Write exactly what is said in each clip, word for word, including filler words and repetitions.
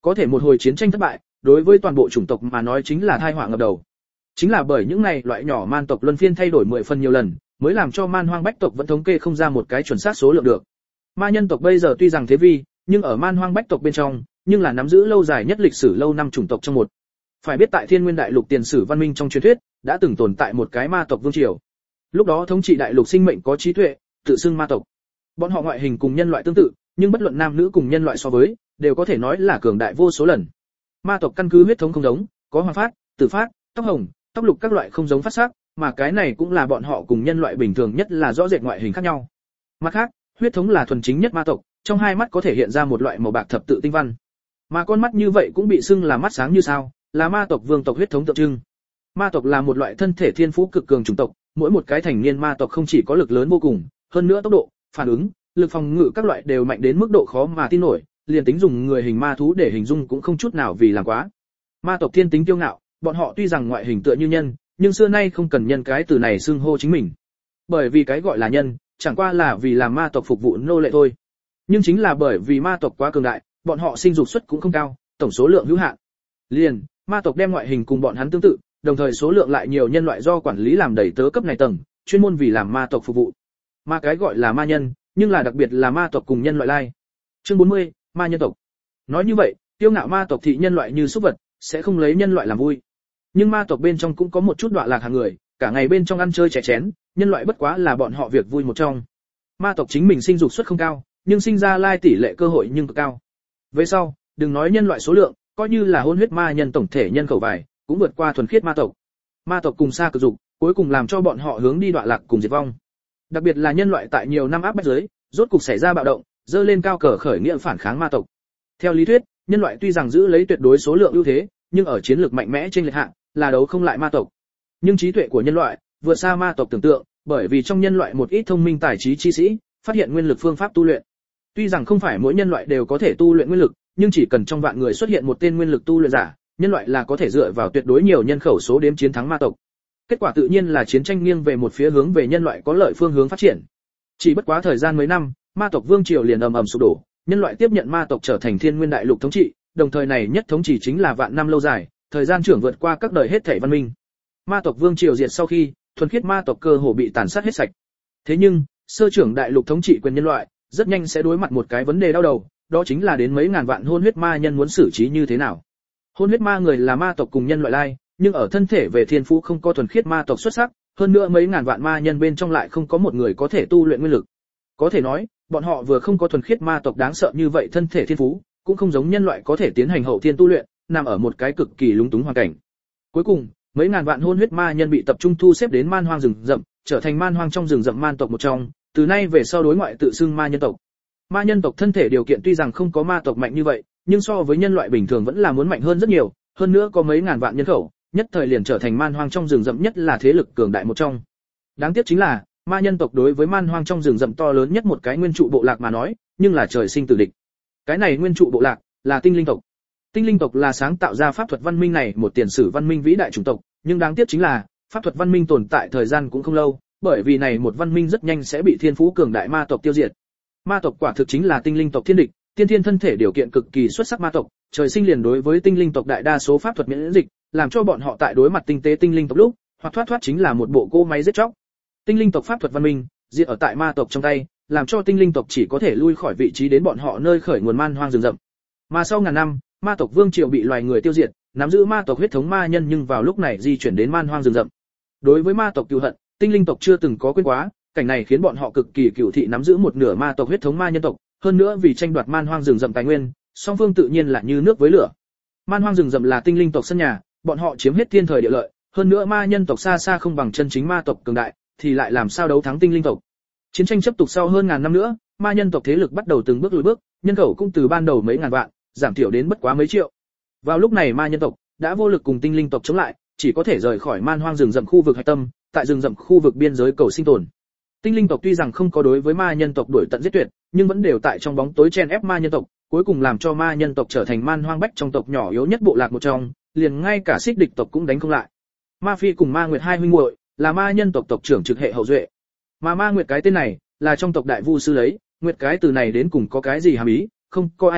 Có thể một hồi chiến tranh thất bại, đối với toàn bộ chủng tộc mà nói chính là tai họa ngập đầu. Chính là bởi những này loại nhỏ man tộc luân phiên thay đổi mười phần nhiều lần, mới làm cho man hoang bách tộc vẫn thống kê không ra một cái chuẩn xác số lượng được. Ma nhân tộc bây giờ tuy rằng thế vi, nhưng ở man hoang bách tộc bên trong, nhưng là nắm giữ lâu dài nhất lịch sử lâu năm chủng tộc trong một. Phải biết tại Thiên Nguyên Đại Lục tiền sử văn minh trong truyền thuyết, đã từng tồn tại một cái ma tộc vương triều. Lúc đó thống trị đại lục sinh mệnh có trí tuệ, tự xưng ma tộc. Bọn họ ngoại hình cùng nhân loại tương tự, nhưng bất luận nam nữ cùng nhân loại so với, đều có thể nói là cường đại vô số lần. Ma tộc căn cứ huyết thống không giống, có hoàng phát, tử phát, tóc hồng, tóc lục các loại không giống phát sắc, mà cái này cũng là bọn họ cùng nhân loại bình thường nhất là rõ rệt ngoại hình khác nhau. Mặt khác, huyết thống là thuần chính nhất ma tộc, trong hai mắt có thể hiện ra một loại màu bạc thập tự tinh văn. Mà con mắt như vậy cũng bị xưng là mắt sáng như sao, là ma tộc vương tộc huyết thống tượng trưng. Ma tộc là một loại thân thể thiên phú cực cường chủng tộc, mỗi một cái thành niên ma tộc không chỉ có lực lớn vô cùng, hơn nữa tốc độ, phản ứng, lực phòng ngự các loại đều mạnh đến mức độ khó mà tin nổi, liền tính dùng người hình ma thú để hình dung cũng không chút nào vì làm quá. Ma tộc thiên tính kiêu ngạo, bọn họ tuy rằng ngoại hình tựa như nhân, nhưng xưa nay không cần nhân cái từ này xưng hô chính mình. Bởi vì cái gọi là nhân, chẳng qua là vì làm ma tộc phục vụ nô lệ thôi. Nhưng chính là bởi vì ma tộc quá cường đại, bọn họ sinh dục suất cũng không cao, tổng số lượng hữu hạn. Liền, ma tộc đem ngoại hình cùng bọn hắn tương tự, đồng thời số lượng lại nhiều nhân loại do quản lý làm đầy tớ cấp này tầng, chuyên môn vì làm ma tộc phục vụ. Mà cái gọi là ma nhân, nhưng là đặc biệt là ma tộc cùng nhân loại lai. Chương bốn mươi, ma nhân tộc. Nói như vậy, tiêu ngạo ma tộc thị nhân loại như súc vật, sẽ không lấy nhân loại làm vui. Nhưng ma tộc bên trong cũng có một chút đọa lạc hàng người, cả ngày bên trong ăn chơi chè chén, nhân loại bất quá là bọn họ việc vui một trong. Ma tộc chính mình sinh dục suất không cao, nhưng sinh ra lai tỷ lệ cơ hội nhưng cực cao. Về sau, đừng nói nhân loại số lượng, coi như là hôn huyết ma nhân tổng thể nhân khẩu vài, cũng vượt qua thuần khiết ma tộc. Ma tộc cùng xa cực dục, cuối cùng làm cho bọn họ hướng đi đọa lạc cùng diệt vong. Đặc biệt là nhân loại tại nhiều năm áp bách dưới, rốt cục xảy ra bạo động, dơ lên cao cờ khởi nghĩa phản kháng ma tộc. Theo lý thuyết, nhân loại tuy rằng giữ lấy tuyệt đối số lượng ưu thế, nhưng ở chiến lược mạnh mẽ trên lệch hạng, là đấu không lại ma tộc. Nhưng trí tuệ của nhân loại vượt xa ma tộc tưởng tượng, bởi vì trong nhân loại một ít thông minh tài trí chi sĩ phát hiện nguyên lực phương pháp tu luyện. Tuy rằng không phải mỗi nhân loại đều có thể tu luyện nguyên lực, nhưng chỉ cần trong vạn người xuất hiện một tên nguyên lực tu luyện giả, nhân loại là có thể dựa vào tuyệt đối nhiều nhân khẩu số đếm chiến thắng ma tộc. Kết quả tự nhiên là chiến tranh nghiêng về một phía hướng về nhân loại có lợi phương hướng phát triển. Chỉ bất quá thời gian mấy năm, ma tộc vương triều liền ầm ầm sụp đổ, nhân loại tiếp nhận ma tộc trở thành Thiên Nguyên Đại Lục thống trị, đồng thời này nhất thống trị chính là vạn năm lâu dài, thời gian trưởng vượt qua các đời hết thảy văn minh. Ma tộc vương triều diệt sau khi, thuần khiết ma tộc cơ hồ bị tàn sát hết sạch. Thế nhưng, sơ trưởng đại lục thống trị quyền nhân loại, rất nhanh sẽ đối mặt một cái vấn đề đau đầu, đó chính là đến mấy ngàn vạn hôn huyết ma nhân muốn xử trí như thế nào. Hôn huyết ma người là ma tộc cùng nhân loại lai, nhưng ở thân thể về thiên phú không có thuần khiết ma tộc xuất sắc, hơn nữa mấy ngàn vạn ma nhân bên trong lại không có một người có thể tu luyện nguyên lực. Có thể nói, bọn họ vừa không có thuần khiết ma tộc đáng sợ như vậy thân thể thiên phú, cũng không giống nhân loại có thể tiến hành hậu thiên tu luyện, nằm ở một cái cực kỳ lúng túng hoàn cảnh. Cuối cùng, mấy ngàn vạn hôn huyết ma nhân bị tập trung thu xếp đến man hoang rừng rậm, trở thành man hoang trong rừng rậm man tộc một trong, từ nay về sau đối ngoại tự xưng ma nhân tộc. Ma nhân tộc thân thể điều kiện tuy rằng không có ma tộc mạnh như vậy, nhưng so với nhân loại bình thường vẫn là muốn mạnh hơn rất nhiều, hơn nữa có mấy ngàn vạn nhân khẩu, nhất thời liền trở thành man hoang trong rừng rậm nhất là thế lực cường đại một trong. Đáng tiếc chính là, ma nhân tộc đối với man hoang trong rừng rậm to lớn nhất một cái nguyên trụ bộ lạc mà nói, nhưng là trời sinh tử địch. Cái này nguyên trụ bộ lạc là tinh linh tộc. Tinh linh tộc là sáng tạo ra pháp thuật văn minh này một tiền sử văn minh vĩ đại chủng tộc, nhưng đáng tiếc chính là, pháp thuật văn minh tồn tại thời gian cũng không lâu, bởi vì này một văn minh rất nhanh sẽ bị thiên phú cường đại ma tộc tiêu diệt. Ma tộc quả thực chính là tinh linh tộc thiên địch, tiên thiên thân thể điều kiện cực kỳ xuất sắc ma tộc, trời sinh liền đối với tinh linh tộc đại đa số pháp thuật miễn dịch, làm cho bọn họ tại đối mặt tinh tế tinh linh tộc lúc, hoặc thoát thoát chính là một bộ cô máy giết chóc. Tinh linh tộc pháp thuật văn minh, diệt ở tại ma tộc trong tay, làm cho tinh linh tộc chỉ có thể lui khỏi vị trí đến bọn họ nơi khởi nguồn man hoang rừng rậm. Mà sau ngàn năm, ma tộc vương triều bị loài người tiêu diệt, nắm giữ ma tộc huyết thống ma nhân nhưng vào lúc này di chuyển đến man hoang rừng rậm. Đối với ma tộc cừu hận, tinh linh tộc chưa từng có quên quá, cảnh này khiến bọn họ cực kỳ cừu thị nắm giữ một nửa ma tộc huyết thống ma nhân tộc, hơn nữa vì tranh đoạt man hoang rừng rậm tài nguyên, song phương tự nhiên là như nước với lửa. Man hoang rừng rậm là tinh linh tộc sân nhà, bọn họ chiếm hết thiên thời địa lợi, hơn nữa ma nhân tộc xa xa không bằng chân chính ma tộc cường đại, thì lại làm sao đấu thắng tinh linh tộc. Chiến tranh tiếp tục sau hơn ngàn năm nữa, ma nhân tộc thế lực bắt đầu từng bước lùi bước, nhân khẩu cũng từ ban đầu mấy ngàn vạn, giảm thiểu đến bất quá mấy triệu. Vào lúc này ma nhân tộc đã vô lực cùng tinh linh tộc chống lại, chỉ có thể rời khỏi man hoang rừng rậm khu vực hạch tâm, tại rừng rậm khu vực biên giới cầu sinh tồn. Tinh linh tộc tuy rằng không có đối với ma nhân tộc đuổi tận giết tuyệt, nhưng vẫn đều tại trong bóng tối chen ép ma nhân tộc, cuối cùng làm cho ma nhân tộc trở thành man hoang bách trong tộc nhỏ yếu nhất bộ lạc một trong, liền ngay cả xích địch tộc cũng đánh không lại. Ma Phi cùng Ma Nguyệt hai huynh muội là ma nhân tộc tộc trưởng trực hệ hậu duệ. Mà Ma Nguyệt cái tên này là trong tộc đại vu sư lấy, Nguyệt cái từ này đến cùng có cái gì hàm ý, không có ai biết,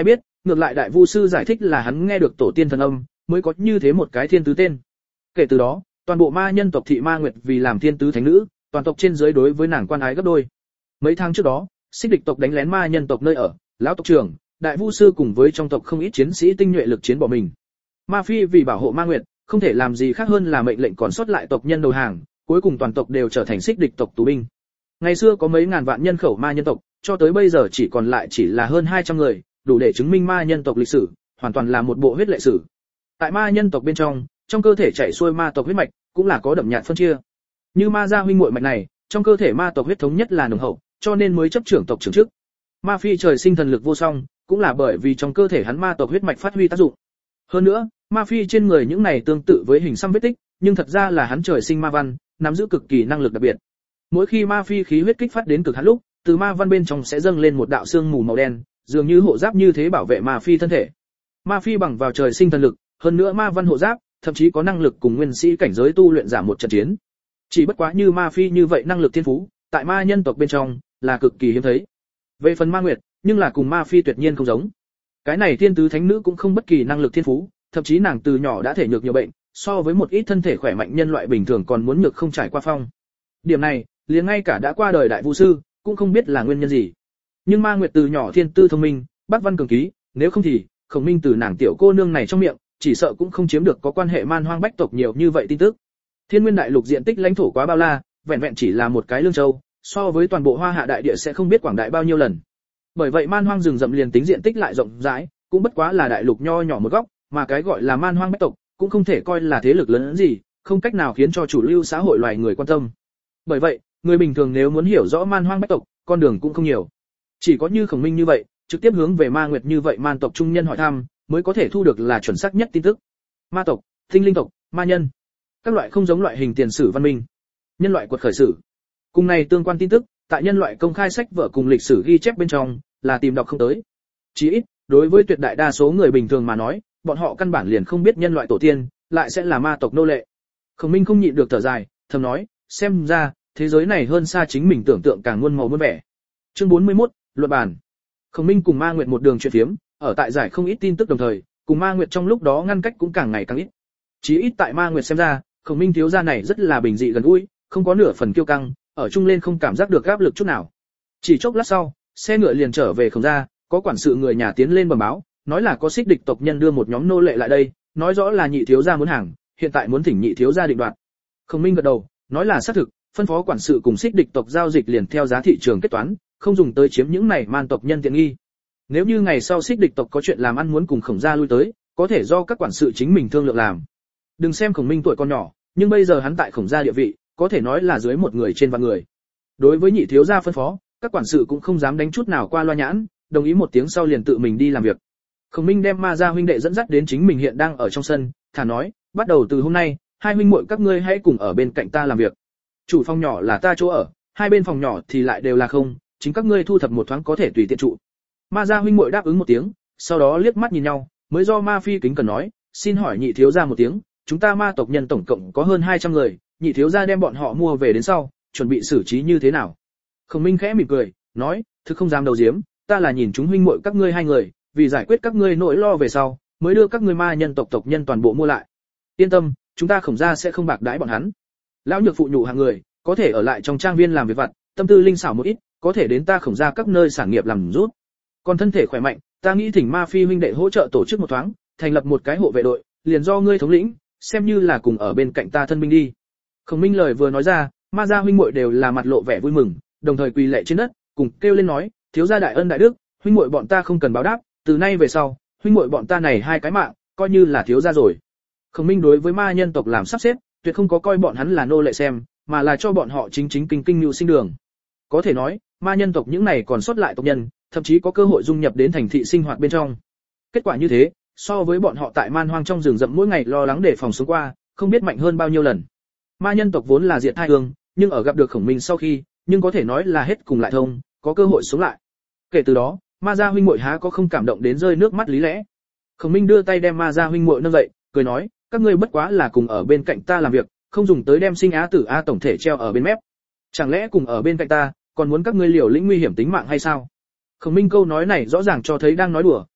ngược lại đại vu sư giải thích là hắn nghe được tổ tiên thần âm, mới có như thế một cái thiên tứ tên. Kể từ đó, toàn bộ ma nhân tộc thị Ma Nguyệt vì làm thiên tứ thánh nữ, toàn tộc trên dưới đối với nàng quan ái gấp đôi. Mấy tháng trước đó, Xích Địch tộc đánh lén ma nhân tộc nơi ở, lão tộc trưởng, đại vu sư cùng với trong tộc không ít chiến sĩ tinh nhuệ lực chiến bỏ mình. Ma Phi vì bảo hộ Ma Nguyệt, không thể làm gì khác hơn là mệnh lệnh còn sót lại tộc nhân đầu hàng, cuối cùng toàn tộc đều trở thành Xích Địch tộc tù binh. Ngày xưa có mấy ngàn vạn nhân khẩu ma nhân tộc, cho tới bây giờ chỉ còn lại chỉ là hơn hai trăm người, đủ để chứng minh ma nhân tộc lịch sử, hoàn toàn là một bộ huyết lệ sử. Tại ma nhân tộc bên trong, trong cơ thể chảy xuôi ma tộc huyết mạch, cũng là có đậm nhạt phân chia. Như ma gia huynh muội mạch này, trong cơ thể ma tộc huyết thống nhất là nồng hậu, cho nên mới chấp trưởng tộc trưởng trước. Ma Phi trời sinh thần lực vô song, cũng là bởi vì trong cơ thể hắn ma tộc huyết mạch phát huy tác dụng. Hơn nữa, Ma Phi trên người những này tương tự với hình xăm vết tích, nhưng thật ra là hắn trời sinh ma văn, nắm giữ cực kỳ năng lực đặc biệt. Mỗi khi Ma Phi khí huyết kích phát đến cực hạn lúc, từ ma văn bên trong sẽ dâng lên một đạo sương mù màu đen, dường như hộ giáp như thế bảo vệ Ma Phi thân thể. Ma Phi bằng vào trời sinh thần lực, hơn nữa ma văn hộ giáp, thậm chí có năng lực cùng nguyên sĩ cảnh giới tu luyện giảm một trận chiến. Chỉ bất quá như Ma Phi như vậy năng lực thiên phú, tại ma nhân tộc bên trong là cực kỳ hiếm thấy. Về phần Ma Nguyệt, nhưng là cùng Ma Phi tuyệt nhiên không giống. Cái này thiên tứ thánh nữ cũng không bất kỳ năng lực thiên phú, thậm chí nàng từ nhỏ đã thể nhược nhiều bệnh, so với một ít thân thể khỏe mạnh nhân loại bình thường còn muốn nhược không trải qua phong. Điểm này, liền ngay cả đã qua đời đại vu sư cũng không biết là nguyên nhân gì. Nhưng Ma Nguyệt từ nhỏ thiên tư thông minh, bác văn cường ký, nếu không thì Khổng Minh từ nàng tiểu cô nương này trong miệng, chỉ sợ cũng không chiếm được có quan hệ man hoang bách tộc nhiều như vậy tin tức. Thiên Nguyên đại lục diện tích lãnh thổ quá bao la, vẹn vẹn chỉ là một cái lương châu, so với toàn bộ Hoa Hạ đại địa sẽ không biết quảng đại bao nhiêu lần. Bởi vậy man hoang rừng rậm liền tính diện tích lại rộng rãi, cũng bất quá là đại lục nho nhỏ một góc, mà cái gọi là man hoang bách tộc cũng không thể coi là thế lực lớn gì, không cách nào khiến cho chủ lưu xã hội loài người quan tâm. Bởi vậy, người bình thường nếu muốn hiểu rõ man hoang bách tộc, con đường cũng không nhiều. Chỉ có như Khổng Minh như vậy, trực tiếp hướng về Ma Nguyệt như vậy man tộc trung nhân hỏi thăm, mới có thể thu được là chuẩn xác nhất tin tức. Ma tộc, tinh linh tộc, ma nhân, các loại không giống loại hình tiền sử văn minh, nhân loại quật khởi sử. Cùng này tương quan tin tức, tại nhân loại công khai sách vở cùng lịch sử ghi chép bên trong, là tìm đọc không tới. Chỉ ít, đối với tuyệt đại đa số người bình thường mà nói, bọn họ căn bản liền không biết nhân loại tổ tiên lại sẽ là ma tộc nô lệ. Khổng Minh không nhịn được thở dài, thầm nói, xem ra thế giới này hơn xa chính mình tưởng tượng càng muôn màu muôn vẻ. Chương bốn mươi mốt, luận bàn. Khổng Minh cùng Ma Nguyệt một đường chuyện phiếm, ở tại giải không ít tin tức đồng thời, cùng Ma Nguyệt trong lúc đó ngăn cách cũng càng ngày càng ít. Chí ít tại Ma Nguyệt xem ra, Khổng Minh thiếu gia này rất là bình dị gần gũi, không có nửa phần kiêu căng, ở chung lên không cảm giác được áp lực chút nào. Chỉ chốc lát sau, xe ngựa liền trở về Khổng gia, có quản sự người nhà tiến lên bẩm báo, nói là có Xích Địch tộc nhân đưa một nhóm nô lệ lại đây, nói rõ là nhị thiếu gia muốn hàng, hiện tại muốn thỉnh nhị thiếu gia định đoạt. Khổng Minh gật đầu, nói là xác thực, phân phó quản sự cùng Xích Địch tộc giao dịch liền theo giá thị trường kết toán, không dùng tới chiếm những này man tộc nhân tiện nghi. Nếu như ngày sau Xích Địch tộc có chuyện làm ăn muốn cùng Khổng gia lui tới, có thể do các quản sự chính mình thương lượng làm. Đừng xem Khổng Minh tuổi còn nhỏ, nhưng bây giờ hắn tại Khổng gia địa vị, có thể nói là dưới một người trên vạn người. Đối với nhị thiếu gia phân phó, các quản sự cũng không dám đánh chút nào qua loa nhãn, đồng ý một tiếng sau liền tự mình đi làm việc. Khổng Minh đem Ma gia huynh đệ dẫn dắt đến chính mình hiện đang ở trong sân, thả nói, bắt đầu từ hôm nay, hai huynh muội các ngươi hãy cùng ở bên cạnh ta làm việc. Chủ phòng nhỏ là ta chỗ ở, hai bên phòng nhỏ thì lại đều là không, chính các ngươi thu thập một thoáng có thể tùy tiện trụ. Ma gia huynh muội đáp ứng một tiếng, sau đó liếc mắt nhìn nhau, mới do Ma Phi kính cần nói, xin hỏi nhị thiếu gia một tiếng, chúng ta ma tộc nhân tổng cộng có hơn hai trăm người, nhị thiếu gia đem bọn họ mua về đến sau, chuẩn bị xử trí như thế nào? Khổng Minh khẽ mỉm cười, nói, thực không dám đầu diếm, ta là nhìn chúng huynh muội các ngươi hai người, vì giải quyết các ngươi nỗi lo về sau, mới đưa các ngươi ma nhân tộc tộc nhân toàn bộ mua lại. Yên tâm, chúng ta Khổng gia sẽ không bạc đãi bọn hắn. Lão nhược phụ nhụ hàng người, có thể ở lại trong trang viên làm việc vặt, tâm tư linh xảo một ít, có thể đến ta Khổng gia các nơi sản nghiệp làm rút. Còn thân thể khỏe mạnh, ta nghĩ thỉnh Ma Phi huynh đệ hỗ trợ tổ chức một thoáng, thành lập một cái hộ vệ đội, liền do ngươi thống lĩnh, xem như là cùng ở bên cạnh ta thân binh đi. Khổng Minh lời vừa nói ra, Ma gia huynh muội đều là mặt lộ vẻ vui mừng, đồng thời quỳ lạy trên đất, cùng kêu lên nói, thiếu gia đại ân đại đức, huynh muội bọn ta không cần báo đáp, từ nay về sau, huynh muội bọn ta này hai cái mạng, coi như là thiếu gia rồi. Khổng Minh đối với ma nhân tộc làm sắp xếp, tuyệt không có coi bọn hắn là nô lệ xem, mà là cho bọn họ chính chính kinh kinh nhu sinh đường. Có thể nói, ma nhân tộc những này còn sót lại tộc nhân, thậm chí có cơ hội dung nhập đến thành thị sinh hoạt bên trong. Kết quả như thế, so với bọn họ tại man hoang trong rừng rậm mỗi ngày lo lắng để phòng sống qua, không biết mạnh hơn bao nhiêu lần. Ma nhân tộc vốn là diệt thai hương, nhưng ở gặp được Khổng Minh sau khi, nhưng có thể nói là hết cùng lại thông, có cơ hội sống lại. Kể từ đó, Ma gia huynh muội há có không cảm động đến rơi nước mắt lý lẽ. Khổng Minh đưa tay đem Ma gia huynh muội nâng dậy, cười nói, các ngươi bất quá là cùng ở bên cạnh ta làm việc, không dùng tới đem sinh á tử a tổng thể treo ở bên mép. Chẳng lẽ cùng ở bên cạnh ta, còn muốn các ngươi liều lĩnh nguy hiểm tính mạng hay sao? Khổng Minh câu nói này rõ ràng cho thấy đang nói đùa,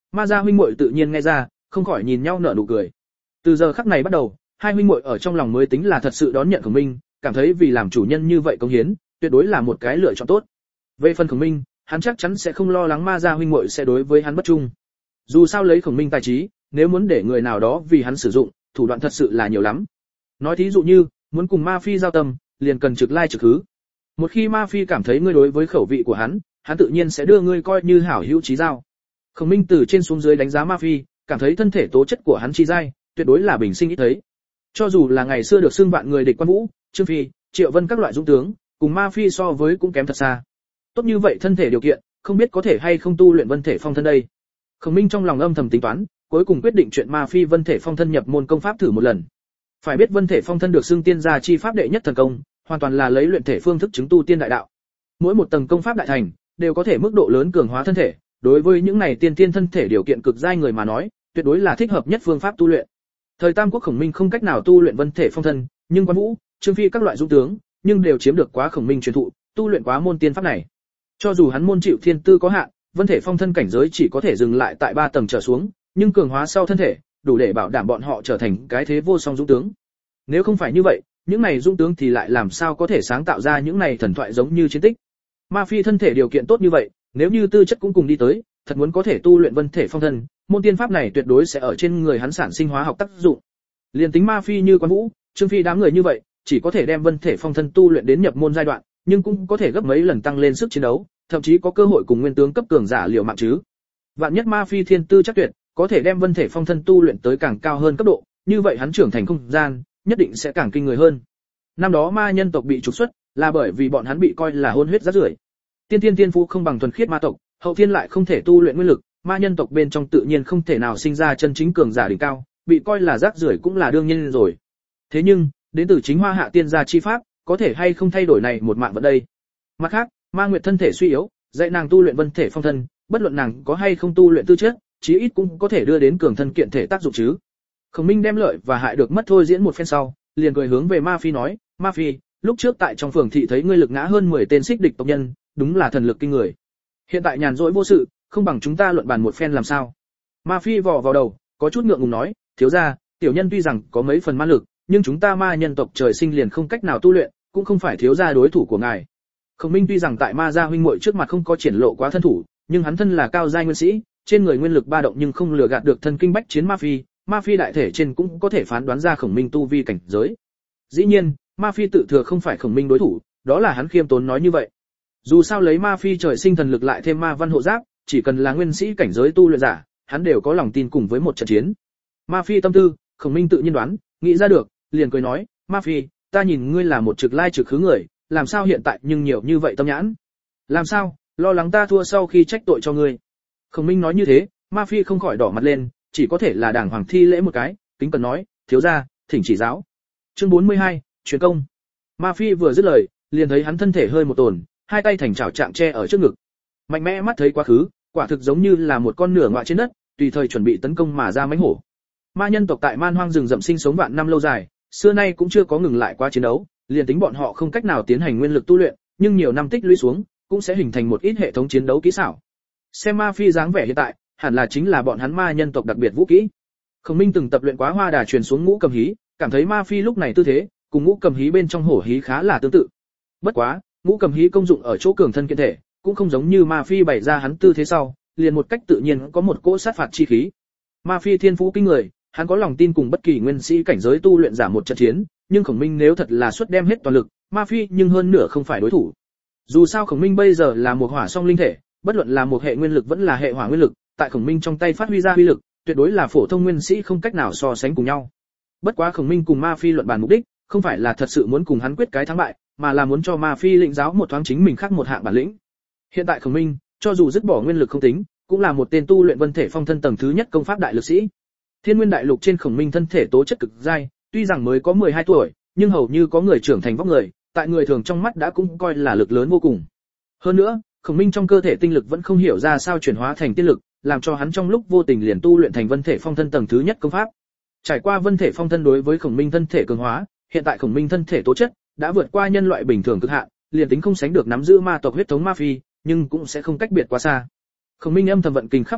Ma Gia huynh muội tự nhiên nghe ra, không khỏi nhìn nhau nở nụ cười. Từ giờ khắc này bắt đầu, hai huynh muội ở trong lòng mới tính là thật sự đón nhận Khổng Minh, cảm thấy vì làm chủ nhân như vậy cống hiến, tuyệt đối là một cái lựa chọn tốt. Về phần Khổng Minh, hắn chắc chắn sẽ không lo lắng Ma Gia huynh muội sẽ đối với hắn bất trung. Dù sao lấy Khổng Minh tài trí, nếu muốn để người nào đó vì hắn sử dụng, thủ đoạn thật sự là nhiều lắm. Nói thí dụ như, muốn cùng Ma Phi giao tâm, liền cần trực lai trực hứ. Một khi Ma Phi cảm thấy ngươi đối với khẩu vị của hắn, hắn tự nhiên sẽ đưa ngươi coi như hảo hữu chí giao. Khổng Minh từ trên xuống dưới đánh giá Ma Phi, cảm thấy thân thể tố chất của hắn chi dai, tuyệt đối là bình sinh ít thấy. Cho dù là ngày xưa được xưng vạn người địch Quan Vũ, Trương Phi, Triệu Vân các loại dũng tướng, cùng Ma Phi so với cũng kém thật xa. Tốt như vậy thân thể điều kiện, không biết có thể hay không tu luyện Vân Thể Phong Thân đây. Khổng Minh trong lòng âm thầm tính toán, cuối cùng quyết định chuyện Ma Phi Vân Thể Phong Thân nhập môn công pháp thử một lần. Phải biết Vân Thể Phong Thân được xưng tiên gia chi pháp đệ nhất thần công, hoàn toàn là lấy luyện thể phương thức chứng tu tiên đại đạo. Mỗi một tầng công pháp đại thành, đều có thể mức độ lớn cường hóa thân thể, đối với những này tiên tiên thân thể điều kiện cực giai người mà nói, tuyệt đối là thích hợp nhất phương pháp tu luyện. Thời Tam Quốc Khổng Minh không cách nào tu luyện Vân Thể Phong Thân, nhưng Quan Vũ, Trương Phi các loại dũng tướng, nhưng đều chiếm được quá Khổng Minh truyền thụ, tu luyện quá môn tiên pháp này. Cho dù hắn môn chịu thiên tư có hạn, Vân Thể Phong Thân cảnh giới chỉ có thể dừng lại tại ba tầng trở xuống, nhưng cường hóa sau thân thể, đủ để bảo đảm bọn họ trở thành cái thế vô song dũng tướng. Nếu không phải như vậy, những này dũng tướng thì lại làm sao có thể sáng tạo ra những này thần thoại giống như chiến tích. Ma Phi thân thể điều kiện tốt như vậy, nếu như tư chất cũng cùng đi tới, thật muốn có thể tu luyện Vân Thể Phong Thân, môn tiên pháp này tuyệt đối sẽ ở trên người hắn sản sinh hóa học tác dụng. Liên tính Ma Phi như Quan Vũ, Trương Phi đám người như vậy, chỉ có thể đem Vân Thể Phong Thân tu luyện đến nhập môn giai đoạn, nhưng cũng có thể gấp mấy lần tăng lên sức chiến đấu, thậm chí có cơ hội cùng nguyên tướng cấp cường giả liều mạng chứ. Vạn nhất Ma Phi thiên tư chắc tuyệt, có thể đem Vân Thể Phong Thân tu luyện tới càng cao hơn cấp độ, như vậy hắn trưởng thành không gian, nhất định sẽ càng kinh người hơn. Năm đó ma nhân tộc bị trục xuất, là bởi vì bọn hắn bị coi là hôn huyết rác rưởi. Tiên tiên tiên phú không bằng thuần khiết ma tộc, hậu thiên lại không thể tu luyện nguyên lực, ma nhân tộc bên trong tự nhiên không thể nào sinh ra chân chính cường giả đỉnh cao, bị coi là rác rưởi cũng là đương nhiên rồi. Thế nhưng, đến từ chính Hoa Hạ tiên gia chi pháp, có thể hay không thay đổi này một mạng vận đây. Mặt khác, Ma Nguyệt thân thể suy yếu, dạy nàng tu luyện Vân Thể Phong Thân, bất luận nàng có hay không tu luyện tư chất, chí ít cũng có thể đưa đến cường thân kiện thể tác dụng chứ. Khổng Minh đem lợi và hại được mất thôi diễn một phen sau, liền cười hướng về Ma Phi nói, Ma Phi, lúc trước tại trong phường thị thấy ngươi lực ngã hơn mười tên xích địch tộc nhân, đúng là thần lực kinh người. Hiện tại nhàn rỗi vô sự, không bằng chúng ta luận bàn một phen làm sao? Ma Phi vò vào đầu, có chút ngượng ngùng nói, thiếu gia, tiểu nhân tuy rằng có mấy phần ma lực, nhưng chúng ta ma nhân tộc trời sinh liền không cách nào tu luyện, cũng không phải thiếu gia đối thủ của ngài. Khổng Minh tuy rằng tại Ma gia huynh muội trước mặt không có triển lộ quá thân thủ, nhưng hắn thân là cao giai nguyên sĩ, trên người nguyên lực ba động nhưng không lừa gạt được thân kinh bách chiến Ma Phi, Ma Phi đại thể trên cũng có thể phán đoán ra Khổng Minh tu vi cảnh giới. Dĩ nhiên, Ma Phi tự thừa không phải Khổng Minh đối thủ, đó là hắn khiêm tốn nói như vậy. Dù sao lấy Ma Phi trời sinh thần lực lại thêm ma văn hộ giáp, chỉ cần là nguyên sĩ cảnh giới tu luyện giả, hắn đều có lòng tin cùng với một trận chiến. Ma Phi tâm tư, Khổng Minh tự nhiên đoán, nghĩ ra được, liền cười nói, Ma Phi, ta nhìn ngươi là một trực lai trực khứ người, làm sao hiện tại nhưng nhiều như vậy tâm nhãn? Làm sao, lo lắng ta thua sau khi trách tội cho ngươi? Khổng Minh nói như thế, Ma Phi không khỏi đỏ mặt lên, chỉ có thể là đàng hoàng thi lễ một cái, kính cần nói, thiếu gia, thỉnh chỉ giáo. Chương bốn mươi hai, truyền công. Ma Phi vừa dứt lời, liền thấy hắn thân thể hơi một tổn, hai tay thành chảo trạng che ở trước ngực. Mạnh mẽ mắt thấy quá khứ, quả thực giống như là một con nửa ngọa trên đất, tùy thời chuẩn bị tấn công mà ra mãnh hổ. Ma nhân tộc tại man hoang rừng rậm sinh sống vạn năm lâu dài, xưa nay cũng chưa có ngừng lại quá chiến đấu, liền tính bọn họ không cách nào tiến hành nguyên lực tu luyện, nhưng nhiều năm tích lũy xuống, cũng sẽ hình thành một ít hệ thống chiến đấu kỹ xảo. Xem Ma Phi dáng vẻ hiện tại, hẳn là chính là bọn hắn ma nhân tộc đặc biệt vũ kỹ. Khổng Minh từng tập luyện quá hoa đà truyền xuống ngũ cầm hí, cảm thấy Ma Phi lúc này tư thế, cùng ngũ cầm hí bên trong hổ hí khá là tương tự. Bất quá, ngũ cầm hí công dụng ở chỗ cường thân kiện thể, cũng không giống như Ma Phi bày ra hắn tư thế sau, liền một cách tự nhiên có một cỗ sát phạt chi khí. Ma Phi thiên phú kinh người, hắn có lòng tin cùng bất kỳ nguyên sĩ cảnh giới tu luyện giả một trận chiến, nhưng Khổng Minh nếu thật là xuất đem hết toàn lực, Ma Phi nhưng hơn nửa không phải đối thủ. Dù sao Khổng Minh bây giờ là một hỏa song linh thể, bất luận là một hệ nguyên lực vẫn là hệ hỏa nguyên lực, tại Khổng Minh trong tay phát huy ra uy lực, tuyệt đối là phổ thông nguyên sĩ không cách nào so sánh cùng nhau. Bất quá Khổng Minh cùng Ma Phi luận bàn mục đích, không phải là thật sự muốn cùng hắn quyết cái thắng bại, mà là muốn cho Ma Phi lĩnh giáo một thoáng chính mình khác một hạng bản lĩnh. Hiện tại Khổng Minh, cho dù dứt bỏ nguyên lực không tính, cũng là một tên tu luyện Vân Thể Phong Thân tầng thứ nhất công pháp đại lực sĩ. Thiên Nguyên Đại Lục trên Khổng Minh thân thể tố chất cực giai, tuy rằng mới có mười hai tuổi, nhưng hầu như có người trưởng thành vóc người, tại người thường trong mắt đã cũng coi là lực lớn vô cùng. Hơn nữa, Khổng Minh trong cơ thể tinh lực vẫn không hiểu ra sao chuyển hóa thành tiên lực, làm cho hắn trong lúc vô tình liền tu luyện thành Vân Thể Phong Thân tầng thứ nhất công pháp. Trải qua Vân Thể Phong Thân đối với Khổng Minh thân thể cường hóa, hiện tại Khổng Minh thân thể tố chất đã vượt qua nhân loại bình thường cực hạn, liền tính không sánh được nắm giữ ma tộc huyết thống Ma Phi, nhưng cũng sẽ không cách biệt quá xa. Khổng Minh âm thầm vận kinh khắp toàn thân,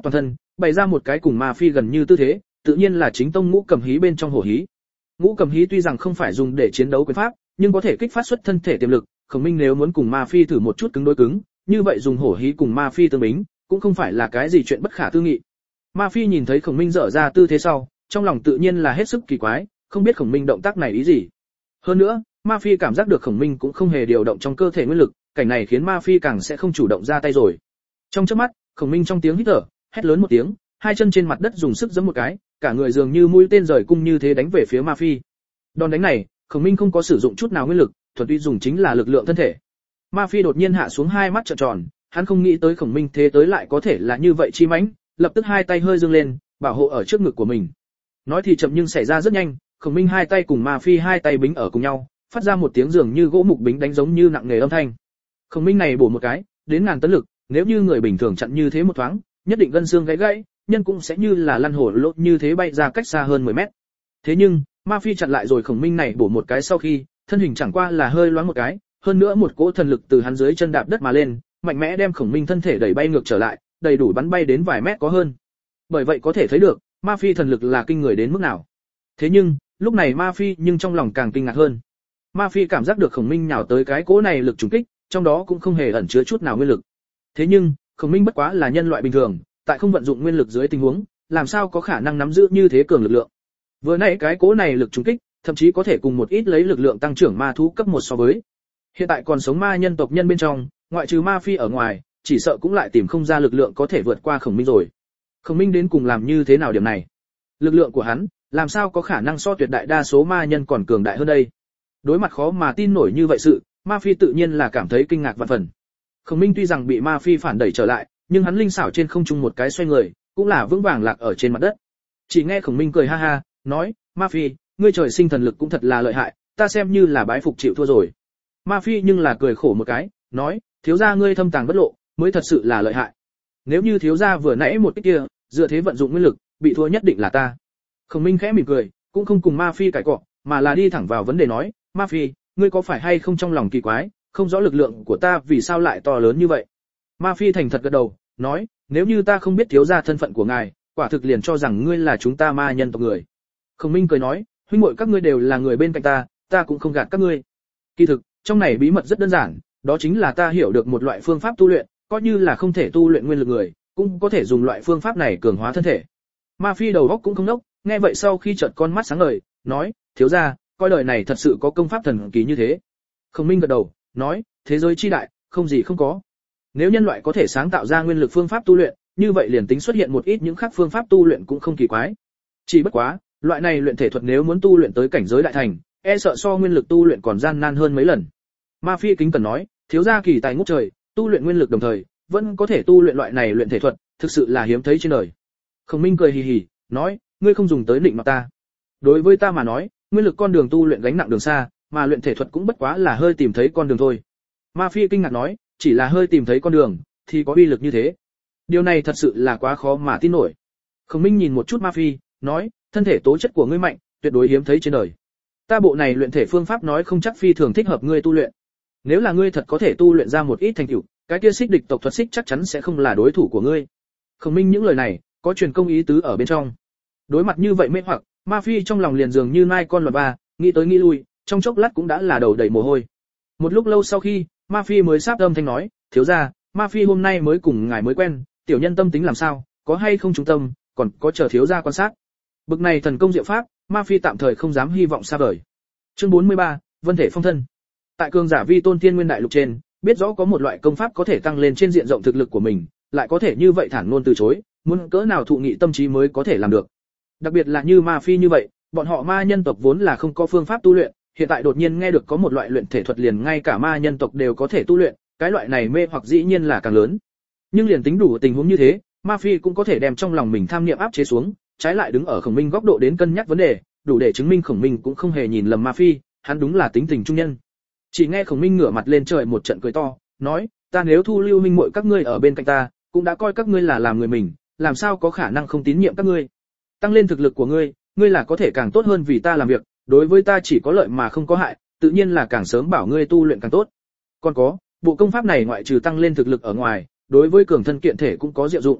bày ra một cái cùng Ma Phi gần như tư thế, tự nhiên là chính tông ngũ cầm hí bên trong hổ hí. Ngũ cầm hí tuy rằng không phải dùng để chiến đấu quyền pháp, nhưng có thể kích phát xuất thân thể tiềm lực, Khổng Minh nếu muốn cùng Ma Phi thử một chút cứng đối cứng, như vậy dùng hổ hí cùng Ma Phi tương bính, cũng không phải là cái gì chuyện bất khả tư nghị. Ma Phi nhìn thấy Khổng Minh dở ra tư thế sau, trong lòng tự nhiên là hết sức kỳ quái, không biết Khổng Minh động tác này ý gì. Hơn nữa, Ma Phi cảm giác được Khổng Minh cũng không hề điều động trong cơ thể nguyên lực, cảnh này khiến Ma Phi càng sẽ không chủ động ra tay rồi. Trong chớp mắt, Khổng Minh trong tiếng hít thở, hét lớn một tiếng, hai chân trên mặt đất dùng sức giẫm một cái, cả người dường như mũi tên rời cung như thế đánh về phía Ma Phi. Đòn đánh này, Khổng Minh không có sử dụng chút nào nguyên lực, thuần túy dùng chính là lực lượng thân thể. Ma Phi đột nhiên hạ xuống hai mắt trợn tròn, hắn không nghĩ tới Khổng Minh thế tới lại có thể là như vậy chi mãnh, lập tức hai tay hơi dương lên, bảo hộ ở trước ngực của mình. Nói thì chậm nhưng xảy ra rất nhanh, Khổng Minh hai tay cùng Ma Phi hai tay bính ở cùng nhau, phát ra một tiếng dường như gỗ mục bính đánh giống như nặng nề âm thanh. Khổng Minh này bổ một cái, đến ngàn tấn lực, nếu như người bình thường chặn như thế một thoáng, nhất định gân xương gãy gãy, nhân cũng sẽ như là lăn hổ lốt như thế bay ra cách xa hơn mười mét. Thế nhưng, Ma Phi chặn lại rồi Khổng Minh này bổ một cái sau khi, thân hình chẳng qua là hơi loáng một cái, hơn nữa một cỗ thần lực từ hắn dưới chân đạp đất mà lên, mạnh mẽ đem Khổng Minh thân thể đẩy bay ngược trở lại, đầy đủ bắn bay đến vài mét có hơn. Bởi vậy có thể thấy được, Ma Phi thần lực là kinh người đến mức nào. Thế nhưng, lúc này Ma Phi nhưng trong lòng càng kinh ngạc hơn. Ma Phi cảm giác được Khổng Minh nhào tới cái cỗ này lực trùng kích, trong đó cũng không hề ẩn chứa chút nào nguyên lực. Thế nhưng, Khổng Minh bất quá là nhân loại bình thường, tại không vận dụng nguyên lực dưới tình huống, làm sao có khả năng nắm giữ như thế cường lực lượng. Vừa nãy cái cỗ này lực trùng kích, thậm chí có thể cùng một ít lấy lực lượng tăng trưởng ma thú cấp một so với. Hiện tại còn sống ma nhân tộc nhân bên trong, ngoại trừ Ma Phi ở ngoài, chỉ sợ cũng lại tìm không ra lực lượng có thể vượt qua Khổng Minh rồi. Khổng Minh đến cùng làm như thế nào điểm này? Lực lượng của hắn, làm sao có khả năng so tuyệt đại đa số ma nhân còn cường đại hơn đây? Đối mặt khó mà tin nổi như vậy sự, Ma Phi tự nhiên là cảm thấy kinh ngạc vạn phần. Khổng Minh tuy rằng bị Ma Phi phản đẩy trở lại, nhưng hắn linh xảo trên không trung một cái xoay người, cũng là vững vàng lạc ở trên mặt đất. Chỉ nghe Khổng Minh cười ha ha, nói: "Ma Phi, ngươi trời sinh thần lực cũng thật là lợi hại, ta xem như là bái phục chịu thua rồi." Ma Phi nhưng là cười khổ một cái, nói: "Thiếu gia ngươi thâm tàng bất lộ, mới thật sự là lợi hại. Nếu như thiếu gia vừa nãy một cái kia, dựa thế vận dụng nguyên lực, bị thua nhất định là ta." Khổng Minh khẽ mỉm cười, cũng không cùng Ma Phi cãi cọ, mà là đi thẳng vào vấn đề nói: "Ma Phi, ngươi có phải hay không trong lòng kỳ quái, không rõ lực lượng của ta vì sao lại to lớn như vậy?" Ma Phi thành thật gật đầu, nói: "Nếu như ta không biết thiếu gia thân phận của ngài, quả thực liền cho rằng ngươi là chúng ta ma nhân tộc người." Khổng Minh cười nói: "Huynh muội các ngươi đều là người bên cạnh ta, ta cũng không gạt các ngươi. Kỳ thực, trong này bí mật rất đơn giản, đó chính là ta hiểu được một loại phương pháp tu luyện, coi như là không thể tu luyện nguyên lực người, cũng có thể dùng loại phương pháp này cường hóa thân thể." Ma Phi đầu óc cũng không đốc, nghe vậy sau khi chợt con mắt sáng ngời, nói: "Thiếu gia, coi đời này thật sự có công pháp thần kỳ như thế." Khổng Minh gật đầu, nói: "Thế giới chi đại, không gì không có. Nếu nhân loại có thể sáng tạo ra nguyên lực phương pháp tu luyện, như vậy liền tính xuất hiện một ít những khác phương pháp tu luyện cũng không kỳ quái. Chỉ bất quá, loại này luyện thể thuật nếu muốn tu luyện tới cảnh giới đại thành, e sợ so nguyên lực tu luyện còn gian nan hơn mấy lần." Ma Phi kính cẩn nói: "Thiếu gia kỳ tài ngút trời, tu luyện nguyên lực đồng thời, vẫn có thể tu luyện loại này luyện thể thuật, thực sự là hiếm thấy trên đời." Khổng Minh cười hì hì, nói: "Ngươi không dùng tới định mặt ta. Đối với ta mà nói, nguyên lực con đường tu luyện gánh nặng đường xa, mà luyện thể thuật cũng bất quá là hơi tìm thấy con đường thôi." Ma Phi kinh ngạc nói: "Chỉ là hơi tìm thấy con đường, thì có uy lực như thế? Điều này thật sự là quá khó mà tin nổi." Khổng Minh nhìn một chút Ma Phi, nói: "Thân thể tố chất của ngươi mạnh, tuyệt đối hiếm thấy trên đời. Ta bộ này luyện thể phương pháp nói không chắc phi thường thích hợp ngươi tu luyện. Nếu là ngươi thật có thể tu luyện ra một ít thành tựu, cái kia Xích Địch tộc thuật xích chắc chắn sẽ không là đối thủ của ngươi." Khổng Minh những lời này, có truyền công ý tứ ở bên trong. Đối mặt như vậy mê hoặc, Ma Phi trong lòng liền dường như nai con lọt ba, nghĩ tới nghĩ lui, trong chốc lát cũng đã là đầu đầy mồ hôi. Một lúc lâu sau khi, Ma Phi mới sáp âm thanh nói: "Thiếu gia, Ma Phi hôm nay mới cùng ngài mới quen, tiểu nhân tâm tính làm sao, có hay không trung tâm, còn có chờ thiếu gia quan sát." Bực này thần công diệu pháp, Ma Phi tạm thời không dám hy vọng xa vời. Chương bốn mươi ba, Vân thể phong thân. Tại cường giả vi tôn thiên nguyên đại lục trên, biết rõ có một loại công pháp có thể tăng lên trên diện rộng thực lực của mình, lại có thể như vậy thản ngôn từ chối, muốn cỡ nào thụ nghị tâm trí mới có thể làm được. Đặc biệt là như Ma Phi như vậy, bọn họ ma nhân tộc vốn là không có phương pháp tu luyện, hiện tại đột nhiên nghe được có một loại luyện thể thuật liền ngay cả ma nhân tộc đều có thể tu luyện, cái loại này mê hoặc dĩ nhiên là càng lớn. Nhưng liền tính đủ tình huống như thế, Ma Phi cũng có thể đem trong lòng mình tham niệm áp chế xuống, trái lại đứng ở Khổng Minh góc độ đến cân nhắc vấn đề, đủ để chứng minh Khổng Minh cũng không hề nhìn lầm Ma Phi, hắn đúng là tính tình trung nhân. Chỉ nghe Khổng Minh ngửa mặt lên trời một trận cười to, nói: "Ta nếu thu lưu minh muội các ngươi ở bên cạnh ta, cũng đã coi các ngươi là làm người mình, làm sao có khả năng không tín nhiệm các ngươi? Tăng lên thực lực của ngươi, ngươi là có thể càng tốt hơn vì ta làm việc, đối với ta chỉ có lợi mà không có hại, tự nhiên là càng sớm bảo ngươi tu luyện càng tốt. Còn có, bộ công pháp này ngoại trừ tăng lên thực lực ở ngoài, đối với cường thân kiện thể cũng có diệu dụng."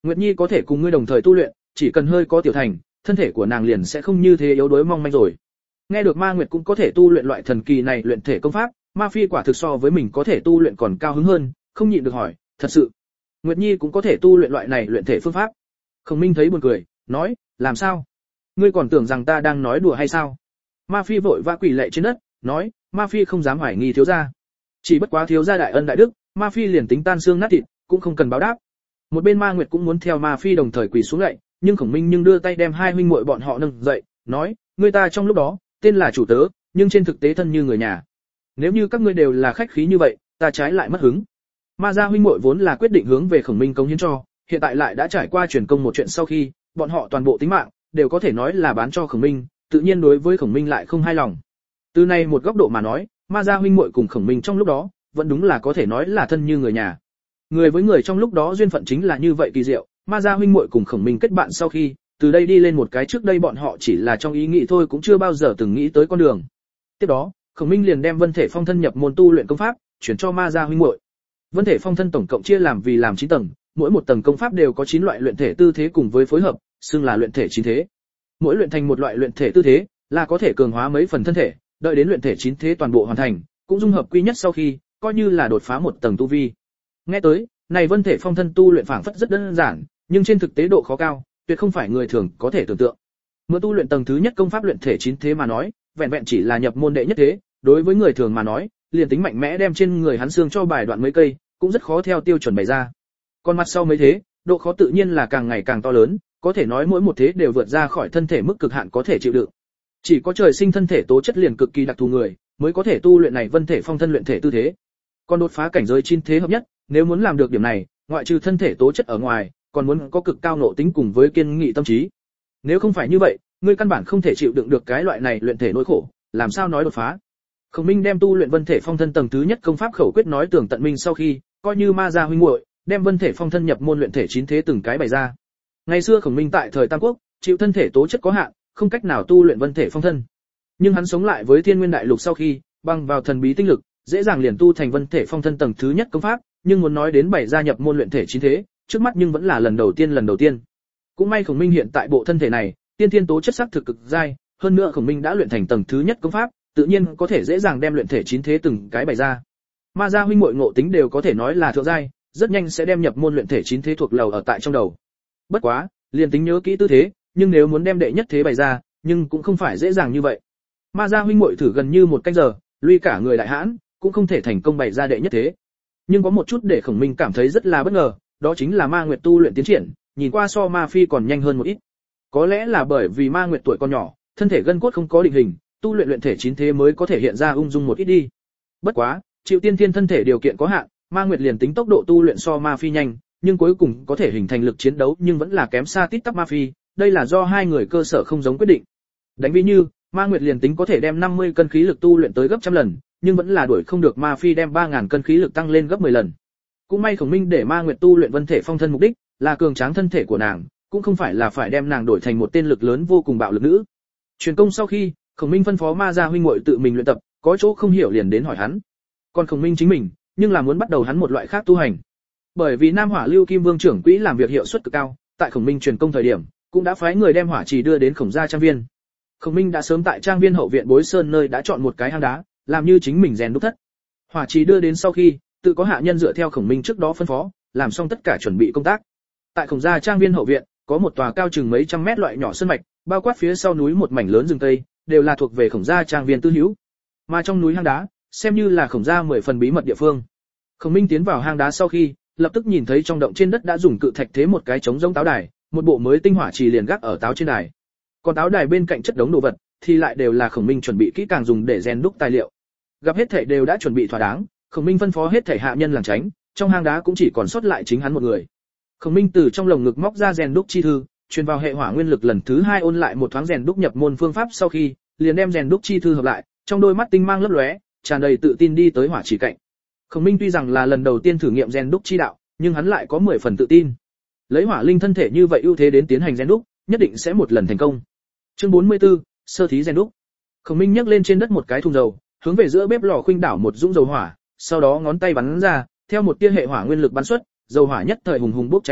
Nguyệt Nhi có thể cùng ngươi đồng thời tu luyện, chỉ cần hơi có tiểu thành, thân thể của nàng liền sẽ không như thế yếu đuối mong manh rồi. Nghe được Ma Nguyệt cũng có thể tu luyện loại thần kỳ này luyện thể công pháp, Ma Phi quả thực so với mình có thể tu luyện còn cao hứng hơn, không nhịn được hỏi, thật sự, Nguyệt Nhi cũng có thể tu luyện loại này luyện thể phương pháp. Khổng Minh thấy buồn cười, nói, làm sao? Ngươi còn tưởng rằng ta đang nói đùa hay sao? Ma Phi vội vã quỳ lạy trên đất, nói, Ma Phi không dám hoài nghi thiếu gia. Chỉ bất quá thiếu gia đại ân đại đức, Ma Phi liền tính tan xương nát thịt, cũng không cần báo đáp. Một bên Ma Nguyệt cũng muốn theo Ma Phi đồng thời quỳ xuống lạy, nhưng Khổng Minh nhưng đưa tay đem hai huynh muội bọn họ nâng dậy, nói, ngươi ta trong lúc đó, tên là chủ tớ, nhưng trên thực tế thân như người nhà. Nếu như các ngươi đều là khách khí như vậy, ta trái lại mất hứng. Ma gia huynh muội vốn là quyết định hướng về Khổng Minh cống hiến cho, hiện tại lại đã trải qua truyền công một chuyện sau khi, bọn họ toàn bộ tính mạng đều có thể nói là bán cho Khổng Minh, tự nhiên đối với Khổng Minh lại không hài lòng. Từ này một góc độ mà nói, Ma gia huynh muội cùng Khổng Minh trong lúc đó, vẫn đúng là có thể nói là thân như người nhà. Người với người trong lúc đó duyên phận chính là như vậy kỳ diệu, Ma gia huynh muội cùng Khổng Minh kết bạn sau khi, từ đây đi lên một cái trước đây bọn họ chỉ là trong ý nghĩ thôi cũng chưa bao giờ từng nghĩ tới con đường. Tiếp đó, Khổng Minh liền đem Vân Thể Phong Thân nhập môn tu luyện công pháp, chuyển cho Ma gia huynh muội. Vân Thể Phong Thân tổng cộng chia làm vì làm chín tầng, mỗi một tầng công pháp đều có chín loại luyện thể tư thế cùng với phối hợp, xưng là luyện thể chín thế. Mỗi luyện thành một loại luyện thể tư thế, là có thể cường hóa mấy phần thân thể, đợi đến luyện thể chín thế toàn bộ hoàn thành, cũng dung hợp quy nhất sau khi, coi như là đột phá một tầng tu vi. Nghe tới, này Vân Thể Phong Thân tu luyện phảng phất rất đơn giản, nhưng trên thực tế độ khó cao, tuyệt không phải người thường có thể tưởng tượng. มื่tu luyện tầng thứ nhất công pháp luyện thể chín thế mà nói, vẹn vẹn chỉ là nhập môn đệ nhất thế, đối với người thường mà nói, liền tính mạnh mẽ đem trên người hắn xương cho bài đoạn mấy cây, cũng rất khó theo tiêu chuẩn bày ra. Còn mặt sau mấy thế, độ khó tự nhiên là càng ngày càng to lớn, có thể nói mỗi một thế đều vượt ra khỏi thân thể mức cực hạn có thể chịu đựng. Chỉ có trời sinh thân thể tố chất liền cực kỳ đặc thù người, mới có thể tu luyện này Vân Thể Phong Thân luyện thể tư thế. Còn đột phá cảnh giới chín thế hợp nhất, nếu muốn làm được điểm này, ngoại trừ thân thể tố chất ở ngoài, còn muốn có cực cao nộ tính cùng với kiên nghị tâm trí. Nếu không phải như vậy, ngươi căn bản không thể chịu đựng được cái loại này luyện thể nỗi khổ, làm sao nói đột phá. Khổng Minh đem tu luyện Vân Thể Phong Thân tầng thứ nhất công pháp khẩu quyết nói tường tận minh sau khi, coi như Ma gia huynh muội, đem Vân Thể Phong Thân nhập môn luyện thể chín thế từng cái bày ra. Ngày xưa Khổng Minh tại thời Tam Quốc, chịu thân thể tố chất có hạn, không cách nào tu luyện Vân Thể Phong Thân. Nhưng hắn sống lại với Thiên Nguyên Đại Lục sau khi, bằng vào thần bí tinh lực, dễ dàng liền tu thành Vân Thể Phong Thân tầng thứ nhất công pháp, nhưng muốn nói đến bày ra nhập môn luyện thể chín thế, trước mắt nhưng vẫn là lần đầu tiên lần đầu tiên. Cũng may Khổng Minh hiện tại bộ thân thể này, tiên thiên tố chất sắc thực cực giai, hơn nữa Khổng Minh đã luyện thành tầng thứ nhất công pháp, tự nhiên có thể dễ dàng đem luyện thể chín thế từng cái bày ra. Ma gia huynh muội ngộ tính đều có thể nói là thượng giai, rất nhanh sẽ đem nhập môn luyện thể chín thế thuộc lầu ở tại trong đầu. Bất quá, liền tính nhớ kỹ tư thế, nhưng nếu muốn đem đệ nhất thế bày ra, nhưng cũng không phải dễ dàng như vậy. Ma gia huynh muội thử gần như một canh giờ, lui cả người đại hãn, cũng không thể thành công bày ra đệ nhất thế. Nhưng có một chút để Khổng Minh cảm thấy rất là bất ngờ, đó chính là Ma Nguyệt tu luyện tiến triển, nhìn qua so Ma Phi còn nhanh hơn một ít. Có lẽ là bởi vì Ma Nguyệt tuổi còn nhỏ, thân thể gân cốt không có định hình, tu luyện luyện thể chín thế mới có thể hiện ra ung dung một ít đi. Bất quá, chịu tiên thiên thân thể điều kiện có hạn, Ma Nguyệt liền tính tốc độ tu luyện so Ma Phi nhanh, nhưng cuối cùng có thể hình thành lực chiến đấu nhưng vẫn là kém xa tít tắp Ma Phi, đây là do hai người cơ sở không giống quyết định. Đánh ví như, Ma Nguyệt liền tính có thể đem năm mươi cân khí lực tu luyện tới gấp trăm lần, nhưng vẫn là đuổi không được Ma Phi đem ba nghìn cân khí lực tăng lên gấp mười lần. Cũng may Khổng Minh để Ma Nguyệt tu luyện Vân Thể Phong Thân mục đích là cường tráng thân thể của nàng, cũng không phải là phải đem nàng đổi thành một tên lực lớn vô cùng bạo lực nữ. Truyền công sau khi, Khổng Minh phân phó Ma gia huynh muội tự mình luyện tập, có chỗ không hiểu liền đến hỏi hắn. Còn Khổng Minh chính mình, nhưng là muốn bắt đầu hắn một loại khác tu hành. Bởi vì Nam Hỏa Lưu Kim Vương trưởng quỹ làm việc hiệu suất cực cao, tại Khổng Minh truyền công thời điểm, cũng đã phái người đem hỏa trì đưa đến Khổng gia trang viên. Khổng Minh đã sớm tại trang viên hậu viện Bối Sơn nơi đã chọn một cái hang đá, làm như chính mình rèn đúc thất. Hỏa trì đưa đến sau khi, tự có hạ nhân dựa theo Khổng Minh trước đó phân phó, làm xong tất cả chuẩn bị công tác. Tại Khổng gia trang viên hậu viện, có một tòa cao chừng mấy trăm mét loại nhỏ sơn mạch, bao quát phía sau núi một mảnh lớn rừng tây, đều là thuộc về Khổng gia trang viên tư hữu. Mà trong núi hang đá, xem như là Khổng gia mười phần bí mật địa phương. Khổng Minh tiến vào hang đá sau khi, lập tức nhìn thấy trong động trên đất đã dùng cự thạch thế một cái trống giống táo đài, một bộ mới tinh hỏa trì liền gác ở táo trên đài. Còn táo đài bên cạnh chất đống đồ vật, thì lại đều là Khổng Minh chuẩn bị kỹ càng dùng để rèn đúc tài liệu. Gặp hết thảy đều đã chuẩn bị thỏa đáng, Khổng Minh phân phó hết thảy hạ nhân làng tránh, trong hang đá cũng chỉ còn sót lại chính hắn một người. Khổng Minh từ trong lồng ngực móc ra rèn đúc chi thư, truyền vào hệ hỏa nguyên lực lần thứ hai ôn lại một thoáng rèn đúc nhập môn phương pháp sau khi, liền đem rèn đúc chi thư hợp lại, trong đôi mắt tinh mang lấp lóe, tràn đầy tự tin đi tới hỏa chỉ cạnh. Khổng Minh tuy rằng là lần đầu tiên thử nghiệm rèn đúc chi đạo, nhưng hắn lại có mười phần tự tin. Lấy hỏa linh thân thể như vậy ưu thế đến tiến hành rèn đúc, nhất định sẽ một lần thành công. Chương bốn mươi tư, sơ thí rèn đúc. Khổng Minh nhấc lên trên đất một cái thùng dầu, hướng về giữa bếp lò khuynh đảo một dũng dầu hỏa, sau đó ngón tay bắn ra, theo một tia hệ hỏa nguyên lực bắn xuất, dầu hỏa nhất thời hùng hùng bốc cháy lên,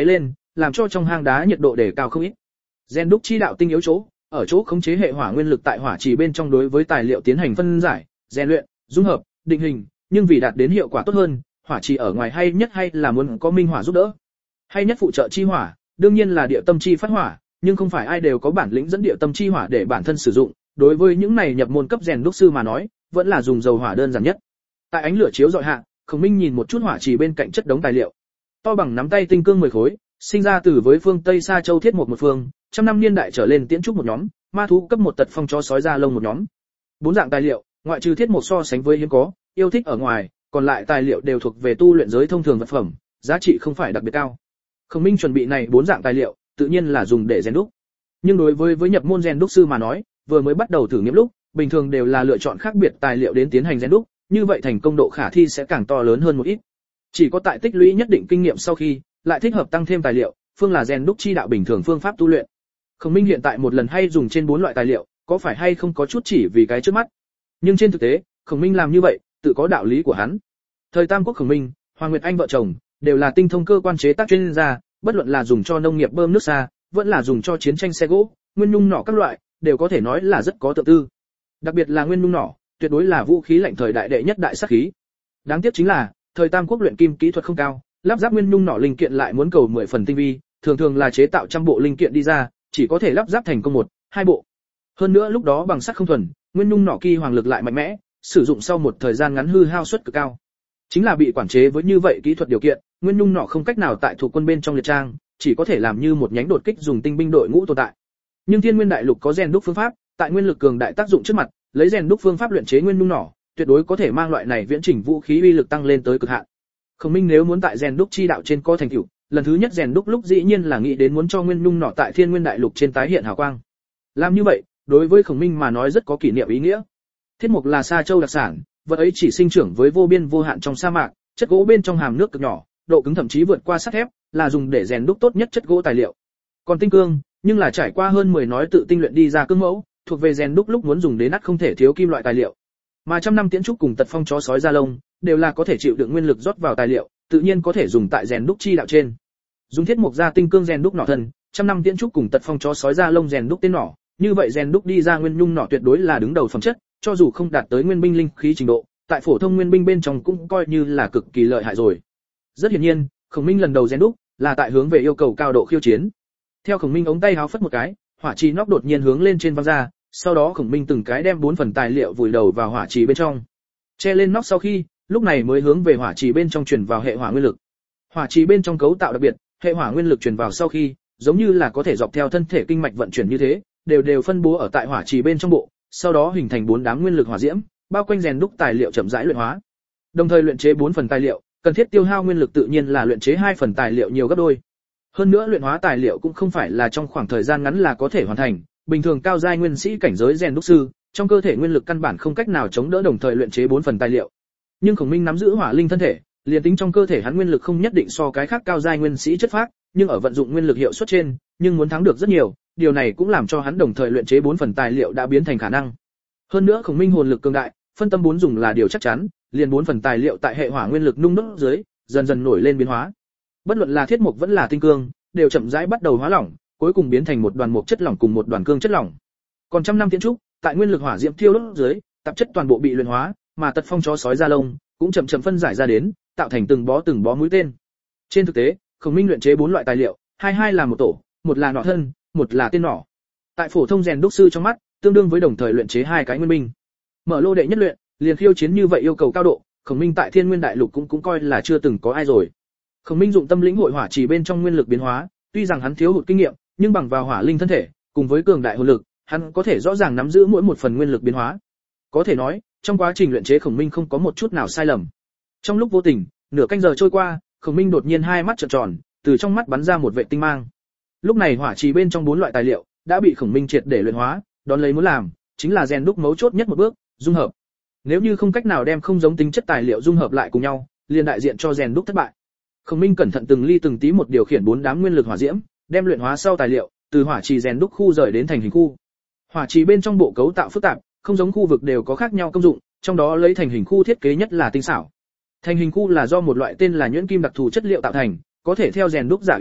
làm cho trong hang đá nhiệt độ đề cao không ít. Rèn đúc chi đạo tinh yếu chỗ, ở chỗ khống chế hệ hỏa nguyên lực tại hỏa trì bên trong đối với tài liệu tiến hành phân giải, rèn luyện, dung hợp, định hình, nhưng vì đạt đến hiệu quả tốt hơn, hỏa trì ở ngoài hay nhất hay là muốn có minh hỏa giúp đỡ. Hay nhất phụ trợ chi hỏa, đương nhiên là địa tâm chi phát hỏa, nhưng không phải ai đều có bản lĩnh dẫn địa tâm chi hỏa để bản thân sử dụng, đối với những này nhập môn cấp rèn đúc sư mà nói, vẫn là dùng dầu hỏa đơn giản nhất. Tại ánh lửa chiếu rọi hạ, Khổng Minh nhìn một chút hỏa trì bên cạnh chất đống tài liệu. To bằng nắm tay tinh cương mười khối, sinh ra từ với phương Tây Sa Châu thiết một một phương, trăm năm niên đại trở lên tiễn trúc một nhóm, ma thú cấp một tật phong cho sói da lông một nhóm. Bốn dạng tài liệu, ngoại trừ thiết một so sánh với hiếm có, yêu thích ở ngoài, còn lại tài liệu đều thuộc về tu luyện giới thông thường vật phẩm, giá trị không phải đặc biệt cao. Khổng Minh chuẩn bị này bốn dạng tài liệu, tự nhiên là dùng để rèn đúc. Nhưng đối với với nhập môn rèn đúc sư mà nói, vừa mới bắt đầu thử nghiệm lúc, bình thường đều là lựa chọn khác biệt tài liệu đến tiến hành rèn đúc, như vậy thành công độ khả thi sẽ càng to lớn hơn một ít. Chỉ có tại tích lũy nhất định kinh nghiệm sau khi, lại thích hợp tăng thêm tài liệu, phương là rèn đúc chi đạo bình thường phương pháp tu luyện. Khổng Minh hiện tại một lần hay dùng trên bốn loại tài liệu, có phải hay không có chút chỉ vì cái trước mắt. Nhưng trên thực tế, Khổng Minh làm như vậy, tự có đạo lý của hắn. Thời Tam Quốc Khổng Minh, Hoàng Nguyệt Anh vợ chồng đều là tinh thông cơ quan chế tác chuyên gia, bất luận là dùng cho nông nghiệp bơm nước xa, vẫn là dùng cho chiến tranh xe gỗ, nguyên nhung nỏ các loại, đều có thể nói là rất có tự tư. Đặc biệt là nguyên nhung nỏ, tuyệt đối là vũ khí lạnh thời đại đệ nhất đại sát khí. Đáng tiếc chính là, thời Tam Quốc luyện kim kỹ thuật không cao, lắp ráp nguyên nhung nỏ linh kiện lại muốn cầu mười phần tinh vi, thường thường là chế tạo trăm bộ linh kiện đi ra, chỉ có thể lắp ráp thành công một, hai bộ. Hơn nữa lúc đó bằng sắt không thuần, nguyên nhung nỏ kỳ hoàng lực lại mạnh mẽ, sử dụng sau một thời gian ngắn hư hao suất cực cao. Chính là bị quản chế với như vậy kỹ thuật điều kiện, nguyên nhung nỏ không cách nào tại thuộc quân bên trong liệt trang, chỉ có thể làm như một nhánh đột kích dùng tinh binh đội ngũ tồn tại. Nhưng Thiên Nguyên Đại Lục có rèn đúc phương pháp, tại nguyên lực cường đại tác dụng trước mặt, lấy rèn đúc phương pháp luyện chế nguyên nhung nỏ, tuyệt đối có thể mang loại này viễn chỉnh vũ khí uy lực tăng lên tới cực hạn. Khổng Minh nếu muốn tại rèn đúc chi đạo trên có thành tựu, lần thứ nhất rèn đúc lúc dĩ nhiên là nghĩ đến muốn cho nguyên nhung nỏ tại Thiên Nguyên Đại Lục trên tái hiện hào quang. Làm như vậy, đối với Khổng Minh mà nói rất có kỷ niệm ý nghĩa. Thiết mục là Sa Châu đặc sản, vật ấy chỉ sinh trưởng với vô biên vô hạn trong sa mạc, chất gỗ bên trong hàm nước cực nhỏ, độ cứng thậm chí vượt qua sắt thép, là dùng để rèn đúc tốt nhất chất gỗ tài liệu. Còn tinh cương, nhưng là trải qua hơn mười nói tự tinh luyện đi ra cương mẫu, thuộc về rèn đúc lúc muốn dùng đến nát không thể thiếu kim loại tài liệu. Mà trăm năm tiễn trúc cùng tật phong chó sói da lông, đều là có thể chịu đựng nguyên lực rót vào tài liệu, tự nhiên có thể dùng tại rèn đúc chi đạo trên. Dùng thiết mục ra tinh cương rèn đúc nỏ thân, trăm năm tiễn trúc cùng tật phong chó sói da lông rèn đúc tên nỏ, như vậy rèn đúc đi ra nguyên nhung nỏ tuyệt đối là đứng đầu phẩm chất, cho dù không đạt tới nguyên binh linh khí trình độ, tại phổ thông nguyên binh bên trong cũng coi như là cực kỳ lợi hại rồi. Rất hiển nhiên, Khổng Minh lần đầu rèn đúc là tại hướng về yêu cầu cao độ khiêu chiến. Theo Khổng Minh ống tay háo phất một cái, hỏa trì nóc đột nhiên hướng lên trên văng ra, sau đó Khổng Minh từng cái đem bốn phần tài liệu vùi đầu vào hỏa trì bên trong. Che lên nóc sau khi, lúc này mới hướng về hỏa trì bên trong truyền vào hệ hỏa nguyên lực. Hỏa trì bên trong cấu tạo đặc biệt, hệ hỏa nguyên lực truyền vào sau khi, giống như là có thể dọc theo thân thể kinh mạch vận chuyển như thế, đều đều phân bố ở tại hỏa trì bên trong bộ, sau đó hình thành bốn đám nguyên lực hỏa diễm, bao quanh rèn đúc tài liệu chậm rãi luyện hóa. Đồng thời luyện chế bốn phần tài liệu, cần thiết tiêu hao nguyên lực tự nhiên là luyện chế hai phần tài liệu nhiều gấp đôi. Hơn nữa luyện hóa tài liệu cũng không phải là trong khoảng thời gian ngắn là có thể hoàn thành, bình thường cao giai nguyên sĩ cảnh giới rèn đúc sư, trong cơ thể nguyên lực căn bản không cách nào chống đỡ đồng thời luyện chế bốn phần tài liệu. Nhưng Khổng Minh nắm giữ hỏa linh thân thể, liền tính trong cơ thể hắn nguyên lực không nhất định so cái khác cao giai nguyên sĩ chất phác, nhưng ở vận dụng nguyên lực hiệu suất trên, nhưng muốn thắng được rất nhiều, điều này cũng làm cho hắn đồng thời luyện chế bốn phần tài liệu đã biến thành khả năng. Hơn nữa Khổng Minh hồn lực cường đại, phân tâm bốn dùng là điều chắc chắn, liền bốn phần tài liệu tại hệ hỏa nguyên lực nung đốt dưới, dần dần nổi lên biến hóa. Bất luận là thiết mục vẫn là tinh cương, đều chậm rãi bắt đầu hóa lỏng, cuối cùng biến thành một đoàn mục chất lỏng cùng một đoàn cương chất lỏng. Còn trăm năm tiễn trúc, tại nguyên lực hỏa diễm thiêu đốt dưới, tạp chất toàn bộ bị luyện hóa, mà tật phong chó sói da lông cũng chậm chậm phân giải ra đến, tạo thành từng bó từng bó mũi tên. Trên thực tế, Khổng Minh luyện chế bốn loại tài liệu, hai hai là một tổ, một là nỏ thân, một là tên nỏ. Tại phổ thông rèn đúc sư trong mắt, tương đương với đồng thời luyện chế hai cái nguyên binh. Mở lô đệ nhất luyện, liền khiêu chiến như vậy yêu cầu cao độ, Khổng Minh tại Thiên Nguyên Đại Lục cũng cũng coi là chưa từng có ai rồi. Khổng Minh dụng tâm lĩnh hội hỏa trì bên trong nguyên lực biến hóa, tuy rằng hắn thiếu hụt kinh nghiệm, nhưng bằng vào hỏa linh thân thể, cùng với cường đại hồn lực, hắn có thể rõ ràng nắm giữ mỗi một phần nguyên lực biến hóa. Có thể nói, trong quá trình luyện chế Khổng Minh không có một chút nào sai lầm. Trong lúc vô tình, nửa canh giờ trôi qua, Khổng Minh đột nhiên hai mắt trợn tròn, từ trong mắt bắn ra một vệt tinh mang. Lúc này hỏa trì bên trong bốn loại tài liệu đã bị Khổng Minh triệt để luyện hóa, đón lấy muốn làm chính là rèn đúc mấu chốt nhất một bước, dung hợp. Nếu như không cách nào đem không giống tính chất tài liệu dung hợp lại cùng nhau, liền đại diện cho rèn đúc thất bại. Khổng Minh cẩn thận từng ly từng tí một điều khiển bốn đám nguyên lực hỏa diễm, đem luyện hóa sau tài liệu từ hỏa trì rèn đúc khu rời đến thành hình khu. Hỏa trì bên trong bộ cấu tạo phức tạp, không giống khu vực đều có khác nhau công dụng, trong đó lấy thành hình khu thiết kế nhất là tinh xảo. Thành hình khu là do một loại tên là nhuyễn kim đặc thù chất liệu tạo thành, có thể theo rèn đúc giả ý niệm,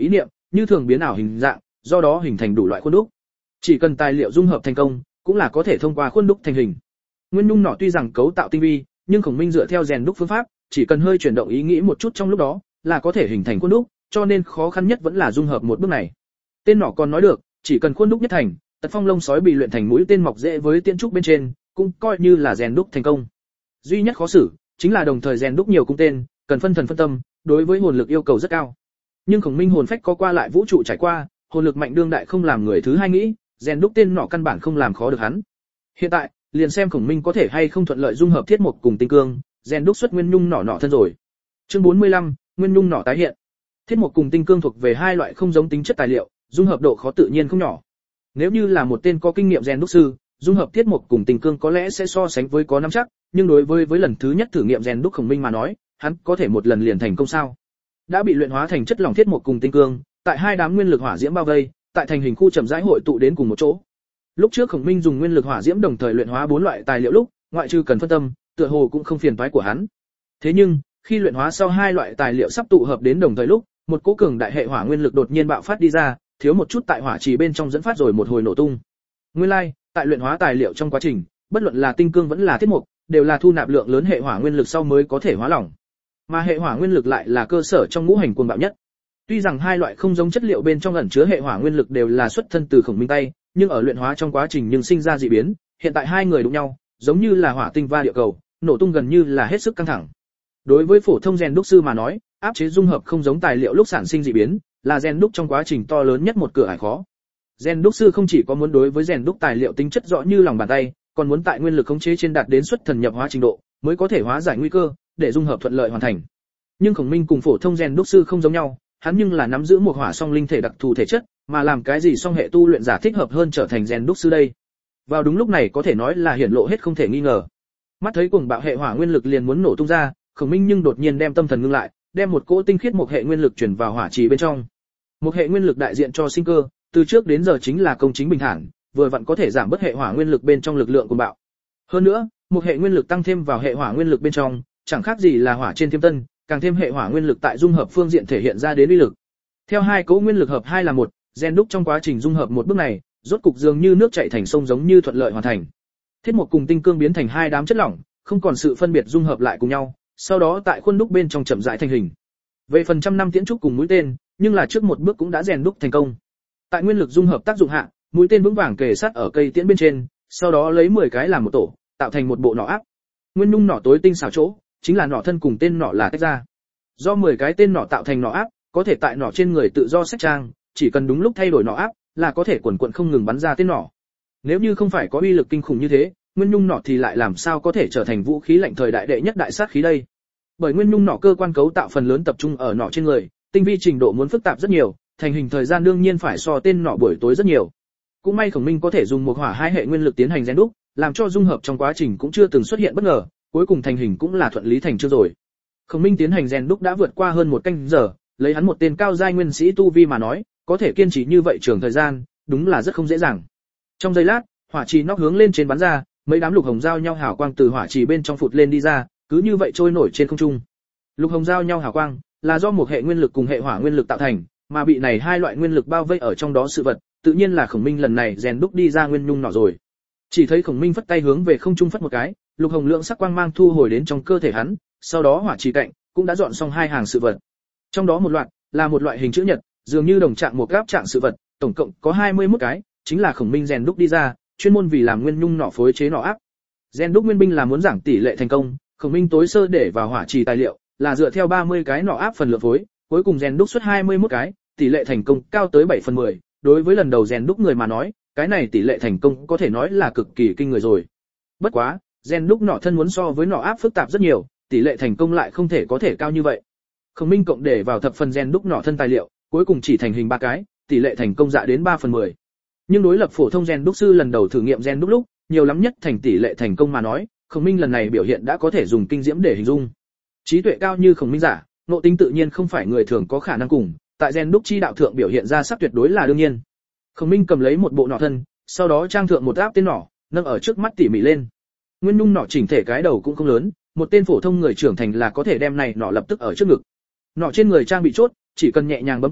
như thường biến ảo hình dạng, do đó hình thành đủ loại khuôn đúc. Chỉ cần tài liệu dung hợp thành công, cũng là có thể thông qua khuôn đúc thành hình. Nguyên nhung nỏ tuy rằng cấu tạo tinh vi, nhưng Khổng Minh dựa theo rèn đúc phương pháp, chỉ cần hơi chuyển động ý nghĩ một chút trong lúc đó, là có thể hình thành khuôn đúc, cho nên khó khăn nhất vẫn là dung hợp một bước này. Tên nỏ còn nói được, chỉ cần khuôn đúc nhất thành, Tật Phong lông sói bị luyện thành mũi tên mọc dễ với tiên trúc bên trên, cũng coi như là rèn đúc thành công. Duy nhất khó xử chính là đồng thời rèn đúc nhiều cung tên, cần phân thần phân tâm, đối với hồn lực yêu cầu rất cao. Nhưng Khổng Minh hồn phách có qua lại vũ trụ trải qua, hồn lực mạnh đương đại không làm người thứ hai nghĩ, rèn đúc tên nỏ căn bản không làm khó được hắn. Hiện tại, liền xem Khổng Minh có thể hay không thuận lợi dung hợp thiết mục cùng tinh cương, rèn đúc xuất nguyên nhung nỏ nỏ thân rồi. Chương bốn mươi lăm, nguyên nhung nỏ tái hiện. Thiết mục cùng tinh cương thuộc về hai loại không giống tính chất tài liệu, dung hợp độ khó tự nhiên không nhỏ. Nếu như là một tên có kinh nghiệm rèn đúc sư, dung hợp thiết mục cùng tinh cương có lẽ sẽ so sánh với có nắm chắc, nhưng đối với với lần thứ nhất thử nghiệm rèn đúc Khổng Minh mà nói, hắn có thể một lần liền thành công sao? Đã bị luyện hóa thành chất lỏng thiết mục cùng tinh cương, tại hai đám nguyên lực hỏa diễm bao vây, tại thành hình khu chậm rãi hội tụ đến cùng một chỗ. Lúc trước Khổng Minh dùng nguyên lực hỏa diễm đồng thời luyện hóa bốn loại tài liệu lúc, ngoại trừ cần phân tâm, tựa hồ cũng không phiền toái của hắn. Thế nhưng, khi luyện hóa sau hai loại tài liệu sắp tụ hợp đến đồng thời lúc, một cỗ cường đại hệ hỏa nguyên lực đột nhiên bạo phát đi ra, thiếu một chút tại hỏa trì bên trong dẫn phát rồi một hồi nổ tung. Nguyên lai, like, tại luyện hóa tài liệu trong quá trình, bất luận là tinh cương vẫn là thiết mục, đều là thu nạp lượng lớn hệ hỏa nguyên lực sau mới có thể hóa lỏng. Mà hệ hỏa nguyên lực lại là cơ sở trong ngũ hành cuồng bạo nhất. Tuy rằng hai loại không giống chất liệu bên trong ẩn chứa hệ hỏa nguyên lực đều là xuất thân từ Khổng Minh tay, nhưng ở luyện hóa trong quá trình nhưng sinh ra dị biến, hiện tại hai người đụng nhau, giống như là hỏa tinh va địa cầu, nổ tung gần như là hết sức căng thẳng. Đối với phổ thông rèn đúc sư mà nói, áp chế dung hợp không giống tài liệu lúc sản sinh dị biến, là rèn đúc trong quá trình to lớn nhất một cửa ải khó. Rèn đúc sư không chỉ có muốn đối với rèn đúc tài liệu tính chất rõ như lòng bàn tay, còn muốn tại nguyên lực khống chế trên đạt đến xuất thần nhập hóa trình độ, mới có thể hóa giải nguy cơ, để dung hợp thuận lợi hoàn thành. Nhưng Khổng Minh cùng phổ thông rèn đúc sư không giống nhau, hắn nhưng là nắm giữ một hỏa song linh thể đặc thù thể chất, mà làm cái gì song hệ tu luyện giả thích hợp hơn trở thành rèn đúc sư đây. Vào đúng lúc này có thể nói là hiển lộ hết không thể nghi ngờ. Mắt thấy cuồng bạo hệ hỏa nguyên lực liền muốn nổ tung ra, Khổng Minh nhưng đột nhiên đem tâm thần ngưng lại, đem một cỗ tinh khiết một hệ nguyên lực chuyển vào hỏa trì bên trong. Một hệ nguyên lực đại diện cho sinh cơ, từ trước đến giờ chính là công chính bình thản, vừa vặn có thể giảm bớt hệ hỏa nguyên lực bên trong lực lượng cuồng bạo. Hơn nữa, một hệ nguyên lực tăng thêm vào hệ hỏa nguyên lực bên trong, chẳng khác gì là hỏa trên thêm tân, càng thêm hệ hỏa nguyên lực tại dung hợp phương diện thể hiện ra đến uy lực. Theo hai cỗ nguyên lực hợp hai là một, rèn đúc trong quá trình dung hợp một bước này, rốt cục dường như nước chảy thành sông giống như thuận lợi hoàn thành. Thiết mục cùng tinh cương biến thành hai đám chất lỏng, không còn sự phân biệt dung hợp lại cùng nhau, sau đó tại khuôn đúc bên trong chậm rãi thành hình. Về phần trăm năm tiễn trúc cùng mũi tên, nhưng là trước một bước cũng đã rèn đúc thành công. Tại nguyên lực dung hợp tác dụng hạ, mũi tên vững vàng kề sát ở cây tiễn bên trên, sau đó lấy mười cái làm một tổ, tạo thành một bộ nỏ áp. Nguyên nhung nỏ tối tinh xảo chỗ, chính là nỏ thân cùng tên nỏ là tách ra. Do mười cái tên nỏ tạo thành nỏ áp, có thể tại nỏ trên người tự do sách trang, chỉ cần đúng lúc thay đổi nỏ áp, là có thể quần quần không ngừng bắn ra tên nỏ. Nếu như không phải có uy lực kinh khủng như thế, nguyên nhung nỏ thì lại làm sao có thể trở thành vũ khí lạnh thời đại đệ nhất đại sát khí đây? Bởi nguyên nhung nỏ cơ quan cấu tạo phần lớn tập trung ở nỏ trên người, tinh vi trình độ muốn phức tạp rất nhiều, thành hình thời gian đương nhiên phải so tên nỏ buổi tối rất nhiều. Cũng may Khổng Minh có thể dùng một hỏa hai hệ nguyên lực tiến hành rèn đúc, làm cho dung hợp trong quá trình cũng chưa từng xuất hiện bất ngờ, cuối cùng thành hình cũng là thuận lý thành chương rồi. Khổng Minh tiến hành rèn đúc đã vượt qua hơn một canh giờ, lấy hắn một tên cao giai nguyên sĩ tu vi mà nói, có thể kiên trì như vậy trường thời gian, đúng là rất không dễ dàng. Trong giây lát, hỏa trì nóc hướng lên trên bắn ra, mấy đám lục hồng giao nhau hào quang từ hỏa trì bên trong phụt lên đi ra, cứ như vậy trôi nổi trên không trung. Lục hồng giao nhau hào quang là do một hệ nguyên lực cùng hệ hỏa nguyên lực tạo thành, mà bị này hai loại nguyên lực bao vây ở trong đó sự vật, tự nhiên là Khổng Minh lần này rèn đúc đi ra nguyên nhung nỏ rồi. Chỉ thấy Khổng Minh phất tay hướng về không trung phất một cái, lục hồng lượng sắc quang mang thu hồi đến trong cơ thể hắn, sau đó hỏa trì cạnh cũng đã dọn xong hai hàng sự vật. Trong đó một loạt là một loại hình chữ nhật, dường như đồng trạng một gáp trạng sự vật, tổng cộng có hai mươi mốt cái, chính là Khổng Minh rèn đúc đi ra, chuyên môn vì làm nguyên nhung nỏ phối chế nỏ áp. Rèn đúc nguyên binh là muốn giảm tỷ lệ thành công, Khổng Minh tối sơ để vào hỏa trì tài liệu, là dựa theo ba mươi cái nỏ áp phần lượng phối, cuối cùng rèn đúc xuất hai mươi mốt cái, tỷ lệ thành công cao tới bảy phần mười, đối với lần đầu rèn đúc người mà nói, cái này tỷ lệ thành công có thể nói là cực kỳ kinh người rồi. Bất quá, rèn đúc nỏ thân muốn so với nỏ áp phức tạp rất nhiều, tỷ lệ thành công lại không thể có thể cao như vậy. Khổng Minh cộng để vào thập phần rèn đúc nỏ thân tài liệu, cuối cùng chỉ thành hình ba cái, tỷ lệ thành công dạ đến ba phần mười. Nhưng đối lập phổ thông rèn đúc sư lần đầu thử nghiệm rèn đúc lúc, nhiều lắm nhất thành tỷ lệ thành công mà nói, Khổng Minh lần này biểu hiện đã có thể dùng kinh diễm để hình dung. Trí tuệ cao như Khổng Minh giả, nội tính tự nhiên không phải người thường có khả năng cùng, tại rèn đúc chi đạo thượng biểu hiện ra sắc tuyệt đối là đương nhiên. Khổng Minh cầm lấy một bộ nỏ thân, sau đó trang thượng một áp tên nỏ, nâng ở trước mắt tỉ mỉ lên. Nguyên nhung nỏ chỉnh thể cái đầu cũng không lớn, một tên phổ thông người trưởng thành là có thể đem này nỏ lập tức ở trước ngực. Nỏ trên người trang bị chốt, chỉ cần nhẹ nhàng bấm cò,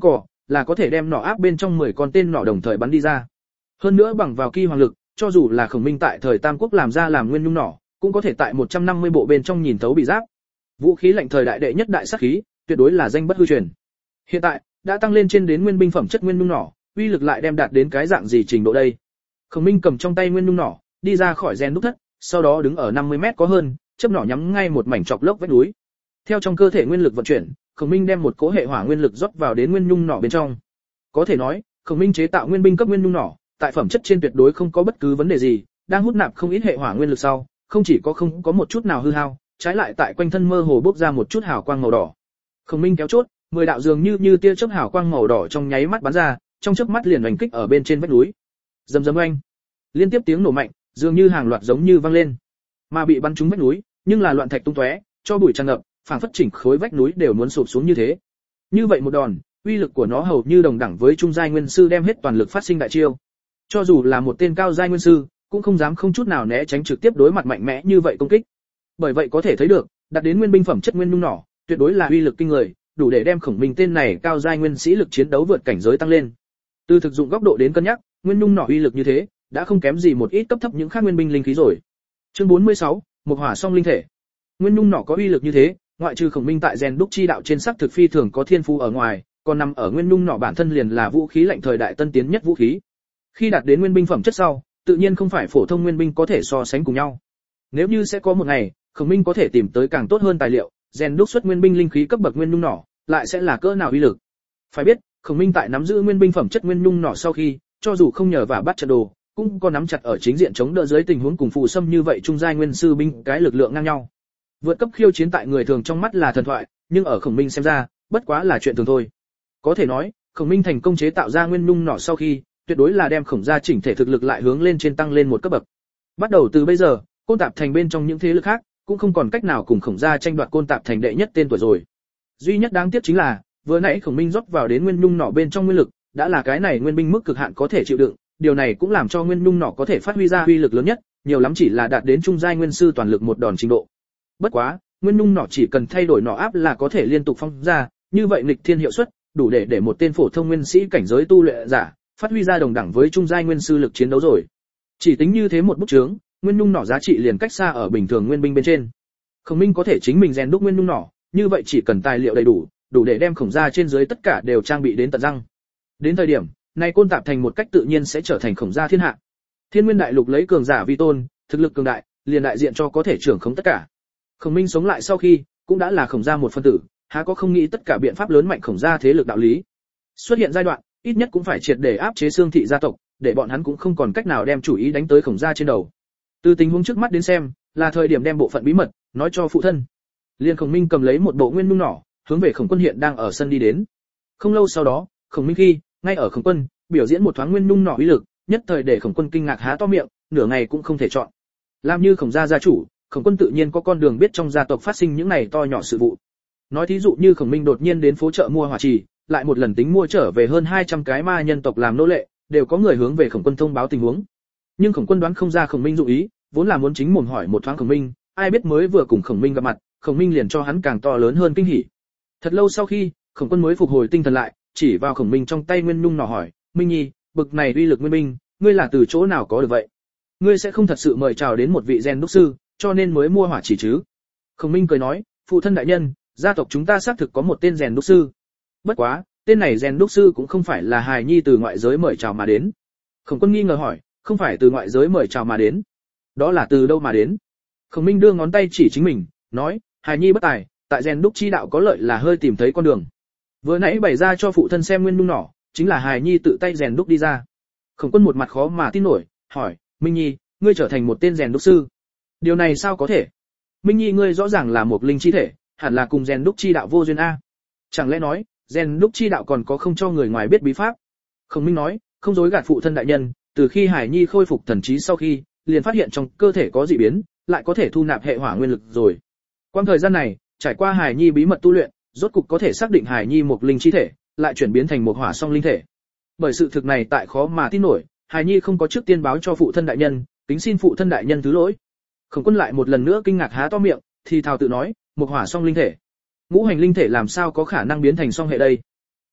là có thể đem nỏ áp bên trong mười con tên nỏ đồng thời bắn đi ra. Hơn nữa bằng vào kỳ hoàng lực, cho dù là Khổng Minh tại thời Tam Quốc làm ra làm nguyên nhung nỏ, cũng có thể tại một trăm năm mươi bộ bên trong nhìn thấu bị giáp. Vũ khí lạnh thời đại đệ nhất đại sát khí, tuyệt đối là danh bất hư truyền. Hiện tại đã tăng lên trên đến nguyên binh phẩm chất nguyên nhung nỏ, uy lực lại đem đạt đến cái dạng gì trình độ đây? Khổng Minh cầm trong tay nguyên nhung nỏ, đi ra khỏi rèn đúc thất, sau đó đứng ở năm mươi mét có hơn, chớp nỏ nhắm ngay một mảnh chọc lốc vách núi. Theo trong cơ thể nguyên lực vận chuyển, Khổng Minh đem một cỗ hệ hỏa nguyên lực rót vào đến nguyên nhung nỏ bên trong. Có thể nói, Khổng Minh chế tạo nguyên binh cấp nguyên nhung nỏ, tại phẩm chất trên tuyệt đối không có bất cứ vấn đề gì, đang hút nạp không ít hệ hỏa nguyên lực sau, không chỉ có không có một chút nào hư hao, trái lại tại quanh thân mơ hồ bốc ra một chút hào quang màu đỏ. Khổng Minh kéo chốt, mười đạo dường như như tia chớp hào quang màu đỏ trong nháy mắt bắn ra, trong chớp mắt liền oanh kích ở bên trên vách núi. Rầm rầm oanh, liên tiếp tiếng nổ mạnh, dường như hàng loạt giống như vang lên. Mà bị bắn trúng vách núi, nhưng là loạn thạch tung tóe, cho bụi tràn ngập, phảng phất chỉnh khối vách núi đều muốn sụp xuống như thế. Như vậy một đòn, uy lực của nó hầu như đồng đẳng với trung giai nguyên sư đem hết toàn lực phát sinh đại chiêu. Cho dù là một tên cao giai nguyên sư, cũng không dám không chút nào né tránh trực tiếp đối mặt mạnh mẽ như vậy công kích. Bởi vậy có thể thấy được, đạt đến nguyên binh phẩm chất nguyên nhung nỏ, tuyệt đối là uy lực kinh người, đủ để đem Khổng Minh tên này cao giai nguyên sĩ lực chiến đấu vượt cảnh giới tăng lên. Từ thực dụng góc độ đến cân nhắc, nguyên nhung nỏ uy lực như thế, đã không kém gì một ít cấp thấp những khác nguyên binh linh khí rồi. Chương bốn mươi sáu, Mộc Hỏa Song Linh Thể. Nguyên nhung nỏ có uy lực như thế, ngoại trừ Khổng Minh tại rèn đúc chi đạo trên sắc thực phi thường có thiên phú ở ngoài, còn nằm ở nguyên nhung nỏ bản thân liền là vũ khí lạnh thời đại tân tiến nhất vũ khí. Khi đạt đến nguyên binh phẩm chất sau, tự nhiên không phải phổ thông nguyên binh có thể so sánh cùng nhau. Nếu như sẽ có một ngày, Khổng Minh có thể tìm tới càng tốt hơn tài liệu, rèn đúc xuất nguyên binh linh khí cấp bậc nguyên nhung nỏ, lại sẽ là cỡ nào uy lực. Phải biết, Khổng Minh tại nắm giữ nguyên binh phẩm chất nguyên nhung nỏ sau khi, cho dù không nhờ vào bắt trận đồ, cũng có nắm chặt ở chính diện chống đỡ dưới tình huống cùng phù xâm như vậy trung giai nguyên sư binh cái lực lượng ngang nhau. Vượt cấp khiêu chiến tại người thường trong mắt là thần thoại, nhưng ở Khổng Minh xem ra, bất quá là chuyện thường thôi. Có thể nói, Khổng Minh thành công chế tạo ra nguyên nhung nỏ sau khi, tuyệt đối là đem Khổng gia chỉnh thể thực lực lại hướng lên trên tăng lên một cấp bậc. Bắt đầu từ bây giờ, Côn Tạp thành bên trong những thế lực khác, cũng không còn cách nào cùng Khổng gia tranh đoạt Côn Tạp thành đệ nhất tên tuổi rồi. Duy nhất đáng tiếc chính là, vừa nãy Khổng Minh rót vào đến nguyên nhung nỏ bên trong nguyên lực, đã là cái này nguyên binh mức cực hạn có thể chịu đựng, điều này cũng làm cho nguyên nhung nỏ có thể phát huy ra uy lực lớn nhất, nhiều lắm chỉ là đạt đến trung giai nguyên sư toàn lực một đòn trình độ. Bất quá, nguyên nhung nỏ chỉ cần thay đổi nỏ áp là có thể liên tục phong ra, như vậy nghịch thiên hiệu suất, đủ để để một tên phổ thông nguyên sĩ cảnh giới tu luyện giả phát huy ra đồng đẳng với trung giai nguyên sư lực chiến đấu rồi. Chỉ tính như thế một bút chướng, nguyên nhung nỏ giá trị liền cách xa ở bình thường nguyên binh bên trên. Khổng Minh có thể chính mình rèn đúc nguyên nhung nỏ, như vậy chỉ cần tài liệu đầy đủ, đủ để đem Khổng gia trên dưới tất cả đều trang bị đến tận răng. Đến thời điểm này, Côn Tạp thành một cách tự nhiên sẽ trở thành Khổng gia thiên hạ. Thiên Nguyên đại lục lấy cường giả vi tôn, thực lực cường đại, liền đại diện cho có thể trưởng khống tất cả. Khổng Minh sống lại sau khi, cũng đã là Khổng gia một phân tử, há có không nghĩ tất cả biện pháp lớn mạnh Khổng gia thế lực đạo lý. Xuất hiện giai đoạn, ít nhất cũng phải triệt để áp chế xương thị gia tộc, để bọn hắn cũng không còn cách nào đem chủ ý đánh tới Khổng gia trên đầu. Từ tình huống trước mắt đến xem, là thời điểm đem bộ phận bí mật nói cho phụ thân. Liên Khổng Minh cầm lấy một bộ nguyên nhung nỏ, hướng về Khổng Quân hiện đang ở sân đi đến. Không lâu sau đó, Khổng Minh khi ngay ở Khổng Quân biểu diễn một thoáng nguyên nhung nỏ uy lực, nhất thời để Khổng Quân kinh ngạc há to miệng, nửa ngày cũng không thể chọn. Làm như Khổng gia gia chủ, Khổng Quân tự nhiên có con đường biết trong gia tộc phát sinh những này to nhỏ sự vụ. Nói thí dụ như Khổng Minh đột nhiên đến phố chợ mua hỏa trì, lại một lần tính mua trở về hơn hai trăm cái ma nhân tộc làm nô lệ, đều có người hướng về Khổng Quân thông báo tình huống. Nhưng Khổng Quân đoán không ra Khổng Minh dụng ý, vốn là muốn chính mồm hỏi một thoáng Khổng Minh, ai biết mới vừa cùng Khổng Minh gặp mặt, Khổng Minh liền cho hắn càng to lớn hơn kinh hỉ. Thật lâu sau khi, Khổng Quân mới phục hồi tinh thần lại, chỉ vào Khổng Minh trong tay nguyên nhung nỏ hỏi, Minh Nhi, bực này uy lực nguyên binh, ngươi là từ chỗ nào có được vậy? Ngươi sẽ không thật sự mời chào đến một vị rèn đúc sư, cho nên mới mua hỏa chỉ chứ? Khổng Minh cười nói, phụ thân đại nhân, gia tộc chúng ta xác thực có một tên rèn đúc sư. Bất quá, tên này rèn đúc sư cũng không phải là hài nhi từ ngoại giới mời chào mà đến. Khổng Quân nghi ngờ hỏi, không phải từ ngoại giới mời chào mà đến, đó là từ đâu mà đến? Khổng Minh đưa ngón tay chỉ chính mình, nói, hài nhi bất tài, tại rèn đúc chi đạo có lợi là hơi tìm thấy con đường. Vừa nãy bày ra cho phụ thân xem nguyên nhung nỏ, chính là hài nhi tự tay rèn đúc đi ra. Khổng Quân một mặt khó mà tin nổi, hỏi, Minh Nhi, ngươi trở thành một tên rèn đúc sư? Điều này sao có thể? Minh Nhi ngươi rõ ràng là một linh chi thể, hẳn là cùng rèn đúc chi đạo vô duyên a. Chẳng lẽ nói, rèn đúc chi đạo còn có không cho người ngoài biết bí pháp? Khổng Minh nói, không dối gạt phụ thân đại nhân, từ khi Hải Nhi khôi phục thần trí sau khi, liền phát hiện trong cơ thể có dị biến, lại có thể thu nạp hệ hỏa nguyên lực rồi. Quãng thời gian này, trải qua Hải Nhi bí mật tu luyện, rốt cục có thể xác định Hải Nhi một linh chi thể, lại chuyển biến thành một hỏa song linh thể. Bởi sự thực này tại khó mà tin nổi, Hải Nhi không có trước tiên báo cho phụ thân đại nhân, kính xin phụ thân đại nhân thứ lỗi. Khổng Quân lại một lần nữa kinh ngạc há to miệng, thì thào tự nói, một hỏa song linh thể, ngũ hành linh thể làm sao có khả năng biến thành song hệ đây?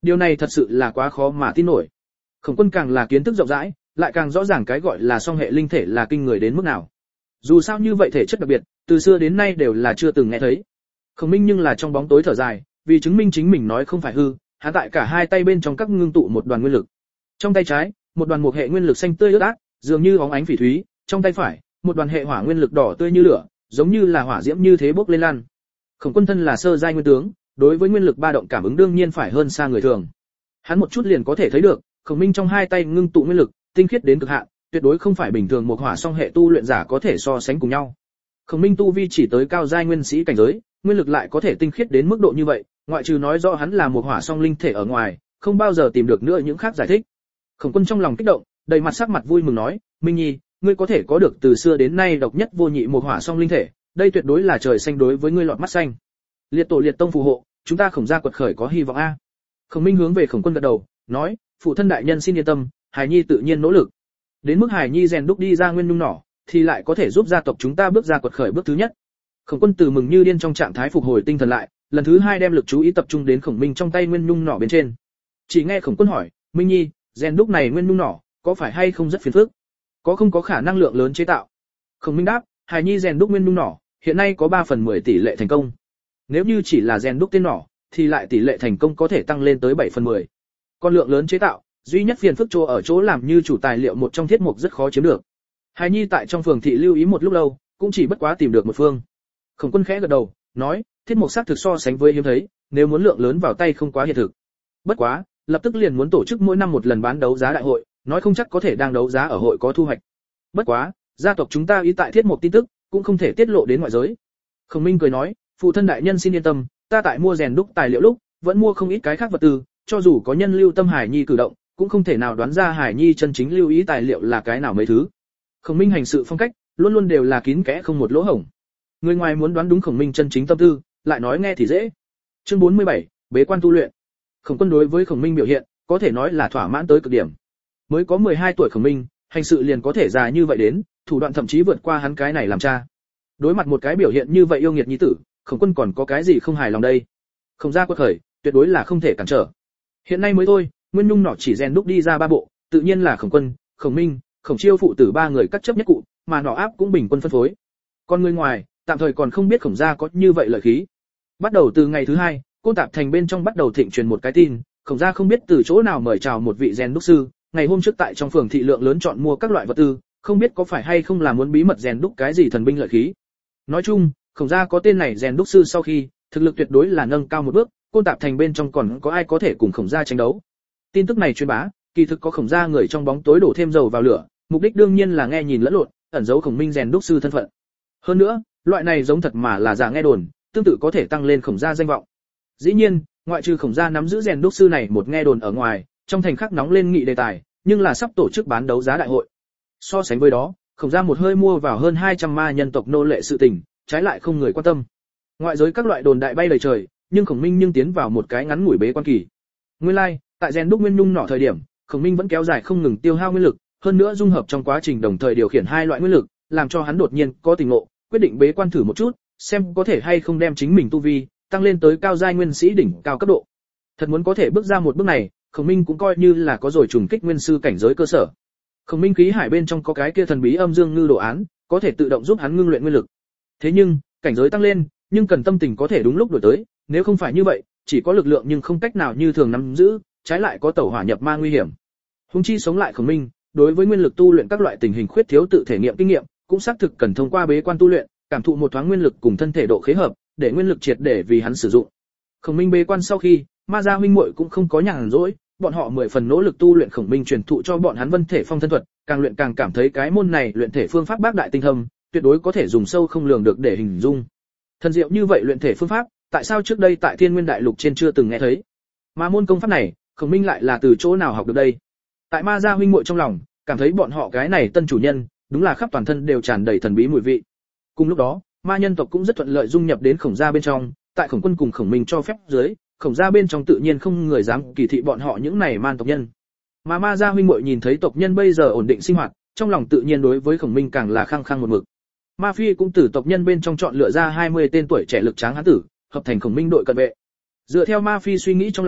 Điều này thật sự là quá khó mà tin nổi. Khổng Quân càng là kiến thức rộng rãi, lại càng rõ ràng cái gọi là song hệ linh thể là kinh người đến mức nào. Dù sao như vậy thể chất đặc biệt, từ xưa đến nay đều là chưa từng nghe thấy. Khổng Minh nhưng là trong bóng tối thở dài, vì chứng minh chính mình nói không phải hư, hắn tại cả hai tay bên trong các ngưng tụ một đoàn nguyên lực. Trong tay trái, một đoàn một hệ nguyên lực xanh tươi ướt át, dường như óng ánh phỉ thúy, trong tay phải, một đoàn hệ hỏa nguyên lực đỏ tươi như lửa, giống như là hỏa diễm như thế bốc lên lan. Khổng Quân thân là sơ giai nguyên tướng, đối với nguyên lực ba động cảm ứng đương nhiên phải hơn xa người thường. Hắn một chút liền có thể thấy được, Khổng Minh trong hai tay ngưng tụ nguyên lực, tinh khiết đến cực hạn, tuyệt đối không phải bình thường một hỏa song hệ tu luyện giả có thể so sánh cùng nhau. Khổng Minh tu vi chỉ tới cao giai nguyên sĩ cảnh giới, nguyên lực lại có thể tinh khiết đến mức độ như vậy, ngoại trừ nói rõ hắn là một hỏa song linh thể ở ngoài, không bao giờ tìm được nữa những khác giải thích. Khổng Quân trong lòng kích động, đầy mặt sắc mặt vui mừng nói, Minh Nhi, ngươi có thể có được từ xưa đến nay độc nhất vô nhị một hỏa song linh thể, đây tuyệt đối là trời xanh đối với ngươi lọt mắt xanh. Liệt tổ liệt tông phù hộ, chúng ta Khổng gia quật khởi có hy vọng a. Khổng Minh hướng về Khổng Quân gật đầu, nói, phụ thân đại nhân xin yên tâm, Hải Nhi tự nhiên nỗ lực. Đến mức Hải Nhi rèn đúc đi ra nguyên nhung nỏ, thì lại có thể giúp gia tộc chúng ta bước ra quật khởi bước thứ nhất. Khổng Quân từ mừng như điên trong trạng thái phục hồi tinh thần lại, lần thứ hai đem lực chú ý tập trung đến Khổng Minh trong tay nguyên nhung nỏ bên trên. Chỉ nghe Khổng Quân hỏi, Minh Nhi, rèn đúc này nguyên nhung nỏ, có phải hay không rất phiền phức? Có không có khả năng lượng lớn chế tạo? Khổng Minh đáp, Hải Nhi rèn đúc nguyên nhung nỏ, hiện nay có ba phần mười tỷ lệ thành công. Nếu như chỉ là rèn đúc tên nỏ, thì lại tỷ lệ thành công có thể tăng lên tới bảy phần mười. Còn lượng lớn chế tạo, duy nhất phiền phức chỗ ở chỗ làm như chủ tài liệu một trong thiết mục rất khó chiếm được. Hải Nhi tại trong phường thị lưu ý một lúc lâu, cũng chỉ bất quá tìm được một phương. Khổng Quân khẽ gật đầu, nói, thiết mục xác thực so sánh với hiếm thấy, nếu muốn lượng lớn vào tay không quá hiện thực. Bất quá, lập tức liền muốn tổ chức mỗi năm một lần bán đấu giá đại hội, nói không chắc có thể đang đấu giá ở hội có thu hoạch. Bất quá, gia tộc chúng ta ý tại thiết mục tin tức, cũng không thể tiết lộ đến ngoại giới. Khổng Minh cười nói, phụ thân đại nhân xin yên tâm, ta tại mua rèn đúc tài liệu lúc, vẫn mua không ít cái khác vật tư, cho dù có nhân lưu tâm Hải Nhi cử động, cũng không thể nào đoán ra Hải Nhi chân chính lưu ý tài liệu là cái nào mấy thứ. Khổng Minh hành sự phong cách, luôn luôn đều là kín kẽ không một lỗ hổng. Người ngoài muốn đoán đúng Khổng Minh chân chính tâm tư, lại nói nghe thì dễ. Chương bốn mươi bảy, bế quan tu luyện. Khổng Quân đối với Khổng Minh biểu hiện, có thể nói là thỏa mãn tới cực điểm. Mới có mười hai tuổi Khổng Minh, hành sự liền có thể dài như vậy đến, thủ đoạn thậm chí vượt qua hắn cái này làm cha. Đối mặt một cái biểu hiện như vậy yêu nghiệt nhi tử, Khổng Quân còn có cái gì không hài lòng đây? Khổng gia quật khởi, tuyệt đối là không thể cản trở. Hiện nay mới thôi, nguyên nhung nỏ chỉ rèn đúc đi ra ba bộ, tự nhiên là Khổng Quân, Khổng Minh, Khổng Chiêu phụ tử ba người cắt chấp nhất cụ, mà nỏ áp cũng bình quân phân phối. Còn người ngoài, tạm thời còn không biết Khổng gia có như vậy lợi khí. Bắt đầu từ ngày thứ hai, Côn Tạp thành bên trong bắt đầu thịnh truyền một cái tin, Khổng gia không biết từ chỗ nào mời chào một vị rèn đúc sư, ngày hôm trước tại trong phường thị lượng lớn chọn mua các loại vật tư, không biết có phải hay không là muốn bí mật rèn đúc cái gì thần binh lợi khí. Nói chung, Khổng gia có tên này rèn đúc sư sau khi, thực lực tuyệt đối là nâng cao một bước, Côn Tạp thành bên trong còn có ai có thể cùng Khổng gia tranh đấu. Tin tức này truyền bá, kỳ thực có Khổng gia người trong bóng tối đổ thêm dầu vào lửa, mục đích đương nhiên là nghe nhìn lẫn lộn, ẩn giấu Khổng Minh rèn đúc sư thân phận. Hơn nữa, loại này giống thật mà là giả nghe đồn, tương tự có thể tăng lên Khổng gia danh vọng. Dĩ nhiên, ngoại trừ Khổng gia nắm giữ rèn đúc sư này một nghe đồn ở ngoài, trong thành khắc nóng lên nghị đề tài, nhưng là sắp tổ chức bán đấu giá đại hội. So sánh với đó, Khổng gia một hơi mua vào hơn hai trăm ma nhân tộc nô lệ sự tình, trái lại không người quan tâm. Ngoại giới các loại đồn đại bay đầy trời, nhưng Khổng Minh nhưng tiến vào một cái ngắn ngủi bế quan kỳ. Nguyên lai, like, tại rèn đúc nguyên nhung nỏ thời điểm, Khổng Minh vẫn kéo dài không ngừng tiêu hao nguyên lực, hơn nữa dung hợp trong quá trình đồng thời điều khiển hai loại nguyên lực, làm cho hắn đột nhiên có tình ngộ, quyết định bế quan thử một chút, xem có thể hay không đem chính mình tu vi tăng lên tới cao giai nguyên sĩ đỉnh cao cấp độ. Thật muốn có thể bước ra một bước này, Khổng Minh cũng coi như là có rồi trùng kích nguyên sư cảnh giới cơ sở. Khổng Minh khí hải bên trong có cái kia thần bí âm dương ngư đồ án, có thể tự động giúp hắn ngưng luyện nguyên lực. Thế nhưng, cảnh giới tăng lên, nhưng cần tâm tình có thể đúng lúc đổi tới, nếu không phải như vậy, chỉ có lực lượng nhưng không cách nào như thường nắm giữ, trái lại có tẩu hỏa nhập ma nguy hiểm. Hùng chi sống lại Khổng Minh, đối với nguyên lực tu luyện các loại tình hình khuyết thiếu tự thể nghiệm kinh nghiệm, cũng xác thực cần thông qua bế quan tu luyện, cảm thụ một thoáng nguyên lực cùng thân thể độ khế hợp, để nguyên lực triệt để vì hắn sử dụng. Khổng Minh bế quan sau khi, Ma gia huynh muội cũng không có nhàn rỗi, bọn họ mười phần nỗ lực tu luyện Khổng Minh truyền thụ cho bọn hắn Vân Thể Phong thân thuật, càng luyện càng cảm thấy cái môn này luyện thể phương pháp bác đại tinh thâm, tuyệt đối có thể dùng sâu không lường được để hình dung. Thần diệu như vậy luyện thể phương pháp, tại sao trước đây tại Thiên Nguyên Đại Lục trên chưa từng nghe thấy? Mà môn công pháp này, Khổng Minh lại là từ chỗ nào học được đây? Tại Ma gia huynh muội trong lòng, cảm thấy bọn họ cái này tân chủ nhân, đúng là khắp toàn thân đều tràn đầy thần bí mùi vị. Cùng lúc đó, ma nhân tộc cũng rất thuận lợi dung nhập đến Khổng gia bên trong, tại Khổng Quân cùng Khổng Minh cho phép dưới, Khổng gia bên trong tự nhiên không người dám kỳ thị bọn họ những này man tộc nhân. Mà Ma gia huynh muội nhìn thấy tộc nhân bây giờ ổn định sinh hoạt, trong lòng tự nhiên đối với Khổng Minh càng là khăng khăng một mực. Ma Phi cũng từ tộc nhân bên trong chọn lựa ra hai mươi tên tuổi trẻ lực tráng hán tử, hợp thành Khổng Minh đội cận vệ. Dựa theo Ma Phi suy nghĩ trong lòng,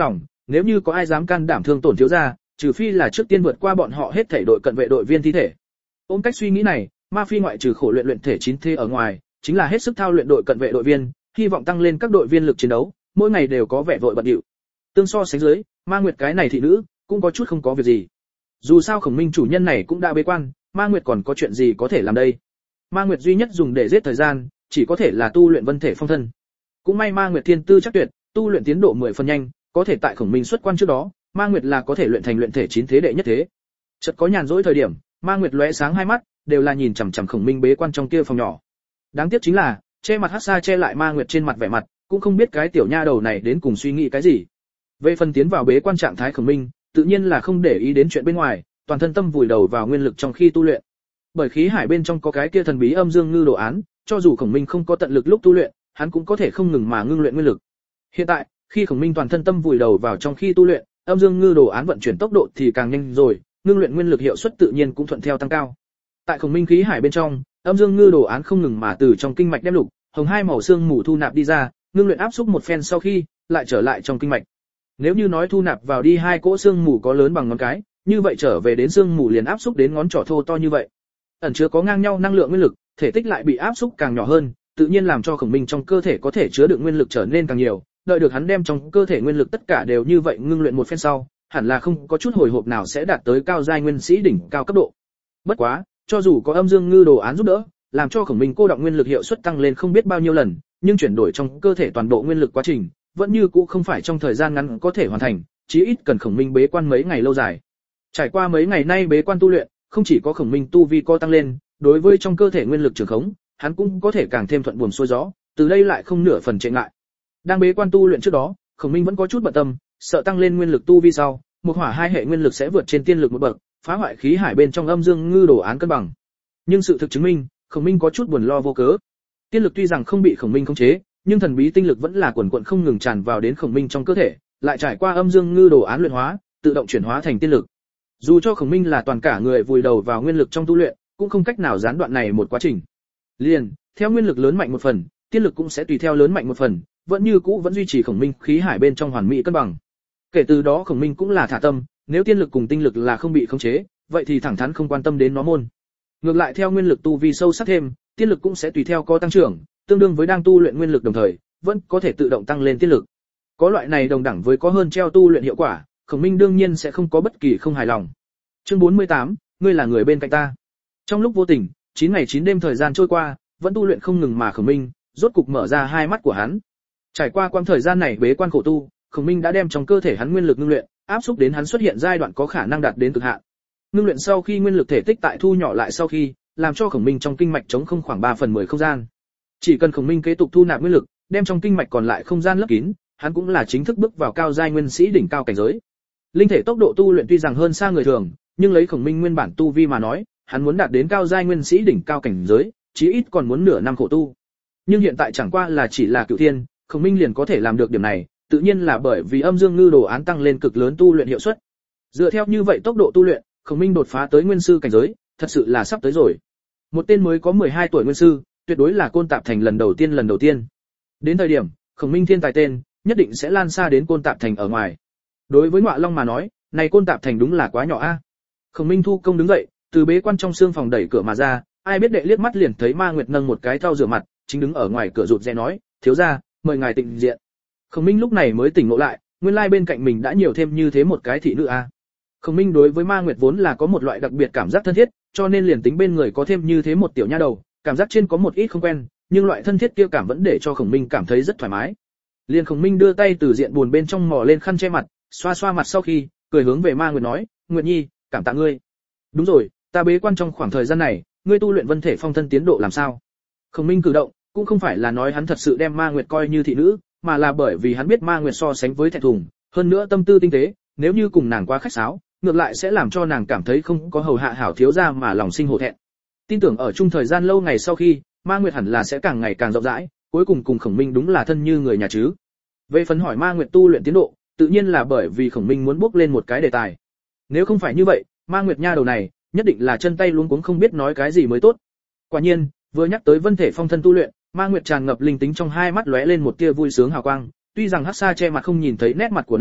nếu như có ai dám can đảm thương tổn thiếu gia, trừ phi là trước tiên vượt qua bọn họ hết thảy đội cận vệ đội viên thi thể. Ôm cách suy nghĩ này, Ma Phi ngoại trừ khổ luyện luyện thể chín thế ở ngoài, chính là hết sức thao luyện đội cận vệ đội viên, hy vọng tăng lên các đội viên lực chiến đấu, mỗi ngày đều có vẻ vội bận rộn. Tương so sánh dưới, Ma Nguyệt cái này thị nữ, cũng có chút không có việc gì. Dù sao Khổng Minh chủ nhân này cũng đã bế quan, Ma Nguyệt còn có chuyện gì có thể làm đây? Ma Nguyệt duy nhất dùng để giết thời gian, chỉ có thể là tu luyện vân thể phong thân. Cũng may Ma Nguyệt thiên tư chắc tuyệt, tu luyện tiến độ mười phần nhanh, có thể tại Khổng Minh xuất quan trước đó, Ma Nguyệt là có thể luyện thành luyện thể chín thế đệ nhất thế. Chợt có nhàn rỗi thời điểm, Ma Nguyệt lóe sáng hai mắt, đều là nhìn chằm chằm Khổng Minh bế quan trong kia phòng nhỏ. Đáng tiếc chính là, che mặt hắc sa che lại Ma Nguyệt trên mặt vẻ mặt, cũng không biết cái tiểu nha đầu này đến cùng suy nghĩ cái gì. Về phần tiến vào bế quan trạng thái Khổng Minh, tự nhiên là không để ý đến chuyện bên ngoài, toàn thân tâm vùi đầu vào nguyên lực trong khi tu luyện. Bởi khí hải bên trong có cái kia thần bí âm dương ngư đồ án, cho dù Khổng Minh không có tận lực lúc tu luyện, hắn cũng có thể không ngừng mà ngưng luyện nguyên lực. Hiện tại, khi Khổng Minh toàn thân tâm vùi đầu vào trong khi tu luyện, âm dương ngư đồ án vận chuyển tốc độ thì càng nhanh rồi, ngưng luyện nguyên lực hiệu suất tự nhiên cũng thuận theo tăng cao. Tại Khổng Minh khí hải bên trong, âm dương ngư đồ án không ngừng mà từ trong kinh mạch đem lục, hồng hai màu xương mù thu nạp đi ra, ngưng luyện áp xúc một phen sau khi, lại trở lại trong kinh mạch. Nếu như nói thu nạp vào đi hai cỗ xương mù có lớn bằng ngón cái, như vậy trở về đến xương mù liền áp xúc đến ngón trỏ thô to như vậy. Ẩn chứa có ngang nhau năng lượng nguyên lực, thể tích lại bị áp xúc càng nhỏ hơn, tự nhiên làm cho Khổng Minh trong cơ thể có thể chứa đựng nguyên lực trở nên càng nhiều, đợi được hắn đem trong cơ thể nguyên lực tất cả đều như vậy ngưng luyện một phen sau, hẳn là không có chút hồi hộp nào sẽ đạt tới cao giai nguyên sĩ đỉnh cao cấp độ. Bất quá, cho dù có âm dương ngư đồ án giúp đỡ, làm cho Khổng Minh cô động nguyên lực hiệu suất tăng lên không biết bao nhiêu lần, nhưng chuyển đổi trong cơ thể toàn bộ nguyên lực quá trình, vẫn như cũ không phải trong thời gian ngắn có thể hoàn thành, chí ít cần Khổng Minh bế quan mấy ngày lâu dài. Trải qua mấy ngày nay bế quan tu luyện, không chỉ có Khổng Minh tu vi co tăng lên, đối với trong cơ thể nguyên lực trường khống, hắn cũng có thể càng thêm thuận buồm xuôi gió, từ đây lại không nửa phần chệch lại. Đang bế quan tu luyện trước đó, Khổng Minh vẫn có chút bận tâm, sợ tăng lên nguyên lực tu vi sau, một hỏa hai hệ nguyên lực sẽ vượt trên tiên lực một bậc, phá hoại khí hải bên trong âm dương ngư đồ án cân bằng. Nhưng sự thực chứng minh, Khổng Minh có chút buồn lo vô cớ. Tiên lực tuy rằng không bị Khổng Minh khống chế, nhưng thần bí tinh lực vẫn là quần quần không ngừng tràn vào đến Khổng Minh trong cơ thể, lại trải qua âm dương ngư đồ án luyện hóa, tự động chuyển hóa thành tiên lực. Dù cho Khổng Minh là toàn cả người vùi đầu vào nguyên lực trong tu luyện, cũng không cách nào gián đoạn này một quá trình. Liền, theo nguyên lực lớn mạnh một phần, tiên lực cũng sẽ tùy theo lớn mạnh một phần, vẫn như cũ vẫn duy trì Khổng Minh khí hải bên trong hoàn mỹ cân bằng. Kể từ đó Khổng Minh cũng là thả tâm, nếu tiên lực cùng tinh lực là không bị khống chế, vậy thì thẳng thắn không quan tâm đến nó môn. Ngược lại theo nguyên lực tu vi sâu sắc thêm, tiên lực cũng sẽ tùy theo có tăng trưởng, tương đương với đang tu luyện nguyên lực đồng thời, vẫn có thể tự động tăng lên tiên lực. Có loại này đồng đẳng với có hơn treo tu luyện hiệu quả, Khổng Minh đương nhiên sẽ không có bất kỳ không hài lòng. Chương bốn mươi tám, ngươi là người bên cạnh ta. Trong lúc vô tình, chín ngày chín đêm thời gian trôi qua, vẫn tu luyện không ngừng mà Khổng Minh, rốt cục mở ra hai mắt của hắn. Trải qua quãng thời gian này bế quan khổ tu, Khổng Minh đã đem trong cơ thể hắn nguyên lực ngưng luyện, áp xúc đến hắn xuất hiện giai đoạn có khả năng đạt đến cực hạn. Ngưng luyện sau khi nguyên lực thể tích tại thu nhỏ lại sau khi, làm cho Khổng Minh trong kinh mạch trống không khoảng ba phần mười không gian. Chỉ cần Khổng Minh kế tục thu nạp nguyên lực, đem trong kinh mạch còn lại không gian lấp kín, hắn cũng là chính thức bước vào cao giai nguyên sĩ đỉnh cao cảnh giới. Linh thể tốc độ tu luyện tuy rằng hơn xa người thường, nhưng lấy Khổng Minh nguyên bản tu vi mà nói, hắn muốn đạt đến cao giai nguyên sĩ đỉnh cao cảnh giới, chí ít còn muốn nửa năm khổ tu. Nhưng hiện tại chẳng qua là chỉ là cửu thiên, Khổng Minh liền có thể làm được điểm này, tự nhiên là bởi vì âm dương ngư đồ án tăng lên cực lớn tu luyện hiệu suất. Dựa theo như vậy tốc độ tu luyện, Khổng Minh đột phá tới nguyên sư cảnh giới, thật sự là sắp tới rồi. Một tên mới có mười hai tuổi nguyên sư, tuyệt đối là Côn Tạp Thành lần đầu tiên lần đầu tiên. Đến thời điểm, Khổng Minh thiên tài tên, nhất định sẽ lan xa đến Côn Tạp Thành ở ngoài. Đối với Ngọa Long mà nói, này Côn Tạp Thành đúng là quá nhỏ a. Khổng Minh thu công đứng dậy, từ bế quan trong xương phòng đẩy cửa mà ra, ai biết đệ liếc mắt liền thấy Ma Nguyệt nâng một cái thau rửa mặt, chính đứng ở ngoài cửa rụt rè nói, thiếu gia, mời ngài tịnh diện. Khổng Minh lúc này mới tỉnh ngộ lại, nguyên lai bên cạnh mình đã nhiều thêm như thế một cái thị nữ a. Khổng Minh đối với Ma Nguyệt vốn là có một loại đặc biệt cảm giác thân thiết, cho nên liền tính bên người có thêm như thế một tiểu nha đầu, cảm giác trên có một ít không quen, nhưng loại thân thiết kia cảm vẫn để cho Khổng Minh cảm thấy rất thoải mái. Liền Khổng Minh đưa tay từ diện buồn bên trong mò lên khăn che mặt, xoa xoa mặt sau khi, cười hướng về Ma Nguyệt nói, "Nguyệt Nhi, cảm tạ ngươi. Đúng rồi, ta bế quan trong khoảng thời gian này, ngươi tu luyện vân thể phong thân tiến độ làm sao?" Khổng Minh cử động, cũng không phải là nói hắn thật sự đem Ma Nguyệt coi như thị nữ, mà là bởi vì hắn biết Ma Nguyệt so sánh với thẹn thùng, hơn nữa tâm tư tinh tế, nếu như cùng nàng quá khách sáo, ngược lại sẽ làm cho nàng cảm thấy không có hầu hạ hảo thiếu gia mà lòng sinh hổ thẹn. Tin tưởng ở chung thời gian lâu ngày sau khi, Ma Nguyệt hẳn là sẽ càng ngày càng rộng rãi, cuối cùng cùng Khổng Minh đúng là thân như người nhà chứ. Về phần hỏi Ma Nguyệt tu luyện tiến độ, tự nhiên là bởi vì Khổng Minh muốn bước lên một cái đề tài. Nếu không phải như vậy, Ma Nguyệt nha đầu này, nhất định là chân tay luống cuống không biết nói cái gì mới tốt. Quả nhiên, vừa nhắc tới vân thể phong thân tu luyện, Ma Nguyệt tràn ngập linh tính trong hai mắt lóe lên một tia vui sướng hào quang, tuy rằng hắc sa che mặt không nhìn thấy nét mặt của nàng,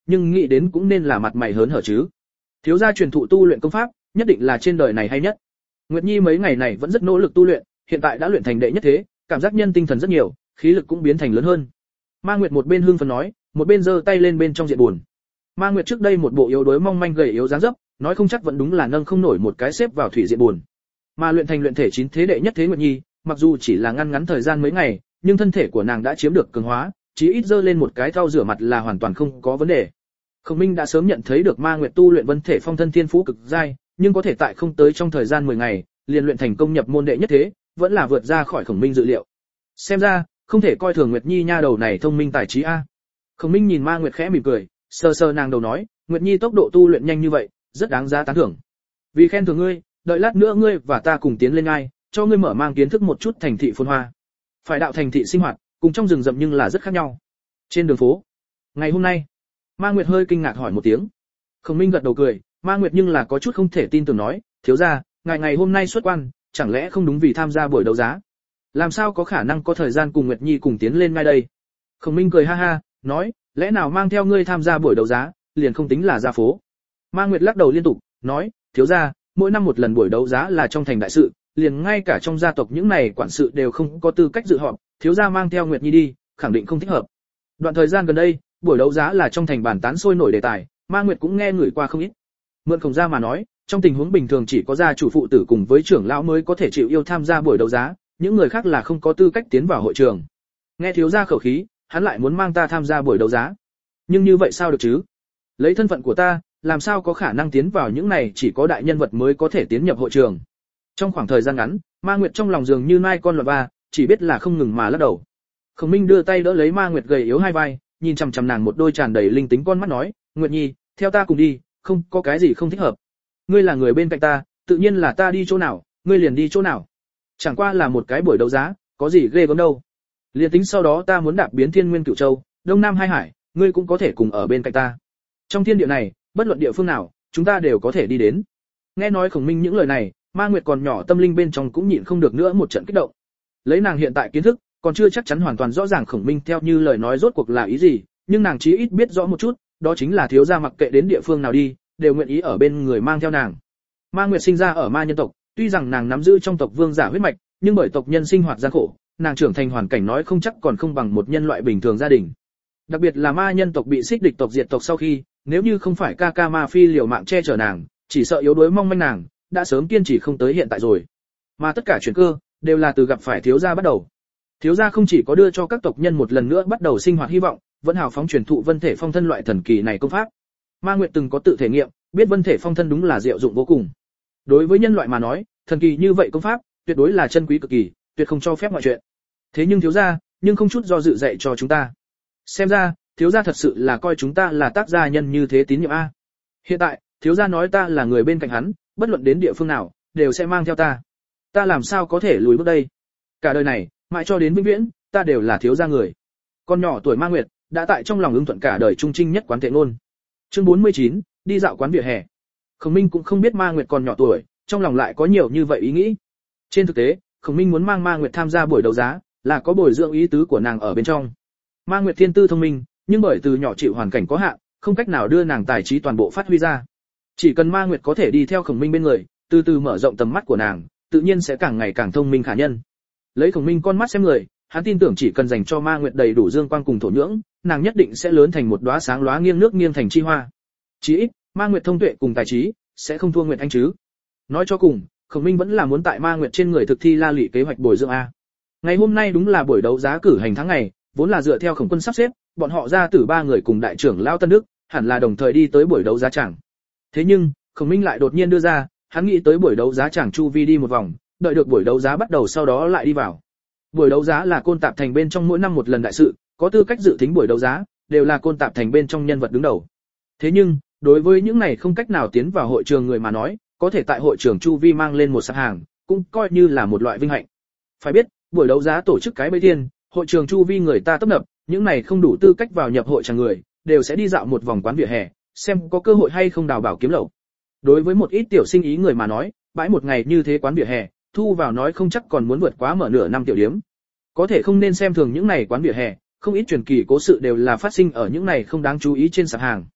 nhưng nghĩ đến cũng nên là mặt mày hớn hở chứ. Thiếu gia truyền thụ tu luyện công pháp, nhất định là trên đời này hay nhất. Nguyệt Nhi mấy ngày này vẫn rất nỗ lực tu luyện, hiện tại đã luyện thành đệ nhất thế, cảm giác nhân tinh thần rất nhiều, khí lực cũng biến thành lớn hơn. Ma Nguyệt một bên hưng phấn nói, một bên giơ tay lên bên trong diện buồn. Ma Nguyệt trước đây một bộ yếu đuối mong manh gầy yếu dáng dấp, nói không chắc vẫn đúng là nâng không nổi một cái xếp vào thủy diện buồn. Mà luyện thành luyện thể chín thế đệ nhất thế Nguyệt Nhi, mặc dù chỉ là ngăn ngắn thời gian mấy ngày, nhưng thân thể của nàng đã chiếm được cường hóa, chí ít giơ lên một cái thau rửa mặt là hoàn toàn không có vấn đề. Khổng Minh đã sớm nhận thấy được Ma Nguyệt tu luyện vân thể phong thân thiên phú cực giai, nhưng có thể tại không tới trong thời gian mười ngày, liền luyện thành công nhập môn đệ nhất thế, vẫn là vượt ra khỏi Khổng Minh dự liệu. Xem ra, không thể coi thường Nguyệt Nhi nha đầu này thông minh tài trí a. Khổng Minh nhìn Ma Nguyệt khẽ mỉm cười, sờ sờ nàng đầu nói, Nguyệt Nhi tốc độ tu luyện nhanh như vậy, rất đáng giá tán thưởng. Vì khen thưởng ngươi, đợi lát nữa ngươi và ta cùng tiến lên ngay, cho ngươi mở mang kiến thức một chút thành thị phồn hoa. Phải đạo thành thị sinh hoạt, cùng trong rừng rậm nhưng là rất khác nhau. Trên đường phố, ngày hôm nay, Ma Nguyệt hơi kinh ngạc hỏi một tiếng. Khổng Minh gật đầu cười, Ma Nguyệt nhưng là có chút không thể tin tưởng nói, thiếu gia, ngày ngày hôm nay xuất quan, chẳng lẽ không đúng vì tham gia buổi đấu giá? Làm sao có khả năng có thời gian cùng Nguyệt Nhi cùng tiến lên ngay đây? Khổng Minh cười ha ha, nói, lẽ nào mang theo ngươi tham gia buổi đấu giá, liền không tính là ra phố? Ma Nguyệt lắc đầu liên tục, nói, thiếu gia, mỗi năm một lần buổi đấu giá là trong thành đại sự, liền ngay cả trong gia tộc những này quản sự đều không có tư cách dự họp, thiếu gia mang theo Nguyệt Nhi đi, khẳng định không thích hợp. Đoạn thời gian gần đây, buổi đấu giá là trong thành bàn tán sôi nổi đề tài, Ma Nguyệt cũng nghe người qua không ít. Mượn Khổng gia mà nói, trong tình huống bình thường chỉ có gia chủ phụ tử cùng với trưởng lão mới có thể chịu yêu tham gia buổi đấu giá, những người khác là không có tư cách tiến vào hội trường. Nghe thiếu gia khẩu khí, hắn lại muốn mang ta tham gia buổi đấu giá. Nhưng như vậy sao được chứ? Lấy thân phận của ta, làm sao có khả năng tiến vào những này chỉ có đại nhân vật mới có thể tiến nhập hội trường. Trong khoảng thời gian ngắn, Ma Nguyệt trong lòng dường như nai con lọt ba, chỉ biết là không ngừng mà lắc đầu. Khổng Minh đưa tay đỡ lấy Ma Nguyệt gầy yếu hai vai, nhìn chằm chằm nàng một đôi tràn đầy linh tính con mắt nói, Nguyệt Nhi, theo ta cùng đi, không có cái gì không thích hợp. Ngươi là người bên cạnh ta, tự nhiên là ta đi chỗ nào, ngươi liền đi chỗ nào. Chẳng qua là một cái buổi đấu giá, có gì ghê gớm đâu. Liền tính sau đó ta muốn đạp biến Thiên Nguyên Cửu Châu, Đông Nam hai hải, ngươi cũng có thể cùng ở bên cạnh ta. Trong thiên địa này, bất luận địa phương nào, chúng ta đều có thể đi đến. Nghe nói Khổng Minh những lời này, Ma Nguyệt còn nhỏ tâm linh bên trong cũng nhịn không được nữa một trận kích động. Lấy nàng hiện tại kiến thức, còn chưa chắc chắn hoàn toàn rõ ràng Khổng Minh theo như lời nói rốt cuộc là ý gì, nhưng nàng chí ít biết rõ một chút, đó chính là thiếu gia mặc kệ đến địa phương nào đi, đều nguyện ý ở bên người mang theo nàng. Ma Nguyệt sinh ra ở ma nhân tộc, tuy rằng nàng nắm giữ trong tộc vương giả huyết mạch, nhưng bởi tộc nhân sinh hoạt gian khổ, nàng trưởng thành hoàn cảnh nói không chắc còn không bằng một nhân loại bình thường gia đình. Đặc biệt là ma nhân tộc bị xích địch tộc diệt tộc sau khi, nếu như không phải ca ca Ma Phi liều mạng che chở nàng, chỉ sợ yếu đuối mong manh nàng, đã sớm kiên trì không tới hiện tại rồi. Mà tất cả chuyển cơ đều là từ gặp phải thiếu gia bắt đầu. Thiếu gia không chỉ có đưa cho các tộc nhân một lần nữa bắt đầu sinh hoạt hy vọng, vẫn hào phóng truyền thụ vân thể phong thân loại thần kỳ này công pháp. Ma Nguyệt từng có tự thể nghiệm, biết vân thể phong thân đúng là diệu dụng vô cùng. Đối với nhân loại mà nói, thần kỳ như vậy công pháp, tuyệt đối là chân quý cực kỳ, tuyệt không cho phép ngoại chuyện. Thế nhưng thiếu gia, nhưng không chút do dự dạy cho chúng ta. Xem ra, thiếu gia thật sự là coi chúng ta là tác gia nhân như thế tín nhiệm a. Hiện tại, thiếu gia nói ta là người bên cạnh hắn, bất luận đến địa phương nào, đều sẽ mang theo ta. Ta làm sao có thể lùi bước đây? Cả đời này, mãi cho đến vĩnh viễn, ta đều là thiếu gia người. Con nhỏ tuổi Ma Nguyệt, đã tại trong lòng ưng thuận cả đời trung trinh nhất quán thệ ngôn. Chương bốn mươi chín, đi dạo quán vỉa hè. Khổng Minh cũng không biết Ma Nguyệt còn nhỏ tuổi, trong lòng lại có nhiều như vậy ý nghĩ. Trên thực tế, Khổng Minh muốn mang Ma Nguyệt tham gia buổi đấu giá, là có bồi dưỡng ý tứ của nàng ở bên trong. Ma Nguyệt thiên tư thông minh, nhưng bởi từ nhỏ chịu hoàn cảnh có hạn, không cách nào đưa nàng tài trí toàn bộ phát huy ra. Chỉ cần Ma Nguyệt có thể đi theo Khổng Minh bên người, từ từ mở rộng tầm mắt của nàng, tự nhiên sẽ càng ngày càng thông minh khả nhân. Lấy Khổng Minh con mắt xem người, hắn tin tưởng chỉ cần dành cho Ma Nguyệt đầy đủ dương quang cùng thổ nhưỡng, nàng nhất định sẽ lớn thành một đóa sáng lóa nghiêng nước nghiêng thành chi hoa. Chỉ ít, Ma Nguyệt thông tuệ cùng tài trí sẽ không thua Nguyệt Anh chứ. Nói cho cùng, Khổng Minh vẫn là muốn tại Ma Nguyệt trên người thực thi la lị kế hoạch bồi dưỡng a. Ngày hôm nay đúng là buổi đấu giá cử hành tháng ngày, vốn là dựa theo Khổng Quân sắp xếp, bọn họ ra tử ba người cùng đại trưởng lão Tân Đức, hẳn là đồng thời đi tới buổi đấu giá chẳng. Thế nhưng, Khổng Minh lại đột nhiên đưa ra, hắn nghĩ tới buổi đấu giá chẳng chu vi đi một vòng, đợi được buổi đấu giá bắt đầu sau đó lại đi vào. Buổi đấu giá là Côn Tạp Thành bên trong mỗi năm một lần đại sự, có tư cách dự tính buổi đấu giá, đều là Côn Tạp Thành bên trong nhân vật đứng đầu. Thế nhưng, đối với những này không cách nào tiến vào hội trường người mà nói, có thể tại hội trường chu vi mang lên một sạp hàng, cũng coi như là một loại vinh hạnh. Phải biết, buổi đấu giá tổ chức cái bấy tiên, hội trường chu vi người ta tấp nập, những này không đủ tư cách vào nhập hội chẳng người, đều sẽ đi dạo một vòng quán vỉa hè, xem có cơ hội hay không đào bảo kiếm lậu. Đối với một ít tiểu sinh ý người mà nói, bãi một ngày như thế quán vỉa hè, thu vào nói không chắc còn muốn vượt quá mở nửa năm tiểu điếm. Có thể không nên xem thường những này quán vỉa hè, không ít truyền kỳ cố sự đều là phát sinh ở những này không đáng chú ý trên sạp hàng.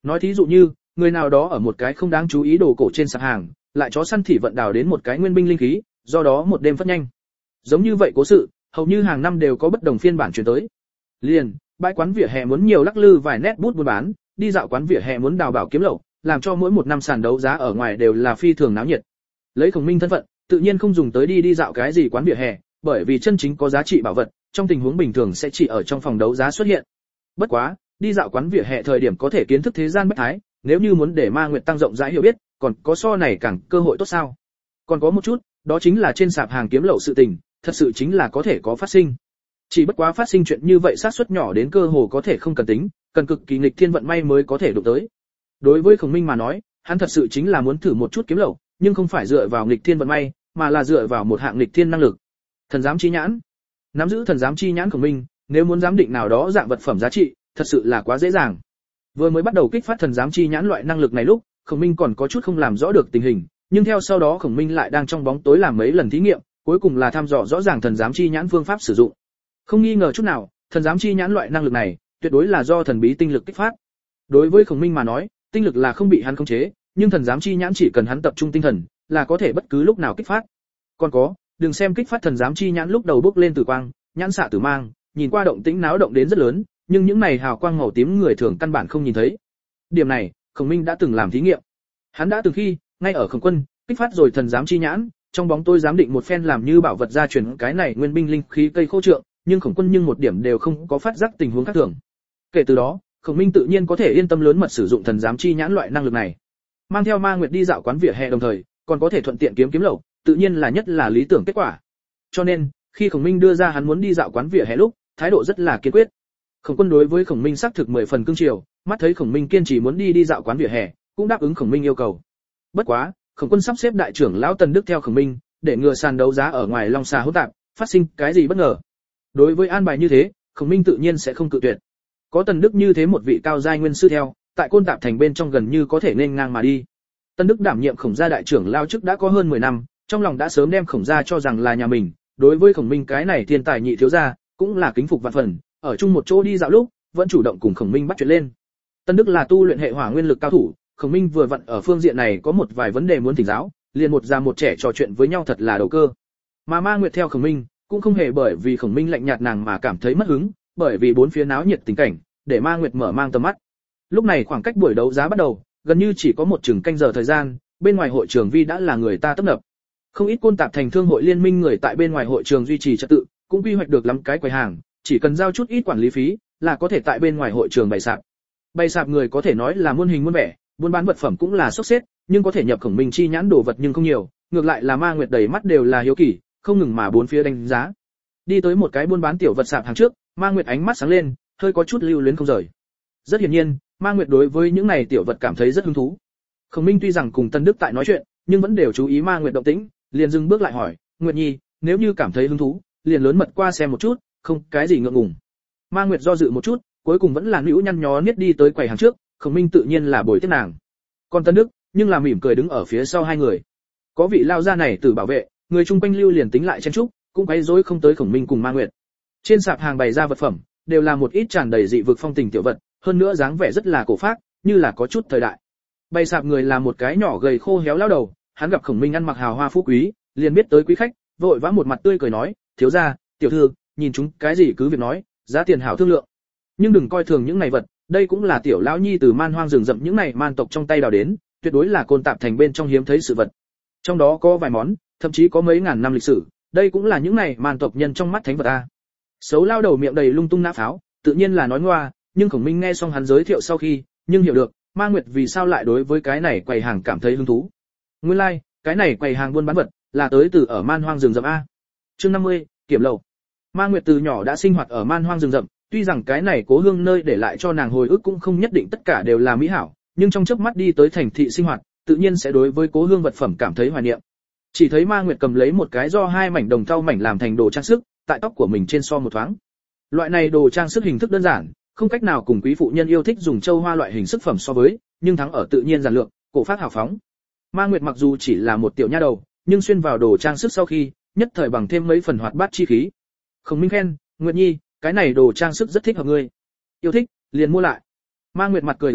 Nói thí dụ như, người nào đó ở một cái không đáng chú ý đồ cổ trên sạp hàng, lại chó săn thị vận đào đến một cái nguyên binh linh khí, do đó một đêm phát nhanh. Giống như vậy cố sự, hầu như hàng năm đều có bất đồng phiên bản truyền tới. Liền, bãi quán vỉa hè muốn nhiều lắc lư vài nét bút buôn bán, đi dạo quán vỉa hè muốn đào bảo kiếm lậu, làm cho mỗi một năm sàn đấu giá ở ngoài đều là phi thường náo nhiệt. Lấy Khổng Minh thân phận, tự nhiên không dùng tới đi đi dạo cái gì quán vỉa hè, bởi vì chân chính có giá trị bảo vật, trong tình huống bình thường sẽ chỉ ở trong phòng đấu giá xuất hiện. Bất quá, đi dạo quán vỉa hè thời điểm có thể kiến thức thế gian bách thái, nếu như muốn để Ma Nguyệt tăng rộng rãi hiểu biết, còn có so này càng cơ hội tốt sao? Còn có một chút, đó chính là trên sạp hàng kiếm lậu sự tình, thật sự chính là có thể có phát sinh. Chỉ bất quá phát sinh chuyện như vậy xác suất nhỏ đến cơ hồ có thể không cần tính, cần cực kỳ nghịch thiên vận may mới có thể đụng tới. Đối với Khổng Minh mà nói, hắn thật sự chính là muốn thử một chút kiếm lậu, nhưng không phải dựa vào nghịch thiên vận may, mà là dựa vào một hạng nghịch thiên năng lực. Thần giám chi nhãn. Nắm giữ thần giám chi nhãn Khổng Minh, nếu muốn giám định nào đó dạng vật phẩm giá trị, thật sự là quá dễ dàng. Vừa mới bắt đầu kích phát thần giám chi nhãn loại năng lực này lúc, Khổng Minh còn có chút không làm rõ được tình hình, nhưng theo sau đó Khổng Minh lại đang trong bóng tối làm mấy lần thí nghiệm, cuối cùng là thăm dò rõ ràng thần giám chi nhãn phương pháp sử dụng. Không nghi ngờ chút nào, thần giám chi nhãn loại năng lực này, tuyệt đối là do thần bí tinh lực kích phát. Đối với Khổng Minh mà nói, tinh lực là không bị hắn khống chế, nhưng thần giám chi nhãn chỉ cần hắn tập trung tinh thần, là có thể bất cứ lúc nào kích phát. Còn có, đừng xem kích phát thần giám chi nhãn lúc đầu bốc lên tử quang, nhãn xạ tử mang, nhìn qua động tĩnh náo động đến rất lớn, nhưng những này hào quang màu tím người thường căn bản không nhìn thấy. Điểm này, Khổng Minh đã từng làm thí nghiệm. Hắn đã từng khi, ngay ở Khổng Quân, kích phát rồi thần giám chi nhãn, trong bóng tôi giám định một phen làm như bảo vật gia truyền cái này nguyên binh linh khí cây khô trượng, nhưng Khổng Quân nhưng một điểm đều không có phát giác tình huống khác thường. Kể từ đó, Khổng Minh tự nhiên có thể yên tâm lớn mật sử dụng thần giám chi nhãn loại năng lực này. Mang theo Ma Nguyệt đi dạo quán vỉa hè đồng thời, còn có thể thuận tiện kiếm kiếm lậu, tự nhiên là nhất là lý tưởng kết quả. Cho nên, khi Khổng Minh đưa ra hắn muốn đi dạo quán vỉa hè lúc, thái độ rất là kiên quyết. Khổng Quân đối với Khổng Minh xác thực mười phần cương triều, mắt thấy Khổng Minh kiên trì muốn đi đi dạo quán vỉa hè, cũng đáp ứng Khổng Minh yêu cầu. Bất quá, Khổng Quân sắp xếp đại trưởng lão Tần Đức theo Khổng Minh, để ngừa sàn đấu giá ở ngoài long xà hỗn tạp, phát sinh cái gì bất ngờ. Đối với an bài như thế, Khổng Minh tự nhiên sẽ không cự tuyệt. Có Tần Đức như thế một vị cao giai nguyên sư theo, tại Côn Tạp thành bên trong gần như có thể nên ngang mà đi. Tần Đức đảm nhiệm Khổng gia đại trưởng lão chức đã có hơn mười năm, trong lòng đã sớm đem Khổng gia cho rằng là nhà mình, đối với Khổng Minh cái này thiên tài nhị thiếu gia, cũng là kính phục vạn phần, ở chung một chỗ đi dạo lúc, vẫn chủ động cùng Khổng Minh bắt chuyện lên. Tần Đức là tu luyện hệ hỏa nguyên lực cao thủ, Khổng Minh vừa vặn ở phương diện này có một vài vấn đề muốn thỉnh giáo, liền một già một trẻ trò chuyện với nhau thật là đầu cơ. Mà Ma Nguyệt theo Khổng Minh, cũng không hề bởi vì Khổng Minh lạnh nhạt nàng mà cảm thấy mất hứng, bởi vì bốn phía náo nhiệt tình cảnh, để Ma Nguyệt mở mang tầm mắt. Lúc này khoảng cách buổi đấu giá bắt đầu, gần như chỉ có một chừng canh giờ thời gian, bên ngoài hội trường vi đã là người ta tấp nập. Không ít Côn Tạp thành thương hội liên minh người tại bên ngoài hội trường duy trì trật tự, cũng quy hoạch được lắm cái quầy hàng, chỉ cần giao chút ít quản lý phí, là có thể tại bên ngoài hội trường bày sạp. Bày sạp người có thể nói là muôn hình muôn vẻ, buôn bán vật phẩm cũng là sốc xếp, nhưng có thể nhập Khổng Minh chi nhãn đồ vật nhưng không nhiều, ngược lại là Ma Nguyệt đầy mắt đều là hiếu kỳ, không ngừng mà bốn phía đánh giá. Đi tới một cái buôn bán tiểu vật sạp hàng trước, Ma Nguyệt ánh mắt sáng lên, hơi có chút lưu luyến không rời. Rất hiển nhiên, Ma Nguyệt đối với những này tiểu vật cảm thấy rất hứng thú. Khổng Minh tuy rằng cùng Tân Đức tại nói chuyện, nhưng vẫn đều chú ý Ma Nguyệt động tĩnh, liền dừng bước lại hỏi, "Nguyệt Nhi, nếu như cảm thấy hứng thú, liền lớn mật qua xem một chút, không cái gì ngượng ngùng." Ma Nguyệt do dự một chút, cuối cùng vẫn là nữu nhăn nhó niết đi tới quầy hàng trước, Khổng Minh tự nhiên là bồi tiếp nàng. Còn Tân Đức, nhưng là mỉm cười đứng ở phía sau hai người. Có vị lao gia này từ bảo vệ, người chung quanh lưu liền tính lại chen chúc, cũng quấy rối không tới Khổng Minh cùng Ma Nguyệt. Trên sạp hàng bày ra vật phẩm, đều là một ít tràn đầy dị vực phong tình tiểu vật, hơn nữa dáng vẻ rất là cổ phác, như là có chút thời đại. Bày sạp người là một cái nhỏ gầy khô héo lão đầu, hắn gặp Khổng Minh ăn mặc hào hoa phú quý, liền biết tới quý khách, vội vã một mặt tươi cười nói, "Thiếu gia, tiểu thư, nhìn chúng cái gì cứ việc nói, giá tiền hảo thương lượng. Nhưng đừng coi thường những này vật, đây cũng là tiểu lão nhi từ man hoang rừng rậm những này man tộc trong tay đào đến, tuyệt đối là Côn Tạp thành bên trong hiếm thấy sự vật. Trong đó có vài món, thậm chí có mấy ngàn năm lịch sử, đây cũng là những này man tộc nhân trong mắt thánh vật a." Xấu lao đầu miệng đầy lung tung nã pháo, tự nhiên là nói ngoa, nhưng Khổng Minh nghe xong hắn giới thiệu sau khi, nhưng hiểu được, Ma Nguyệt vì sao lại đối với cái này quầy hàng cảm thấy hứng thú. Nguyên lai, like, cái này quầy hàng buôn bán vật, là tới từ ở man hoang rừng rậm a. Chương năm mươi, Kiểm lậu. Ma Nguyệt từ nhỏ đã sinh hoạt ở man hoang rừng rậm, tuy rằng cái này cố hương nơi để lại cho nàng hồi ức cũng không nhất định tất cả đều là mỹ hảo, nhưng trong chớp mắt đi tới thành thị sinh hoạt, tự nhiên sẽ đối với cố hương vật phẩm cảm thấy hoài niệm. Chỉ thấy Ma Nguyệt cầm lấy một cái do hai mảnh đồng thau mảnh làm thành đồ trang sức, tại tóc của mình trên so một thoáng. Loại này đồ trang sức hình thức đơn giản, không cách nào cùng quý phụ nhân yêu thích dùng châu hoa loại hình sức phẩm so với, nhưng thắng ở tự nhiên giản lược, cổ phát hào phóng. Ma Nguyệt mặc dù chỉ là một tiểu nha đầu, nhưng xuyên vào đồ trang sức sau khi, nhất thời bằng thêm mấy phần hoạt bát chi khí. Khổng Minh khen, "Nguyệt Nhi, cái này đồ trang sức rất thích hợp ngươi. Yêu thích, liền mua lại." Ma Nguyệt mặt cười ửng đỏ,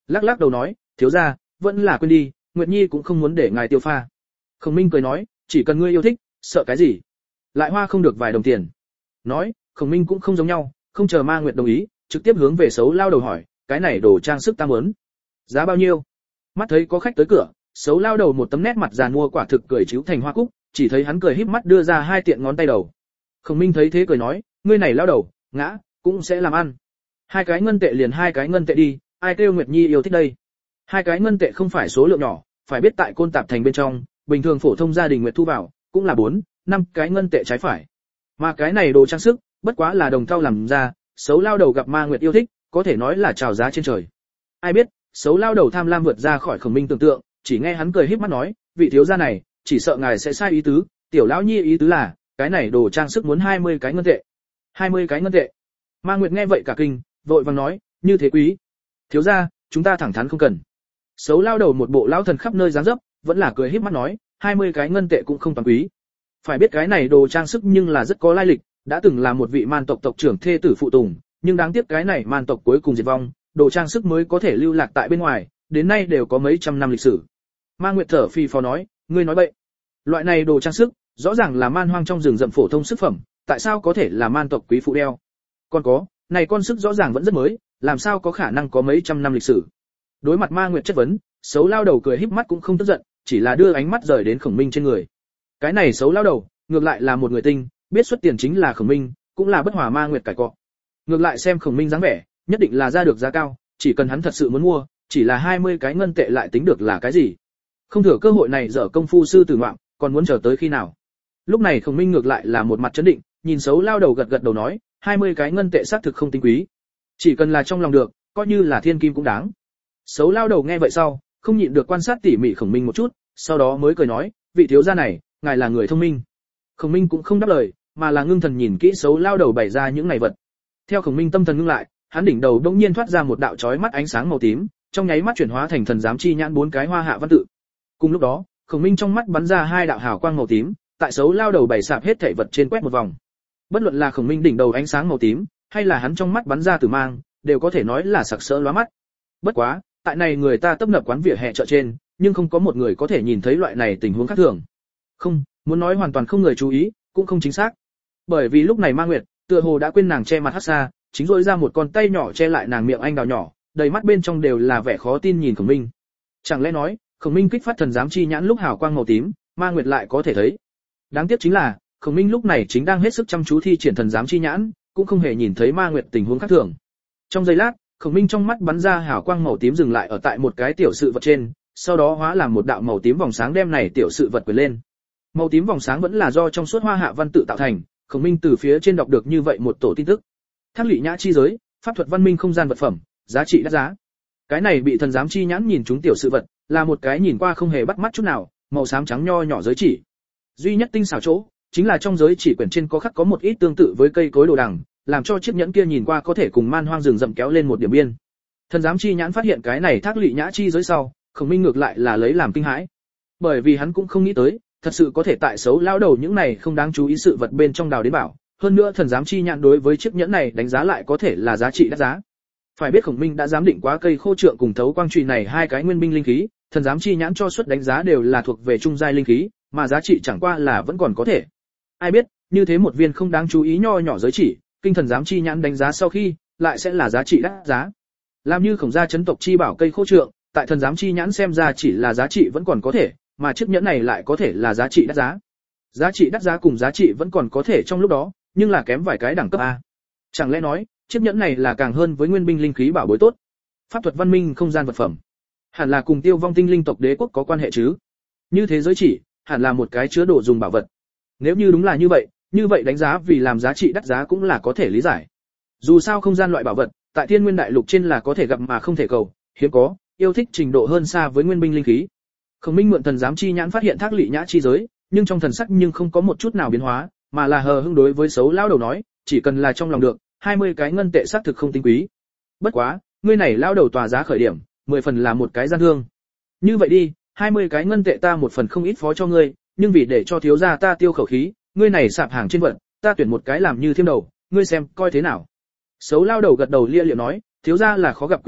lắc lắc đầu nói, thiếu gia, vẫn là quên đi, Nguyệt Nhi cũng không muốn để ngài tiêu pha. Khổng Minh cười nói, chỉ cần ngươi yêu thích, sợ cái gì? Lại hoa không được vài đồng tiền. Nói, Khổng Minh cũng không giống nhau, không chờ Ma Nguyệt đồng ý, trực tiếp hướng về Sấu Lao Đầu hỏi, cái này đồ trang sức ta muốn, giá bao nhiêu? Mắt thấy có khách tới cửa, Sấu Lao Đầu một tấm nét mặt giàn mua quả thực cười chíu thành hoa cúc, chỉ thấy hắn cười híp mắt đưa ra hai tiện ngón tay đầu. Khổng Minh thấy thế cười nói, ngươi này lao đầu, ngã, cũng sẽ làm ăn. Hai cái ngân tệ liền hai cái ngân tệ đi, ai kêu Nguyệt Nhi yêu thích đây. Hai cái ngân tệ không phải số lượng nhỏ, phải biết tại Côn Tạp thành bên trong, bình thường phổ thông gia đình Nguyệt thu vào, cũng là bốn, năm cái ngân tệ trái phải. Mà cái này đồ trang sức, bất quá là đồng thau làm ra, Xấu Lao Đầu gặp Ma Nguyệt yêu thích, có thể nói là chào giá trên trời. Ai biết, Xấu Lao Đầu tham lam vượt ra khỏi Khổng Minh tưởng tượng, chỉ nghe hắn cười híp mắt nói, vị thiếu gia này, chỉ sợ ngài sẽ sai ý tứ, tiểu lão nhi ý tứ là, cái này đồ trang sức muốn hai mươi cái ngân tệ. hai mươi cái ngân tệ. Ma Nguyệt nghe vậy cả kinh, vội vàng nói, như thế quý. Thiếu gia, chúng ta thẳng thắn không cần. Xấu Lao Đầu một bộ lão thần khắp nơi dáng dấp, vẫn là cười híp mắt nói, hai mươi cái ngân tệ cũng không toàn quý. Phải biết cái này đồ trang sức nhưng là rất có lai lịch, đã từng là một vị man tộc tộc trưởng thê tử phụ tùng, nhưng đáng tiếc cái này man tộc cuối cùng diệt vong, đồ trang sức mới có thể lưu lạc tại bên ngoài, đến nay đều có mấy trăm năm lịch sử. Ma Nguyệt thở phì phò nói, ngươi nói bậy. Loại này đồ trang sức, rõ ràng là man hoang trong rừng rậm phổ thông sức phẩm, tại sao có thể là man tộc quý phụ đeo? Còn có, này con sức rõ ràng vẫn rất mới, làm sao có khả năng có mấy trăm năm lịch sử? Đối mặt Ma Nguyệt chất vấn, Xấu Lao Đầu cười híp mắt cũng không tức giận, chỉ là đưa ánh mắt rời đến Khổng Minh trên người. Cái này Xấu Lao Đầu, ngược lại là một người tinh, biết xuất tiền chính là Khổng Minh, cũng là bất hòa Ma Nguyệt cải cọ. Ngược lại xem Khổng Minh dáng vẻ, nhất định là ra được giá cao, chỉ cần hắn thật sự muốn mua, chỉ là hai mươi cái ngân tệ lại tính được là cái gì? Không thừa cơ hội này dở công phu sư tử ngoạm, còn muốn chờ tới khi nào? Lúc này Khổng Minh ngược lại là một mặt chấn định, nhìn Xấu Lao Đầu gật gật đầu nói, hai mươi cái ngân tệ xác thực không tính quý, chỉ cần là trong lòng được, coi như là thiên kim cũng đáng. Xấu Lao Đầu nghe vậy sau, không nhịn được quan sát tỉ mỉ Khổng Minh một chút, sau đó mới cười nói, vị thiếu gia này, ngài là người thông minh. Khổng Minh cũng không đáp lời, mà là ngưng thần nhìn kỹ Xấu Lao Đầu bày ra những này vật. Theo Khổng Minh tâm thần ngưng lại, hắn đỉnh đầu đột nhiên thoát ra một đạo chói mắt ánh sáng màu tím, trong nháy mắt chuyển hóa thành thần giám chi nhãn bốn cái hoa hạ văn tự. Cùng lúc đó, Khổng Minh trong mắt bắn ra hai đạo hào quang màu tím, tại Xấu Lao Đầu bày sạp hết thảy vật trên quét một vòng. Bất luận là Khổng Minh đỉnh đầu ánh sáng màu tím, hay là hắn trong mắt bắn ra tử mang, đều có thể nói là sặc sỡ lóa mắt. Bất quá, tại này người ta tấp nập quán vỉa hè chợ trên, nhưng không có một người có thể nhìn thấy loại này tình huống khác thường. Không, muốn nói hoàn toàn không người chú ý, cũng không chính xác. Bởi vì lúc này Ma Nguyệt, tựa hồ đã quên nàng che mặt hắt xa, chính rỗi ra một con tay nhỏ che lại nàng miệng anh đào nhỏ, đầy mắt bên trong đều là vẻ khó tin nhìn Khổng Minh. Chẳng lẽ nói, Khổng Minh kích phát thần giám chi nhãn lúc hào quang màu tím, Ma Nguyệt lại có thể thấy. Đáng tiếc chính là, Khổng Minh lúc này chính đang hết sức chăm chú thi triển thần giám chi nhãn, cũng không hề nhìn thấy Ma Nguyệt tình huống khác thường. Trong giây lát, Khổng Minh trong mắt bắn ra hào quang màu tím dừng lại ở tại một cái tiểu sự vật trên, sau đó hóa làm một đạo màu tím vòng sáng đem này tiểu sự vật quyển lên. Màu tím vòng sáng vẫn là do trong suốt hoa hạ văn tự tạo thành, Khổng Minh từ phía trên đọc được như vậy một tổ tin tức. Thác lị nhã chi giới, pháp thuật văn minh không gian vật phẩm, giá trị đắt giá. Cái này bị thần giám chi nhãn nhìn chúng tiểu sự vật, là một cái nhìn qua không hề bắt mắt chút nào, màu xám trắng nho nhỏ giới chỉ. Duy nhất tinh xảo chỗ, chính là trong giới chỉ quyển trên có khắc có một ít tương tự với cây cối đồ đằng, làm cho chiếc nhẫn kia nhìn qua có thể cùng man hoang rừng rậm kéo lên một điểm biên. Thần giám chi nhãn phát hiện cái này thác lị nhã chi giới sau, Khổng Minh ngược lại là lấy làm kinh hãi. Bởi vì hắn cũng không nghĩ tới, thật sự có thể tại Xấu Lao Đầu những này không đáng chú ý sự vật bên trong đào đến bảo, hơn nữa thần giám chi nhãn đối với chiếc nhẫn này đánh giá lại có thể là giá trị đắt giá. Phải biết Khổng Minh đã giám định quá cây khô trượng cùng thấu quang chùy này hai cái nguyên binh linh khí, thần giám chi nhãn cho suất đánh giá đều là thuộc về trung giai linh khí, mà giá trị chẳng qua là vẫn còn có thể. Ai biết, như thế một viên không đáng chú ý nho nhỏ giới chỉ, kinh thần giám chi nhãn đánh giá sau khi, lại sẽ là giá trị đắt giá. Làm như Khổng gia chấn tộc chi bảo cây khô trượng, tại thần giám chi nhãn xem ra chỉ là giá trị vẫn còn có thể, mà chiếc nhẫn này lại có thể là giá trị đắt giá. Giá trị đắt giá cùng giá trị vẫn còn có thể trong lúc đó, nhưng là kém vài cái đẳng cấp a. Chẳng lẽ nói, chiếc nhẫn này là càng hơn với nguyên binh linh khí bảo bối tốt? Pháp thuật văn minh không gian vật phẩm, hẳn là cùng Tiêu Vong tinh linh tộc đế quốc có quan hệ chứ? Như thế giới chỉ, hẳn là một cái chứa đồ dùng bảo vật. Nếu như đúng là như vậy, như vậy đánh giá vì làm giá trị đắt giá cũng là có thể lý giải. Dù sao không gian loại bảo vật, tại Thiên Nguyên đại lục trên là có thể gặp mà không thể cầu, hiếm có, yêu thích trình độ hơn xa với nguyên binh linh khí. Khổng Minh mượn thần giám chi nhãn phát hiện thác lị nhã chi giới, nhưng trong thần sắc nhưng không có một chút nào biến hóa, mà là hờ hững đối với Xấu Lao Đầu nói, chỉ cần là trong lòng được, hai mươi cái ngân tệ xác thực không tính quý. Bất quá, ngươi này lao đầu tòa giá khởi điểm, mười phần là một cái gian thương. Như vậy đi, hai mươi cái ngân tệ ta một phần không ít phó cho ngươi, nhưng vì để cho thiếu gia ta tiêu khẩu khí, ngươi này sạp hàng trên vận, ta tuyển một cái làm như thêm đầu, ngươi xem coi thế nào. Xấu Lao Đầu gật đầu lia lịa nói, thiếu gia là khó gặp quý khách,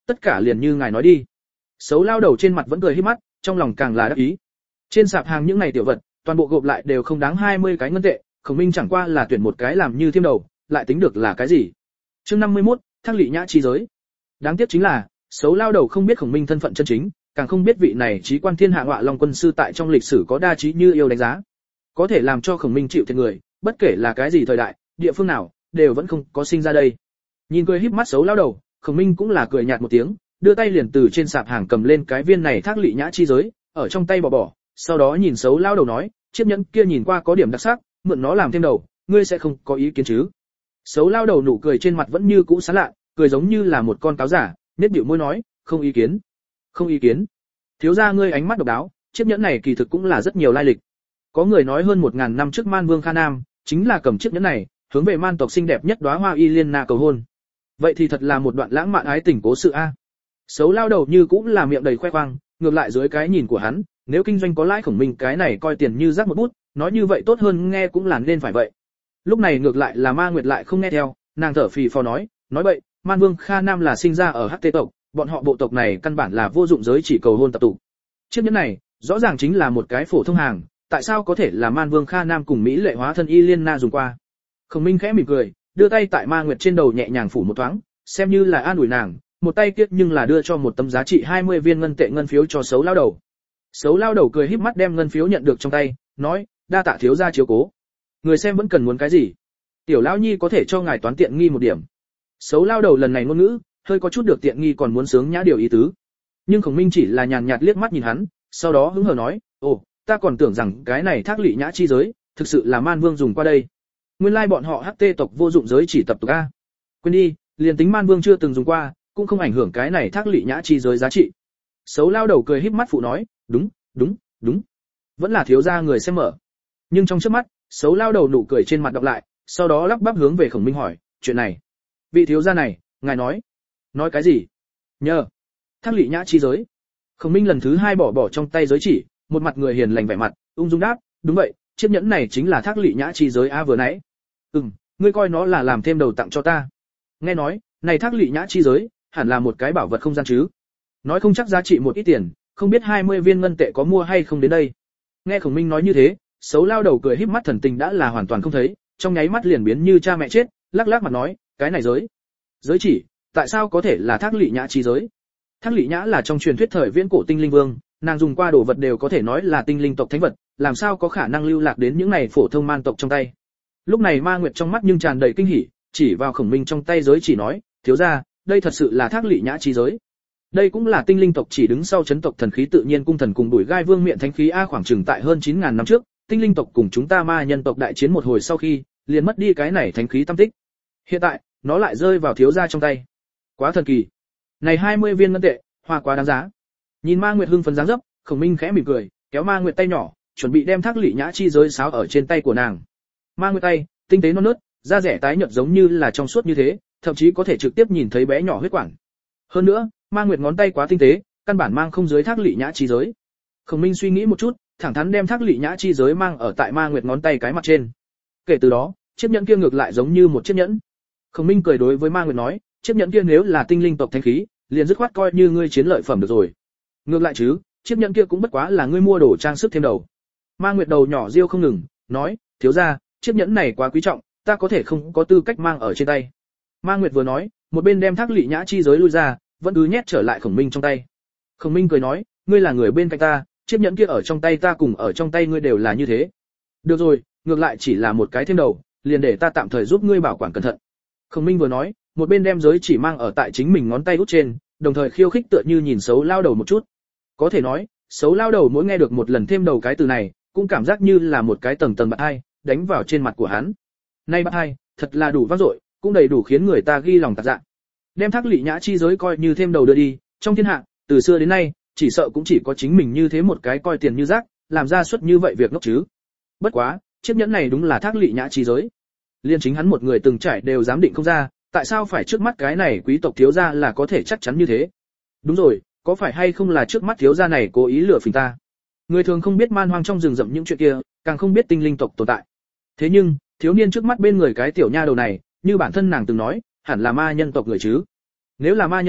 tất cả liền như ngài nói đi. Xấu lao đầu trên mặt vẫn cười híp mắt, trong lòng càng là đắc ý. Trên sạp hàng những này tiểu vật, toàn bộ gộp lại đều không đáng hai mươi cái ngân tệ, Khổng Minh chẳng qua là tuyển một cái làm như thêm đầu, lại tính được là cái gì? Chương năm mươi mốt, Thác Lị Nhã chi giới. Đáng tiếc chính là, xấu lao đầu không biết Khổng Minh thân phận chân chính, càng không biết vị này chí quan thiên hạ ngọa long quân sư tại trong lịch sử có đa trí như yêu đánh giá. Có thể làm cho Khổng Minh chịu thiệt người, bất kể là cái gì thời đại, địa phương nào, đều vẫn không có sinh ra đây. Nhìn cười híp mắt xấu lao đầu, Khổng Minh cũng là cười nhạt một tiếng, đưa tay liền từ trên sạp hàng cầm lên cái viên này Thác Lị Nhã chi giới, ở trong tay bỏ bỏ, sau đó nhìn xấu lao đầu nói, chiếc nhẫn kia nhìn qua có điểm đặc sắc, mượn nó làm thêm đầu, ngươi sẽ không có ý kiến chứ? Xấu lao đầu nụ cười trên mặt vẫn như cũ sán lạ, cười giống như là một con cáo giả, nét bĩu môi nói, không ý kiến, không ý kiến. Thiếu gia ngươi ánh mắt độc đáo, chiếc nhẫn này kỳ thực cũng là rất nhiều lai lịch. Có người nói hơn một ngàn năm trước Man Vương Kha Nam chính là cầm chiếc nhẫn này, hướng về man tộc xinh đẹp nhất đóa hoa y liên na cầu hôn. Vậy thì thật là một đoạn lãng mạn ái tình cố sự a. Xấu lao đầu như cũng là miệng đầy khoe khoang, ngược lại dưới cái nhìn của hắn, nếu kinh doanh có lãi Khổng Minh cái này coi tiền như rác một bút, nói như vậy tốt hơn nghe cũng là nên phải vậy. Lúc này ngược lại là Ma Nguyệt lại không nghe theo, nàng thở phì phò nói, nói bậy, Man Vương Kha Nam là sinh ra ở Hắc Tê tộc, bọn họ bộ tộc này căn bản là vô dụng giới chỉ cầu hôn tập tụ. Chiếc nhẫn này, rõ ràng chính là một cái phổ thông hàng, tại sao có thể là Man Vương Kha Nam cùng Mỹ lệ hóa thân Y Liên Na dùng qua? Khổng Minh khẽ mỉm cười, đưa tay tại Ma Nguyệt trên đầu nhẹ nhàng phủ một thoáng, xem như là an ủi nàng, một tay kiết nhưng là đưa cho một tấm giá trị hai mươi viên ngân tệ ngân phiếu cho xấu lao đầu. Xấu lao đầu cười híp mắt đem ngân phiếu nhận được trong tay, nói, đa tạ thiếu gia chiếu cố. Người xem vẫn cần muốn cái gì? Tiểu lão nhi có thể cho ngài toán tiện nghi một điểm. Xấu lao đầu lần này ngôn ngữ, hơi có chút được tiện nghi còn muốn sướng nhã điều ý tứ. Nhưng Khổng Minh chỉ là nhàn nhạt liếc mắt nhìn hắn, sau đó hứng hờ nói, ồ, ta còn tưởng rằng cái này Thác Lị Nhã chi giới, thực sự là Man Vương dùng qua đây. Nguyên lai bọn họ Hắc Tê tộc vô dụng giới chỉ tập tục a. Quên đi, liền tính Man Vương chưa từng dùng qua, cũng không ảnh hưởng cái này Thác Lị Nhã chi giới giá trị. Xấu lao đầu cười híp mắt phụ nói, đúng, đúng, đúng. Vẫn là thiếu gia người xem mở. Nhưng trong chớp mắt, xấu lao đầu nụ cười trên mặt đọc lại, sau đó lắp bắp hướng về Khổng Minh hỏi, chuyện này, vị thiếu gia này, ngài nói, nói cái gì? Nhờ, Thác Lị Nhã chi giới. Khổng Minh lần thứ hai bỏ bỏ trong tay giới chỉ, một mặt người hiền lành vẻ mặt, ung dung đáp, đúng vậy, chiếc nhẫn này chính là Thác Lị Nhã chi giới a vừa nãy. Ừm, ngươi coi nó là làm thêm đầu tặng cho ta. Nghe nói, này Thác Lị Nhã chi giới, hẳn là một cái bảo vật không gian chứ? Nói không chắc giá trị một ít tiền, không biết hai mươi viên ngân tệ có mua hay không đến đây. Nghe Khổng Minh nói như thế, xấu lao đầu cười híp mắt thần tình đã là hoàn toàn không thấy, trong nháy mắt liền biến như cha mẹ chết, lắc lắc mặt nói, cái này giới, giới chỉ, tại sao có thể là Thác Lị Nhã chi giới? Thác Lị Nhã là trong truyền thuyết thời viễn cổ tinh linh vương, nàng dùng qua đồ vật đều có thể nói là tinh linh tộc thánh vật, làm sao có khả năng lưu lạc đến những này phổ thông man tộc trong tay. Lúc này Ma Nguyệt trong mắt nhưng tràn đầy kinh hỉ, chỉ vào Khổng Minh trong tay giới chỉ nói, thiếu gia, đây thật sự là Thác Lị Nhã chi giới. Đây cũng là tinh linh tộc chỉ đứng sau chấn tộc thần khí tự nhiên cung thần cùng đuổi gai vương miện thánh khí a, khoảng chừng tại hơn chín nghìn năm trước, tinh linh tộc cùng chúng ta ma nhân tộc đại chiến một hồi sau khi, liền mất đi cái này thánh khí tâm tích. Hiện tại, nó lại rơi vào thiếu gia trong tay. Quá thần kỳ. Này hai mươi viên ngân tệ, hoa quá đáng giá. Nhìn Ma Nguyệt hưng phấn dáng dấp, Khổng Minh khẽ mỉm cười, kéo Ma Nguyệt tay nhỏ, chuẩn bị đem Thác Lị Nhã chi giới sáo ở trên tay của nàng. Ma Nguyệt tay, tinh tế non nớt, da rẻ tái nhợt giống như là trong suốt như thế, thậm chí có thể trực tiếp nhìn thấy bé nhỏ huyết quản. Hơn nữa, Ma Nguyệt ngón tay quá tinh tế, căn bản mang không dưới Thác Lị Nhã chi giới. Khổng Minh suy nghĩ một chút, thẳng thắn đem Thác Lị Nhã chi giới mang ở tại Ma Nguyệt ngón tay cái mặt trên. Kể từ đó, chiếc nhẫn kia ngược lại giống như một chiếc nhẫn. Khổng Minh cười đối với Ma Nguyệt nói, chiếc nhẫn kia nếu là tinh linh tộc thánh khí, liền dứt khoát coi như ngươi chiến lợi phẩm được rồi. Ngược lại chứ, chiếc nhẫn kia cũng bất quá là ngươi mua đồ trang sức thêm đầu. Ma Nguyệt đầu nhỏ riêu không ngừng, nói, thiếu gia, chiếc nhẫn này quá quý trọng, ta có thể không có tư cách mang ở trên tay. Ma Nguyệt vừa nói, một bên đem Thác Lị Nhã chi giới lui ra, vẫn cứ nhét trở lại Khổng Minh trong tay. Khổng Minh cười nói, ngươi là người bên cạnh ta, chiếc nhẫn kia ở trong tay ta cùng ở trong tay ngươi đều là như thế. Được rồi, ngược lại chỉ là một cái thêm đầu, liền để ta tạm thời giúp ngươi bảo quản cẩn thận. Khổng Minh vừa nói, một bên đem giới chỉ mang ở tại chính mình ngón tay út trên, đồng thời khiêu khích tựa như nhìn xấu lao đầu một chút. Có thể nói, xấu lao đầu mỗi nghe được một lần thêm đầu cái từ này, cũng cảm giác như là một cái tầng tầng bạt hai đánh vào trên mặt của hắn. Nay bạt hai, thật là đủ vang dội, cũng đầy đủ khiến người ta ghi lòng tạc dạ. Đem Thác Lị Nhã chi giới coi như thêm đầu đưa đi, trong thiên hạ, từ xưa đến nay, chỉ sợ cũng chỉ có chính mình như thế một cái coi tiền như rác, làm ra suất như vậy việc ngốc chứ. Bất quá, chiếc nhẫn này đúng là Thác Lị Nhã chi giới. Liên chính hắn một người từng trải đều dám định không ra, tại sao phải trước mắt cái này quý tộc thiếu gia là có thể chắc chắn như thế. Đúng rồi, có phải hay không là trước mắt thiếu gia này cố ý lừa phỉnh ta. Người thường không biết man hoang trong rừng rậm những chuyện kia, càng không biết tinh linh tộc tồn tại. Thế nhưng, thiếu niên trước mắt bên người cái tiểu nha đầu này, như bản thân nàng từng nói, hẳn là ma nhân tộc người chứ. Nếu là ma nhân tộc,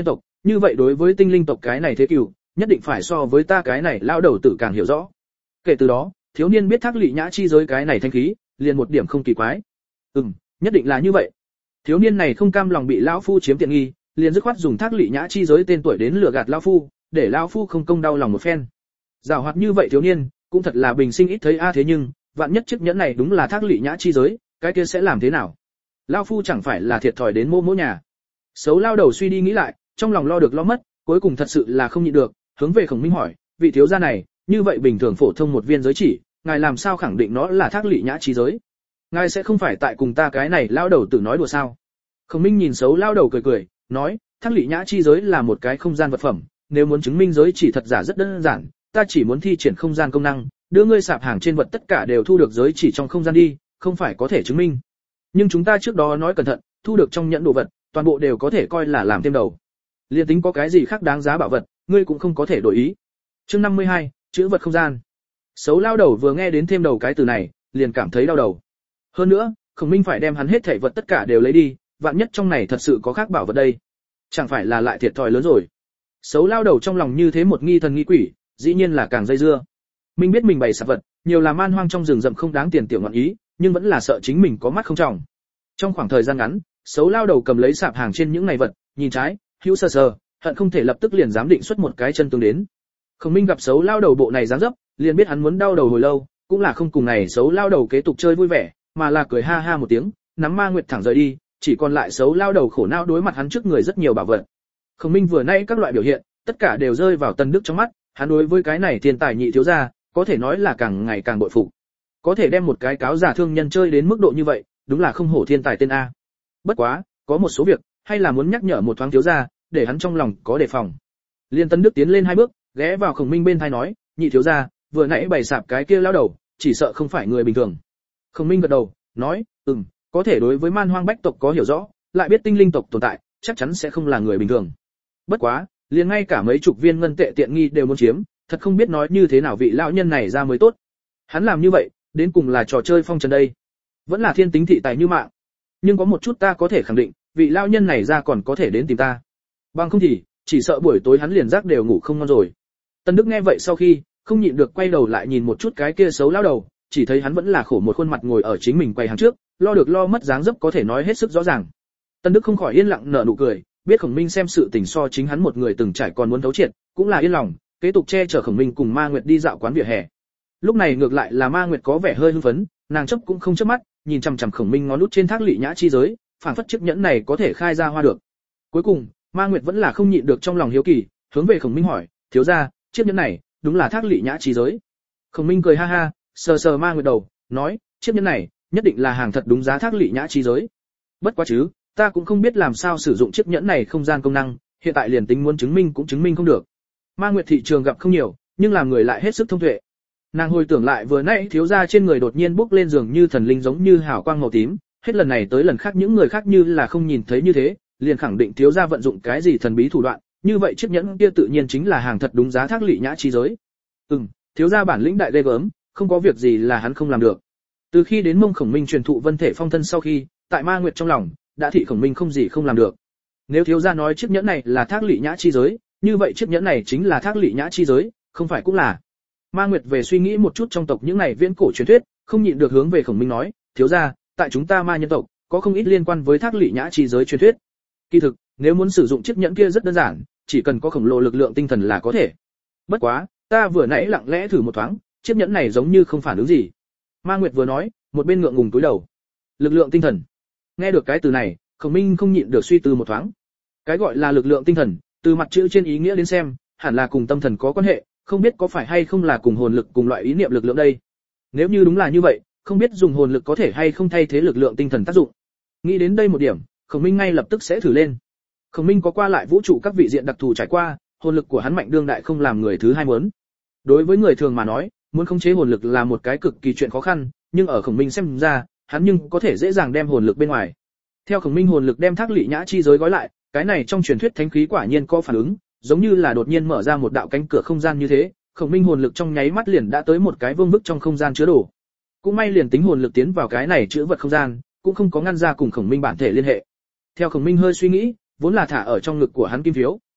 như vậy đối với tinh linh tộc cái này thế cửu, nhất định phải so với ta cái này lao đầu tử càng hiểu rõ. Kể từ đó, thiếu niên biết Thác Lị Nhã chi giới cái này thanh khí, liền một điểm không kỳ quái. Ừm, nhất định là như vậy. Thiếu niên này không cam lòng bị lão phu chiếm tiện nghi, liền dứt khoát dùng Thác Lị Nhã chi giới tên tuổi đến lừa gạt lão phu, để lão phu không công đau lòng một phen. Giảo hoạt như vậy thiếu niên, cũng thật là bình sinh ít thấy a, thế nhưng, vạn nhất chiếc nhẫn này đúng là Thác Lị Nhã chi giới, cái kia sẽ làm thế nào? Lão phu chẳng phải là thiệt thòi đến mô mỗ nhà. Xấu lao đầu suy đi nghĩ lại, trong lòng lo được lo mất, cuối cùng thật sự là không nhịn được, hướng về Khổng Minh hỏi, vị thiếu gia này, như vậy bình thường phổ thông một viên giới chỉ, ngài làm sao khẳng định nó là Thác Lị Nhã chi giới? Ngài sẽ không phải tại cùng ta cái này lao đầu tử nói đùa sao? Khổng Minh nhìn xấu lao đầu cười cười, nói, Thác Lị Nhã chi giới là một cái không gian vật phẩm, nếu muốn chứng minh giới chỉ thật giả rất đơn giản, ta chỉ muốn thi triển không gian công năng, đưa ngươi sạp hàng trên vật tất cả đều thu được giới chỉ trong không gian đi, không phải có thể chứng minh. Nhưng chúng ta trước đó nói cẩn thận, thu được trong nhẫn đồ vật, toàn bộ đều có thể coi là làm thêm đầu. Liên tính có cái gì khác đáng giá bảo vật, ngươi cũng không có thể đổi ý. Chương năm mươi hai, chữ vật không gian. Xấu lao đầu vừa nghe đến thêm đầu cái từ này, liền cảm thấy đau đầu. Hơn nữa, Khổng Minh phải đem hắn hết thảy vật tất cả đều lấy đi, vạn nhất trong này thật sự có khác bảo vật đây, chẳng phải là lại thiệt thòi lớn rồi. Xấu lao đầu trong lòng như thế một nghi thần nghi quỷ, dĩ nhiên là càng dây dưa. Mình biết mình bày sạp vật, nhiều là man hoang trong rừng rậm không đáng tiền tiểu ngọn ý, nhưng vẫn là sợ chính mình có mắt không tròng. Trong khoảng thời gian ngắn, xấu lao đầu cầm lấy sạp hàng trên những này vật, nhìn trái, hữu sờ sờ, hận không thể lập tức liền dám định xuất một cái chân tương đến. Khổng Minh gặp xấu lao đầu bộ này dáng dấp, liền biết hắn muốn đau đầu hồi lâu, cũng là không cùng này xấu lao đầu kế tục chơi vui vẻ, mà là cười ha ha một tiếng, nắm Ma Nguyệt thẳng rời đi, chỉ còn lại xấu lao đầu khổ não đối mặt hắn trước người rất nhiều bảo vật. Khổng Minh vừa nãy các loại biểu hiện, tất cả đều rơi vào Tân Đức trong mắt, hắn đối với cái này thiên tài nhị thiếu gia, có thể nói là càng ngày càng bội phục. Có thể đem một cái cáo giả thương nhân chơi đến mức độ như vậy, đúng là không hổ thiên tài tên a. Bất quá, có một số việc, hay là muốn nhắc nhở một thoáng thiếu gia, để hắn trong lòng có đề phòng. Liên Tân Đức tiến lên hai bước, ghé vào Khổng Minh bên tai nói, nhị thiếu gia, vừa nãy bày sạp cái kia lão đầu, chỉ sợ không phải người bình thường. Khổng Minh gật đầu, nói, ừm, có thể đối với man hoang bách tộc có hiểu rõ, lại biết tinh linh tộc tồn tại, chắc chắn sẽ không là người bình thường. Bất quá, liền ngay cả mấy chục viên ngân tệ tiện nghi đều muốn chiếm, thật không biết nói như thế nào vị lão nhân này ra mới tốt. Hắn làm như vậy, đến cùng là trò chơi phong trần đây, vẫn là thiên tính thị tài như mạng. Nhưng có một chút ta có thể khẳng định, vị lão nhân này ra còn có thể đến tìm ta. Bằng không thì, chỉ sợ buổi tối hắn liền giấc đều ngủ không ngon rồi. Tân Đức nghe vậy sau khi, không nhịn được quay đầu lại nhìn một chút cái kia xấu lão đầu, chỉ thấy hắn vẫn là khổ một khuôn mặt ngồi ở chính mình quầy hàng trước, lo được lo mất dáng dấp có thể nói hết sức rõ ràng. Tân Đức không khỏi yên lặng nở nụ cười, biết Khổng Minh xem sự tình so chính hắn một người từng trải còn muốn thấu triệt, cũng là yên lòng, kế tục che chở Khổng Minh cùng Ma Nguyệt đi dạo quán vỉa hè. Lúc này ngược lại là Ma Nguyệt có vẻ hơi hưng phấn, nàng chớp cũng không chớp mắt, nhìn chằm chằm Khổng Minh ngón nút trên Thác Lị Nhã chi giới, phảng phất chiếc nhẫn này có thể khai ra hoa được. Cuối cùng, Ma Nguyệt vẫn là không nhịn được trong lòng hiếu kỳ, hướng về Khổng Minh hỏi, thiếu gia, chiếc nhẫn này đúng là Thác Lị Nhã chi giới? Khổng Minh cười ha ha, sờ sờ Ma Nguyệt đầu, nói, chiếc nhẫn này nhất định là hàng thật đúng giá Thác Lị Nhã chi giới. Bất quá chứ, ta cũng không biết làm sao sử dụng chiếc nhẫn này không gian công năng, hiện tại liền tính muốn chứng minh cũng chứng minh không được. Ma Nguyệt thị trường gặp không nhiều, nhưng làm người lại hết sức thông tuệ. Nàng hồi tưởng lại vừa nãy thiếu gia trên người đột nhiên bốc lên giường như thần linh giống như hào quang màu tím, hết lần này tới lần khác những người khác như là không nhìn thấy như thế, liền khẳng định thiếu gia vận dụng cái gì thần bí thủ đoạn, như vậy chiếc nhẫn kia tự nhiên chính là hàng thật đúng giá Thác Lị Nhã chi giới. Ừm, thiếu gia bản lĩnh đại ghê gớm, không có việc gì là hắn không làm được. Từ khi đến Mông Khổng Minh truyền thụ Vân Thể Phong Thân sau khi, tại Ma Nguyệt trong lòng đã thị Khổng Minh không gì không làm được. Nếu thiếu gia nói chiếc nhẫn này là Thác Lị Nhã chi giới, như vậy chiếc nhẫn này chính là Thác Lị Nhã chi giới, không phải cũng là. Ma Nguyệt về suy nghĩ một chút trong tộc những này viễn cổ truyền thuyết, không nhịn được hướng về Khổng Minh nói, thiếu gia, tại chúng ta Ma nhân tộc, có không ít liên quan với Thác Lị Nhã chi giới truyền thuyết. Kỳ thực, nếu muốn sử dụng chiếc nhẫn kia rất đơn giản, chỉ cần có khổng lồ lực lượng tinh thần là có thể. Bất quá, ta vừa nãy lặng lẽ thử một thoáng, chiếc nhẫn này giống như không phản ứng gì. Ma Nguyệt vừa nói, một bên ngượng ngùng cúi đầu. Lực lượng tinh thần. Nghe được cái từ này, Khổng Minh không nhịn được suy tư một thoáng. Cái gọi là lực lượng tinh thần, từ mặt chữ trên ý nghĩa đến xem, hẳn là cùng tâm thần có quan hệ, không biết có phải hay không là cùng hồn lực cùng loại ý niệm lực lượng đây. Nếu như đúng là như vậy, không biết dùng hồn lực có thể hay không thay thế lực lượng tinh thần tác dụng. Nghĩ đến đây một điểm, Khổng Minh ngay lập tức sẽ thử lên. Khổng Minh có qua lại vũ trụ các vị diện đặc thù trải qua, hồn lực của hắn mạnh đương đại không làm người thứ hai muốn. Đối với người thường mà nói, muốn khống chế hồn lực là một cái cực kỳ chuyện khó khăn, nhưng ở Khổng Minh xem ra, hắn nhưng có thể dễ dàng đem hồn lực bên ngoài. Theo Khổng Minh hồn lực đem Thác Lị Nhã chi giới gói lại, cái này trong truyền thuyết thánh khí quả nhiên có phản ứng, giống như là đột nhiên mở ra một đạo cánh cửa không gian như thế, Khổng Minh hồn lực trong nháy mắt liền đã tới một cái vương vức trong không gian chứa đồ. Cũng may liền tính hồn lực tiến vào cái này chứa vật không gian, cũng không có ngăn ra cùng Khổng Minh bản thể liên hệ. Theo Khổng Minh hơi suy nghĩ, vốn là thả ở trong ngực của hắn kim phiếu,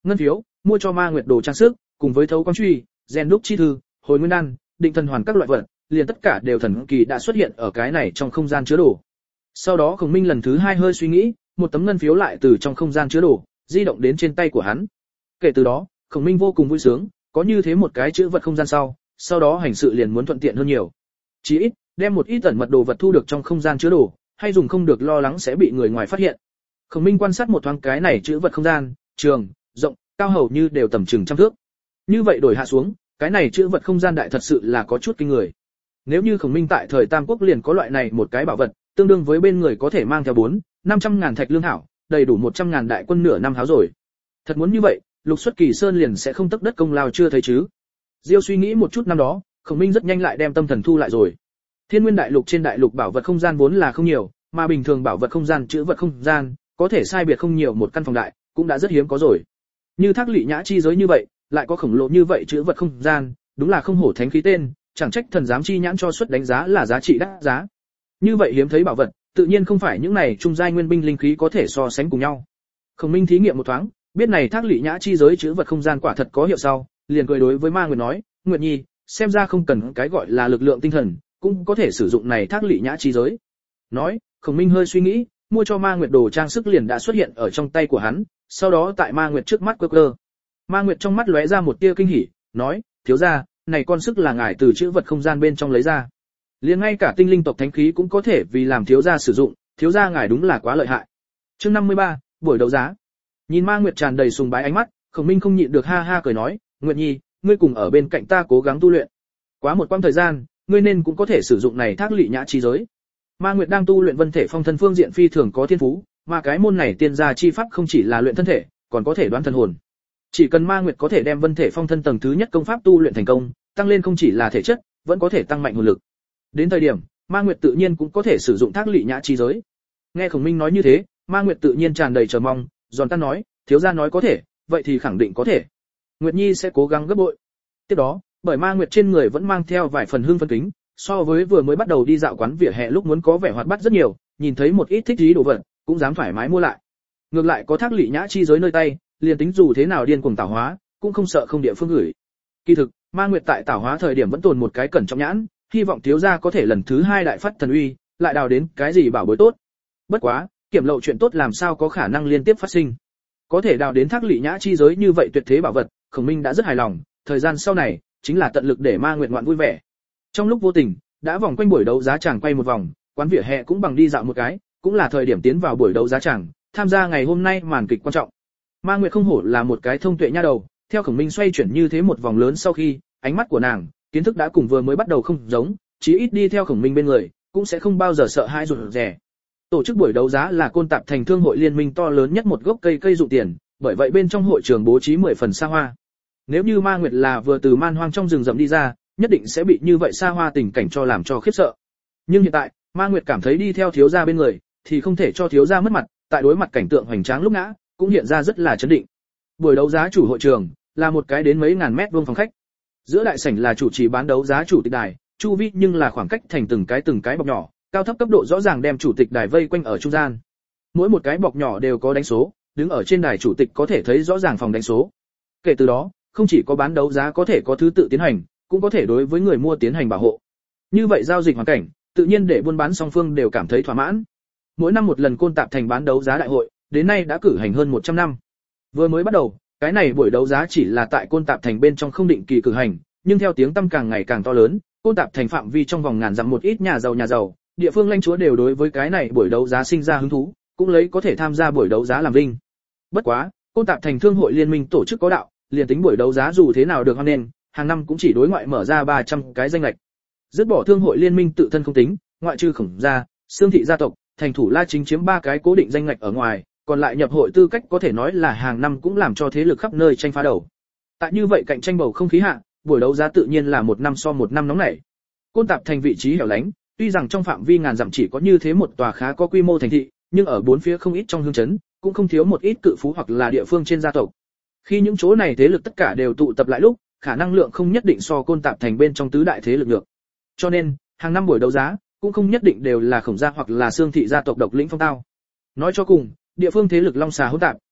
ngân phiếu, mua cho Ma Nguyệt đồ trang sức, cùng với thấu quang truy, rèn đúc chi thư, hồi nguyên đan, định thần hoàn các loại vật, liền tất cả đều thần kỳ đã xuất hiện ở cái này trong không gian chứa đồ. Sau đó Khổng Minh lần thứ hai hơi suy nghĩ, một tấm ngân phiếu lại từ trong không gian chứa đồ di động đến trên tay của hắn. Kể từ đó, Khổng Minh vô cùng vui sướng, có như thế một cái chữ vật không gian sau, sau đó hành sự liền muốn thuận tiện hơn nhiều. Chỉ ít, đem một ít tẩn mật đồ vật thu được trong không gian chứa đồ, hay dùng không được lo lắng sẽ bị người ngoài phát hiện. Khổng Minh quan sát một thoáng cái này chữ vật không gian, trường, rộng, cao hầu như đều tầm chừng trăm thước. Như vậy đổi hạ xuống, cái này chữ vật không gian đại thật sự là có chút kinh người. Nếu như Khổng Minh tại thời Tam Quốc liền có loại này một cái bảo vật, tương đương với bên người có thể mang theo bốn, năm trăm ngàn thạch lương thảo, đầy đủ một trăm ngàn đại quân nửa năm háo rồi. Thật muốn như vậy, Lục Xuất Kỳ Sơn liền sẽ không tấc đất công lao chưa thấy chứ. Diêu suy nghĩ một chút năm đó, Khổng Minh rất nhanh lại đem tâm thần thu lại rồi. Thiên Nguyên đại lục trên đại lục bảo vật không gian vốn là không nhiều, mà bình thường bảo vật không gian chữ vật không gian, có thể sai biệt không nhiều một căn phòng đại, cũng đã rất hiếm có rồi. Như Thác Lị Nhã chi giới như vậy, lại có khổng lồ như vậy chữ vật không gian, đúng là không hổ thánh khí tên, chẳng trách thần giám chi nhãn cho suất đánh giá là giá trị đắt giá. Như vậy hiếm thấy bảo vật, tự nhiên không phải những này trung giai nguyên binh linh khí có thể so sánh cùng nhau. Khổng Minh thí nghiệm một thoáng, biết này Thác Lị Nhã chi giới chữ vật không gian quả thật có hiệu sau, liền cười đối với Ma Nguyệt nói, "Nguyệt Nhi, xem ra không cần cái gọi là lực lượng tinh thần, cũng có thể sử dụng này Thác Lị Nhã chi giới." Nói, Khổng Minh hơi suy nghĩ, mua cho Ma Nguyệt đồ trang sức liền đã xuất hiện ở trong tay của hắn, sau đó tại Ma Nguyệt trước mắt quơ quơ. Ma Nguyệt trong mắt lóe ra một tia kinh hỉ, nói, "Thiếu gia, này con sức là ngài từ chữ vật không gian bên trong lấy ra. Liền ngay cả tinh linh tộc thánh khí cũng có thể vì làm thiếu gia sử dụng, thiếu gia ngài đúng là quá lợi hại." Chương năm mươi ba, buổi đấu giá. Nhìn Ma Nguyệt tràn đầy sùng bái ánh mắt, Khổng Minh không nhịn được ha ha cười nói, "Nguyệt Nhi, ngươi cùng ở bên cạnh ta cố gắng tu luyện. Quá một quãng thời gian, ngươi nên cũng có thể sử dụng này Thác Lị Nhã chi giới." Ma Nguyệt đang tu luyện Vân Thể Phong Thân phương diện phi thường có thiên phú, mà cái môn này tiên gia chi pháp không chỉ là luyện thân thể, còn có thể đoán thần hồn. Chỉ cần Ma Nguyệt có thể đem Vân Thể Phong Thân tầng thứ nhất công pháp tu luyện thành công, tăng lên không chỉ là thể chất, vẫn có thể tăng mạnh hồn lực. Đến thời điểm, Ma Nguyệt tự nhiên cũng có thể sử dụng Thác Lị Nhã chi giới. Nghe Khổng Minh nói như thế, Ma Nguyệt tự nhiên tràn đầy chờ mong, giòn tan nói, "Thiếu gia nói có thể, vậy thì khẳng định có thể. Nguyệt Nhi sẽ cố gắng gấp bội." Tiếp đó, bởi Ma Nguyệt trên người vẫn mang theo vài phần hương phấn kính, so với vừa mới bắt đầu đi dạo quán vỉa hè lúc muốn có vẻ hoạt bát rất nhiều, nhìn thấy một ít thích ý đồ vật, cũng dám thoải mái mua lại. Ngược lại có Thác Lị Nhã chi giới nơi tay, liền tính dù thế nào điên cuồng tảo hóa, cũng không sợ không địa phương gửi. Kỳ thực, Ma Nguyệt tại tảo hóa thời điểm vẫn tồn một cái cẩn trọng nhãn, hy vọng thiếu gia có thể lần thứ hai đại phát thần uy, lại đào đến cái gì bảo bối tốt. Bất quá, kiểm lậu chuyện tốt làm sao có khả năng liên tiếp phát sinh. Có thể đào đến Thác Lị Nhã chi giới như vậy tuyệt thế bảo vật, Khổng Minh đã rất hài lòng, thời gian sau này chính là tận lực để Ma Nguyệt ngoạn vui vẻ. Trong lúc vô tình, đã vòng quanh buổi đấu giá tràng quay một vòng, quán vỉa hè cũng bằng đi dạo một cái, cũng là thời điểm tiến vào buổi đấu giá tràng, tham gia ngày hôm nay màn kịch quan trọng. Ma Nguyệt không hổ là một cái thông tuệ nha đầu, theo Khổng Minh xoay chuyển như thế một vòng lớn sau khi, ánh mắt của nàng, kiến thức đã cùng vừa mới bắt đầu không giống, chí ít đi theo Khổng Minh bên người, cũng sẽ không bao giờ sợ hãi rụt rè. Tổ chức buổi đấu giá là Côn Tạp Thành Thương hội liên minh to lớn nhất một gốc cây cây dụng tiền, bởi vậy bên trong hội trường bố trí mười phần xa hoa. Nếu như Ma Nguyệt là vừa từ man hoang trong rừng rậm đi ra, nhất định sẽ bị như vậy xa hoa tình cảnh cho làm cho khiếp sợ. Nhưng hiện tại, Ma Nguyệt cảm thấy đi theo thiếu gia bên người, thì không thể cho thiếu gia mất mặt, tại đối mặt cảnh tượng hoành tráng lúc ngã, cũng hiện ra rất là chấn định. Buổi đấu giá chủ hội trường là một cái đến mấy ngàn mét vuông phòng khách. Giữa đại sảnh là chủ trì bán đấu giá chủ tịch đài, chu vi nhưng là khoảng cách thành từng cái từng cái bọc nhỏ, cao thấp cấp độ rõ ràng đem chủ tịch đài vây quanh ở trung gian. Mỗi một cái bọc nhỏ đều có đánh số, đứng ở trên đài chủ tịch có thể thấy rõ ràng phòng đánh số. Kể từ đó, không chỉ có bán đấu giá có thể có thứ tự tiến hành, cũng có thể đối với người mua tiến hành bảo hộ. Như vậy giao dịch hoàn cảnh, tự nhiên để buôn bán song phương đều cảm thấy thỏa mãn. Mỗi năm một lần Côn Tạp Thành bán đấu giá đại hội, đến nay đã cử hành hơn một trăm năm. Vừa mới bắt đầu, cái này buổi đấu giá chỉ là tại Côn Tạp Thành bên trong không định kỳ cử hành, nhưng theo tiếng tăm càng ngày càng to lớn, Côn Tạp Thành phạm vi trong vòng ngàn dặm một ít nhà giàu nhà giàu, địa phương lãnh chúa đều đối với cái này buổi đấu giá sinh ra hứng thú, cũng lấy có thể tham gia buổi đấu giá làm vinh. Bất quá, Côn Tạp Thành Thương hội liên minh tổ chức có đạo, liền tính buổi đấu giá dù thế nào được hoan nghênh, hàng năm cũng chỉ đối ngoại mở ra ba trăm cái danh lệch. Dứt bỏ Thương hội liên minh tự thân không tính, ngoại trừ Khổng gia, Xương thị gia tộc, Thành thủ La chính chiếm ba cái cố định danh lệch ở ngoài, còn lại nhập hội tư cách có thể nói là hàng năm cũng làm cho thế lực khắp nơi tranh phá đầu. Tại như vậy cạnh tranh bầu không khí hạ, buổi đấu giá tự nhiên là một năm so một năm nóng nảy. Côn Tạp Thành vị trí hẻo lánh, tuy rằng trong phạm vi ngàn dặm chỉ có như thế một tòa khá có quy mô thành thị, nhưng ở bốn phía không ít trong hương trấn, cũng không thiếu một ít cự phú hoặc là địa phương trên gia tộc. Khi những chỗ này thế lực tất cả đều tụ tập lại lúc, khả năng lượng không nhất định so Côn Tạp Thành bên trong tứ đại thế lực được. Cho nên, hàng năm buổi đấu giá cũng không nhất định đều là Khổng gia hoặc là Xương thị gia tộc độc lĩnh phong tao. Nói cho cùng, địa phương thế lực long xà hỗn tạp,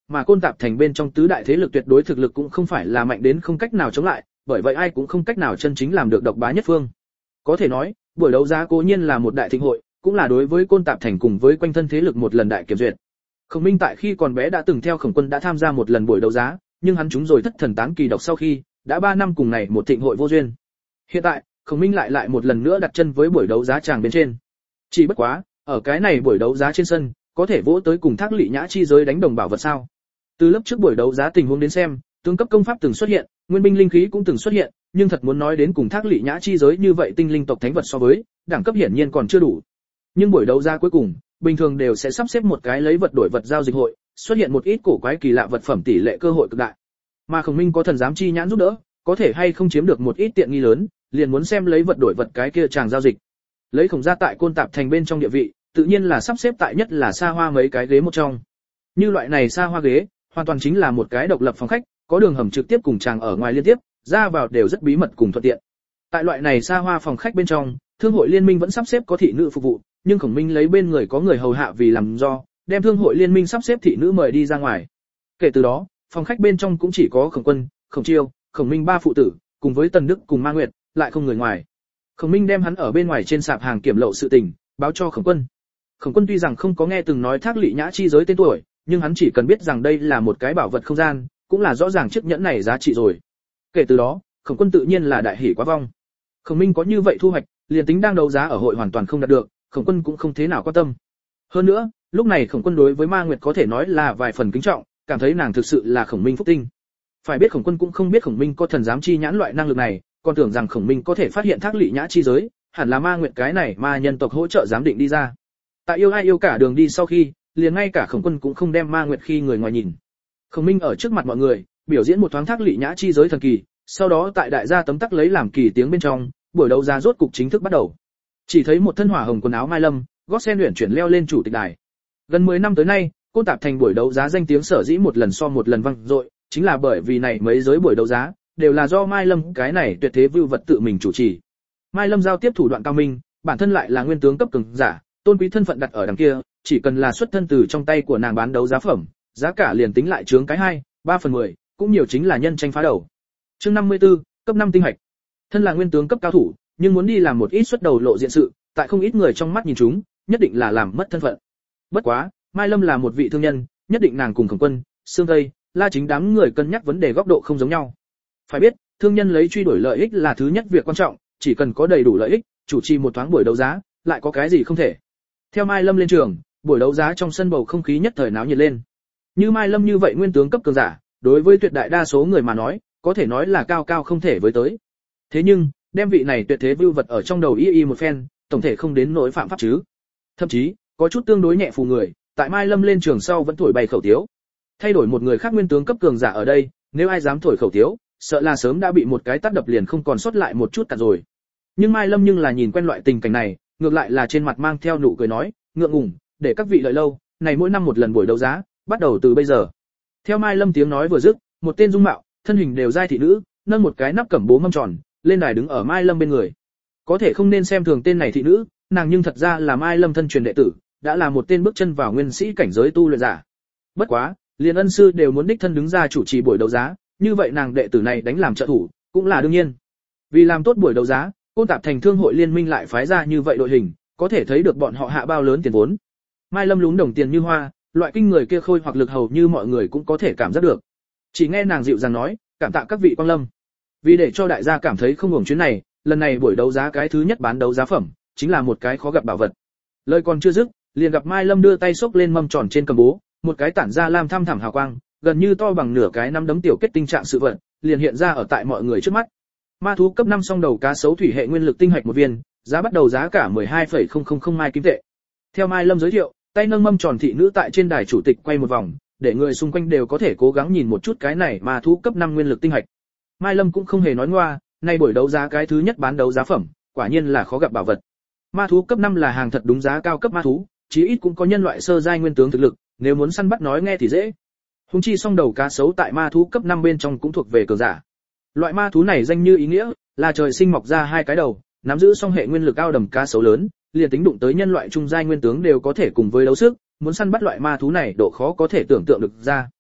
mà Côn Tạp thành bên trong tứ đại thế lực tuyệt đối thực lực cũng không phải là mạnh đến không cách nào chống lại, bởi vậy ai cũng không cách nào chân chính làm được độc bá nhất phương. Có thể nói, buổi đấu giá cố nhiên là một đại thịnh hội, cũng là đối với Côn Tạp thành cùng với quanh thân thế lực một lần đại kiểm duyệt. Khổng Minh tại khi còn bé đã từng theo Khổng Quân đã tham gia một lần buổi đấu giá, nhưng hắn trúng rồi thất thần tán kỳ độc sau khi, đã ba năm cùng này một thịnh hội vô duyên. Hiện tại, Khổng Minh lại lại một lần nữa đặt chân với buổi đấu giá tràng bên trên. Chỉ bất quá, ở cái này buổi đấu giá trên sân, có thể vỗ tới cùng Thác Lị Nhã chi giới đánh đồng bảo vật sao? Từ lớp trước buổi đấu giá tình huống đến xem, tướng cấp công pháp từng xuất hiện, nguyên binh linh khí cũng từng xuất hiện, nhưng thật muốn nói đến cùng Thác Lị Nhã chi giới như vậy tinh linh tộc thánh vật so với, đẳng cấp hiển nhiên còn chưa đủ. Nhưng buổi đấu giá cuối cùng, bình thường đều sẽ sắp xếp một cái lấy vật đổi vật giao dịch hội, xuất hiện một ít cổ quái kỳ lạ vật phẩm tỷ lệ cơ hội cực đại. Mà Khổng Minh có thần giám chi nhãn giúp đỡ, có thể hay không chiếm được một ít tiện nghi lớn, liền muốn xem lấy vật đổi vật cái kia chàng giao dịch. Lấy Khổng gia tại Côn Tạp thành bên trong địa vị, tự nhiên là sắp xếp tại nhất là xa hoa mấy cái ghế một trong. Như loại này xa hoa ghế, hoàn toàn chính là một cái độc lập phòng khách, có đường hầm trực tiếp cùng chàng ở ngoài liên tiếp, ra vào đều rất bí mật cùng thuận tiện. Tại loại này xa hoa phòng khách bên trong, thương hội liên minh vẫn sắp xếp có thị nữ phục vụ, nhưng Khổng Minh lấy bên người có người hầu hạ vì làm do, đem thương hội liên minh sắp xếp thị nữ mời đi ra ngoài. Kể từ đó, phòng khách bên trong cũng chỉ có Khổng Quân, Khổng Chiêu, Khổng Minh ba phụ tử, cùng với Tần Đức cùng Ma Nguyệt, lại không người ngoài. Khổng Minh đem hắn ở bên ngoài trên sạp hàng kiểm lậu sự tình báo cho Khổng Quân. Khổng Quân tuy rằng không có nghe từng nói Thác Lị Nhã chi giới tên tuổi, nhưng hắn chỉ cần biết rằng đây là một cái bảo vật không gian, cũng là rõ ràng chiếc nhẫn này giá trị rồi. Kể từ đó, Khổng Quân tự nhiên là đại hỉ quá vong. Khổng Minh có như vậy thu hoạch, liền tính đang đấu giá ở hội hoàn toàn không đạt được, Khổng Quân cũng không thế nào quan tâm. Hơn nữa, lúc này Khổng Quân đối với Ma Nguyệt có thể nói là vài phần kính trọng, cảm thấy nàng thực sự là Khổng Minh phúc tinh. Phải biết Khổng Quân cũng không biết Khổng Minh có thần giám chi nhãn loại năng lực này, còn tưởng rằng Khổng Minh có thể phát hiện Thác Lị Nhã chi giới, hẳn là Ma Nguyệt cái này ma nhân tộc hỗ trợ giám định đi ra. Tại yêu ai yêu cả đường đi sau khi, liền ngay cả Khổng Quân cũng không đem Ma Nguyệt khi người ngoài nhìn. Khổng Minh ở trước mặt mọi người, biểu diễn một thoáng Thác Lị Nhã chi giới thần kỳ, sau đó tại đại gia tấm tắc lấy làm kỳ tiếng bên trong, buổi đấu giá rốt cục chính thức bắt đầu. Chỉ thấy một thân hỏa hồng quần áo Mai Lâm, gót sen luyện chuyển leo lên chủ tịch đài. Gần mười năm tới nay, Côn Tạp thành buổi đấu giá danh tiếng sở dĩ một lần so một lần vang dội, chính là bởi vì này mấy giới buổi đấu giá đều là do Mai Lâm cái này tuyệt thế vưu vật tự mình chủ trì. Mai Lâm giao tiếp thủ đoạn cao minh, bản thân lại là nguyên tướng cấp cường giả, tôn quý thân phận đặt ở đằng kia, chỉ cần là xuất thân từ trong tay của nàng bán đấu giá phẩm, giá cả liền tính lại chướng cái hai, ba phần mười, cũng nhiều chính là nhân tranh phá đầu. Chương năm mươi tư, cấp năm tinh hạch. Thân là nguyên tướng cấp cao thủ, nhưng muốn đi làm một ít xuất đầu lộ diện sự, tại không ít người trong mắt nhìn chúng, nhất định là làm mất thân phận. Bất quá, Mai Lâm là một vị thương nhân, nhất định nàng cùng Khổng Quân, Sương Tây, La Chính đám người cân nhắc vấn đề góc độ không giống nhau. Phải biết, thương nhân lấy truy đuổi lợi ích là thứ nhất việc quan trọng, chỉ cần có đầy đủ lợi ích, chủ trì một thoáng buổi đấu giá, lại có cái gì không thể. Theo Mai Lâm lên trường, buổi đấu giá trong sân bầu không khí nhất thời náo nhiệt lên. Như Mai Lâm như vậy nguyên tướng cấp cường giả, đối với tuyệt đại đa số người mà nói, có thể nói là cao cao không thể với tới. Thế nhưng, đem vị này tuyệt thế vưu vật ở trong đầu y y một phen, tổng thể không đến nỗi phạm pháp chứ. Thậm chí, có chút tương đối nhẹ phù người, tại Mai Lâm lên trường sau vẫn thổi bày khẩu tiếu. Thay đổi một người khác nguyên tướng cấp cường giả ở đây, nếu ai dám thổi khẩu tiếu, sợ là sớm đã bị một cái tát đập liền không còn sót lại một chút cả rồi. Nhưng Mai Lâm nhưng là nhìn quen loại tình cảnh này, ngược lại là trên mặt mang theo nụ cười nói, ngượng ngùng, để các vị đợi lâu, này mỗi năm một lần buổi đấu giá, bắt đầu từ bây giờ. Theo Mai Lâm tiếng nói vừa dứt, một tên dung mạo, thân hình đều giai thị nữ, nâng một cái nắp cẩm bố mâm tròn, lên đài đứng ở Mai Lâm bên người. Có thể không nên xem thường tên này thị nữ, nàng nhưng thật ra là Mai Lâm thân truyền đệ tử, đã là một tên bước chân vào nguyên sĩ cảnh giới tu luyện giả. Bất quá, liền ân sư đều muốn đích thân đứng ra chủ trì buổi đấu giá, như vậy nàng đệ tử này đánh làm trợ thủ, cũng là đương nhiên. Vì làm tốt buổi đấu giá, Côn Tạp thành thương hội liên minh lại phái ra như vậy đội hình, có thể thấy được bọn họ hạ bao lớn tiền vốn. Mai Lâm lún đồng tiền như hoa, loại kinh người kia khôi hoặc lực hầu như mọi người cũng có thể cảm giác được. Chỉ nghe nàng dịu dàng nói, cảm tạ các vị quang lâm. Vì để cho đại gia cảm thấy không hưởng chuyến này, lần này buổi đấu giá cái thứ nhất bán đấu giá phẩm, chính là một cái khó gặp bảo vật. Lời còn chưa dứt, liền gặp Mai Lâm đưa tay xốc lên mâm tròn trên cầm bố, một cái tản ra lam thăm thẳm hào quang, gần như to bằng nửa cái nắm đấm tiểu kết tinh trạng sự vật, liền hiện ra ở tại mọi người trước mắt. Ma thú cấp năm song đầu cá sấu thủy hệ nguyên lực tinh hạch một viên, giá bắt đầu giá cả mười hai phẩy không không không mai kim tệ. Theo Mai Lâm giới thiệu, tay nâng mâm tròn thị nữ tại trên đài chủ tịch quay một vòng, để người xung quanh đều có thể cố gắng nhìn một chút cái này ma thú cấp năm nguyên lực tinh hạch. Mai Lâm cũng không hề nói ngoa, nay buổi đấu giá cái thứ nhất bán đấu giá phẩm, quả nhiên là khó gặp bảo vật. Ma thú cấp năm là hàng thật đúng giá cao cấp ma thú, chí ít cũng có nhân loại sơ giai nguyên tướng thực lực, nếu muốn săn bắt nói nghe thì dễ. Hùng chi song đầu cá sấu tại ma thú cấp năm bên trong cũng thuộc về cường giả. Loại ma thú này danh như ý nghĩa, là trời sinh mọc ra hai cái đầu, nắm giữ song hệ nguyên lực ao đầm cá sấu lớn, liền tính đụng tới nhân loại trung giai nguyên tướng đều có thể cùng với đấu sức, muốn săn bắt loại ma thú này độ khó có thể tưởng tượng được ra.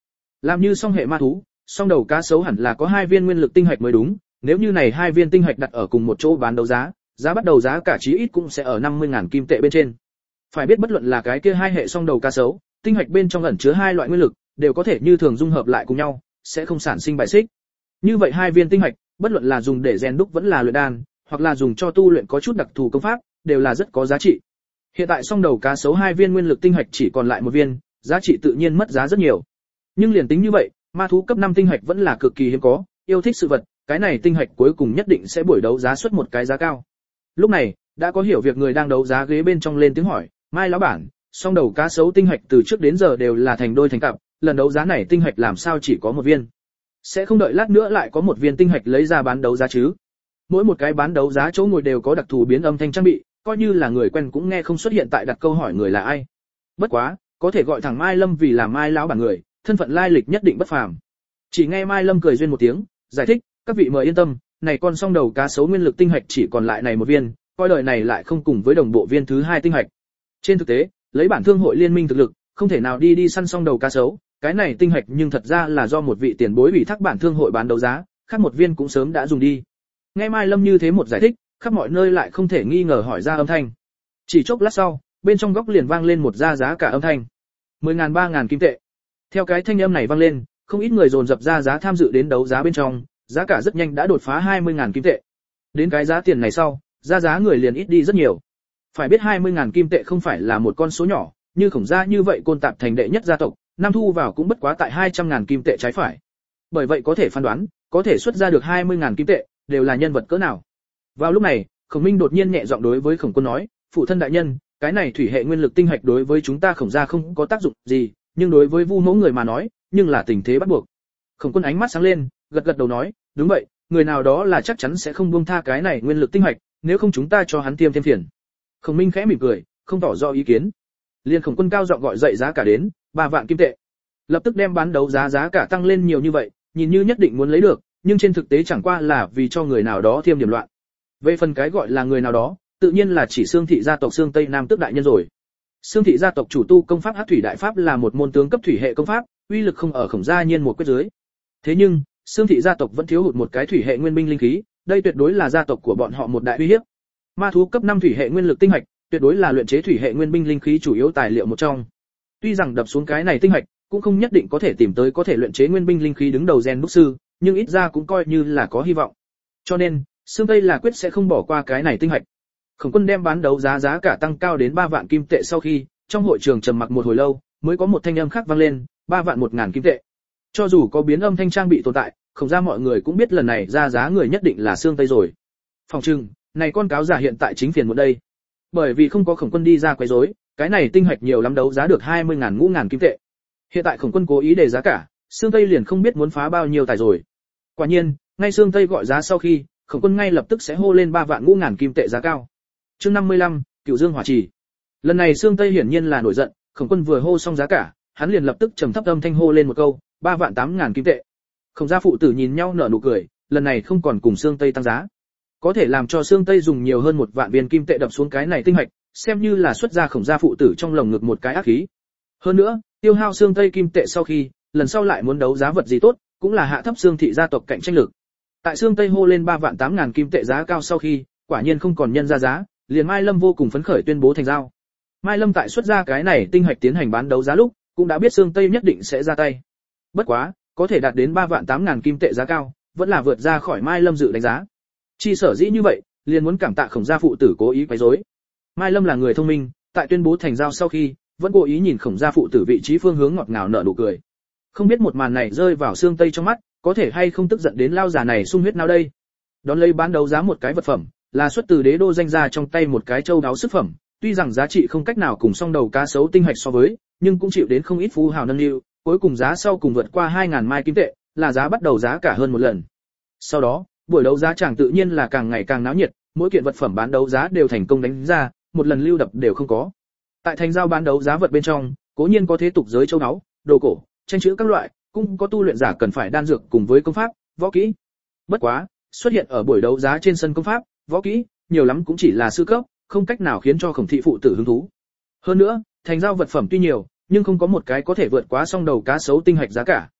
Làm như song hệ ma thú, song đầu cá sấu hẳn là có hai viên nguyên lực tinh hạch mới đúng, nếu như này hai viên tinh hạch đặt ở cùng một chỗ bán đấu giá, giá bắt đầu giá cả chí ít cũng sẽ ở năm mươi ngàn kim tệ bên trên. Phải biết bất luận là cái kia hai hệ song đầu cá sấu, tinh hạch bên trong ẩn chứa hai loại nguyên lực, đều có thể như thường dung hợp lại cùng nhau, sẽ không sản sinh bài xích. Như vậy hai viên tinh hạch, bất luận là dùng để rèn đúc vẫn là luyện đan, hoặc là dùng cho tu luyện có chút đặc thù công pháp, đều là rất có giá trị. Hiện tại song đầu cá sấu hai viên nguyên lực tinh hạch chỉ còn lại một viên, giá trị tự nhiên mất giá rất nhiều. Nhưng liền tính như vậy, ma thú cấp năm tinh hạch vẫn là cực kỳ hiếm có, yêu thích sự vật, cái này tinh hạch cuối cùng nhất định sẽ buổi đấu giá xuất một cái giá cao. Lúc này, đã có hiểu việc người đang đấu giá ghế bên trong lên tiếng hỏi, "Mai lão bản, song đầu cá sấu tinh hạch từ trước đến giờ đều là thành đôi thành cặp, lần đấu giá này tinh hạch làm sao chỉ có một viên? Sẽ không đợi lát nữa lại có một viên tinh hạch lấy ra bán đấu giá chứ?" Mỗi một cái bán đấu giá chỗ ngồi đều có đặc thù biến âm thanh trang bị, coi như là người quen cũng nghe không xuất hiện tại đặt câu hỏi người là ai. Bất quá, có thể gọi thẳng Mai Lâm vì là Mai lão bản người, thân phận lai lịch nhất định bất phàm. Chỉ nghe Mai Lâm cười duyên một tiếng, giải thích, "Các vị mời yên tâm, này con song đầu cá sấu nguyên lực tinh hạch chỉ còn lại này một viên, coi đời này lại không cùng với đồng bộ viên thứ hai tinh hạch. Trên thực tế, lấy bản thương hội liên minh thực lực, không thể nào đi đi săn song đầu cá sấu, cái này tinh hạch nhưng thật ra là do một vị tiền bối ủy thác bản thương hội bán đấu giá, khác một viên cũng sớm đã dùng đi." Nghe Mai Lâm như thế một giải thích, khắp mọi nơi lại không thể nghi ngờ hỏi ra âm thanh. Chỉ chốc lát sau, bên trong góc liền vang lên một ra giá cả âm thanh. mười ngàn ba ngàn kim tệ. Theo cái thanh âm này vang lên, không ít người dồn dập ra giá tham dự đến đấu giá bên trong, giá cả rất nhanh đã đột phá hai mươi ngàn kim tệ. Đến cái giá tiền này sau, ra giá người liền ít đi rất nhiều. Phải biết hai mươi ngàn kim tệ không phải là một con số nhỏ, như Khổng gia như vậy Côn Tạp thành đệ nhất gia tộc, năm thu vào cũng bất quá tại hai trăm ngàn kim tệ trái phải. Bởi vậy có thể phán đoán, có thể xuất ra được hai mươi ngàn kim tệ, đều là nhân vật cỡ nào. Vào lúc này, Khổng Minh đột nhiên nhẹ giọng đối với Khổng Quân nói, "Phụ thân đại nhân, cái này thủy hệ nguyên lực tinh hạch đối với chúng ta Khổng gia không có tác dụng gì, nhưng đối với Vu Mẫu người mà nói, nhưng là tình thế bắt buộc." Khổng Quân ánh mắt sáng lên, gật gật đầu nói, "Đúng vậy, người nào đó là chắc chắn sẽ không buông tha cái này nguyên lực tinh hạch, nếu không chúng ta cho hắn tiêm thêm phiền." Khổng Minh khẽ mỉm cười, không tỏ rõ ý kiến. Liên Khổng Quân cao giọng gọi dậy giá cả đến, ba vạn kim tệ. Lập tức đem bán đấu giá giá cả tăng lên nhiều như vậy, nhìn như nhất định muốn lấy được, nhưng trên thực tế chẳng qua là vì cho người nào đó thêm điểm loạn. Về phần cái gọi là người nào đó, tự nhiên là chỉ Xương thị gia tộc Xương Tây Nam Tước đại nhân rồi. Xương thị gia tộc chủ tu công pháp Hắc thủy đại pháp là một môn tướng cấp thủy hệ công pháp, uy lực không ở Khổng gia nhiên một quyết dưới. Thế nhưng, Xương thị gia tộc vẫn thiếu hụt một cái thủy hệ nguyên binh linh khí, đây tuyệt đối là gia tộc của bọn họ một đại uy hiếp. Ma thú cấp năm thủy hệ nguyên lực tinh hạch, tuyệt đối là luyện chế thủy hệ nguyên binh linh khí chủ yếu tài liệu một trong. Tuy rằng đập xuống cái này tinh hạch, cũng không nhất định có thể tìm tới có thể luyện chế nguyên binh linh khí đứng đầu gen đúc sư, nhưng ít ra cũng coi như là có hy vọng. Cho nên, Xương Tây là quyết sẽ không bỏ qua cái này tinh hạch. Khổng Quân đem bán đấu giá giá cả tăng cao đến ba vạn kim tệ sau khi, trong hội trường trầm mặc một hồi lâu, mới có một thanh âm khác vang lên, ba vạn một ngàn kim tệ. Cho dù có biến âm thanh trang bị tồn tại, Khổng gia mọi người cũng biết lần này ra giá người nhất định là Xương Tây rồi. Phòng trừng, này con cáo giả hiện tại chính phiền một đây. Bởi vì không có Khổng Quân đi ra quấy rối, cái này tinh hạch nhiều lắm đấu giá được hai mươi ngàn ngũ ngàn kim tệ. Hiện tại Khổng Quân cố ý đề giá cả, Xương Tây liền không biết muốn phá bao nhiêu tài rồi. Quả nhiên, ngay Xương Tây gọi giá sau khi, Khổng Quân ngay lập tức sẽ hô lên ba vạn ngũ ngàn kim tệ giá cao. Chương năm mươi lăm, Cửu Dương Hỏa Trì. Lần này Xương Tây hiển nhiên là nổi giận, Khổng Quân vừa hô xong giá cả, hắn liền lập tức trầm thấp âm thanh hô lên một câu, ba vạn tám ngàn kim tệ. Khổng gia phụ tử nhìn nhau nở nụ cười, lần này không còn cùng Xương Tây tăng giá. Có thể làm cho Xương Tây dùng nhiều hơn một vạn viên kim tệ đập xuống cái này tinh hạch, xem như là xuất ra Khổng gia phụ tử trong lồng ngực một cái ác khí. Hơn nữa, tiêu hao Xương Tây kim tệ sau khi, lần sau lại muốn đấu giá vật gì tốt, cũng là hạ thấp Xương thị gia tộc cạnh tranh lực. Tại Xương Tây hô lên ba vạn tám ngàn kim tệ giá cao sau khi, quả nhiên không còn nhân ra giá, liền Mai Lâm vô cùng phấn khởi tuyên bố thành giao. Mai Lâm tại xuất ra cái này tinh hạch tiến hành bán đấu giá lúc, cũng đã biết Xương Tây nhất định sẽ ra tay. Bất quá, có thể đạt đến ba vạn tám ngàn kim tệ giá cao, vẫn là vượt ra khỏi Mai Lâm dự đánh giá. Chi sở dĩ như vậy, liền muốn cảm tạ Khổng gia phụ tử cố ý quấy rối. Mai Lâm là người thông minh, tại tuyên bố thành giao sau khi, vẫn cố ý nhìn Khổng gia phụ tử vị trí phương hướng ngọt ngào nở nụ cười. Không biết một màn này rơi vào Xương Tây trong mắt, có thể hay không tức giận đến lao già này sung huyết nào đây. Đón lấy bán đấu giá một cái vật phẩm, là xuất từ đế đô danh gia trong tay một cái châu đáo sức phẩm, tuy rằng giá trị không cách nào cùng song đầu cá sấu tinh hạch so với, nhưng cũng chịu đến không ít phú hào nâng niu, cuối cùng giá sau cùng vượt qua hai ngàn mai kim tệ, là giá bắt đầu giá cả hơn một lần. Sau đó, buổi đấu giá chẳng tự nhiên là càng ngày càng náo nhiệt, mỗi kiện vật phẩm bán đấu giá đều thành công đánh ra, một lần lưu đập đều không có. Tại thành giao bán đấu giá vật bên trong, cố nhiên có thế tục giới châu đáo, đồ cổ, tranh chữ các loại, cũng có tu luyện giả cần phải đan dược cùng với công pháp, võ kỹ. Bất quá, xuất hiện ở buổi đấu giá trên sân công pháp, võ kỹ, nhiều lắm cũng chỉ là sư cấp, không cách nào khiến cho Khổng thị phụ tử hứng thú. Hơn nữa, thành giao vật phẩm tuy nhiều, nhưng không có một cái có thể vượt quá song đầu cá sấu tinh hạch giá cả.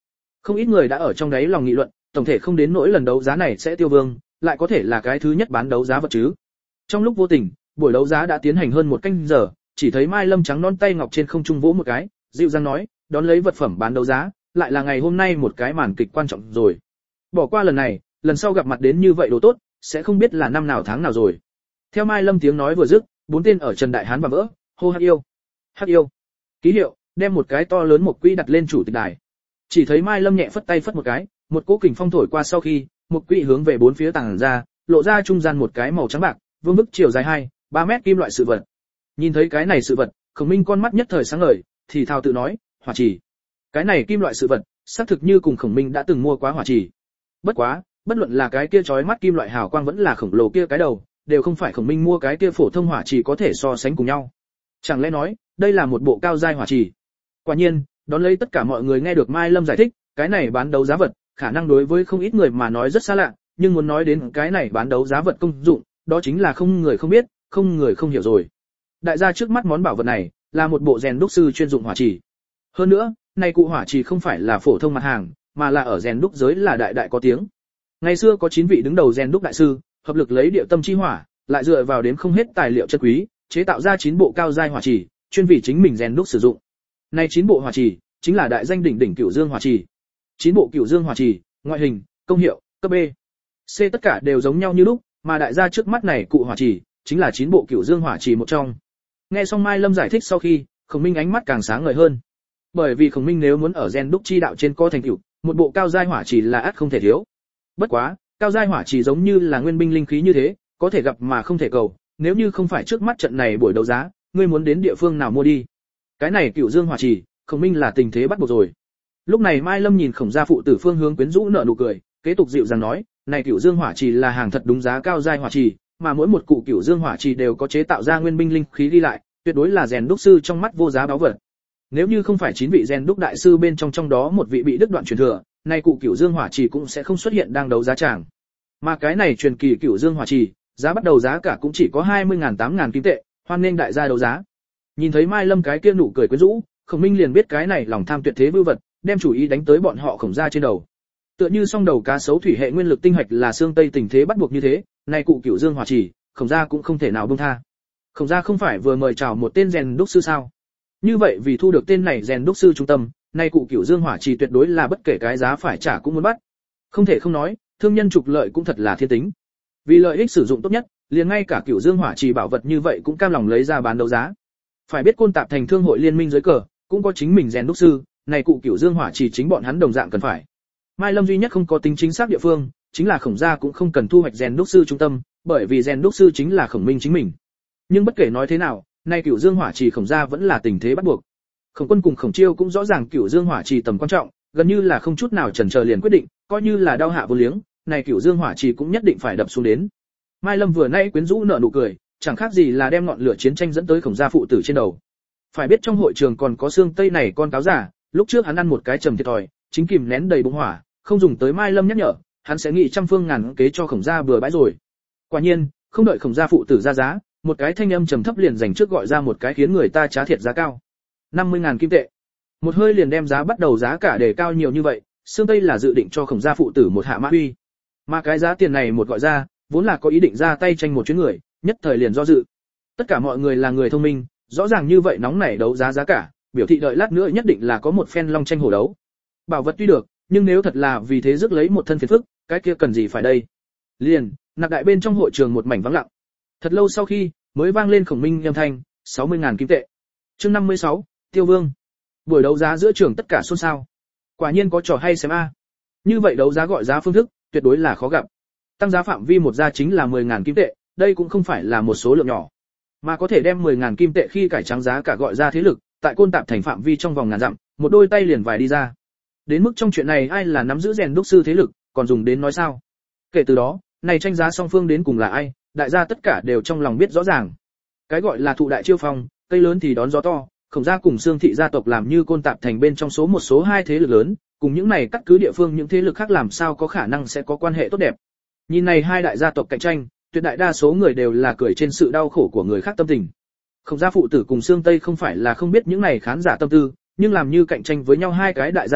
Không ít người đã ở trong đấy lòng nghị luận, tổng thể không đến nỗi lần đấu giá này sẽ tiêu vương, lại có thể là cái thứ nhất bán đấu giá vật chứ. Trong lúc vô tình, buổi đấu giá đã tiến hành hơn một canh giờ, chỉ thấy Mai Lâm trắng non tay ngọc trên không trung vỗ một cái, dịu dàng nói, đón lấy vật phẩm bán đấu giá, lại là ngày hôm nay một cái màn kịch quan trọng rồi. Bỏ qua lần này, lần sau gặp mặt đến như vậy đồ tốt, sẽ không biết là năm nào tháng nào rồi. Theo Mai Lâm tiếng nói vừa dứt, bốn tên ở Trần Đại Hán và vỡ, hô Hắc yêu, Hắc yêu. Ký hiệu, đem một cái to lớn một quỹ đặt lên chủ tịch đài. Chỉ thấy Mai Lâm nhẹ phất tay phất một cái, một cỗ kình phong thổi qua sau khi, một quỹ hướng về bốn phía tàng ra, lộ ra trung gian một cái màu trắng bạc, vương bức chiều dài hai, ba mét kim loại sự vật. Nhìn thấy cái này sự vật, Khổng Minh con mắt nhất thời sáng ngời, thì thào tự nói, hỏa trì. Cái này kim loại sự vật, xác thực như cùng Khổng Minh đã từng mua quá hỏa trì. Bất quá, bất luận là cái kia chói mắt kim loại hào quang vẫn là khổng lồ kia cái đầu, đều không phải Khổng Minh mua cái kia phổ thông hỏa trì có thể so sánh cùng nhau. Chẳng lẽ nói, đây là một bộ cao giai hỏa trì? Quả nhiên, đón lấy tất cả mọi người nghe được Mai Lâm giải thích, cái này bán đấu giá vật, khả năng đối với không ít người mà nói rất xa lạ, nhưng muốn nói đến cái này bán đấu giá vật công dụng, đó chính là không người không biết, không người không hiểu rồi. Đại gia trước mắt món bảo vật này, là một bộ rèn đúc sư chuyên dụng hỏa trì. Hơn nữa, này cụ hỏa trì không phải là phổ thông mặt hàng, mà là ở rèn đúc giới là đại đại có tiếng. Ngày xưa có chín vị đứng đầu rèn đúc đại sư, hợp lực lấy địa tâm chi hỏa, lại dựa vào đến không hết tài liệu chân quý, chế tạo ra chín bộ cao giai hỏa trì, chuyên vì chính mình rèn đúc sử dụng. Này chín bộ hỏa trì, chính là đại danh đỉnh đỉnh Cửu Dương hỏa trì. Chín bộ Cửu Dương hỏa trì, ngoại hình, công hiệu, cấp B, C tất cả đều giống nhau như lúc, mà đại gia trước mắt này cụ hỏa trì, chính là chín bộ Cửu Dương hỏa trì một trong. Nghe xong Mai Lâm giải thích sau khi, Khổng Minh ánh mắt càng sáng ngời hơn. Bởi vì Khổng Minh nếu muốn ở rèn đúc chi đạo trên có thành tựu, một bộ cao giai hỏa trì là ắt không thể thiếu. Bất quá, cao giai hỏa trì giống như là nguyên binh linh khí như thế, có thể gặp mà không thể cầu, nếu như không phải trước mắt trận này buổi đấu giá, ngươi muốn đến địa phương nào mua đi? Cái này Cửu Dương hỏa trì, Khổng Minh là tình thế bắt buộc rồi. Lúc này Mai Lâm nhìn Khổng gia phụ tử phương hướng quyến rũ nở nụ cười, kế tục dịu dàng nói, này Cửu Dương hỏa trì là hàng thật đúng giá cao giai hỏa trì, mà mỗi một cụ Cửu Dương hỏa trì đều có chế tạo ra nguyên binh linh khí đi lại, tuyệt đối là rèn đúc sư trong mắt vô giá báu vật. Nếu như không phải chín vị rèn đúc đại sư bên trong trong đó một vị bị đứt đoạn truyền thừa, này cụ Cửu Dương hỏa trì cũng sẽ không xuất hiện đang đấu giá tràng. Mà cái này truyền kỳ Cửu Dương hỏa trì, giá bắt đầu giá cả cũng chỉ có hai mươi nghìn tám nghìn kim tệ, hoan nghênh đại gia đấu giá. Nhìn thấy Mai Lâm cái kia nụ cười quyến rũ, Khổng Minh liền biết cái này lòng tham tuyệt thế vưu vật, đem chủ ý đánh tới bọn họ Khổng gia trên đầu. Tựa như song đầu cá sấu thủy hệ nguyên lực tinh hạch là xương tây tình thế bắt buộc như thế, này cụ Cửu Dương hỏa trì, Khổng gia cũng không thể nào buông tha. Khổng gia không phải vừa mời chào một tên rèn đúc sư sao? Như vậy vì thu được tên này rèn đúc sư trung tâm, này cụ Cửu Dương hỏa trì tuyệt đối là bất kể cái giá phải trả cũng muốn bắt. Không thể không nói, thương nhân trục lợi cũng thật là thiên tính. Vì lợi ích sử dụng tốt nhất, liền ngay cả Cửu Dương hỏa trì bảo vật như vậy cũng cam lòng lấy ra bán đấu giá. Phải biết Côn Tạp thành thương hội liên minh dưới cờ, cũng có chính mình rèn đúc sư, này cụ Cửu Dương hỏa trì chính bọn hắn đồng dạng cần phải. Mai Lâm duy nhất không có tính chính xác địa phương, chính là Khổng gia cũng không cần thu hoạch rèn đúc sư trung tâm, bởi vì rèn đúc sư chính là Khổng Minh chính mình. Nhưng bất kể nói thế nào, nay Cửu Dương hỏa trì Khổng gia vẫn là tình thế bắt buộc. Khổng Quân cùng Khổng Chiêu cũng rõ ràng Cửu Dương hỏa trì tầm quan trọng, gần như là không chút nào chần chờ liền quyết định, coi như là đau hạ vô liếng, này Cửu Dương hỏa trì cũng nhất định phải đập xuống đến. Mai Lâm vừa nãy quyến rũ nở nụ cười, chẳng khác gì là đem ngọn lửa chiến tranh dẫn tới Khổng gia phụ tử trên đầu. Phải biết trong hội trường còn có xương tây này con cáo giả, lúc trước hắn ăn một cái trầm thiệt thòi, chính kìm nén đầy bụng hỏa, không dùng tới Mai Lâm nhắc nhở, hắn sẽ nghĩ trăm phương ngàn kế cho Khổng gia bừa bãi rồi. Quả nhiên, không đợi Khổng gia phụ tử ra giá, một cái thanh âm trầm thấp liền dành trước gọi ra một cái khiến người ta trá thiệt giá cao. năm mươi nghìn kim tệ. Một hơi liền đem giá bắt đầu giá cả đề cao nhiều như vậy, xương tây là dự định cho Khổng gia phụ tử một hạ mã uy. Mà cái giá tiền này một gọi ra, vốn là có ý định ra tay tranh một chuyến người, nhất thời liền do dự. Tất cả mọi người là người thông minh, rõ ràng như vậy nóng nảy đấu giá giá cả, biểu thị đợi lát nữa nhất định là có một phen long tranh hổ đấu. Bảo vật tuy được, nhưng nếu thật là vì thế rước lấy một thân phiền phức, cái kia cần gì phải đây? Liền, nạp đại bên trong hội trường một mảnh vắng lặng. Thật lâu sau khi, mới vang lên Khổng Minh âm thanh, sáu mươi nghìn kim tệ. Chương năm mươi sáu, Tiêu Vương. Buổi đấu giá giữa trường tất cả xôn xao. Quả nhiên có trò hay xem a. Như vậy đấu giá gọi giá phương thức, tuyệt đối là khó gặp. Tăng giá phạm vi một gia chính là mười nghìn kim tệ, đây cũng không phải là một số lượng nhỏ. Mà có thể đem mười nghìn kim tệ khi cải trắng giá cả gọi ra thế lực, tại Côn Tạp thành phạm vi trong vòng ngàn dặm, một đôi tay liền vài đi ra. Đến mức trong chuyện này ai là nắm giữ rèn đúc sư thế lực, còn dùng đến nói sao? Kể từ đó, này tranh giá song phương đến cùng là ai, đại gia tất cả đều trong lòng biết rõ ràng. Cái gọi là thụ đại chiêu phong, cây lớn thì đón gió to, Khổng gia cùng Xương thị gia tộc làm như Côn Tạp thành bên trong số một số hai thế lực lớn, cùng những này cắt cứ địa phương những thế lực khác làm sao có khả năng sẽ có quan hệ tốt đẹp. Nhìn này hai đại gia tộc cạnh tranh, tuyệt đại đa số người đều là cười trên sự đau khổ của người khác tâm tình. Khổng gia phụ tử cùng Xương Tây không phải là không biết những này khán giả tâm tư, nhưng làm như cạnh tranh với nhau hai cái đại gia tộc,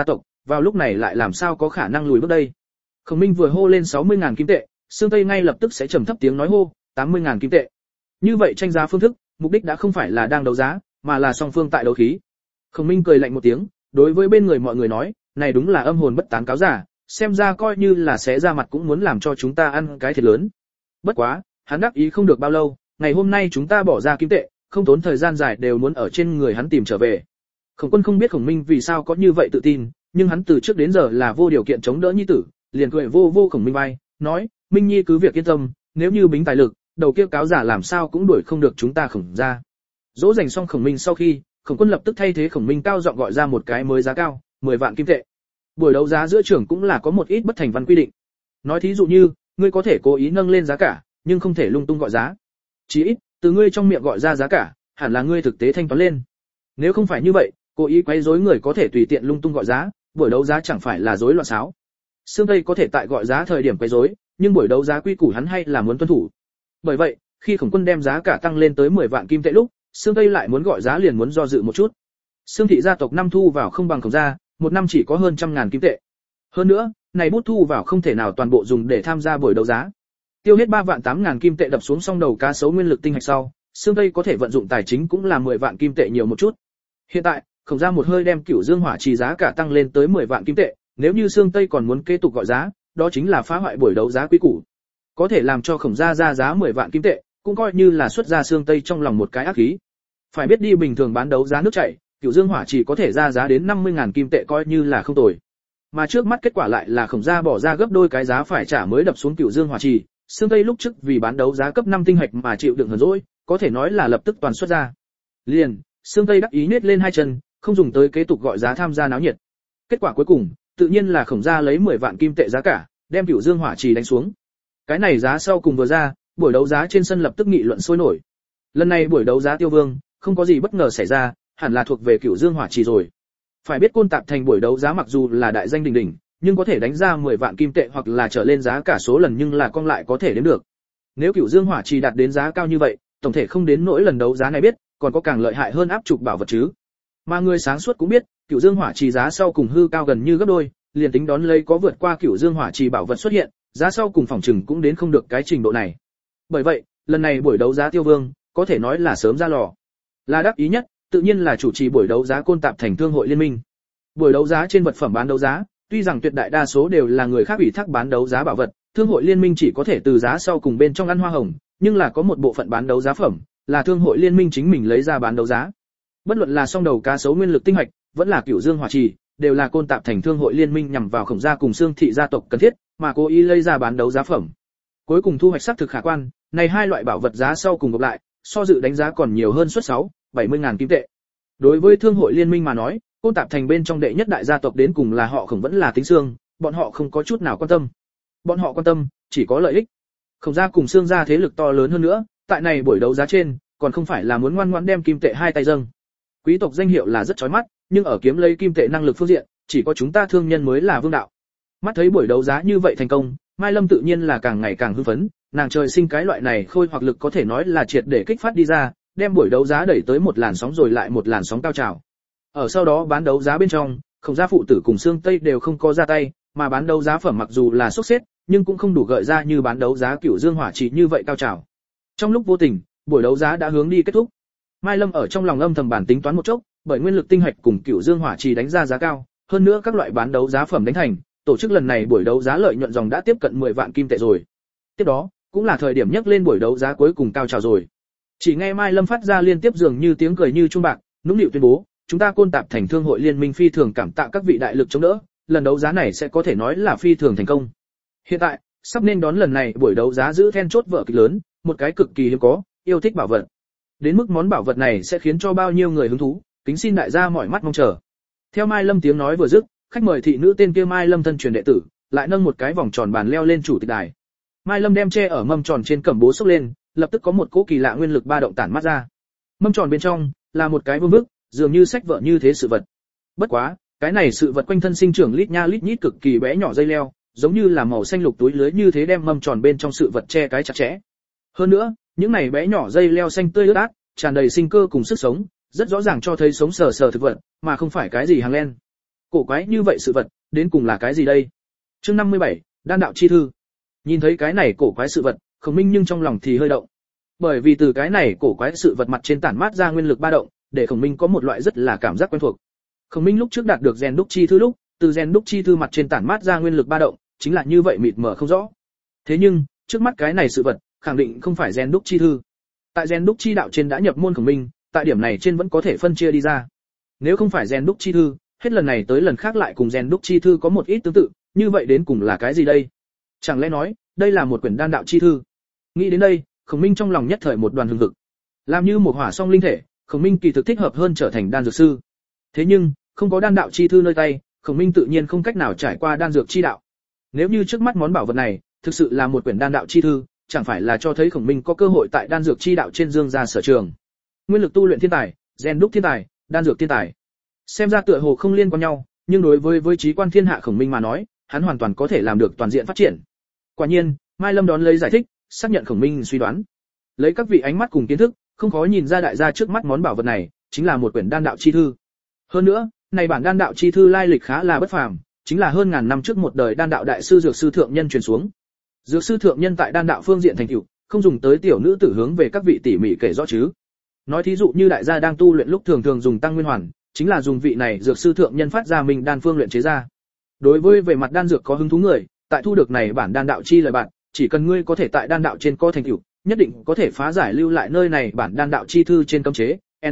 vào lúc này lại làm sao có khả năng lùi bước đây. Khổng Minh vừa hô lên sáu mươi ngàn kim tệ, Sương Tây ngay lập tức sẽ trầm thấp tiếng nói hô tám mươi ngàn kim tệ. Như vậy tranh giá phương thức, mục đích đã không phải là đang đấu giá, mà là song phương tại đấu khí. Khổng Minh cười lạnh một tiếng, đối với bên người mọi người nói, này đúng là âm hồn bất tán cáo giả, xem ra coi như là xé ra mặt cũng muốn làm cho chúng ta ăn cái thiệt lớn. Bất quá, hắn đắc ý không được bao lâu, ngày hôm nay chúng ta bỏ ra kim tệ, không tốn thời gian dài đều muốn ở trên người hắn tìm trở về. Khổng Quân không biết Khổng Minh vì sao có như vậy tự tin, nhưng hắn từ trước đến giờ là vô điều kiện chống đỡ nhi tử, liền cười vô vô Khổng Minh vai, nói, Minh Nhi cứ việc yên tâm, nếu như bính tài lực, đầu kia cáo giả làm sao cũng đuổi không được chúng ta Khổng gia. Dỗ dành xong Khổng Minh sau khi, Khổng Quân lập tức thay thế Khổng Minh cao giọng gọi ra một cái mới giá cao, mười vạn kim tệ. Buổi đấu giá giữa trưởng cũng là có một ít bất thành văn quy định. Nói thí dụ như, ngươi có thể cố ý nâng lên giá cả, nhưng không thể lung tung gọi giá. Chỉ ít, từ ngươi trong miệng gọi ra giá cả, hẳn là ngươi thực tế thanh toán lên. Nếu không phải như vậy, cố ý quấy rối người có thể tùy tiện lung tung gọi giá, buổi đấu giá chẳng phải là rối loạn xáo. Sương Tây có thể tại gọi giá thời điểm quấy rối, nhưng buổi đấu giá quy củ hắn hay là muốn tuân thủ. Bởi vậy, khi Khổng Quân đem giá cả tăng lên tới mười vạn kim tệ lúc, Sương Tây lại muốn gọi giá liền muốn do dự một chút. Sương thị gia tộc năm thu vào không bằng Khổng gia, một năm chỉ có hơn trăm ngàn kim tệ. Hơn nữa, này bút thu vào không thể nào toàn bộ dùng để tham gia buổi đấu giá. Tiêu hết ba vạn tám ngàn kim tệ đập xuống song đầu cá sấu nguyên lực tinh hạch sau, Sương Tây có thể vận dụng tài chính cũng là mười vạn kim tệ nhiều một chút. Hiện tại, Khổng gia một hơi đem Cửu Dương Hỏa Trì giá cả tăng lên tới mười vạn kim tệ, nếu như Sương Tây còn muốn kế tục gọi giá, đó chính là phá hoại buổi đấu giá quý củ. Có thể làm cho Khổng gia ra giá mười vạn kim tệ, cũng coi như là xuất ra Sương Tây trong lòng một cái ác khí. Phải biết đi bình thường bán đấu giá nước chảy, Cửu Dương Hỏa Trì có thể ra giá đến năm mươi ngàn kim tệ coi như là không tồi. Mà trước mắt kết quả lại là Khổng gia bỏ ra gấp đôi cái giá phải trả mới đập xuống Cửu Dương Hỏa Trì, Sương Tây lúc trước vì bán đấu giá cấp năm tinh hạch mà chịu đựng hờn dỗi, có thể nói là lập tức toàn xuất ra. Liền, Sương Tây đắc ý nhếch lên hai chân, không dùng tới kế tục gọi giá tham gia náo nhiệt. Kết quả cuối cùng, tự nhiên là Khổng gia lấy mười vạn kim tệ giá cả, đem Cửu Dương Hỏa Trì đánh xuống. Cái này giá sau cùng vừa ra, buổi đấu giá trên sân lập tức nghị luận sôi nổi. Lần này buổi đấu giá Tiêu Vương, không có gì bất ngờ xảy ra, hẳn là thuộc về Cửu Dương Hỏa Trì rồi. Phải biết Côn Tạp Thành buổi đấu giá mặc dù là đại danh đỉnh đỉnh, nhưng có thể đánh ra mười vạn kim tệ hoặc là trở lên giá cả số lần nhưng là con lại có thể đếm được. Nếu Cửu Dương Hỏa Trì đạt đến giá cao như vậy, tổng thể không đến nỗi lần đấu giá này biết, còn có càng lợi hại hơn áp trục bảo vật chứ. Mà người sáng suốt cũng biết, Cửu Dương Hỏa Trì giá sau cùng hư cao gần như gấp đôi, liền tính đón lấy có vượt qua Cửu Dương Hỏa Trì bảo vật xuất hiện, giá sau cùng phòng trừng cũng đến không được cái trình độ này. Bởi vậy, lần này buổi đấu giá Tiêu Vương, có thể nói là sớm ra lò. Là đắc ý nhất, tự nhiên là chủ trì buổi đấu giá Côn Tạp Thành Thương hội Liên minh. Buổi đấu giá trên vật phẩm bán đấu giá, tuy rằng tuyệt đại đa số đều là người khác ủy thác bán đấu giá bảo vật, Thương hội Liên minh chỉ có thể từ giá sau cùng bên trong ăn hoa hồng, nhưng là có một bộ phận bán đấu giá phẩm, là Thương hội Liên minh chính mình lấy ra bán đấu giá. Bất luận là song đầu cá sấu nguyên lực tinh hạch, vẫn là Cửu Dương Hỏa Trì, đều là Côn Tạp Thành Thương hội Liên minh nhằm vào Khổng gia cùng Sương thị gia tộc cần thiết, mà cố ý lấy ra bán đấu giá phẩm. Cuối cùng thu hoạch xác thực khả quan, này hai loại bảo vật giá sau cùng gộp lại, so dự đánh giá còn nhiều hơn suất sáu, bảy mươi ngàn kim tệ. Đối với Thương hội Liên minh mà nói, Côn Tạp Thành bên trong đệ nhất đại gia tộc đến cùng là họ Khổng vẫn là Tính Xương, bọn họ không có chút nào quan tâm. Bọn họ quan tâm chỉ có lợi ích. Khổng gia cùng Sương gia thế lực to lớn hơn nữa, tại này buổi đấu giá trên, còn không phải là muốn ngoan ngoãn đem kim tệ hai tay dâng. Quý tộc danh hiệu là rất chói mắt, nhưng ở kiếm lấy kim tệ năng lực phương diện, chỉ có chúng ta thương nhân mới là vương đạo. Mắt thấy buổi đấu giá như vậy thành công, Mai Lâm tự nhiên là càng ngày càng hưng phấn, nàng trời sinh cái loại này khôi hoặc lực có thể nói là triệt để kích phát đi ra, đem buổi đấu giá đẩy tới một làn sóng rồi lại một làn sóng cao trào. Ở sau đó bán đấu giá bên trong, Khổng gia phụ tử cùng Sương Tây đều không có ra tay, mà bán đấu giá phẩm mặc dù là sốc xếp, nhưng cũng không đủ gợi ra như bán đấu giá Cửu Dương Hỏa Trì như vậy cao trào. Trong lúc vô tình, buổi đấu giá đã hướng đi kết thúc. Mai Lâm ở trong lòng âm thầm bản tính toán một chốc, bởi nguyên lực tinh hạch cùng Cửu Dương Hỏa Trì đánh ra giá cao, hơn nữa các loại bán đấu giá phẩm đánh thành, tổ chức lần này buổi đấu giá lợi nhuận dòng đã tiếp cận mười vạn kim tệ rồi. Tiếp đó, cũng là thời điểm nhấc lên buổi đấu giá cuối cùng cao trào rồi. Chỉ nghe Mai Lâm phát ra liên tiếp dường như tiếng cười như chuông bạc, nũng nịu tuyên bố, chúng ta Côn Tạp Thành Thương hội Liên minh phi thường cảm tạ các vị đại lực chống đỡ, lần đấu giá này sẽ có thể nói là phi thường thành công. Hiện tại, sắp nên đón lần này buổi đấu giá giữ then chốt vở kịch lớn, một cái cực kỳ hiếm có, yêu thích bảo vật. Đến mức món bảo vật này sẽ khiến cho bao nhiêu người hứng thú, kính xin đại gia mỏi mắt mong chờ. Theo Mai Lâm tiếng nói vừa dứt, khách mời thị nữ tên kia Mai Lâm thân truyền đệ tử, lại nâng một cái vòng tròn bàn leo lên chủ tịch đài. Mai Lâm đem che ở mâm tròn trên cẩm bố xốc lên, lập tức có một cỗ kỳ lạ nguyên lực ba động tản mắt ra. Mâm tròn bên trong là một cái vương bức, dường như sách vở như thế sự vật. Bất quá, cái này sự vật quanh thân sinh trưởng lít nha lít nhít cực kỳ bé nhỏ dây leo, giống như là màu xanh lục túi lưới như thế đem mâm tròn bên trong sự vật che cái chặt chẽ. Hơn nữa, những này bé nhỏ dây leo xanh tươi ướt át, tràn đầy sinh cơ cùng sức sống, rất rõ ràng cho thấy sống sờ sờ thực vật, mà không phải cái gì hàng len. Cổ quái như vậy sự vật, đến cùng là cái gì đây? Chương năm mươi bảy, đan đạo chi thư. Nhìn thấy cái này cổ quái sự vật, Khổng Minh nhưng trong lòng thì hơi động. Bởi vì từ cái này cổ quái sự vật mặt trên tản mát ra nguyên lực ba động, để Khổng Minh có một loại rất là cảm giác quen thuộc. Khổng Minh lúc trước đạt được rèn đúc chi thư lúc, từ rèn đúc chi thư mặt trên tản mát ra nguyên lực ba động, chính là như vậy mịt mờ không rõ. Thế nhưng, trước mắt cái này sự vật, khẳng định không phải rèn đúc chi thư. Tại rèn đúc chi đạo trên đã nhập môn Khổng Minh, tại điểm này trên vẫn có thể phân chia đi ra. Nếu không phải rèn đúc chi thư, hết lần này tới lần khác lại cùng rèn đúc chi thư có một ít tương tự, như vậy đến cùng là cái gì đây? Chẳng lẽ nói, đây là một quyển đan đạo chi thư? Nghĩ đến đây, Khổng Minh trong lòng nhất thời một đoàn hừng hực. Làm như một hỏa song linh thể, Khổng Minh kỳ thực thích hợp hơn trở thành đan dược sư. Thế nhưng, không có đan đạo chi thư nơi tay, Khổng Minh tự nhiên không cách nào trải qua đan dược chi đạo. Nếu như trước mắt món bảo vật này thực sự là một quyển đan đạo chi thư, chẳng phải là cho thấy Khổng Minh có cơ hội tại đan dược chi đạo trên dương ra sở trường. Nguyên lực tu luyện thiên tài, rèn đúc thiên tài, đan dược thiên tài. Xem ra tựa hồ không liên quan nhau, nhưng đối với với trí quan thiên hạ Khổng Minh mà nói, hắn hoàn toàn có thể làm được toàn diện phát triển. Quả nhiên, Mai Lâm đón lấy giải thích, xác nhận Khổng Minh suy đoán. Lấy các vị ánh mắt cùng kiến thức, không khó nhìn ra đại gia trước mắt món bảo vật này chính là một quyển đan đạo chi thư. Hơn nữa, này bản đan đạo chi thư lai lịch khá là bất phàm, chính là hơn ngàn năm trước một đời đan đạo đại sư dược sư thượng nhân truyền xuống. Dược sư thượng nhân tại đan đạo phương diện thành tựu, không dùng tới tiểu nữ tử hướng về các vị tỉ mỉ kể rõ chứ. Nói thí dụ như đại gia đang tu luyện lúc thường thường dùng tăng nguyên hoàn, chính là dùng vị này dược sư thượng nhân phát ra mình đan phương luyện chế ra. Đối với về mặt đan dược có hứng thú người, tại thu được này bản đan đạo chi lời bạn, chỉ cần ngươi có thể tại đan đạo trên có thành tựu, nhất định có thể phá giải lưu lại nơi này bản đan đạo chi thư trên cấm chế N.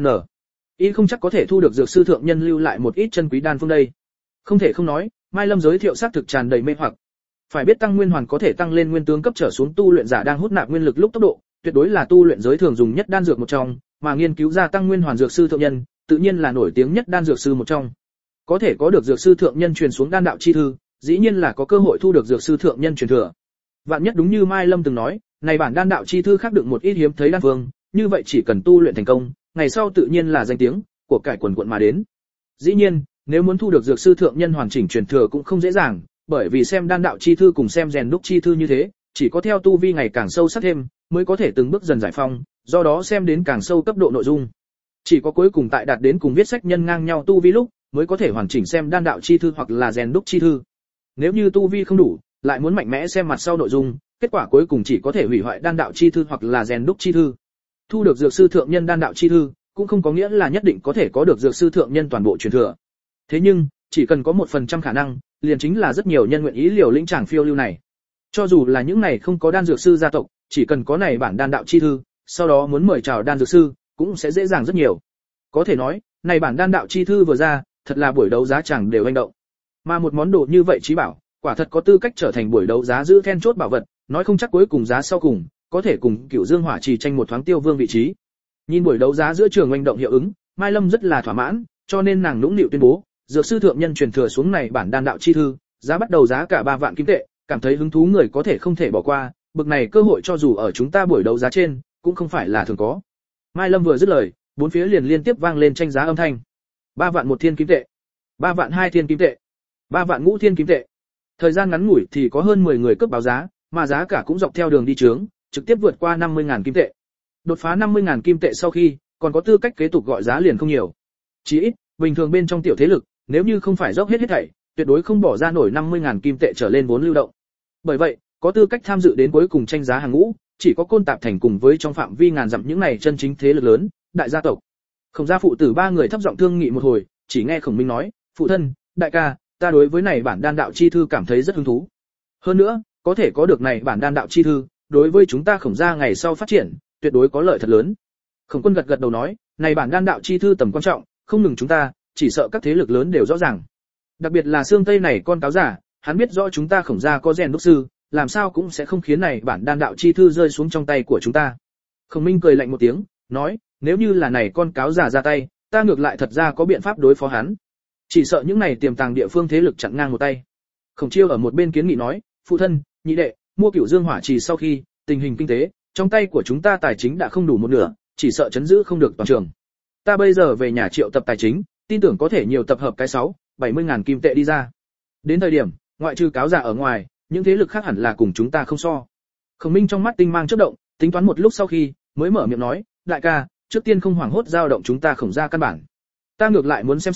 Y không chắc có thể thu được dược sư thượng nhân lưu lại một ít chân quý đan phương đây. Không thể không nói, Mai Lâm giới thiệu xác thực tràn đầy mê hoặc. Phải biết tăng nguyên hoàn có thể tăng lên nguyên tướng cấp trở xuống tu luyện giả đang hút nạp nguyên lực lúc tốc độ, tuyệt đối là tu luyện giới thường dùng nhất đan dược một trong, mà nghiên cứu ra tăng nguyên hoàn dược sư thượng nhân, tự nhiên là nổi tiếng nhất đan dược sư một trong. Có thể có được dược sư thượng nhân truyền xuống đan đạo chi thư, dĩ nhiên là có cơ hội thu được dược sư thượng nhân truyền thừa. Vạn nhất đúng như Mai Lâm từng nói, này bản đan đạo chi thư khác đựng một ít hiếm thấy đan phương, như vậy chỉ cần tu luyện thành công, ngày sau tự nhiên là danh tiếng của cải quần quật mà đến. Dĩ nhiên, nếu muốn thu được dược sư thượng nhân hoàn chỉnh truyền thừa cũng không dễ dàng, bởi vì xem đan đạo chi thư cùng xem rèn đúc chi thư như thế, chỉ có theo tu vi ngày càng sâu sắc thêm, mới có thể từng bước dần giải phong, do đó xem đến càng sâu cấp độ nội dung. Chỉ có cuối cùng tại đạt đến cùng viết sách nhân ngang nhau tu vi lúc, mới có thể hoàn chỉnh xem đan đạo chi thư hoặc là rèn đúc chi thư. Nếu như tu vi không đủ, lại muốn mạnh mẽ xem mặt sau nội dung, kết quả cuối cùng chỉ có thể hủy hoại đan đạo chi thư hoặc là rèn đúc chi thư. Thu được dược sư thượng nhân đan đạo chi thư, cũng không có nghĩa là nhất định có thể có được dược sư thượng nhân toàn bộ truyền thừa. Thế nhưng, chỉ cần có một phần trăm khả năng, liền chính là rất nhiều nhân nguyện ý liều lĩnh chàng phiêu lưu này. Cho dù là những này không có đan dược sư gia tộc, chỉ cần có này bản đan đạo chi thư, sau đó muốn mời chào đan dược sư, cũng sẽ dễ dàng rất nhiều. Có thể nói, này bản đan đạo chi thư vừa ra, thật là buổi đấu giá chẳng đều hành động. Mà một món đồ như vậy trí bảo, quả thật có tư cách trở thành buổi đấu giá giữ then chốt bảo vật, nói không chắc cuối cùng giá sau cùng có thể cùng Cửu Dương Hỏa Trì tranh một thoáng tiêu vương vị trí. Nhìn buổi đấu giá giữa trường hành động hiệu ứng, Mai Lâm rất là thỏa mãn, cho nên nàng nũng nịu tuyên bố, dược sư thượng nhân truyền thừa xuống này bản đan đạo chi thư, giá bắt đầu giá cả ba vạn kim tệ, cảm thấy hứng thú người có thể không thể bỏ qua, bực này cơ hội cho dù ở chúng ta buổi đấu giá trên, cũng không phải là thường có. Mai Lâm vừa dứt lời, bốn phía liền liên tiếp vang lên tranh giá âm thanh. ba vạn một thiên kim tệ, ba vạn hai thiên kim tệ, ba vạn ngũ thiên kim tệ. Thời gian ngắn ngủi thì có hơn mười người cướp báo giá, mà giá cả cũng dọc theo đường đi trướng, trực tiếp vượt qua năm mươi nghìn kim tệ. Đột phá năm mươi nghìn kim tệ sau khi, còn có tư cách kế tục gọi giá liền không nhiều. Chỉ ít, bình thường bên trong tiểu thế lực, nếu như không phải dốc hết hết thảy, tuyệt đối không bỏ ra nổi năm mươi nghìn kim tệ trở lên vốn lưu động. Bởi vậy, có tư cách tham dự đến cuối cùng tranh giá hàng ngũ, chỉ có Côn Tạp Thành cùng với trong phạm vi ngàn dặm những này chân chính thế lực lớn, đại gia tộc. Khổng gia phụ tử ba người thấp giọng thương nghị một hồi, chỉ nghe Khổng Minh nói, "Phụ thân, đại ca, ta đối với này bản đan đạo chi thư cảm thấy rất hứng thú. Hơn nữa, có thể có được này bản đan đạo chi thư, đối với chúng ta Khổng gia ngày sau phát triển, tuyệt đối có lợi thật lớn." Khổng Quân gật gật đầu nói, "Này bản đan đạo chi thư tầm quan trọng, không ngừng chúng ta, chỉ sợ các thế lực lớn đều rõ ràng. Đặc biệt là xương Tây này con cáo giả, hắn biết rõ chúng ta Khổng gia có rèn đúc sư, làm sao cũng sẽ không khiến này bản đan đạo chi thư rơi xuống trong tay của chúng ta." Khổng Minh cười lạnh một tiếng, nói, "Nếu như là này con cáo giả ra tay, ta ngược lại thật ra có biện pháp đối phó hắn. Chỉ sợ những này tiềm tàng địa phương thế lực chặn ngang một tay." Khổng Chiêu ở một bên kiến nghị nói, "Phụ thân, nhị đệ, mua Cửu Dương Hỏa Trì sau khi, tình hình kinh tế trong tay của chúng ta tài chính đã không đủ một nửa, chỉ sợ chấn giữ không được toàn trường. Ta bây giờ về nhà triệu tập tài chính, tin tưởng có thể nhiều tập hợp cái sáu, bảy mươi ngàn kim tệ đi ra. Đến thời điểm, ngoại trừ cáo giả ở ngoài, những thế lực khác hẳn là cùng chúng ta không so." Khổng Minh trong mắt tinh mang chớp động, tính toán một lúc sau khi, mới mở miệng nói, "Đại ca, trước tiên không hoảng hốt dao động chúng ta Khổng gia căn bản. Ta ngược lại muốn xem xem,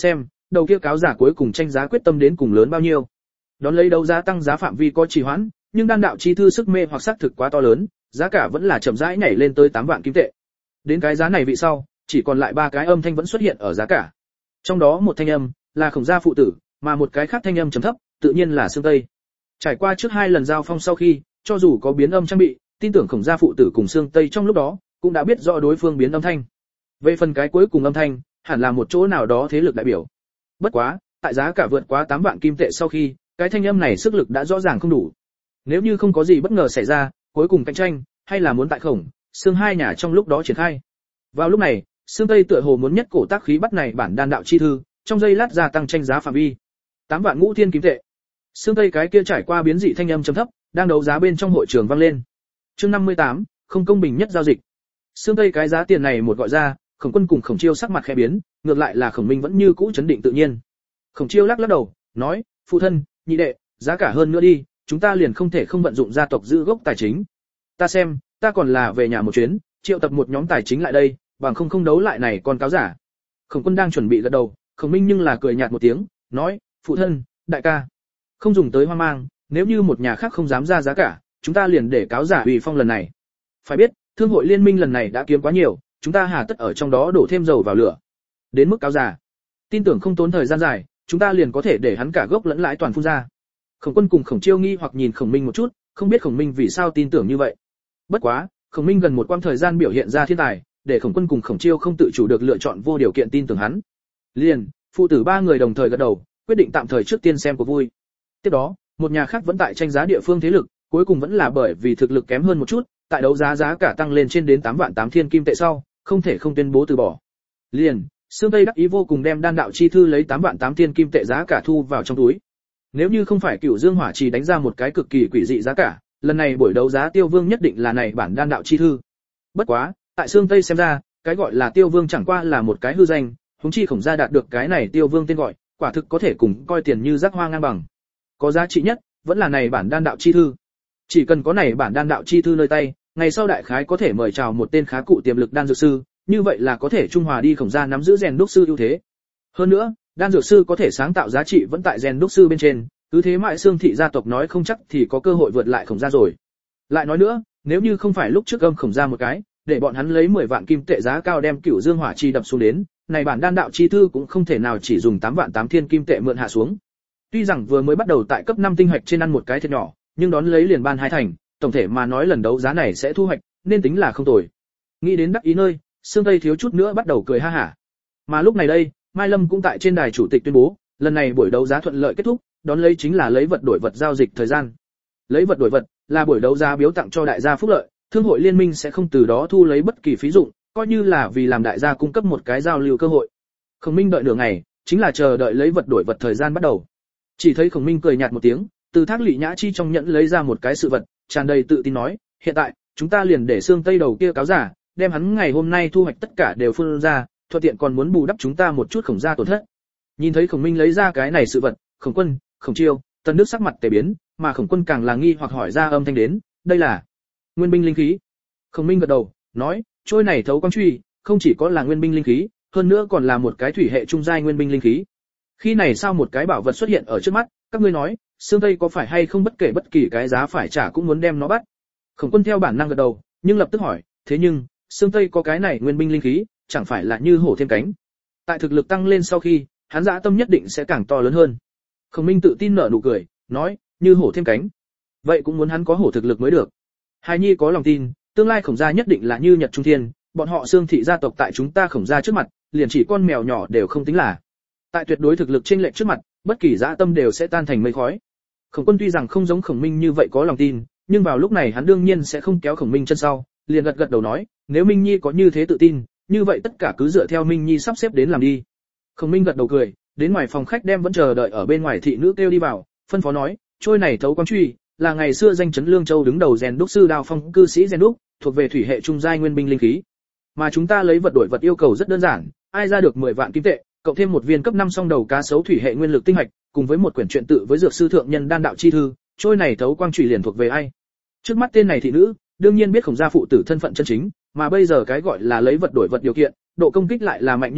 đầu kia cáo giả cuối cùng tranh giá quyết tâm đến cùng lớn bao nhiêu. Đón lấy đấu giá tăng giá phạm vi có trì hoãn, nhưng đan đạo chi thư sức mê hoặc sắc thực quá to lớn, giá cả vẫn là chậm rãi nhảy lên tới tám vạn kim tệ. Đến cái giá này vị sau, chỉ còn lại ba cái âm thanh vẫn xuất hiện ở giá cả. Trong đó một thanh âm là Khổng gia phụ tử, mà một cái khác thanh âm trầm thấp, tự nhiên là Sương Tây. Trải qua trước hai lần giao phong sau khi, cho dù có biến âm trang bị, tin tưởng Khổng gia phụ tử cùng Sương Tây trong lúc đó cũng đã biết rõ đối phương biến âm thanh. Về phần cái cuối cùng âm thanh, hẳn là một chỗ nào đó thế lực đại biểu. Bất quá, tại giá cả vượt quá tám vạn kim tệ sau khi, cái thanh âm này sức lực đã rõ ràng không đủ. Nếu như không có gì bất ngờ xảy ra, cuối cùng cạnh tranh hay là muốn tại Khổng, Sương hai nhà trong lúc đó triển khai. Vào lúc này, Sương Tây tựa hồ muốn nhất cổ tác khí bắt này bản đan đạo chi thư, trong giây lát gia tăng tranh giá phạm vi. tám vạn ngũ thiên kim tệ. Sương Tây cái kia trải qua biến dị thanh âm trầm thấp, đang đấu giá bên trong hội trường vang lên. Chương năm mươi tám, không công bình nhất giao dịch. Sương Tây cái giá tiền này một gọi ra, Khổng Quân cùng Khổng Chiêu sắc mặt khẽ biến, ngược lại là Khổng Minh vẫn như cũ chấn định tự nhiên. Khổng Chiêu lắc lắc đầu, nói: "Phụ thân, nhị đệ, giá cả hơn nữa đi, chúng ta liền không thể không vận dụng gia tộc giữ gốc tài chính. Ta xem, ta còn là về nhà một chuyến, triệu tập một nhóm tài chính lại đây, bằng không không đấu lại này còn cáo giả." Khổng Quân đang chuẩn bị gật đầu, Khổng Minh nhưng là cười nhạt một tiếng, nói: "Phụ thân, đại ca, không dùng tới hoang mang, nếu như một nhà khác không dám ra giá cả, chúng ta liền để cáo giả ủy phong lần này. Phải biết, thương hội liên minh lần này đã kiếm quá nhiều, chúng ta hà tất ở trong đó đổ thêm dầu vào lửa. Đến mức cáo giả, tin tưởng không tốn thời gian dài, chúng ta liền có thể để hắn cả gốc lẫn lãi toàn phun ra." Khổng Quân cùng Khổng Chiêu nghi hoặc nhìn Khổng Minh một chút, không biết Khổng Minh vì sao tin tưởng như vậy. Bất quá, Khổng Minh gần một quãng thời gian biểu hiện ra thiên tài, để Khổng Quân cùng Khổng Chiêu không tự chủ được lựa chọn vô điều kiện tin tưởng hắn. Liền, phụ tử ba người đồng thời gật đầu, quyết định tạm thời trước tiên xem cuộc vui. Tiếp đó, một nhà khác vẫn tại tranh giá địa phương thế lực, cuối cùng vẫn là bởi vì thực lực kém hơn một chút, tại đấu giá giá cả tăng lên trên đến tám vạn tám thiên kim tệ sau, không thể không tuyên bố từ bỏ. Liền, Sương Tây đắc ý vô cùng đem đan đạo chi thư lấy tám vạn tám thiên kim tệ giá cả thu vào trong túi. Nếu như không phải Cửu Dương Hỏa Trì đánh ra một cái cực kỳ quỷ dị giá cả, lần này buổi đấu giá Tiêu Vương nhất định là này bản đan đạo chi thư. Bất quá, tại Sương Tây xem ra, cái gọi là Tiêu Vương chẳng qua là một cái hư danh, huống chi Khổng gia đạt được cái này Tiêu Vương tên gọi, quả thực có thể cùng coi tiền như rác hoa ngang bằng. Có giá trị nhất vẫn là này bản đan đạo chi thư. Chỉ cần có này bản đan đạo chi thư nơi tay, ngày sau đại khái có thể mời chào một tên khá cụ tiềm lực đan dược sư, như vậy là có thể trung hòa đi Khổng gia nắm giữ rèn đúc sư ưu thế. Hơn nữa, đan dược sư có thể sáng tạo giá trị vẫn tại rèn đúc sư bên trên, cứ thế mãi Sương thị gia tộc nói không chắc thì có cơ hội vượt lại Khổng gia rồi. Lại nói nữa, nếu như không phải lúc trước âm Khổng gia một cái, để bọn hắn lấy mười vạn kim tệ giá cao đem Cửu Dương Hỏa Chi đập xuống đến, này bản đan đạo chi thư cũng không thể nào chỉ dùng tám vạn tám thiên kim tệ mượn hạ xuống. Tuy rằng vừa mới bắt đầu tại cấp năm tinh hạch trên ăn một cái thiệt nhỏ, nhưng đón lấy liền ban hai thành, tổng thể mà nói lần đấu giá này sẽ thu hoạch, nên tính là không tồi. Nghĩ đến đắc ý nơi, Sương Tây thiếu chút nữa bắt đầu cười ha hả. Mà lúc này đây, Mai Lâm cũng tại trên đài chủ tịch tuyên bố, lần này buổi đấu giá thuận lợi kết thúc, đón lấy chính là lấy vật đổi vật giao dịch thời gian. Lấy vật đổi vật là buổi đấu giá biếu tặng cho đại gia phúc lợi, thương hội liên minh sẽ không từ đó thu lấy bất kỳ phí dụng, coi như là vì làm đại gia cung cấp một cái giao lưu cơ hội. Khổng Minh đợi nửa ngày, chính là chờ đợi lấy vật đổi vật thời gian bắt đầu. Chỉ thấy Khổng Minh cười nhạt một tiếng, từ thác lị nhã chi trong nhẫn lấy ra một cái sự vật, tràn đầy tự tin nói: "Hiện tại, chúng ta liền để Sương Tây đầu kia cáo giả, đem hắn ngày hôm nay thu hoạch tất cả đều phun ra, thuận tiện còn muốn bù đắp chúng ta một chút Khổng gia tổn thất." Nhìn thấy Khổng Minh lấy ra cái này sự vật, Khổng Quân, Khổng Chiêu, Tân Đức sắc mặt tề biến, mà Khổng Quân càng là nghi hoặc hỏi ra âm thanh đến: "Đây là nguyên binh linh khí?" Khổng Minh gật đầu, nói: "Trôi này thấu quang truy, không chỉ có là nguyên binh linh khí, hơn nữa còn là một cái thủy hệ trung giai nguyên binh linh khí. Khi này sao một cái bảo vật xuất hiện ở trước mắt, các ngươi nói, Sương Tây có phải hay không bất kể bất kỳ cái giá phải trả cũng muốn đem nó bắt?" Khổng Quân theo bản năng gật đầu, nhưng lập tức hỏi: "Thế nhưng, Sương Tây có cái này nguyên binh linh khí, chẳng phải là như hổ thêm cánh? Tại thực lực tăng lên sau khi, hắn dã tâm nhất định sẽ càng to lớn hơn." Khổng Minh tự tin nở nụ cười, nói: "Như hổ thêm cánh, vậy cũng muốn hắn có hổ thực lực mới được." Hài nhi có lòng tin, tương lai Khổng gia nhất định là như nhật trung thiên, bọn họ Sương thị gia tộc tại chúng ta Khổng gia trước mặt, liền chỉ con mèo nhỏ đều không tính là. Tại tuyệt đối thực lực chênh lệch trước mặt, bất kỳ dã tâm đều sẽ tan thành mây khói. Khổng Quân tuy rằng không giống Khổng Minh như vậy có lòng tin, nhưng vào lúc này hắn đương nhiên sẽ không kéo Khổng Minh chân sau, liền gật gật đầu nói: "Nếu Minh Nhi có như thế tự tin, như vậy tất cả cứ dựa theo Minh Nhi sắp xếp đến làm đi." Khổng Minh gật đầu cười, đến ngoài phòng khách đem vẫn chờ đợi ở bên ngoài thị nữ kêu đi vào, phân phó nói: "Trôi này thấu quang truy, là ngày xưa danh chấn Lương Châu đứng đầu rèn đúc sư Đao Phong cư sĩ rèn đúc, thuộc về thủy hệ trung giai nguyên binh linh khí. Mà chúng ta lấy vật đổi vật yêu cầu rất đơn giản, ai ra được mười vạn kim tệ, cộng thêm một viên cấp năm song đầu cá sấu thủy hệ nguyên lực tinh hạch, cùng với một quyển truyện tự với dược sư thượng nhân đan đạo chi thư, trôi này thấu quang chủy liền thuộc về ai?" Trước mắt tên này thị nữ, đương nhiên biết Khổng gia phụ tử thân phận chân chính, mà bây giờ cái gọi là lấy vật đổi vật điều kiện, độ công kích lại là mạnh như vậy,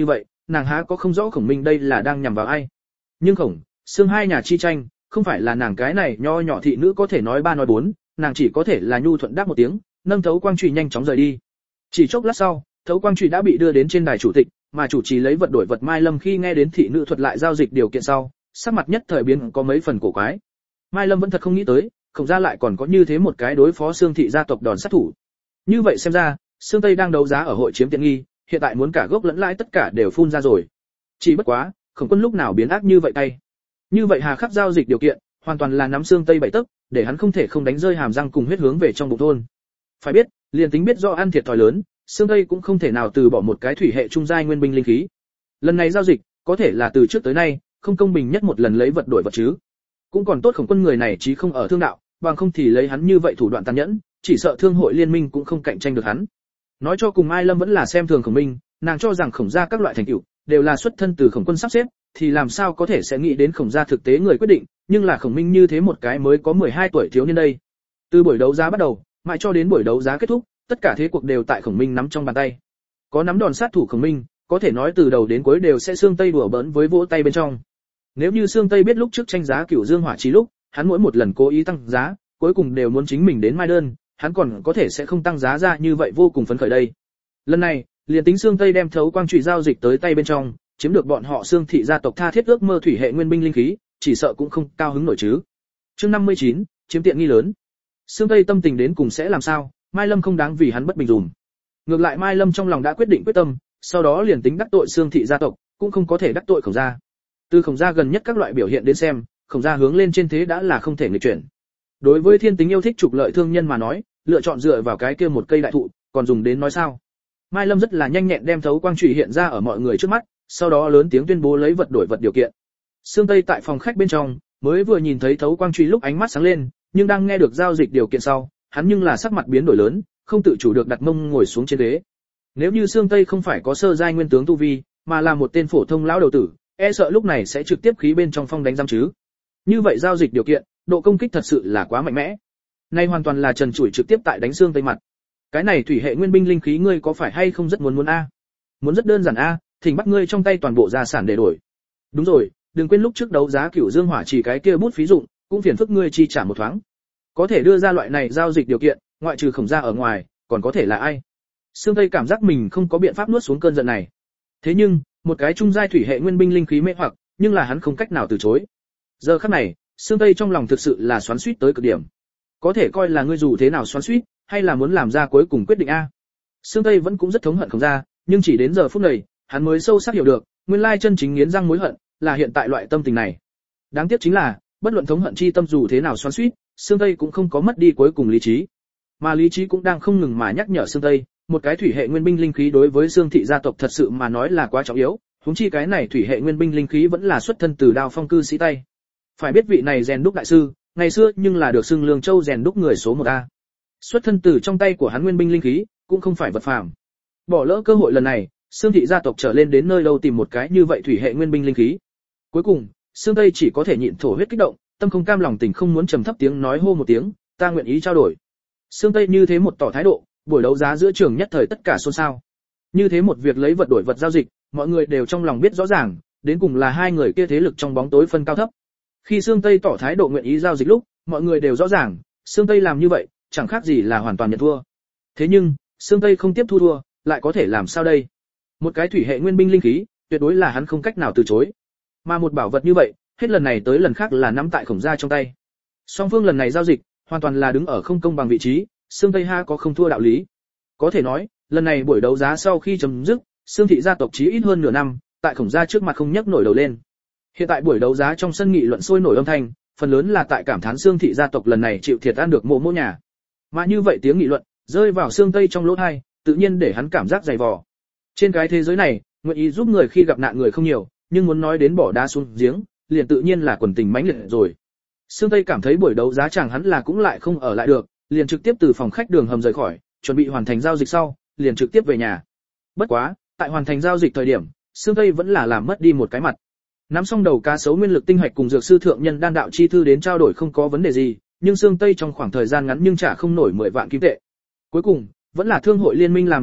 nàng há có không rõ Khổng Minh đây là đang nhằm vào ai. Nhưng Khổng, Xương hai nhà chi tranh, không phải là nàng cái này nho nhỏ thị nữ có thể nói ba nói bốn, nàng chỉ có thể là nhu thuận đáp một tiếng, nâng Thấu Quang Trùy nhanh chóng rời đi. Chỉ chốc lát sau, Thấu Quang Trùy đã bị đưa đến trên đài chủ tịch, mà chủ trì lấy vật đổi vật Mai Lâm khi nghe đến thị nữ thuật lại giao dịch điều kiện sau, sắc mặt nhất thời biến có mấy phần cổ quái. Mai Lâm vẫn thật không nghĩ tới, Khổng gia lại còn có như thế một cái đối phó Xương thị gia tộc đòn sát thủ. Như vậy xem ra, Xương Tây đang đấu giá ở hội chiếm tiện nghi, hiện tại muốn cả gốc lẫn lãi tất cả đều phun ra rồi. Chỉ bất quá, Khổng Quân lúc nào biến ác như vậy tay. Như vậy hà khắc giao dịch điều kiện, hoàn toàn là nắm Xương Tây bảy tấc, để hắn không thể không đánh rơi hàm răng cùng huyết hướng về trong bụng thôn. Phải biết, liền tính biết do ăn thiệt thòi lớn, Xương Tây cũng không thể nào từ bỏ một cái thủy hệ trung giai nguyên binh linh khí. Lần này giao dịch, có thể là từ trước tới nay, không công bình nhất một lần lấy vật đổi vật chứ. Cũng còn tốt Khổng Quân người này chí không ở thương đạo, bằng không thì lấy hắn như vậy thủ đoạn tàn nhẫn, chỉ sợ thương hội liên minh cũng không cạnh tranh được hắn. Nói cho cùng Mai Lâm vẫn là xem thường Khổng Minh, nàng cho rằng Khổng gia các loại thành tựu đều là xuất thân từ Khổng Quân sắp xếp, thì làm sao có thể sẽ nghĩ đến Khổng gia thực tế người quyết định, nhưng là Khổng Minh như thế một cái mới có mười hai tuổi thiếu niên đây. Từ buổi đấu giá bắt đầu, mãi cho đến buổi đấu giá kết thúc, tất cả thế cuộc đều tại Khổng Minh nắm trong bàn tay. Có nắm đòn sát thủ Khổng Minh, có thể nói từ đầu đến cuối đều sẽ xương tây đùa bỡn với vỗ tay bên trong. Nếu như xương tây biết lúc trước tranh giá Cửu Dương Hỏa Chí lúc, hắn mỗi một lần cố ý tăng giá, cuối cùng đều muốn chính mình đến mai đơn, hắn còn có thể sẽ không tăng giá ra như vậy vô cùng phấn khởi đây. Lần này, liền tính xương tây đem Thấu Quang Trùy giao dịch tới tay bên trong, chiếm được bọn họ Xương thị gia tộc tha thiết ước mơ thủy hệ nguyên binh linh khí, chỉ sợ cũng không cao hứng nổi chứ. Chương năm mươi chín, chiếm tiện nghi lớn. Xương tây tâm tình đến cùng sẽ làm sao, Mai Lâm không đáng vì hắn bất bình dùm. Ngược lại Mai Lâm trong lòng đã quyết định quyết tâm, sau đó liền tính đắc tội Xương thị gia tộc, cũng không có thể đắc tội Khổng gia. Từ Khổng gia gần nhất các loại biểu hiện đến xem, Khổng gia hướng lên trên thế đã là không thể nghịch chuyển. Đối với thiên tính yêu thích trục lợi thương nhân mà nói, lựa chọn dựa vào cái kia một cây đại thụ, còn dùng đến nói sao? Mai Lâm rất là nhanh nhẹn đem Thấu Quang Trùy hiện ra ở mọi người trước mắt, sau đó lớn tiếng tuyên bố lấy vật đổi vật điều kiện. Xương Tây tại phòng khách bên trong, mới vừa nhìn thấy Thấu Quang Trùy lúc ánh mắt sáng lên, nhưng đang nghe được giao dịch điều kiện sau, hắn nhưng là sắc mặt biến đổi lớn, không tự chủ được đặt mông ngồi xuống trên ghế. Nếu như Xương Tây không phải có sơ giai nguyên tướng tu vi, mà là một tên phổ thông lão đầu tử, e sợ lúc này sẽ trực tiếp khí bên trong phong đánh giam chứ. Như vậy giao dịch điều kiện, độ công kích thật sự là quá mạnh mẽ. Nay hoàn toàn là trần trụi trực tiếp tại đánh Xương Tây mặt. Cái này thủy hệ nguyên binh linh khí ngươi có phải hay không rất muốn muốn a? Muốn rất đơn giản a, thỉnh bắt ngươi trong tay toàn bộ gia sản để đổi. Đúng rồi, đừng quên lúc trước đấu giá Cửu Dương Hỏa chỉ cái kia bút phí dụng, cũng phiền phức ngươi chi trả một thoáng. Có thể đưa ra loại này giao dịch điều kiện, ngoại trừ Khổng gia ở ngoài, còn có thể là ai? Xương Tây cảm giác mình không có biện pháp nuốt xuống cơn giận này. Thế nhưng, một cái trung giai thủy hệ nguyên binh linh khí mê hoặc, nhưng là hắn không cách nào từ chối. Giờ khắc này, Xương Tây trong lòng thực sự là xoắn xuýt tới cực điểm. Có thể coi là ngươi dù thế nào xoắn xuýt, hay là muốn làm ra cuối cùng quyết định a? Xương Tây vẫn cũng rất thống hận Khổng gia, nhưng chỉ đến giờ phút này, hắn mới sâu sắc hiểu được, nguyên lai chân chính nghiến răng mối hận là hiện tại loại tâm tình này. Đáng tiếc chính là, bất luận thống hận chi tâm dù thế nào xoắn xuýt, Xương Tây cũng không có mất đi cuối cùng lý trí. Mà lý trí cũng đang không ngừng mà nhắc nhở Xương Tây, một cái thủy hệ nguyên binh linh khí đối với Xương thị gia tộc thật sự mà nói là quá trọng yếu, huống chi cái này thủy hệ nguyên binh linh khí vẫn là xuất thân từ Đao Phong cư sĩ tay. Phải biết vị này rèn đúc đại sư, ngày xưa nhưng là được xưng Lương Châu rèn đúc người số một a. Xuất thân từ trong tay của hắn nguyên binh linh khí, cũng không phải vật phàm. Bỏ lỡ cơ hội lần này, Xương thị gia tộc trở lên đến nơi đâu tìm một cái như vậy thủy hệ nguyên binh linh khí. Cuối cùng, Xương Tây chỉ có thể nhịn thổ huyết kích động, tâm không cam lòng tình không muốn trầm thấp tiếng nói hô một tiếng, ta nguyện ý trao đổi. Xương Tây như thế một tỏ thái độ, buổi đấu giá giữa trường nhất thời tất cả xôn xao. Như thế một việc lấy vật đổi vật giao dịch, mọi người đều trong lòng biết rõ ràng, đến cùng là hai người kia thế lực trong bóng tối phân cao thấp. Khi Xương Tây tỏ thái độ nguyện ý giao dịch lúc, mọi người đều rõ ràng, Xương Tây làm như vậy, chẳng khác gì là hoàn toàn nhận thua. Thế nhưng, Xương Tây không tiếp thu thua, lại có thể làm sao đây? Một cái thủy hệ nguyên binh linh khí, tuyệt đối là hắn không cách nào từ chối. Mà một bảo vật như vậy, hết lần này tới lần khác là nắm tại Khổng gia trong tay. Song phương lần này giao dịch, hoàn toàn là đứng ở không công bằng vị trí, Xương Tây ha có không thua đạo lý. Có thể nói, lần này buổi đấu giá sau khi chấm dứt, Xương thị gia tộc chí ít hơn nửa năm, tại Khổng gia trước mặt không nhấc nổi đầu lên. Hiện tại buổi đấu giá trong sân nghị luận sôi nổi âm thanh, phần lớn là tại cảm thán Xương thị gia tộc lần này chịu thiệt ăn được mộ mỗ nhà. Mà như vậy tiếng nghị luận rơi vào Xương Tây trong lỗ tai, tự nhiên để hắn cảm giác dày vò. Trên cái thế giới này, nguyện ý giúp người khi gặp nạn người không nhiều, nhưng muốn nói đến bỏ đá xuống giếng, liền tự nhiên là quần tình mãnh liệt rồi. Xương Tây cảm thấy buổi đấu giá chẳng hắn là cũng lại không ở lại được, liền trực tiếp từ phòng khách đường hầm rời khỏi, chuẩn bị hoàn thành giao dịch sau, liền trực tiếp về nhà. Bất quá, tại hoàn thành giao dịch thời điểm, Xương Tây vẫn là làm mất đi một cái mặt. Nắm xong đầu cá sấu nguyên lực tinh hạch cùng dược sư thượng nhân đan đạo chi thư đến trao đổi không có vấn đề gì, nhưng Xương Tây trong khoảng thời gian ngắn nhưng trả không nổi mười vạn kim tệ. Cuối cùng, vẫn là thương hội liên minh làm đảm bảo,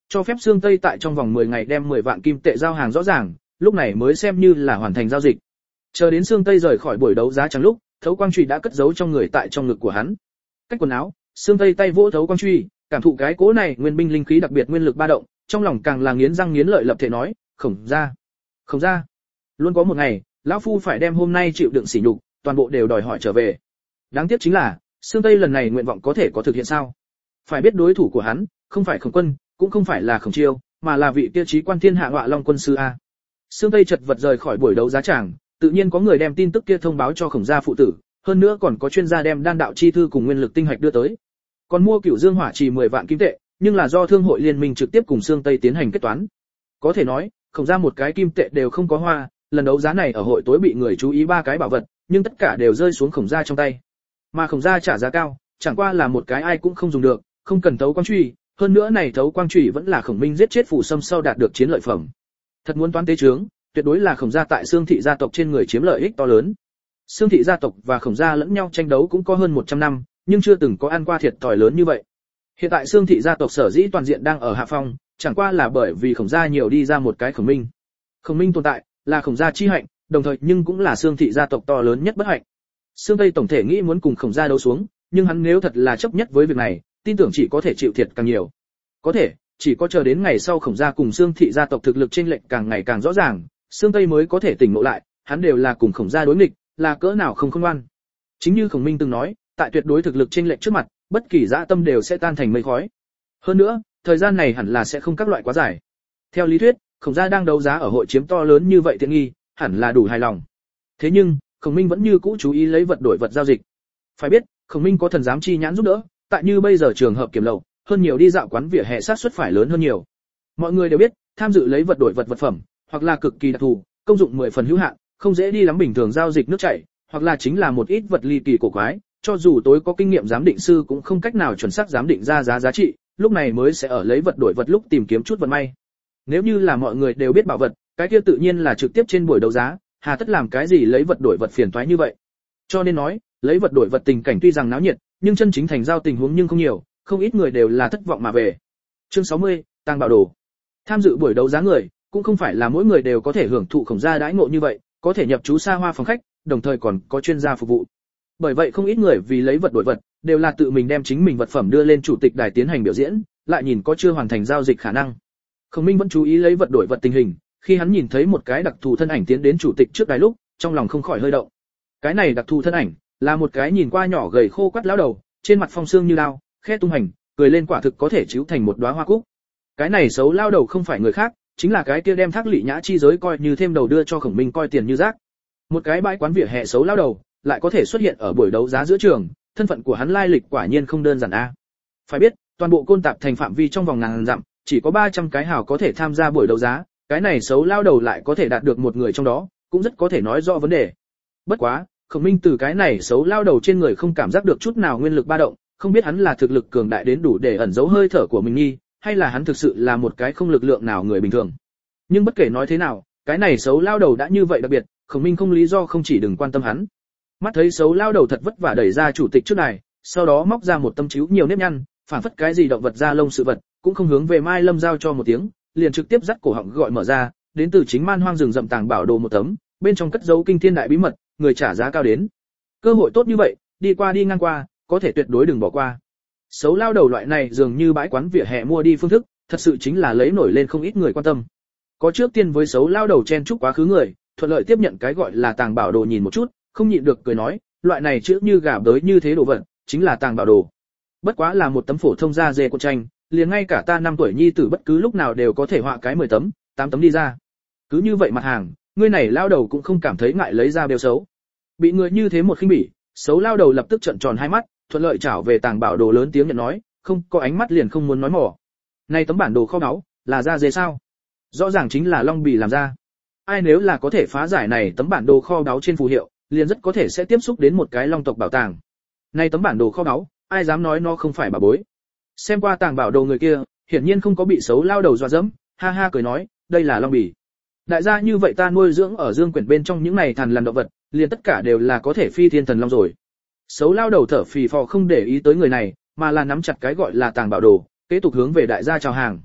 cho phép Sương Tây tại trong vòng mười ngày đem mười vạn kim tệ giao hàng rõ ràng, lúc này mới xem như là hoàn thành giao dịch. Chờ đến Sương Tây rời khỏi buổi đấu giá chẳng lúc, Thấu Quang Truy đã cất giấu trong người tại trong ngực của hắn. Cách quần áo, Sương Tây tay vỗ Thấu Quang Truy, cảm thụ cái cỗ này nguyên binh linh khí đặc biệt nguyên lực ba động, trong lòng càng là nghiến răng nghiến lợi lập thể nói, Khổng gia, Khổng gia, luôn có một ngày, lão phu phải đem hôm nay chịu đựng sỉ nhục, toàn bộ đều đòi hỏi trở về. Đáng tiếc chính là, Sương Tây lần này nguyện vọng có thể có thực hiện sao? Phải biết đối thủ của hắn, không phải Khổng Quân, cũng không phải là Khổng Chiêu, mà là vị kia chí quan thiên hạ Ngọa Long quân sư a. Sương Tây chật vật rời khỏi buổi đấu giá tràng, tự nhiên có người đem tin tức kia thông báo cho Khổng gia phụ tử, hơn nữa còn có chuyên gia đem đan đạo chi thư cùng nguyên lực tinh hạch đưa tới. Còn mua Cửu Dương Hỏa Trì mười vạn kim tệ, nhưng là do thương hội liên minh trực tiếp cùng Sương Tây tiến hành kết toán. Có thể nói, Khổng gia một cái kim tệ đều không có hoa, lần đấu giá này ở hội tối bị người chú ý ba cái bảo vật, nhưng tất cả đều rơi xuống Khổng gia trong tay. Mà Khổng gia trả giá cao, chẳng qua là một cái ai cũng không dùng được, không cần Thấu Quang Truy, hơn nữa này Thấu Quang Truy vẫn là Khổng Minh giết chết Phủ Sâm sau đạt được chiến lợi phẩm. Thật muốn toán tế chướng, tuyệt đối là Khổng gia tại Sương thị gia tộc trên người chiếm lợi ích to lớn. Sương thị gia tộc và Khổng gia lẫn nhau tranh đấu cũng có hơn một trăm năm, nhưng chưa từng có ăn qua thiệt thòi lớn như vậy. Hiện tại Sương thị gia tộc sở dĩ toàn diện đang ở hạ phong, chẳng qua là bởi vì Khổng gia nhiều đi ra một cái Khổng Minh. Khổng Minh tồn tại, là Khổng gia chi hạnh, đồng thời nhưng cũng là Sương thị gia tộc to lớn nhất bất hạnh. Sương Tây tổng thể nghĩ muốn cùng Khổng gia đấu xuống, nhưng hắn nếu thật là chấp nhất với việc này, tin tưởng chỉ có thể chịu thiệt càng nhiều. Có thể, chỉ có chờ đến ngày sau Khổng gia cùng Sương thị gia tộc thực lực chênh lệch càng ngày càng rõ ràng, Sương Tây mới có thể tỉnh ngộ lại, hắn đều là cùng Khổng gia đối nghịch, là cỡ nào không khôn ngoan. Chính như Khổng Minh từng nói, tại tuyệt đối thực lực chênh lệch trước mặt, bất kỳ dã tâm đều sẽ tan thành mây khói. Hơn nữa, thời gian này hẳn là sẽ không các loại quá dài. Theo lý thuyết, Khổng gia đang đấu giá ở hội chiếm to lớn như vậy tiện nghi, hẳn là đủ hài lòng. Thế nhưng, Khổng Minh vẫn như cũ chú ý lấy vật đổi vật giao dịch. Phải biết, Khổng Minh có thần giám chi nhãn giúp đỡ, tại như bây giờ trường hợp kiểm lậu, hơn nhiều đi dạo quán vỉa hè sát suất phải lớn hơn nhiều. Mọi người đều biết, tham dự lấy vật đổi vật vật phẩm, hoặc là cực kỳ đặc thù, công dụng mười phần hữu hạn, không dễ đi lắm bình thường giao dịch nước chảy, hoặc là chính là một ít vật ly kỳ cổ quái, cho dù tối có kinh nghiệm giám định sư cũng không cách nào chuẩn xác giám định ra giá giá trị, lúc này mới sẽ ở lấy vật đổi vật lúc tìm kiếm chút vận may. Nếu như là mọi người đều biết bảo vật, cái kia tự nhiên là trực tiếp trên buổi đấu giá, hà tất làm cái gì lấy vật đổi vật phiền toái như vậy. Cho nên nói, lấy vật đổi vật tình cảnh tuy rằng náo nhiệt, nhưng chân chính thành giao tình huống nhưng không nhiều, không ít người đều là thất vọng mà về. Chương sáu mươi, tàng bảo đồ. Tham dự buổi đấu giá người, cũng không phải là mỗi người đều có thể hưởng thụ Khổng gia đãi ngộ như vậy, có thể nhập trú xa hoa phòng khách, đồng thời còn có chuyên gia phục vụ. Bởi vậy không ít người vì lấy vật đổi vật, đều là tự mình đem chính mình vật phẩm đưa lên chủ tịch đài tiến hành biểu diễn, lại nhìn có chưa hoàn thành giao dịch khả năng. Khổng Minh vẫn chú ý lấy vật đổi vật tình hình, khi hắn nhìn thấy một cái đặc thù thân ảnh tiến đến chủ tịch trước đài lúc, trong lòng không khỏi hơi động. Cái này đặc thù thân ảnh, là một cái nhìn qua nhỏ gầy khô quắt lão đầu, trên mặt phong sương như đao, khẽ tung hành, cười lên quả thực có thể chiếu thành một đóa hoa cúc. Cái này xấu lao đầu không phải người khác, chính là cái kia đem Thác Lị Nhã chi giới coi như thêm đầu đưa cho Khổng Minh coi tiền như rác. Một cái bãi quán vỉa hè xấu lao đầu, lại có thể xuất hiện ở buổi đấu giá giữa trường, thân phận của hắn lai lịch quả nhiên không đơn giản a. Phải biết, toàn bộ Côn Tạp thành phạm vi trong vòng ngàn dặm, chỉ có ba trăm cái hào có thể tham gia buổi đấu giá, cái này xấu lao đầu lại có thể đạt được một người trong đó, cũng rất có thể nói rõ vấn đề. Bất quá, Khổng Minh từ cái này xấu lao đầu trên người không cảm giác được chút nào nguyên lực ba động, không biết hắn là thực lực cường đại đến đủ để ẩn giấu hơi thở của mình nghi, hay là hắn thực sự là một cái không lực lượng nào người bình thường. Nhưng bất kể nói thế nào, cái này xấu lao đầu đã như vậy đặc biệt, Khổng Minh không lý do không chỉ đừng quan tâm hắn. Mắt thấy xấu lao đầu thật vất vả đẩy ra chủ tịch trước này, sau đó móc ra một tấm chiếu nhiều nếp nhăn, phản phất cái gì động vật da lông sự vật, cũng không hướng về Mai Lâm giao cho một tiếng, liền trực tiếp dắt cổ họng gọi mở ra, đến từ chính Man Hoang rừng rậm tàng bảo đồ một tấm, bên trong cất giấu kinh thiên đại bí mật, người trả giá cao đến. Cơ hội tốt như vậy, đi qua đi ngang qua, có thể tuyệt đối đừng bỏ qua. Xấu lao đầu loại này dường như bãi quán vỉa hè mua đi phương thức, thật sự chính là lấy nổi lên không ít người quan tâm. Có trước tiên với xấu lao đầu chen chúc quá khứ người, thuận lợi tiếp nhận cái gọi là tàng bảo đồ nhìn một chút, không nhịn được cười nói, loại này chữ như gà bới như thế đồ vật, chính là tàng bảo đồ. Bất quá là một tấm phổ thông da dê của tranh, liền ngay cả ta năm tuổi nhi tử bất cứ lúc nào đều có thể họa cái mười tấm, tám tấm đi ra. Cứ như vậy mặt hàng, người này lao đầu cũng không cảm thấy ngại lấy ra bêu xấu. Bị người như thế một khinh bỉ, xấu lao đầu lập tức trợn tròn hai mắt, thuận lợi trảo về tàng bảo đồ lớn tiếng nhận nói, không có ánh mắt liền không muốn nói mỏ. Này tấm bản đồ kho báu, là da dê sao? Rõ ràng chính là long bì làm ra. Ai nếu là có thể phá giải này tấm bản đồ kho báu trên phù hiệu, liền rất có thể sẽ tiếp xúc đến một cái long tộc bảo tàng. Này tấm bản đồ kho báu, ai dám nói nó không phải bà bối. Xem qua tàng bảo đồ người kia, hiển nhiên không có bị xấu lao đầu dọa dẫm, ha ha cười nói, đây là long bì. Đại gia như vậy ta nuôi dưỡng ở dương quyển bên trong những này thần làm động vật, liền tất cả đều là có thể phi thiên thần long rồi. Xấu lao đầu thở phì phò không để ý tới người này, mà là nắm chặt cái gọi là tàng bảo đồ, kế tục hướng về đại gia chào hàng.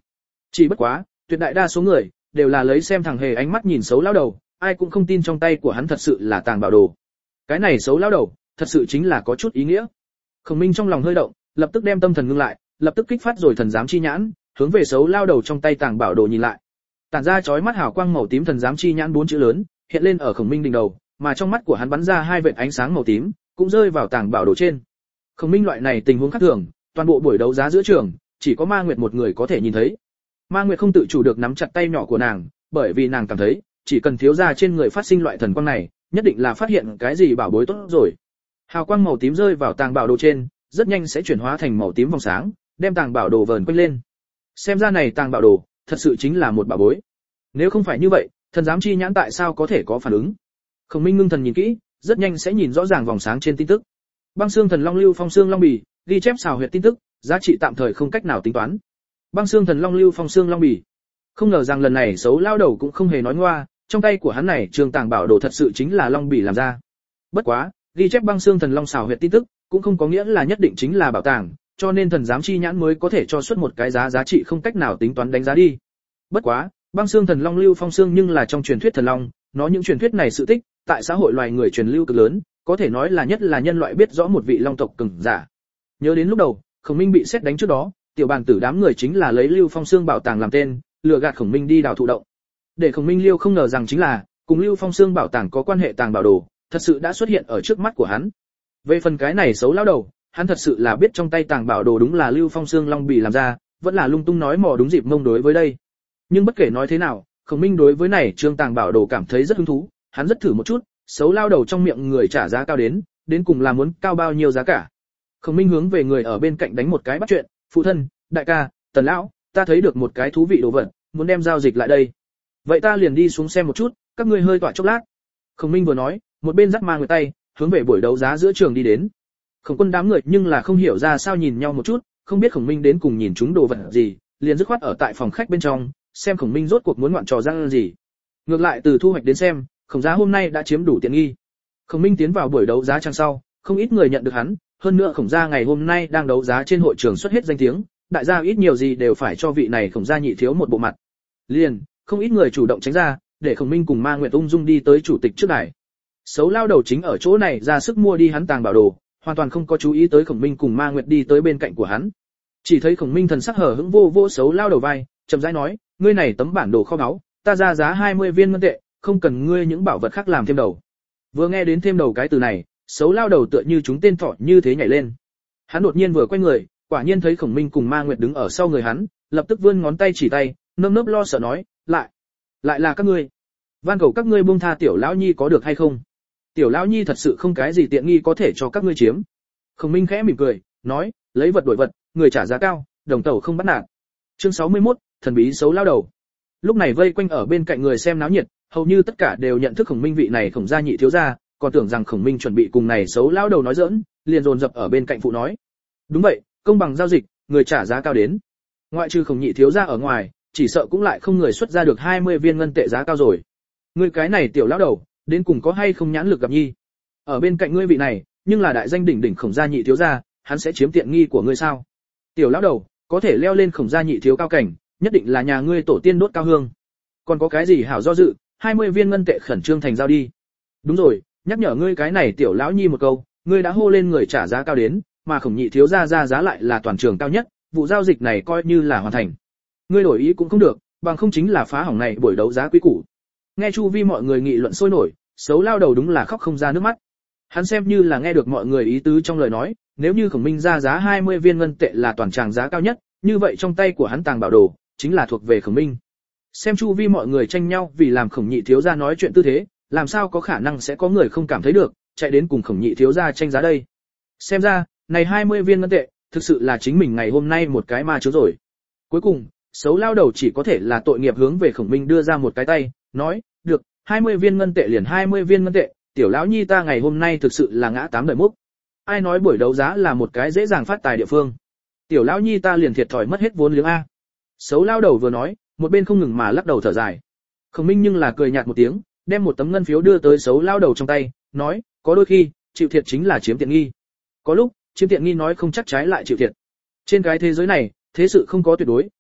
Chỉ bất quá, tuyệt đại đa số người đều là lấy xem thằng hề ánh mắt nhìn xấu lão đầu, ai cũng không tin trong tay của hắn thật sự là tàng bảo đồ. Cái này xấu lão đầu, thật sự chính là có chút ý nghĩa. Khổng Minh trong lòng hơi động, lập tức đem tâm thần ngưng lại, lập tức kích phát rồi thần giám chi nhãn, hướng về xấu lão đầu trong tay tàng bảo đồ nhìn lại. Tản ra chói mắt hào quang màu tím thần giám chi nhãn bốn chữ lớn, hiện lên ở Khổng Minh đỉnh đầu, mà trong mắt của hắn bắn ra hai vệt ánh sáng màu tím, cũng rơi vào tàng bảo đồ trên. Khổng Minh loại này tình huống khác thường, toàn bộ buổi đấu giá giữa trường, chỉ có Ma Nguyệt một người có thể nhìn thấy. Ma Nguyệt không tự chủ được nắm chặt tay nhỏ của nàng, bởi vì nàng cảm thấy, chỉ cần thiếu gia trên người phát sinh loại thần quang này, nhất định là phát hiện cái gì bảo bối tốt rồi. Hào quang màu tím rơi vào tàng bảo đồ trên, rất nhanh sẽ chuyển hóa thành màu tím vòng sáng, đem tàng bảo đồ vờn quanh lên. Xem ra này tàng bảo đồ, thật sự chính là một bảo bối. Nếu không phải như vậy, thần giám chi nhãn tại sao có thể có phản ứng? Khổng Minh ngưng thần nhìn kỹ, rất nhanh sẽ nhìn rõ ràng vòng sáng trên tin tức. Băng xương thần long lưu phong xương long bì, ghi chép xào huyệt tin tức, giá trị tạm thời không cách nào tính toán. Băng xương thần long lưu phong xương long bì. Không ngờ rằng lần này xấu lao đầu cũng không hề nói ngoa, trong tay của hắn này trường tàng bảo đồ thật sự chính là long bì làm ra. Bất quá, ghi chép băng xương thần long xào huyệt tin tức, cũng không có nghĩa là nhất định chính là bảo tàng, cho nên thần giám chi nhãn mới có thể cho xuất một cái giá giá trị không cách nào tính toán đánh giá đi. Bất quá, băng xương thần long lưu phong xương nhưng là trong truyền thuyết thần long, nó những truyền thuyết này sự tích, tại xã hội loài người truyền lưu cực lớn, có thể nói là nhất là nhân loại biết rõ một vị long tộc cường giả. Nhớ đến lúc đầu, Khổng Minh bị xét đánh trước đó, tiểu bàn tử đám người chính là lấy lưu phong xương bảo tàng làm tên, lừa gạt Khổng Minh đi đào thụ động. Để Khổng Minh liêu không ngờ rằng chính là, cùng lưu phong xương bảo tàng có quan hệ tàng bảo đồ, thật sự đã xuất hiện ở trước mắt của hắn. Về phần cái này xấu lão đầu, hắn thật sự là biết trong tay tàng bảo đồ đúng là lưu phong xương long bì làm ra, vẫn là lung tung nói mò đúng dịp mông đối với đây. Nhưng bất kể nói thế nào, Khổng Minh đối với này trương tàng bảo đồ cảm thấy rất hứng thú, hắn rất thử một chút, xấu lao đầu trong miệng người trả giá cao đến, đến cùng là muốn cao bao nhiêu giá cả. Khổng Minh hướng về người ở bên cạnh đánh một cái bắt chuyện, phụ thân, đại ca, Tần lão, ta thấy được một cái thú vị đồ vật, muốn đem giao dịch lại đây. Vậy ta liền đi xuống xem một chút, các ngươi hơi tọa chốc lát. Khổng Minh vừa nói, một bên dắt mang người tay, hướng về buổi đấu giá giữa trường đi đến. Khổng Quân đám người nhưng là không hiểu ra sao nhìn nhau một chút, không biết Khổng Minh đến cùng nhìn chúng đồ vật gì, liền dứt khoát ở tại phòng khách bên trong, xem Khổng Minh rốt cuộc muốn ngoạn trò răng gì. Ngược lại từ thu hoạch đến xem, Khổng gia hôm nay đã chiếm đủ tiện nghi. Khổng Minh tiến vào buổi đấu giá trang sau, không ít người nhận được hắn, hơn nữa Khổng gia ngày hôm nay đang đấu giá trên hội trường xuất hết danh tiếng, đại gia ít nhiều gì đều phải cho vị này Khổng gia nhị thiếu một bộ mặt. Liền, không ít người chủ động tránh ra, để Khổng Minh cùng Ma Nguyệt ung dung đi tới chủ tịch trước đài. Xấu lao đầu chính ở chỗ này ra sức mua đi hắn tàng bảo đồ, hoàn toàn không có chú ý tới Khổng Minh cùng Ma Nguyệt đi tới bên cạnh của hắn. Chỉ thấy Khổng Minh thần sắc hở hững vô vô xấu lao đầu vai, chậm rãi nói, ngươi này tấm bản đồ kho báu, ta ra giá hai mươi viên ngân tệ, không cần ngươi những bảo vật khác làm thêm đầu. Vừa nghe đến thêm đầu cái từ này, xấu lao đầu tựa như chúng tên thỏ như thế nhảy lên. Hắn đột nhiên vừa quay người, quả nhiên thấy Khổng Minh cùng Ma Nguyệt đứng ở sau người hắn, lập tức vươn ngón tay chỉ tay, nơm nớp lo sợ nói, lại, lại là các ngươi. Van cầu các ngươi buông tha tiểu lão nhi có được hay không? Tiểu lão nhi thật sự không cái gì tiện nghi có thể cho các ngươi chiếm. Khổng Minh khẽ mỉm cười, nói, lấy vật đổi vật, người trả giá cao, đồng tẩu không bắt nạt. Chương sáu mươi mốt, thần bí xấu lao đầu. Lúc này vây quanh ở bên cạnh người xem náo nhiệt, hầu như tất cả đều nhận thức Khổng Minh vị này Khổng gia nhị thiếu gia, còn tưởng rằng Khổng Minh chuẩn bị cùng này xấu lao đầu nói giỡn, liền dồn dập ở bên cạnh phụ nói. Đúng vậy, công bằng giao dịch, người trả giá cao đến. Ngoại trừ Khổng nhị thiếu gia ở ngoài, chỉ sợ cũng lại không người xuất ra được hai mươi viên ngân tệ giá cao rồi. Ngươi cái này tiểu lão đầu, đến cùng có hay không nhãn lực gặp nhi? Ở bên cạnh ngươi vị này, nhưng là đại danh đỉnh đỉnh Khổng gia nhị thiếu gia, hắn sẽ chiếm tiện nghi của ngươi sao? Tiểu lão đầu, có thể leo lên Khổng gia nhị thiếu cao cảnh, nhất định là nhà ngươi tổ tiên đốt cao hương. Còn có cái gì hảo do dự, hai mươi viên ngân tệ khẩn trương thành giao đi. Đúng rồi, nhắc nhở ngươi cái này tiểu lão nhi một câu, ngươi đã hô lên người trả giá cao đến, mà Khổng nhị thiếu gia ra giá lại là toàn trường cao nhất, vụ giao dịch này coi như là hoàn thành. Ngươi đổi ý cũng không được, bằng không chính là phá hỏng này buổi đấu giá quý củ. Nghe chu vi mọi người nghị luận sôi nổi, xấu lao đầu đúng là khóc không ra nước mắt. Hắn xem như là nghe được mọi người ý tứ trong lời nói, nếu như Khổng Minh ra giá hai mươi viên ngân tệ là toàn tràng giá cao nhất, như vậy trong tay của hắn tàng bảo đồ chính là thuộc về Khổng Minh. Xem chu vi mọi người tranh nhau vì làm Khổng nhị thiếu gia nói chuyện tư thế, làm sao có khả năng sẽ có người không cảm thấy được, chạy đến cùng Khổng nhị thiếu gia tranh giá đây. Xem ra, này hai mươi viên ngân tệ, thực sự là chính mình ngày hôm nay một cái ma chướng rồi. Cuối cùng, xấu lao đầu chỉ có thể là tội nghiệp hướng về Khổng Minh đưa ra một cái tay, nói, được, hai mươi viên ngân tệ liền hai mươi viên ngân tệ, tiểu lão nhi ta ngày hôm nay thực sự là ngã tám đời múc. Ai nói buổi đấu giá là một cái dễ dàng phát tài địa phương. Tiểu lão nhi ta liền thiệt thòi mất hết vốn liếng a. Xấu lao đầu vừa nói, một bên không ngừng mà lắc đầu thở dài. Khổng Minh nhưng là cười nhạt một tiếng, đem một tấm ngân phiếu đưa tới xấu lao đầu trong tay, nói, có đôi khi, chịu thiệt chính là chiếm tiện nghi. Có lúc, chiếm tiện nghi nói không chắc trái lại chịu thiệt. Trên cái thế giới này, thế sự không có tuyệt đối,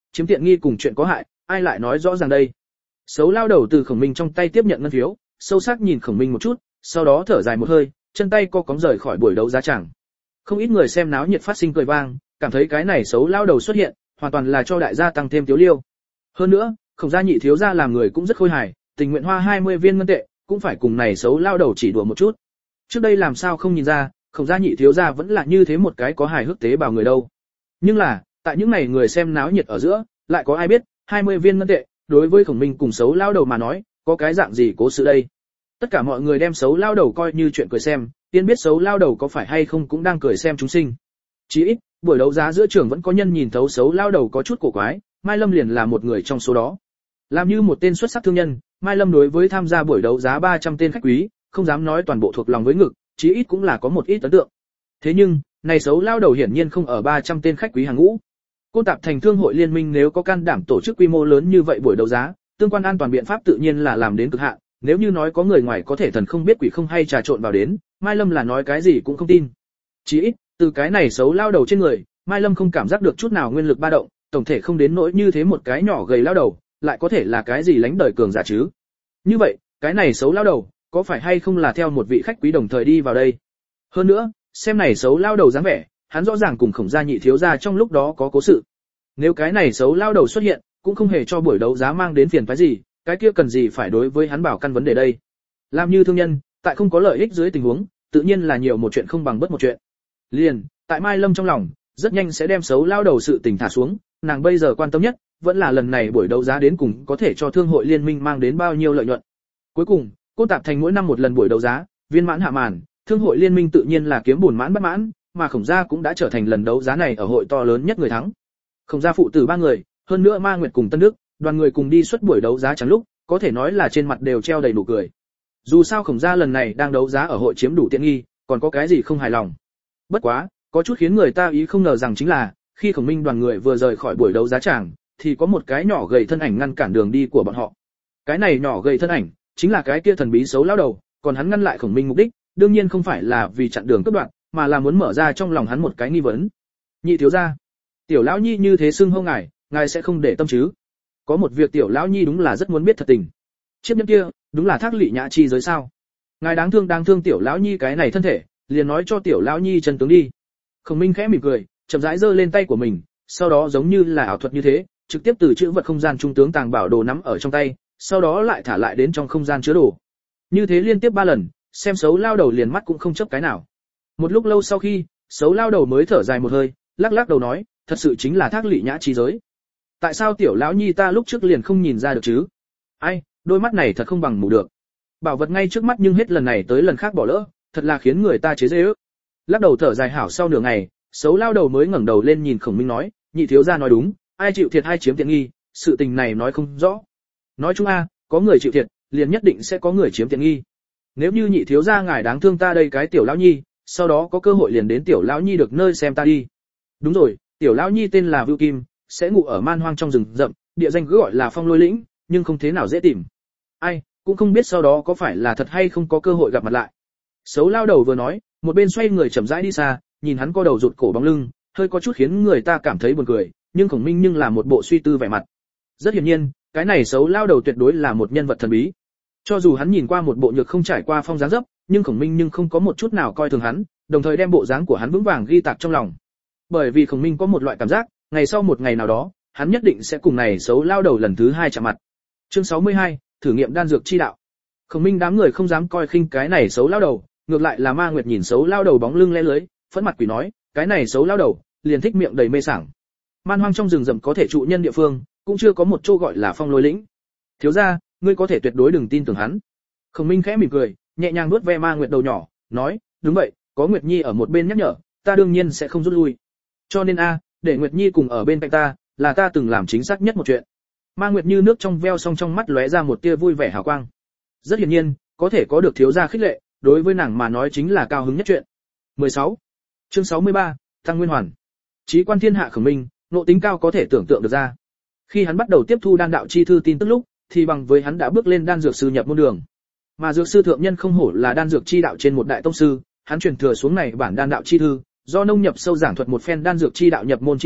chiếm tiện nghi cùng chuyện có hại, ai lại nói rõ ràng đây. Xấu lao đầu từ Khổng Minh trong tay tiếp nhận ngân phiếu, sâu sắc nhìn Khổng Minh một chút, sau đó thở dài một hơi, chân tay co cóng rời khỏi buổi đấu giá tràng. Không ít người xem náo nhiệt phát sinh cười vang, cảm thấy cái này xấu lao đầu xuất hiện, hoàn toàn là cho đại gia tăng thêm tiếu liêu. Hơn nữa, Khổng gia nhị thiếu gia làm người cũng rất khôi hài, tình nguyện hoa hai mươi viên ngân tệ, cũng phải cùng này xấu lao đầu chỉ đùa một chút. Trước đây làm sao không nhìn ra, Khổng gia nhị thiếu gia vẫn là như thế một cái có hài hước tế bào người đâu. Nhưng là, tại những này người xem náo nhiệt ở giữa, lại có ai biết, hai mươi viên ngân tệ, đối với Khổng Minh cùng xấu lao đầu mà nói, có cái dạng gì cố sự đây. Tất cả mọi người đem xấu lao đầu coi như chuyện cười xem, tiên biết xấu lao đầu có phải hay không cũng đang cười xem chúng sinh. Chỉ ít, buổi đấu giá giữa trường vẫn có nhân nhìn thấu xấu lao đầu có chút cổ quái, Mai Lâm liền là một người trong số đó. Làm như một tên xuất sắc thương nhân, Mai Lâm đối với tham gia buổi đấu giá ba trăm tên khách quý, không dám nói toàn bộ thuộc lòng với ngực, chí ít cũng là có một ít ấn tượng. Thế nhưng, này xấu lao đầu hiển nhiên không ở ba trăm tên khách quý hàng ngũ. Côn Tạp Thành Thương hội Liên minh nếu có can đảm tổ chức quy mô lớn như vậy buổi đấu giá, tương quan an toàn biện pháp tự nhiên là làm đến cực hạn, nếu như nói có người ngoài có thể thần không biết quỷ không hay trà trộn vào đến, Mai Lâm là nói cái gì cũng không tin. Chỉ ít, từ cái này xấu lao đầu trên người, Mai Lâm không cảm giác được chút nào nguyên lực ba động, tổng thể không đến nỗi như thế một cái nhỏ gầy lao đầu, lại có thể là cái gì lánh đời cường giả chứ? Như vậy, cái này xấu lao đầu, có phải hay không là theo một vị khách quý đồng thời đi vào đây? Hơn nữa, xem này xấu lao đầu dáng vẻ, hắn rõ ràng cùng Khổng gia nhị thiếu gia trong lúc đó có cố sự. Nếu cái này xấu lao đầu xuất hiện, cũng không hề cho buổi đấu giá mang đến phiền phức gì, cái kia cần gì phải đối với hắn bảo căn vấn đề đây? Làm như thương nhân, tại không có lợi ích dưới tình huống, tự nhiên là nhiều một chuyện không bằng bất một chuyện. Liền, tại Mai Lâm trong lòng, rất nhanh sẽ đem xấu lao đầu sự tình thả xuống, nàng bây giờ quan tâm nhất vẫn là lần này buổi đấu giá đến cùng có thể cho thương hội liên minh mang đến bao nhiêu lợi nhuận. Cuối cùng, Côn Tạp Thành mỗi năm một lần buổi đấu giá, viên mãn hạ màn, thương hội liên minh tự nhiên là kiếm buồn mãn bất mãn, mà Khổng gia cũng đã trở thành lần đấu giá này ở hội to lớn nhất người thắng. Khổng gia phụ tử ba người, hơn nữa Ma Nguyệt cùng Tân Đức, đoàn người cùng đi xuất buổi đấu giá chẳng lúc, có thể nói là trên mặt đều treo đầy nụ cười. Dù sao Khổng gia lần này đang đấu giá ở hội chiếm đủ tiện nghi, còn có cái gì không hài lòng. Bất quá, có chút khiến người ta ý không ngờ rằng chính là, khi Khổng Minh đoàn người vừa rời khỏi buổi đấu giá tràng, thì có một cái nhỏ gầy thân ảnh ngăn cản đường đi của bọn họ. Cái này nhỏ gầy thân ảnh, chính là cái kia thần bí xấu lão đầu, còn hắn ngăn lại Khổng Minh mục đích, đương nhiên không phải là vì chặn đường cướp đoạt, mà là muốn mở ra trong lòng hắn một cái nghi vấn. Nhị thiếu gia, tiểu lão nhi như thế xưng hô ngài, ngài sẽ không để tâm chứ? Có một việc tiểu lão nhi đúng là rất muốn biết thật tình. Chiếc nhẫn kia, đúng là Thác Lị Nhã chi giới sao? Ngài đáng thương đáng thương tiểu lão nhi cái này thân thể, liền nói cho tiểu lão nhi chân tướng đi. Khổng Minh khẽ mỉm cười, chậm rãi giơ lên tay của mình, sau đó giống như là ảo thuật như thế, trực tiếp từ chữ vật không gian trung tướng tàng bảo đồ nắm ở trong tay, sau đó lại thả lại đến trong không gian chứa đồ. Như thế liên tiếp ba lần, xem xấu lao đầu liền mắt cũng không chớp cái nào. Một lúc lâu sau khi, xấu lao đầu mới thở dài một hơi, lắc lắc đầu nói, thật sự chính là Thác Lị Nhã chi giới. Tại sao tiểu lão nhi ta lúc trước liền không nhìn ra được chứ? Ai, đôi mắt này thật không bằng mù được. Bảo vật ngay trước mắt nhưng hết lần này tới lần khác bỏ lỡ, thật là khiến người ta chế giễu. Lắc đầu thở dài hảo sau nửa ngày, xấu lao đầu mới ngẩng đầu lên nhìn Khổng Minh nói, nhị thiếu gia nói đúng, ai chịu thiệt ai chiếm tiện nghi, sự tình này nói không rõ. Nói chung a, có người chịu thiệt, liền nhất định sẽ có người chiếm tiện nghi. Nếu như nhị thiếu gia ngài đáng thương ta đây cái tiểu lão nhi, sau đó có cơ hội liền đến tiểu lão nhi được nơi xem ta đi. Đúng rồi, tiểu lão nhi tên là Vưu Kim, sẽ ngủ ở man hoang trong rừng rậm, địa danh cứ gọi là Phong Lôi Lĩnh, nhưng không thế nào dễ tìm. Ai, cũng không biết sau đó có phải là thật hay không có cơ hội gặp mặt lại. Xấu lao đầu vừa nói, một bên xoay người chậm rãi đi xa, nhìn hắn co đầu rụt cổ bóng lưng, hơi có chút khiến người ta cảm thấy buồn cười, nhưng Khổng Minh nhưng là một bộ suy tư vẻ mặt. Rất hiển nhiên, cái này xấu lao đầu tuyệt đối là một nhân vật thần bí. Cho dù hắn nhìn qua một bộ nhược không trải qua phong dáng dấp, nhưng Khổng Minh nhưng không có một chút nào coi thường hắn, đồng thời đem bộ dáng của hắn vững vàng ghi tạc trong lòng. Bởi vì Khổng Minh có một loại cảm giác, ngày sau một ngày nào đó, hắn nhất định sẽ cùng này xấu lao đầu lần thứ hai chạm mặt. Chương sáu mươi hai, thử nghiệm đan dược chi đạo. Khổng Minh đám người không dám coi khinh cái này xấu lao đầu, ngược lại là Ma Nguyệt nhìn xấu lao đầu bóng lưng lẽ lưới, phẫn mặt quỷ nói, cái này xấu lao đầu, liền thích miệng đầy mê sảng. Man hoang trong rừng rậm có thể trụ nhân địa phương, cũng chưa có một chỗ gọi là Phong Lôi Lĩnh. Thiếu gia, ngươi có thể tuyệt đối đừng tin tưởng hắn. Khổng Minh khẽ mỉm cười, nhẹ nhàng nuốt ve Ma Nguyệt đầu nhỏ, nói, đúng vậy, có Nguyệt Nhi ở một bên nhắc nhở, ta đương nhiên sẽ không rút lui. Cho nên a, để Nguyệt Nhi cùng ở bên cạnh ta, là ta từng làm chính xác nhất một chuyện. Ma Nguyệt như nước trong veo song trong mắt lóe ra một tia vui vẻ hào quang. Rất hiển nhiên, có thể có được thiếu gia khích lệ, đối với nàng mà nói chính là cao hứng nhất chuyện. mười sáu. Chương sáu mươi ba, Tăng Nguyên Hoàn. Chí quan thiên hạ Khổng Minh, nộ tính cao có thể tưởng tượng được ra. Khi hắn bắt đầu tiếp thu đan đạo chi thư tin tức lúc, thì bằng với hắn đã bước lên đan dược sư nhập môn đường. Mà dược sư thượng nhân không hổ là đan dược chi đạo trên một đại tông sư, hắn truyền thừa xuống này bản đan đạo chi thư, do nông nhập sâu giảng thuật một phen đan dược chi đạo nhập môn tri thức,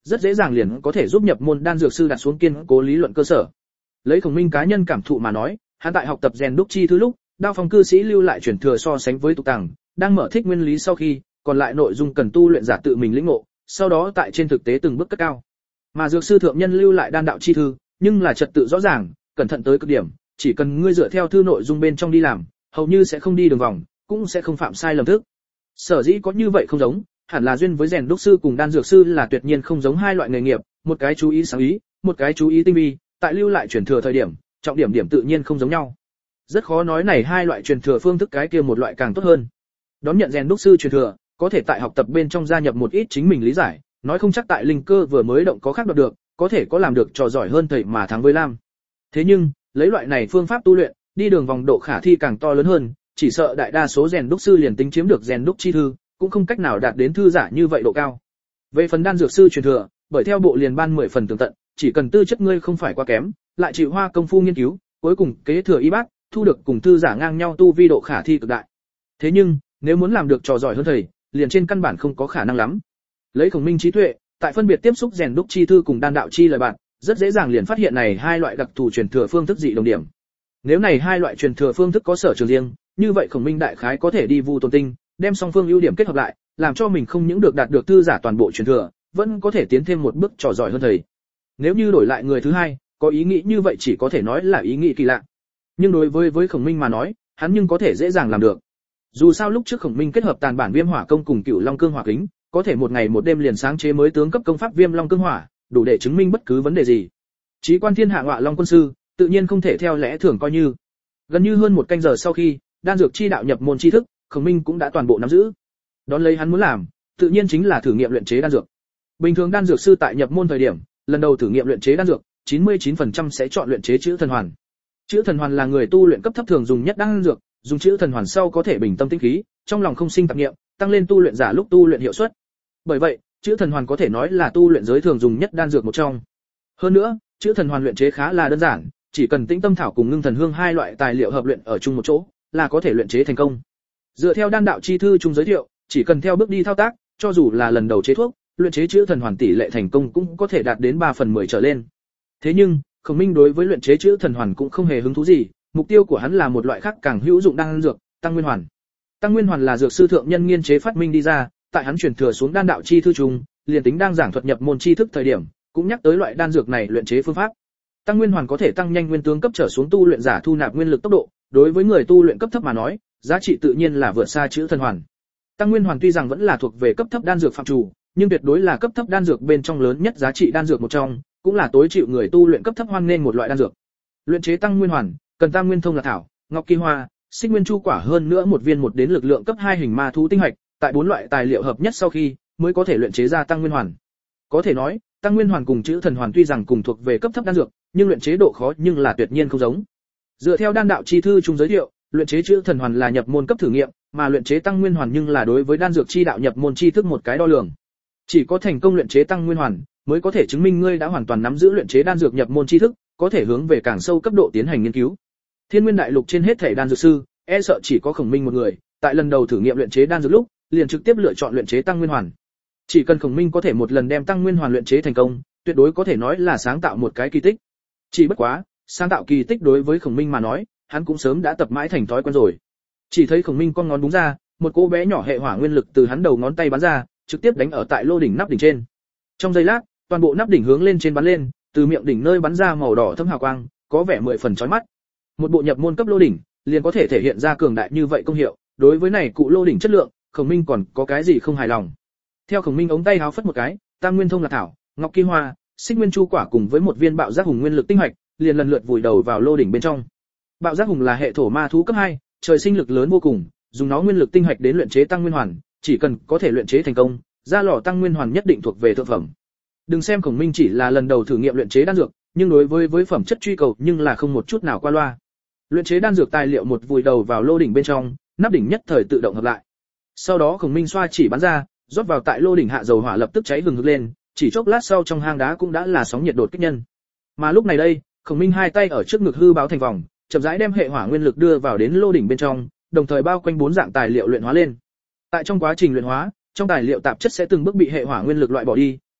rất dễ dàng liền có thể giúp nhập môn đan dược sư đặt xuống kiên cố lý luận cơ sở. Lấy Khổng Minh cá nhân cảm thụ mà nói, hắn tại học tập rèn đúc chi thứ lúc, Đao Phong cư sĩ lưu lại truyền thừa so sánh với tục tàng, đang mở thích nguyên lý sau khi, còn lại nội dung cần tu luyện giả tự mình lĩnh ngộ, sau đó tại trên thực tế từng bước cất cao. Mà dược sư thượng nhân lưu lại đan đạo chi thư, nhưng là trật tự rõ ràng, cẩn thận tới cực điểm, chỉ cần ngươi dựa theo thư nội dung bên trong đi làm, hầu như sẽ không đi đường vòng, cũng sẽ không phạm sai lầm thức. Sở dĩ có như vậy không giống, hẳn là duyên với rèn đúc sư cùng đan dược sư là tuyệt nhiên không giống hai loại nghề nghiệp, một cái chú ý sáng ý, một cái chú ý tinh vi, tại lưu lại truyền thừa thời điểm, trọng điểm điểm tự nhiên không giống nhau. Rất khó nói này hai loại truyền thừa phương thức cái kia một loại càng tốt hơn. Đón nhận rèn đúc sư truyền thừa, có thể tại học tập bên trong gia nhập một ít chính mình lý giải, nói không chắc tại linh cơ vừa mới động có khác đoạt được, có thể có làm được trò giỏi hơn thầy mà thắng với lam. Thế nhưng, lấy loại này phương pháp tu luyện, đi đường vòng độ khả thi càng to lớn hơn, chỉ sợ đại đa số rèn đúc sư liền tính chiếm được rèn đúc chi thư, cũng không cách nào đạt đến thư giả như vậy độ cao. Về phần đan dược sư truyền thừa, bởi theo bộ liền ban mười phần tường tận, chỉ cần tư chất ngươi không phải quá kém, lại chịu hoa công phu nghiên cứu, cuối cùng kế thừa y bác, thu được cùng thư giả ngang nhau tu vi độ khả thi cực đại. Thế nhưng, nếu muốn làm được trò giỏi hơn thầy, liền trên căn bản không có khả năng lắm. Lấy Khổng Minh trí tuệ, tại phân biệt tiếp xúc rèn đúc chi thư cùng đan đạo chi lời bạn, rất dễ dàng liền phát hiện này hai loại đặc thù truyền thừa phương thức dị đồng điểm. Nếu này hai loại truyền thừa phương thức có sở trường riêng, như vậy Khổng Minh đại khái có thể đi vu tồn tinh, đem song phương ưu điểm kết hợp lại, làm cho mình không những được đạt được thư giả toàn bộ truyền thừa, vẫn có thể tiến thêm một bước trò giỏi hơn thầy. Nếu như đổi lại người thứ hai, có ý nghĩ như vậy chỉ có thể nói là ý nghĩ kỳ lạ. Nhưng đối với với Khổng Minh mà nói, hắn nhưng có thể dễ dàng làm được. Dù sao lúc trước Khổng Minh kết hợp tàn bản Viêm Hỏa công cùng Cửu Long Cương Hỏa kính, có thể một ngày một đêm liền sáng chế mới tướng cấp công pháp Viêm Long Cương Hỏa, đủ để chứng minh bất cứ vấn đề gì. Chí quan thiên hạ Ngọa Long quân sư, tự nhiên không thể theo lẽ thường coi như. Gần như hơn một canh giờ sau khi, đan dược chi đạo nhập môn tri thức, Khổng Minh cũng đã toàn bộ nắm giữ. Đón lấy hắn muốn làm, tự nhiên chính là thử nghiệm luyện chế đan dược. Bình thường đan dược sư tại nhập môn thời điểm, lần đầu thử nghiệm luyện chế đan dược, chín mươi chín phần trăm sẽ chọn luyện chế chữ thần hoàn. Chữ thần hoàn là người tu luyện cấp thấp thường dùng nhất đan dược, dùng chữ thần hoàn sau có thể bình tâm tĩnh khí, trong lòng không sinh tạp niệm, tăng lên tu luyện giả lúc tu luyện hiệu suất. Bởi vậy, chữ thần hoàn có thể nói là tu luyện giới thường dùng nhất đan dược một trong. Hơn nữa, chữ thần hoàn luyện chế khá là đơn giản, chỉ cần tĩnh tâm thảo cùng ngưng thần hương hai loại tài liệu hợp luyện ở chung một chỗ, là có thể luyện chế thành công. Dựa theo đan đạo chi thư chung giới thiệu, chỉ cần theo bước đi thao tác, cho dù là lần đầu chế thuốc, luyện chế chữ thần hoàn tỷ lệ thành công cũng có thể đạt đến ba phần mười trở lên. Thế nhưng, Khổng Minh đối với luyện chế chữ thần hoàn cũng không hề hứng thú gì, mục tiêu của hắn là một loại khác càng hữu dụng đan dược, Tăng Nguyên Hoàn. Tăng Nguyên Hoàn là dược sư thượng nhân nghiên chế phát minh đi ra, tại hắn truyền thừa xuống đan đạo chi thư chung, liền tính đang giảng thuật nhập môn tri thức thời điểm, cũng nhắc tới loại đan dược này luyện chế phương pháp. Tăng Nguyên Hoàn có thể tăng nhanh nguyên tướng cấp trở xuống tu luyện giả thu nạp nguyên lực tốc độ, đối với người tu luyện cấp thấp mà nói, giá trị tự nhiên là vượt xa chữ thần hoàn. Tăng Nguyên Hoàn tuy rằng vẫn là thuộc về cấp thấp đan dược phạm chủ, nhưng tuyệt đối là cấp thấp đan dược bên trong lớn nhất giá trị đan dược một trong, cũng là tối chịu người tu luyện cấp thấp hoan nên một loại đan dược. Luyện chế Tăng Nguyên Hoàn, cần Tam Nguyên Thông là thảo, Ngọc Kỳ Hoa, Xích Nguyên Chu quả hơn nữa một viên một đến lực lượng cấp hai hình ma thú tinh hạch, tại bốn loại tài liệu hợp nhất sau khi, mới có thể luyện chế ra Tăng Nguyên Hoàn. Có thể nói, Tăng Nguyên Hoàn cùng chữ thần hoàn tuy rằng cùng thuộc về cấp thấp đan dược, nhưng luyện chế độ khó nhưng là tuyệt nhiên không giống. Dựa theo đan đạo chi thư chung giới thiệu, luyện chế chữ thần hoàn là nhập môn cấp thử nghiệm, mà luyện chế Tăng Nguyên Hoàn nhưng là đối với đan dược chi đạo nhập môn chi thức một cái đo lường. Chỉ có thành công luyện chế Tăng Nguyên Hoàn, mới có thể chứng minh ngươi đã hoàn toàn nắm giữ luyện chế đan dược nhập môn chi thức, có thể hướng về càng sâu cấp độ tiến hành nghiên cứu. Thiên Nguyên đại lục trên hết thể đan dược sư, e sợ chỉ có Khổng Minh một người, tại lần đầu thử nghiệm luyện chế đan dược lúc, liền trực tiếp lựa chọn luyện chế Tăng Nguyên Hoàn. Chỉ cần Khổng Minh có thể một lần đem Tăng Nguyên Hoàn luyện chế thành công, tuyệt đối có thể nói là sáng tạo một cái kỳ tích. Chỉ bất quá, sáng tạo kỳ tích đối với Khổng Minh mà nói, hắn cũng sớm đã tập mãi thành thói quen rồi. Chỉ thấy Khổng Minh con ngón búng ra, một cô bé nhỏ hệ hỏa nguyên lực từ hắn đầu ngón tay bắn ra, trực tiếp đánh ở tại lô đỉnh nắp đỉnh trên. Trong giây lát, toàn bộ nắp đỉnh hướng lên trên bắn lên, từ miệng đỉnh nơi bắn ra màu đỏ thẫm hào quang, có vẻ mười phần chói mắt. Một bộ nhập môn cấp lô đỉnh, liền có thể thể hiện ra cường đại như vậy công hiệu, đối với này cụ lô đỉnh chất lượng, Khổng Minh còn có cái gì không hài lòng. Theo Khổng Minh ống tay háo phất một cái, Tam Nguyên Thông là thảo, Ngọc Kỳ Hoa, Xích Nguyên Chu quả cùng với một viên bạo giác hùng nguyên lực tinh hạch, liền lần lượt vùi đầu vào lô đỉnh bên trong. Bạo giác hùng là hệ thổ ma thú cấp hai, trời sinh lực lớn vô cùng, dùng nó nguyên lực tinh hạch đến luyện chế Tăng Nguyên Hoàn, chỉ cần có thể luyện chế thành công, ra lò Tăng Nguyên Hoàn nhất định thuộc về thượng phẩm. Đừng xem Khổng Minh chỉ là lần đầu thử nghiệm luyện chế đan dược, nhưng đối với với phẩm chất truy cầu nhưng là không một chút nào qua loa. Luyện chế đan dược tài liệu một vùi đầu vào lô đỉnh bên trong, nắp đỉnh nhất thời tự động hợp lại. Sau đó Khổng Minh xoa chỉ bắn ra, rót vào tại lô đỉnh hạ dầu hỏa lập tức cháy hừng hực lên, chỉ chốc lát sau trong hang đá cũng đã là sóng nhiệt đột kích nhân. Mà lúc này đây, Khổng Minh hai tay ở trước ngực hư báo thành vòng, chậm rãi đem hệ hỏa nguyên lực đưa vào đến lô đỉnh bên trong, đồng thời bao quanh bốn dạng tài liệu luyện hóa lên. Tại trong quá trình luyện hóa, trong tài liệu tạp chất sẽ từng bước bị hệ hỏa nguyên lực loại bỏ đi,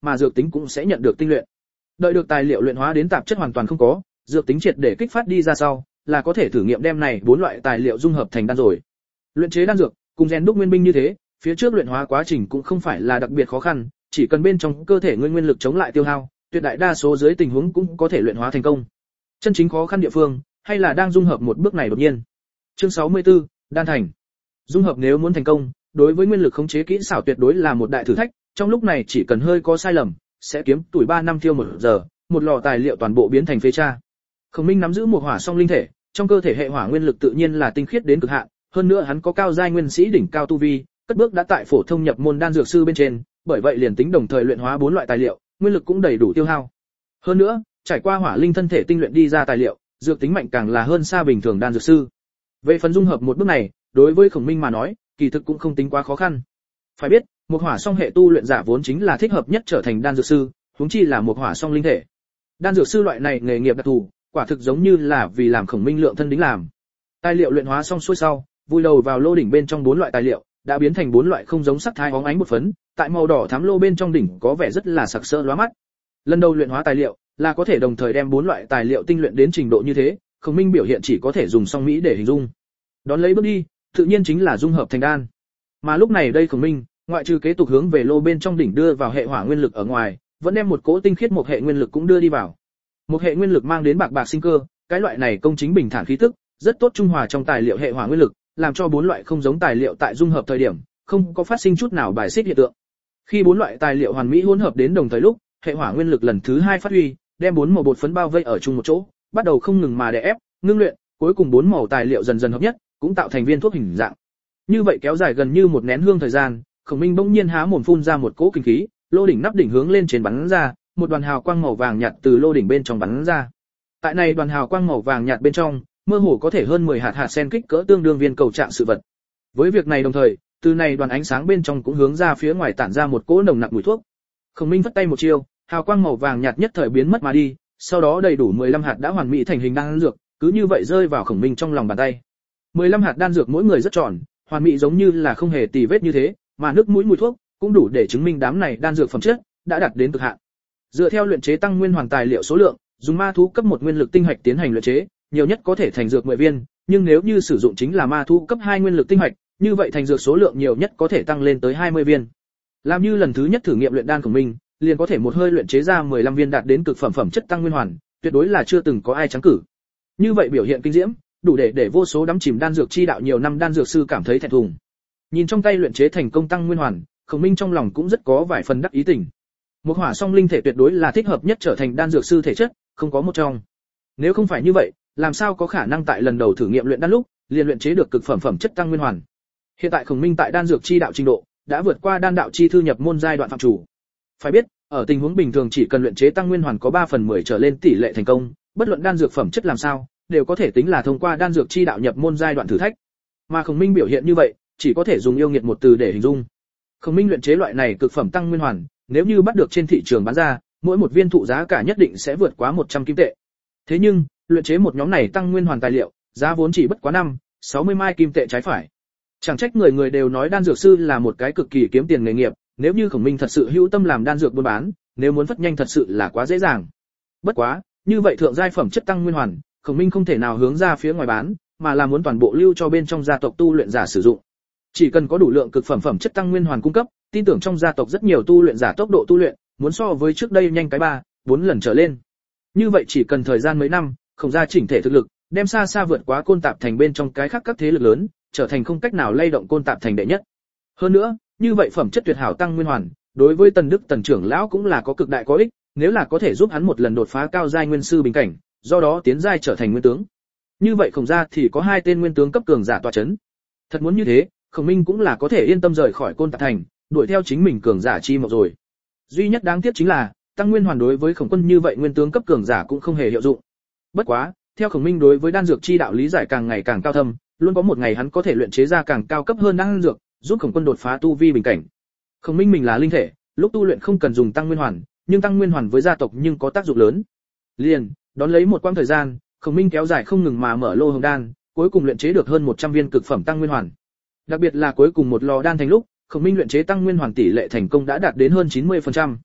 mà dược tính cũng sẽ nhận được tinh luyện. Đợi được tài liệu luyện hóa đến tạp chất hoàn toàn không có, dược tính triệt để kích phát đi ra sau, là có thể thử nghiệm đem này bốn loại tài liệu dung hợp thành đan rồi. Luyện chế đan dược, cùng rèn đúc nguyên binh như thế, phía trước luyện hóa quá trình cũng không phải là đặc biệt khó khăn, chỉ cần bên trong cơ thể nguyên nguyên lực chống lại tiêu hao, tuyệt đại đa số dưới tình huống cũng có thể luyện hóa thành công. Chân chính khó khăn địa phương, hay là đang dung hợp một bước này đột nhiên. Chương sáu mươi tư, đan thành. Dung hợp nếu muốn thành công, đối với nguyên lực khống chế kỹ xảo tuyệt đối là một đại thử thách, trong lúc này chỉ cần hơi có sai lầm, sẽ kiếm tuổi ba năm tiêu một giờ, một lò tài liệu toàn bộ biến thành phế tra. Khổng Minh nắm giữ một hỏa song linh thể, trong cơ thể hệ hỏa nguyên lực tự nhiên là tinh khiết đến cực hạn, hơn nữa hắn có cao giai nguyên sĩ đỉnh cao tu vi, cất bước đã tại phổ thông nhập môn đan dược sư bên trên, bởi vậy liền tính đồng thời luyện hóa bốn loại tài liệu, nguyên lực cũng đầy đủ tiêu hao. Hơn nữa, trải qua hỏa linh thân thể tinh luyện đi ra tài liệu, dược tính mạnh càng là hơn xa bình thường đan dược sư. Về phần dung hợp một bước này, đối với Khổng Minh mà nói, kỳ thực cũng không tính quá khó khăn. Phải biết, một hỏa song hệ tu luyện giả vốn chính là thích hợp nhất trở thành đan dược sư, huống chi là một hỏa song linh thể. Đan dược sư loại này nghề nghiệp đặc thù, quả thực giống như là vì làm Khổng Minh lượng thân đính làm. Tài liệu luyện hóa xong xuôi sau, vui đầu vào lô đỉnh bên trong bốn loại tài liệu, đã biến thành bốn loại không giống sắc thái óng ánh một phấn, tại màu đỏ thắm lô bên trong đỉnh có vẻ rất là sặc sỡ lóa mắt. Lần đầu luyện hóa tài liệu, là có thể đồng thời đem bốn loại tài liệu tinh luyện đến trình độ như thế, Khổng Minh biểu hiện chỉ có thể dùng song mỹ để hình dung. Đón lấy bước đi, tự nhiên chính là dung hợp thành đan. Mà lúc này đây Khổng Minh, ngoại trừ kế tục hướng về lô bên trong đỉnh đưa vào hệ hỏa nguyên lực ở ngoài, vẫn đem một cỗ tinh khiết một hệ nguyên lực cũng đưa đi vào. Một hệ nguyên lực mang đến bạc bạc sinh cơ, cái loại này công chính bình thản khí tức, rất tốt trung hòa trong tài liệu hệ hỏa nguyên lực, làm cho bốn loại không giống tài liệu tại dung hợp thời điểm, không có phát sinh chút nào bài xích hiện tượng. Khi bốn loại tài liệu hoàn mỹ hỗn hợp đến đồng thời lúc, hệ hỏa nguyên lực lần thứ hai phát huy, đem bốn màu bột phấn bao vây ở chung một chỗ, bắt đầu không ngừng mà đè ép, ngưng luyện, cuối cùng bốn màu tài liệu dần dần hợp nhất, cũng tạo thành viên thuốc hình dạng. Như vậy kéo dài gần như một nén hương thời gian, Khổng Minh bỗng nhiên há mồm phun ra một cỗ kinh khí, lô đỉnh nắp đỉnh hướng lên trên bắn ra, một đoàn hào quang màu vàng nhạt từ lô đỉnh bên trong bắn ra. Tại này đoàn hào quang màu vàng nhạt bên trong, mơ hồ có thể hơn mười hạt hạt sen kích cỡ tương đương viên cầu trạng sự vật. Với việc này đồng thời, từ này đoàn ánh sáng bên trong cũng hướng ra phía ngoài tản ra một cỗ nồng nặc mùi thuốc. Khổng Minh vất tay một chiêu, hào quang màu vàng nhạt nhất thời biến mất mà đi, sau đó đầy đủ mười lăm hạt đã hoàn mỹ thành hình đan dược, cứ như vậy rơi vào Khổng Minh trong lòng bàn tay. mười lăm hạt đan dược mỗi người rất tròn, hoàn mỹ giống như là không hề tì vết như thế, mà nước mũi mùi thuốc cũng đủ để chứng minh đám này đan dược phẩm chất đã đạt đến cực hạn. Dựa theo luyện chế tăng nguyên hoàn tài liệu số lượng, dùng ma thú cấp một nguyên lực tinh hạch tiến hành luyện chế, nhiều nhất có thể thành dược mười viên, nhưng nếu như sử dụng chính là ma thú cấp hai nguyên lực tinh hạch, như vậy thành dược số lượng nhiều nhất có thể tăng lên tới hai mươi viên. Làm như lần thứ nhất thử nghiệm luyện đan của mình, liền có thể một hơi luyện chế ra mười lăm viên đạt đến cực phẩm phẩm chất tăng nguyên hoàn, tuyệt đối là chưa từng có ai trắng cử. Như vậy biểu hiện kinh diễm, đủ để để vô số đắm chìm đan dược chi đạo nhiều năm đan dược sư cảm thấy thẹn thùng. Nhìn trong tay luyện chế thành công tăng nguyên hoàn, Khổng Minh trong lòng cũng rất có vài phần đắc ý tình. Một hỏa song linh thể tuyệt đối là thích hợp nhất trở thành đan dược sư thể chất, không có một trong. Nếu không phải như vậy, làm sao có khả năng tại lần đầu thử nghiệm luyện đan lúc, liền luyện chế được cực phẩm phẩm chất tăng nguyên hoàn. Hiện tại Khổng Minh tại đan dược chi đạo trình độ, đã vượt qua đan đạo chi thư nhập môn giai đoạn phạm chủ. Phải biết, ở tình huống bình thường chỉ cần luyện chế tăng nguyên hoàn có ba phần mười trở lên tỷ lệ thành công, bất luận đan dược phẩm chất làm sao, đều có thể tính là thông qua đan dược chi đạo nhập môn giai đoạn thử thách. Mà Khổng Minh biểu hiện như vậy, chỉ có thể dùng yêu nghiệt một từ để hình dung. Khổng Minh luyện chế loại này cực phẩm tăng nguyên hoàn, nếu như bắt được trên thị trường bán ra, mỗi một viên thụ giá cả nhất định sẽ vượt quá một trăm kim tệ. Thế nhưng, luyện chế một nhóm này tăng nguyên hoàn tài liệu, giá vốn chỉ bất quá năm, sáu mươi mai kim tệ trái phải. Chẳng trách người người đều nói đan dược sư là một cái cực kỳ kiếm tiền nghề nghiệp, nếu như Khổng Minh thật sự hữu tâm làm đan dược buôn bán, nếu muốn phát nhanh thật sự là quá dễ dàng. Bất quá, như vậy thượng giai phẩm chất tăng nguyên hoàn, Khổng Minh không thể nào hướng ra phía ngoài bán, mà là muốn toàn bộ lưu cho bên trong gia tộc tu luyện giả sử dụng. Chỉ cần có đủ lượng cực phẩm phẩm chất tăng nguyên hoàn cung cấp, tin tưởng trong gia tộc rất nhiều tu luyện giả tốc độ tu luyện muốn so với trước đây nhanh cái ba, bốn lần trở lên. Như vậy chỉ cần thời gian mấy năm, Khổng gia chỉnh thể thực lực đem xa xa vượt quá Côn Tạp thành bên trong cái khác các thế lực lớn, trở thành không cách nào lay động Côn Tạp thành đệ nhất. Hơn nữa, như vậy phẩm chất tuyệt hảo tăng nguyên hoàn, đối với Tần Đức Tần trưởng lão cũng là có cực đại có ích, nếu là có thể giúp hắn một lần đột phá cao giai nguyên sư bình cảnh, do đó tiến giai trở thành nguyên tướng. Như vậy Khổng gia thì có hai tên nguyên tướng cấp cường giả tọa chấn. Thật muốn như thế, Khổng Minh cũng là có thể yên tâm rời khỏi Côn Tạp thành, đuổi theo chính mình cường giả chi mộng rồi. Duy nhất đáng tiếc chính là, tăng nguyên hoàn đối với Khổng Quân như vậy nguyên tướng cấp cường giả cũng không hề hiệu dụng. Bất quá, theo Khổng Minh đối với đan dược chi đạo lý giải càng ngày càng cao thâm, luôn có một ngày hắn có thể luyện chế ra càng cao cấp hơn đan dược, giúp Khổng Quân đột phá tu vi bình cảnh. Khổng Minh mình là linh thể, lúc tu luyện không cần dùng tăng nguyên hoàn, nhưng tăng nguyên hoàn với gia tộc nhưng có tác dụng lớn. Liền, đón lấy một quãng thời gian, Khổng Minh kéo dài không ngừng mà mở lô hồng đan, cuối cùng luyện chế được hơn một trăm viên cực phẩm tăng nguyên hoàn. Đặc biệt là cuối cùng một lò đan thành lúc, Khổng Minh luyện chế tăng nguyên hoàn tỷ lệ thành công đã đạt đến hơn chín mươi phần trăm.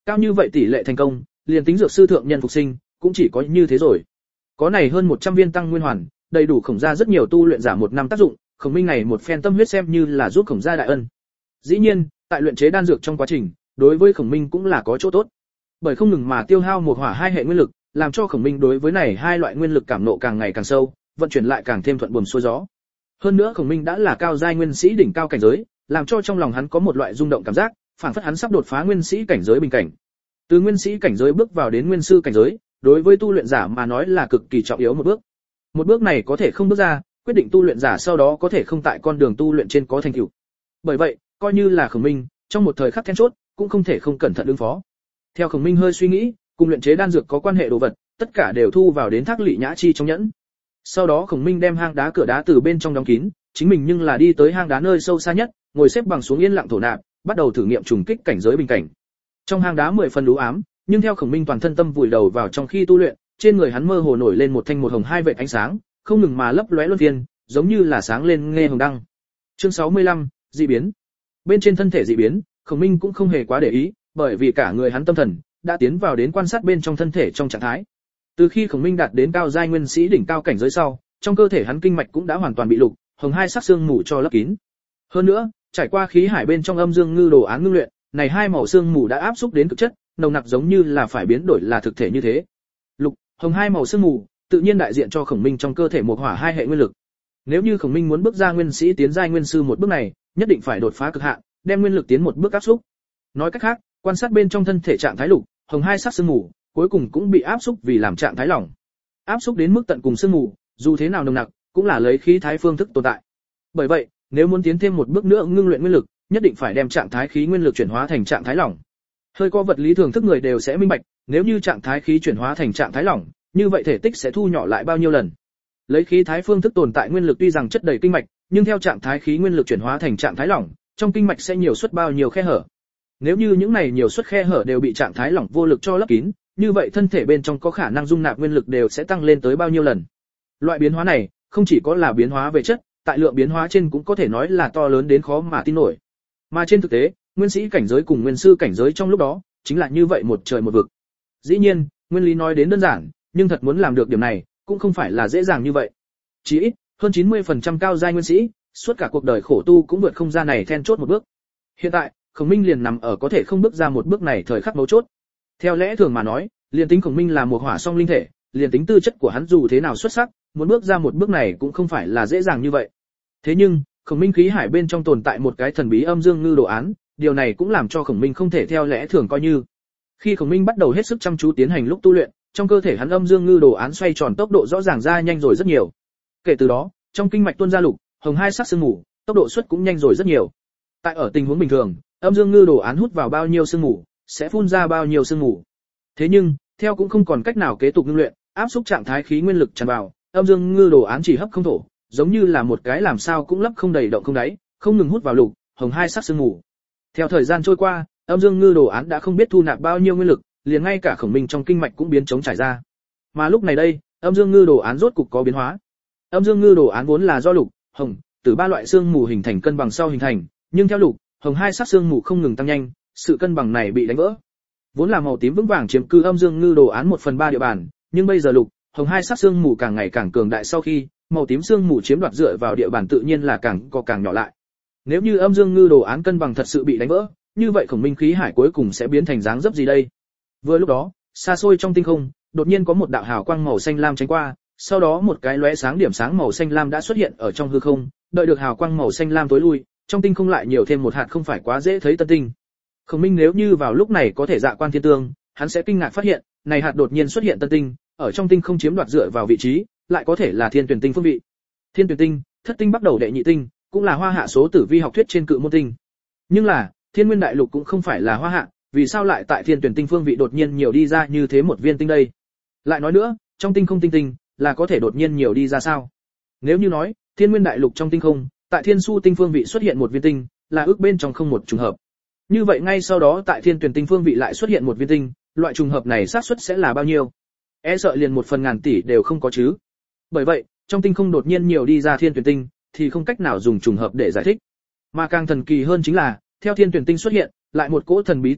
Cao như vậy tỷ lệ thành công, liền tính dược sư thượng nhân phục sinh, cũng chỉ có như thế rồi. Có này hơn một trăm viên tăng nguyên hoàn, đầy đủ Khổng gia rất nhiều tu luyện giả một năm tác dụng, Khổng Minh này một phen tâm huyết xem như là giúp Khổng gia đại ân. Dĩ nhiên, tại luyện chế đan dược trong quá trình, đối với Khổng Minh cũng là có chỗ tốt. Bởi không ngừng mà tiêu hao một hỏa hai hệ nguyên lực, làm cho Khổng Minh đối với này hai loại nguyên lực cảm nộ càng ngày càng sâu, vận chuyển lại càng thêm thuận buồm xuôi gió. Hơn nữa Khổng Minh đã là cao giai nguyên sĩ đỉnh cao cảnh giới, làm cho trong lòng hắn có một loại rung động cảm giác, phảng phất hắn sắp đột phá nguyên sĩ cảnh giới bình cảnh. Từ nguyên sĩ cảnh giới bước vào đến nguyên sư cảnh giới, đối với tu luyện giả mà nói là cực kỳ trọng yếu một bước. Một bước này có thể không bước ra, quyết định tu luyện giả sau đó có thể không tại con đường tu luyện trên có thành tựu. Bởi vậy, coi như là Khổng Minh, trong một thời khắc then chốt, cũng không thể không cẩn thận ứng phó. Theo Khổng Minh hơi suy nghĩ, cùng luyện chế đan dược có quan hệ đồ vật, tất cả đều thu vào đến Thác Lị Nhã Chi trong nhẫn. Sau đó Khổng Minh đem hang đá cửa đá từ bên trong đóng kín, chính mình nhưng là đi tới hang đá nơi sâu xa nhất, ngồi xếp bằng xuống yên lặng thổ nạp, bắt đầu thử nghiệm trùng kích cảnh giới bình cảnh. Trong hang đá mười phần u ám, nhưng theo Khổng Minh toàn thân tâm vùi đầu vào trong khi tu luyện, trên người hắn mơ hồ nổi lên một thanh một hồng hai vệt ánh sáng, không ngừng mà lấp lóe luân phiên, giống như là sáng lên nghe hồng đăng. Chương sáu mươi lăm, dị biến. Bên trên thân thể dị biến, Khổng Minh cũng không hề quá để ý, bởi vì cả người hắn tâm thần đã tiến vào đến quan sát bên trong thân thể trong trạng thái. Từ khi Khổng Minh đạt đến cao giai nguyên sĩ đỉnh cao cảnh giới sau, trong cơ thể hắn kinh mạch cũng đã hoàn toàn bị lục, hồng hai sắc xương mù cho lấp kín. Hơn nữa, trải qua khí hải bên trong âm dương ngư đồ án ngưng luyện, này hai màu xương mù đã áp xúc đến cực chất, nồng nặc giống như là phải biến đổi là thực thể như thế. Lục, hồng hai màu xương mù, tự nhiên đại diện cho Khổng Minh trong cơ thể một hỏa hai hệ nguyên lực. Nếu như Khổng Minh muốn bước ra nguyên sĩ tiến giai nguyên sư một bước này, nhất định phải đột phá cực hạn, đem nguyên lực tiến một bước áp xúc. Nói cách khác, quan sát bên trong thân thể trạng thái lục, hồng hai sắc xương mù, cuối cùng cũng bị áp xúc vì làm trạng thái lỏng. Áp xúc đến mức tận cùng xương mù, dù thế nào nồng nặc, cũng là lấy khí thái phương thức tồn tại. Bởi vậy, nếu muốn tiến thêm một bước nữa ngưng luyện nguyên lực, nhất định phải đem trạng thái khí nguyên lực chuyển hóa thành trạng thái lỏng. Hơi có vật lý thường thức người đều sẽ minh bạch, nếu như trạng thái khí chuyển hóa thành trạng thái lỏng, như vậy thể tích sẽ thu nhỏ lại bao nhiêu lần. Lấy khí thái phương thức tồn tại nguyên lực tuy rằng chất đầy kinh mạch, nhưng theo trạng thái khí nguyên lực chuyển hóa thành trạng thái lỏng, trong kinh mạch sẽ nhiều suất bao nhiêu khe hở. Nếu như những này nhiều suất khe hở đều bị trạng thái lỏng vô lực cho lấp kín, như vậy thân thể bên trong có khả năng dung nạp nguyên lực đều sẽ tăng lên tới bao nhiêu lần. Loại biến hóa này, không chỉ có là biến hóa về chất, tại lượng biến hóa trên cũng có thể nói là to lớn đến khó mà tin nổi. Mà trên thực tế, nguyên sĩ cảnh giới cùng nguyên sư cảnh giới trong lúc đó, chính là như vậy một trời một vực. Dĩ nhiên, nguyên lý nói đến đơn giản, nhưng thật muốn làm được điểm này, cũng không phải là dễ dàng như vậy. Chỉ ít, hơn chín mươi phần trăm cao giai nguyên sĩ, suốt cả cuộc đời khổ tu cũng vượt không ra này then chốt một bước. Hiện tại, Khổng Minh liền nằm ở có thể không bước ra một bước này thời khắc mấu chốt. Theo lẽ thường mà nói, liền tính Khổng Minh là một hỏa song linh thể, liền tính tư chất của hắn dù thế nào xuất sắc, muốn bước ra một bước này cũng không phải là dễ dàng như vậy. Thế nhưng, Khổng Minh khí hải bên trong tồn tại một cái thần bí âm dương ngư đồ án, điều này cũng làm cho Khổng Minh không thể theo lẽ thường coi như. Khi Khổng Minh bắt đầu hết sức chăm chú tiến hành lúc tu luyện, trong cơ thể hắn âm dương ngư đồ án xoay tròn tốc độ rõ ràng ra nhanh rồi rất nhiều. Kể từ đó, trong kinh mạch tuôn ra lục, hồng hai sắc sương mù, tốc độ xuất cũng nhanh rồi rất nhiều. Tại ở tình huống bình thường, âm dương ngư đồ án hút vào bao nhiêu sương mù, sẽ phun ra bao nhiêu sương mù. Thế nhưng, theo cũng không còn cách nào kế tục ngưng luyện, áp xúc trạng thái khí nguyên lực tràn vào, âm dương ngư đồ án chỉ hấp không thổ, giống như là một cái làm sao cũng lấp không đầy động không đáy, không ngừng hút vào lục, hồng hai sắc sương mù. Theo thời gian trôi qua, âm dương ngư đồ án đã không biết thu nạp bao nhiêu nguyên lực, liền ngay cả Khổng Minh trong kinh mạch cũng biến trống trải ra. Mà lúc này đây, âm dương ngư đồ án rốt cục có biến hóa. Âm dương ngư đồ án vốn là do lục, hồng, từ ba loại xương mù hình thành cân bằng sau hình thành, nhưng theo lục, hồng hai sắc xương mù không ngừng tăng nhanh, sự cân bằng này bị đánh vỡ. Vốn là màu tím vững vàng chiếm cứ âm dương ngư đồ án một phần ba địa bàn, nhưng bây giờ lục, hồng hai sắc xương mù càng ngày càng cường đại, sau khi màu tím xương mù chiếm đoạt dựa vào địa bàn tự nhiên là càng có càng nhỏ lại. Nếu như âm dương ngư đồ án cân bằng thật sự bị đánh vỡ, như vậy Khổng Minh khí hải cuối cùng sẽ biến thành dáng dấp gì đây? Vừa lúc đó, xa xôi trong tinh không, đột nhiên có một đạo hào quang màu xanh lam tránh qua, sau đó một cái lóe sáng điểm sáng màu xanh lam đã xuất hiện ở trong hư không, đợi được hào quang màu xanh lam tối lui, trong tinh không lại nhiều thêm một hạt không phải quá dễ thấy tân tinh. Khổng Minh nếu như vào lúc này có thể dạ quan thiên tương, hắn sẽ kinh ngạc phát hiện, này hạt đột nhiên xuất hiện tân tinh, ở trong tinh không chiếm đoạt dựa vào vị trí, lại có thể là thiên tuyển tinh phương vị. Thiên tuyển tinh, thất tinh bắt đầu đệ nhị tinh, cũng là hoa hạ số tử vi học thuyết trên cự môn tinh. Nhưng là, Thiên Nguyên Đại Lục cũng không phải là hoa hạ, vì sao lại tại thiên tuyển tinh phương vị đột nhiên nhiều đi ra như thế một viên tinh đây? Lại nói nữa, trong tinh không tinh tinh là có thể đột nhiên nhiều đi ra sao? Nếu như nói, Thiên Nguyên Đại Lục trong tinh không, tại Thiên Su tinh phương vị xuất hiện một viên tinh, là ước bên trong không một trùng hợp. Như vậy ngay sau đó tại Thiên Tuyển tinh phương vị lại xuất hiện một viên tinh, loại trùng hợp này xác suất sẽ là bao nhiêu? E sợ liền một phần ngàn tỷ đều không có chứ. Bởi vậy, trong tinh không đột nhiên nhiều đi ra Thiên Tuyển tinh, thì không cách nào dùng trùng hợp để giải thích. Mà càng thần kỳ hơn chính là, theo Thiên Tuyển tinh xuất hiện, lại một cỗ thần bí tinh lực,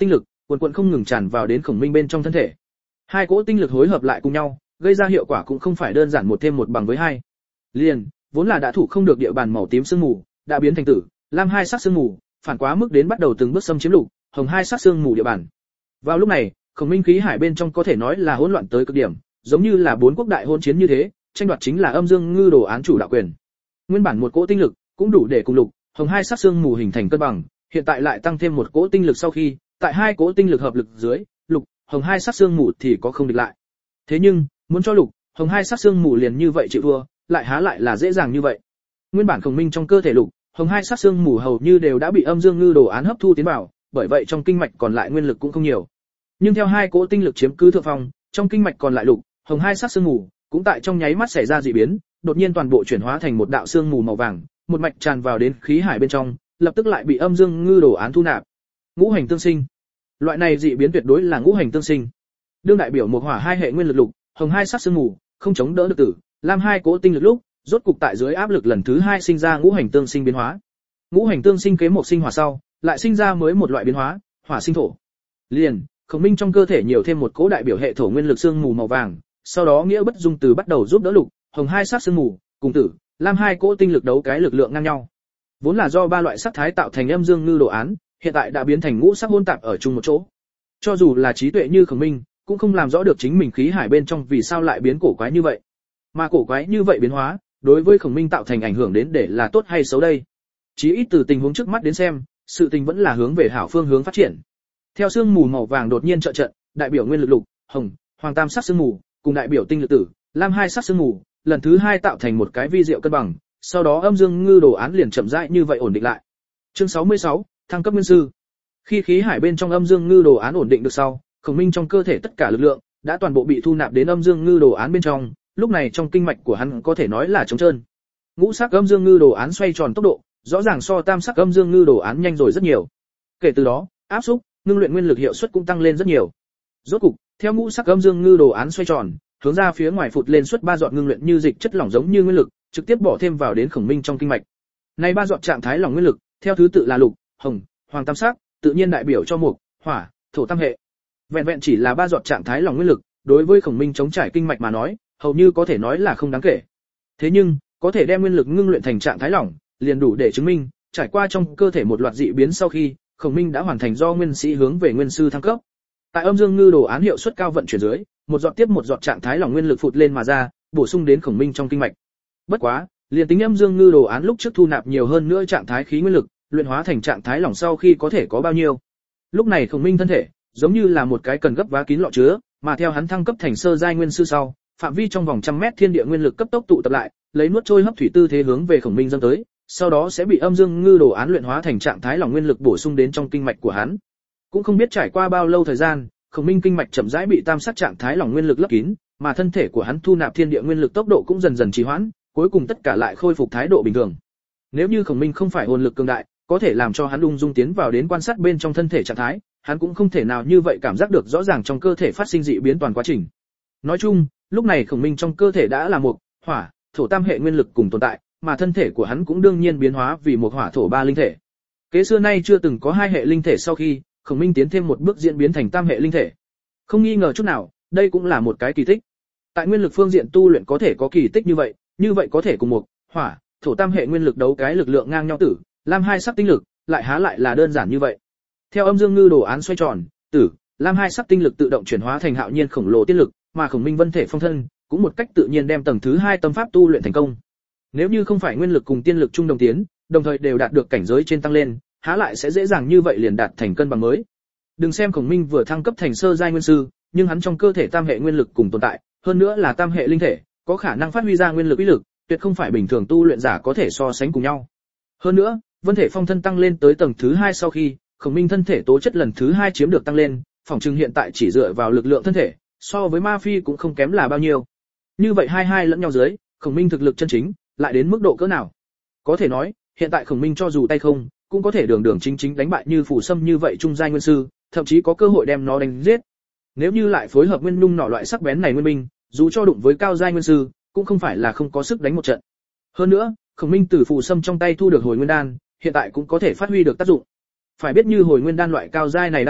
cuồn cuộn không ngừng tràn vào đến Khổng Minh bên trong thân thể. Hai cỗ tinh lực hối hợp lại cùng nhau, gây ra hiệu quả cũng không phải đơn giản một thêm một bằng với hai. Liền, vốn là đã thủ không được địa bàn màu tím sương mù, đã biến thành tử, lam hai sắc sương mù, phản quá mức đến bắt đầu từng bước xâm chiếm lục, hồng hai sắc sương mù địa bàn. Vào lúc này, Khổng Minh khí hải bên trong có thể nói là hỗn loạn tới cực điểm, giống như là bốn quốc đại hôn chiến như thế, tranh đoạt chính là âm dương ngư đồ án chủ đạo quyền. Nguyên bản một cỗ tinh lực cũng đủ để cùng lục, hồng hai sắc sương mù hình thành cân bằng, hiện tại lại tăng thêm một cỗ tinh lực sau khi, tại hai cỗ tinh lực hợp lực dưới, lục, hồng hai sắc sương mù thì có không địch lại. Thế nhưng, muốn cho lục, hồng hai sắc sương mù liền như vậy chịu thua, lại há lại là dễ dàng như vậy. Nguyên bản Khổng Minh trong cơ thể lục, hồng hai sắc sương mù hầu như đều đã bị âm dương ngư đồ án hấp thu tiến vào, bởi vậy trong kinh mạch còn lại nguyên lực cũng không nhiều. Nhưng theo hai cỗ tinh lực chiếm cứ thượng phong, trong kinh mạch còn lại lục, hồng hai sắc sương mù cũng tại trong nháy mắt xảy ra dị biến, đột nhiên toàn bộ chuyển hóa thành một đạo sương mù màu vàng, một mạch tràn vào đến khí hải bên trong, lập tức lại bị âm dương ngư đồ án thu nạp. Ngũ hành tương sinh. Loại này dị biến tuyệt đối là ngũ hành tương sinh. Đương đại biểu một hỏa hai hệ nguyên lực lục, hồng hai sắc sương mù, không chống đỡ được tử, lam hai cỗ tinh lực lúc, rốt cục tại dưới áp lực lần thứ hai sinh ra ngũ hành tương sinh biến hóa. Ngũ hành tương sinh kế một sinh hỏa sau, lại sinh ra mới một loại biến hóa, hỏa sinh thổ. Liền, Khổng Minh trong cơ thể nhiều thêm một cỗ đại biểu hệ thổ nguyên lực sương mù màu vàng, sau đó nghĩa bất dung từ bắt đầu giúp đỡ lục, hồng hai sắc sương mù, cùng tử, lam hai cỗ tinh lực đấu cái lực lượng ngang nhau. Vốn là do ba loại sắc thái tạo thành âm dương ngư đồ án, hiện tại đã biến thành ngũ sắc hỗn tạp ở chung một chỗ. Cho dù là trí tuệ như Khổng Minh, cũng không làm rõ được chính mình khí hải bên trong vì sao lại biến cổ quái như vậy. Mà cổ quái như vậy biến hóa, đối với Khổng Minh tạo thành ảnh hưởng đến để là tốt hay xấu đây? Chí ít từ tình huống trước mắt đến xem, sự tình vẫn là hướng về hảo phương hướng phát triển. Theo sương mù màu vàng đột nhiên trợ trận, đại biểu nguyên lực lục, hồng, hoàng tam sắc sương mù, cùng đại biểu tinh lực tử, lam hai sắc sương mù, lần thứ hai tạo thành một cái vi diệu cân bằng, sau đó âm dương ngư đồ án liền chậm rãi như vậy ổn định lại. Chương sáu mươi sáu, thăng cấp nguyên sư. Khi khí hải bên trong âm dương ngư đồ án ổn định được sau, Khổng Minh trong cơ thể tất cả lực lượng đã toàn bộ bị thu nạp đến âm dương ngư đồ án bên trong, lúc này trong kinh mạch của hắn có thể nói là trống trơn. Ngũ sắc âm dương ngư đồ án xoay tròn tốc độ, rõ ràng so tam sắc âm dương ngư đồ án nhanh rồi rất nhiều. Kể từ đó, áp xúc, ngưng luyện nguyên lực hiệu suất cũng tăng lên rất nhiều. Rốt cục, theo ngũ sắc âm dương ngư đồ án xoay tròn, hướng ra phía ngoài phụt lên suốt ba giọt ngưng luyện như dịch chất lỏng giống như nguyên lực, trực tiếp bỏ thêm vào đến Khổng Minh trong kinh mạch. Này ba giọt trạng thái lỏng nguyên lực, theo thứ tự là lục, hồng, hoàng tam sắc, tự nhiên đại biểu cho mộc, hỏa, thổ tam hệ. Vẹn vẹn chỉ là ba giọt trạng thái lỏng nguyên lực, đối với Khổng Minh chống trải kinh mạch mà nói, hầu như có thể nói là không đáng kể. Thế nhưng, có thể đem nguyên lực ngưng luyện thành trạng thái lỏng, liền đủ để chứng minh, trải qua trong cơ thể một loạt dị biến sau khi, Khổng Minh đã hoàn thành do nguyên sĩ hướng về nguyên sư thăng cấp. Tại âm dương ngư đồ án hiệu suất cao vận chuyển dưới, một giọt tiếp một giọt trạng thái lỏng nguyên lực phụt lên mà ra, bổ sung đến Khổng Minh trong kinh mạch. Bất quá, liền tính âm dương ngư đồ án lúc trước thu nạp nhiều hơn nữa trạng thái khí nguyên lực, luyện hóa thành trạng thái lỏng sau khi có thể có bao nhiêu. Lúc này Khổng Minh thân thể, giống như là một cái cần gấp vá kín lọ chứa, mà theo hắn thăng cấp thành sơ giai nguyên sư sau, phạm vi trong vòng trăm mét thiên địa nguyên lực cấp tốc tụ tập lại, lấy nuốt trôi hấp thủy tư thế hướng về Khổng Minh dâng tới, sau đó sẽ bị âm dương ngư đồ án luyện hóa thành trạng thái lỏng nguyên lực bổ sung đến trong kinh mạch của hắn. Cũng không biết trải qua bao lâu thời gian, Khổng Minh kinh mạch chậm rãi bị tam sắc trạng thái lỏng nguyên lực lấp kín, mà thân thể của hắn thu nạp thiên địa nguyên lực tốc độ cũng dần dần trì hoãn, cuối cùng tất cả lại khôi phục thái độ bình thường. Nếu như Khổng Minh không phải hồn lực cường đại, có thể làm cho hắn ung dung tiến vào đến quan sát bên trong thân thể trạng thái, hắn cũng không thể nào như vậy cảm giác được rõ ràng trong cơ thể phát sinh dị biến toàn quá trình. Nói chung, lúc này Khổng Minh trong cơ thể đã là một hỏa, thổ tam hệ nguyên lực cùng tồn tại, mà thân thể của hắn cũng đương nhiên biến hóa vì một hỏa thổ ba linh thể. Kế xưa nay chưa từng có hai hệ linh thể sau khi, Khổng Minh tiến thêm một bước diễn biến thành tam hệ linh thể. Không nghi ngờ chút nào, đây cũng là một cái kỳ tích. Tại nguyên lực phương diện tu luyện có thể có kỳ tích như vậy, như vậy có thể cùng một hỏa, thổ tam hệ nguyên lực đấu cái lực lượng ngang nhau tử, lam hai sắc tinh lực, lại há lại là đơn giản như vậy. Theo âm dương ngư đồ án xoay tròn, tử, lam hai sắc tinh lực tự động chuyển hóa thành hạo nhiên khổng lồ tiên lực, mà Khổng Minh vân thể phong thân, cũng một cách tự nhiên đem tầng thứ hai tâm pháp tu luyện thành công. Nếu như không phải nguyên lực cùng tiên lực chung đồng tiến, đồng thời đều đạt được cảnh giới trên tăng lên, há lại sẽ dễ dàng như vậy liền đạt thành cân bằng mới. Đừng xem Khổng Minh vừa thăng cấp thành sơ giai nguyên sư, nhưng hắn trong cơ thể tam hệ nguyên lực cùng tồn tại, hơn nữa là tam hệ linh thể, có khả năng phát huy ra nguyên lực uy lực, tuyệt không phải bình thường tu luyện giả có thể so sánh cùng nhau. Hơn nữa, vân thể phong thân tăng lên tới tầng thứ hai sau khi, Khổng Minh thân thể tố chất lần thứ hai chiếm được tăng lên, phỏng chừng hiện tại chỉ dựa vào lực lượng thân thể, so với Ma Phi cũng không kém là bao nhiêu. Như vậy hai hai lẫn nhau dưới, Khổng Minh thực lực chân chính lại đến mức độ cỡ nào? Có thể nói, hiện tại Khổng Minh cho dù tay không, cũng có thể đường đường chính chính đánh bại như Phù Sâm như vậy trung giai nguyên sư, thậm chí có cơ hội đem nó đánh giết. Nếu như lại phối hợp nguyên nung nỏ loại sắc bén này nguyên binh, dù cho đụng với cao giai nguyên sư, cũng không phải là không có sức đánh một trận. Hơn nữa, Khổng Minh từ Phù Sâm trong tay thu được hồi nguyên đan, hiện tại cũng có thể phát huy được tác dụng. Phải biết như hồi nguyên đan loại cao giai này đan dược,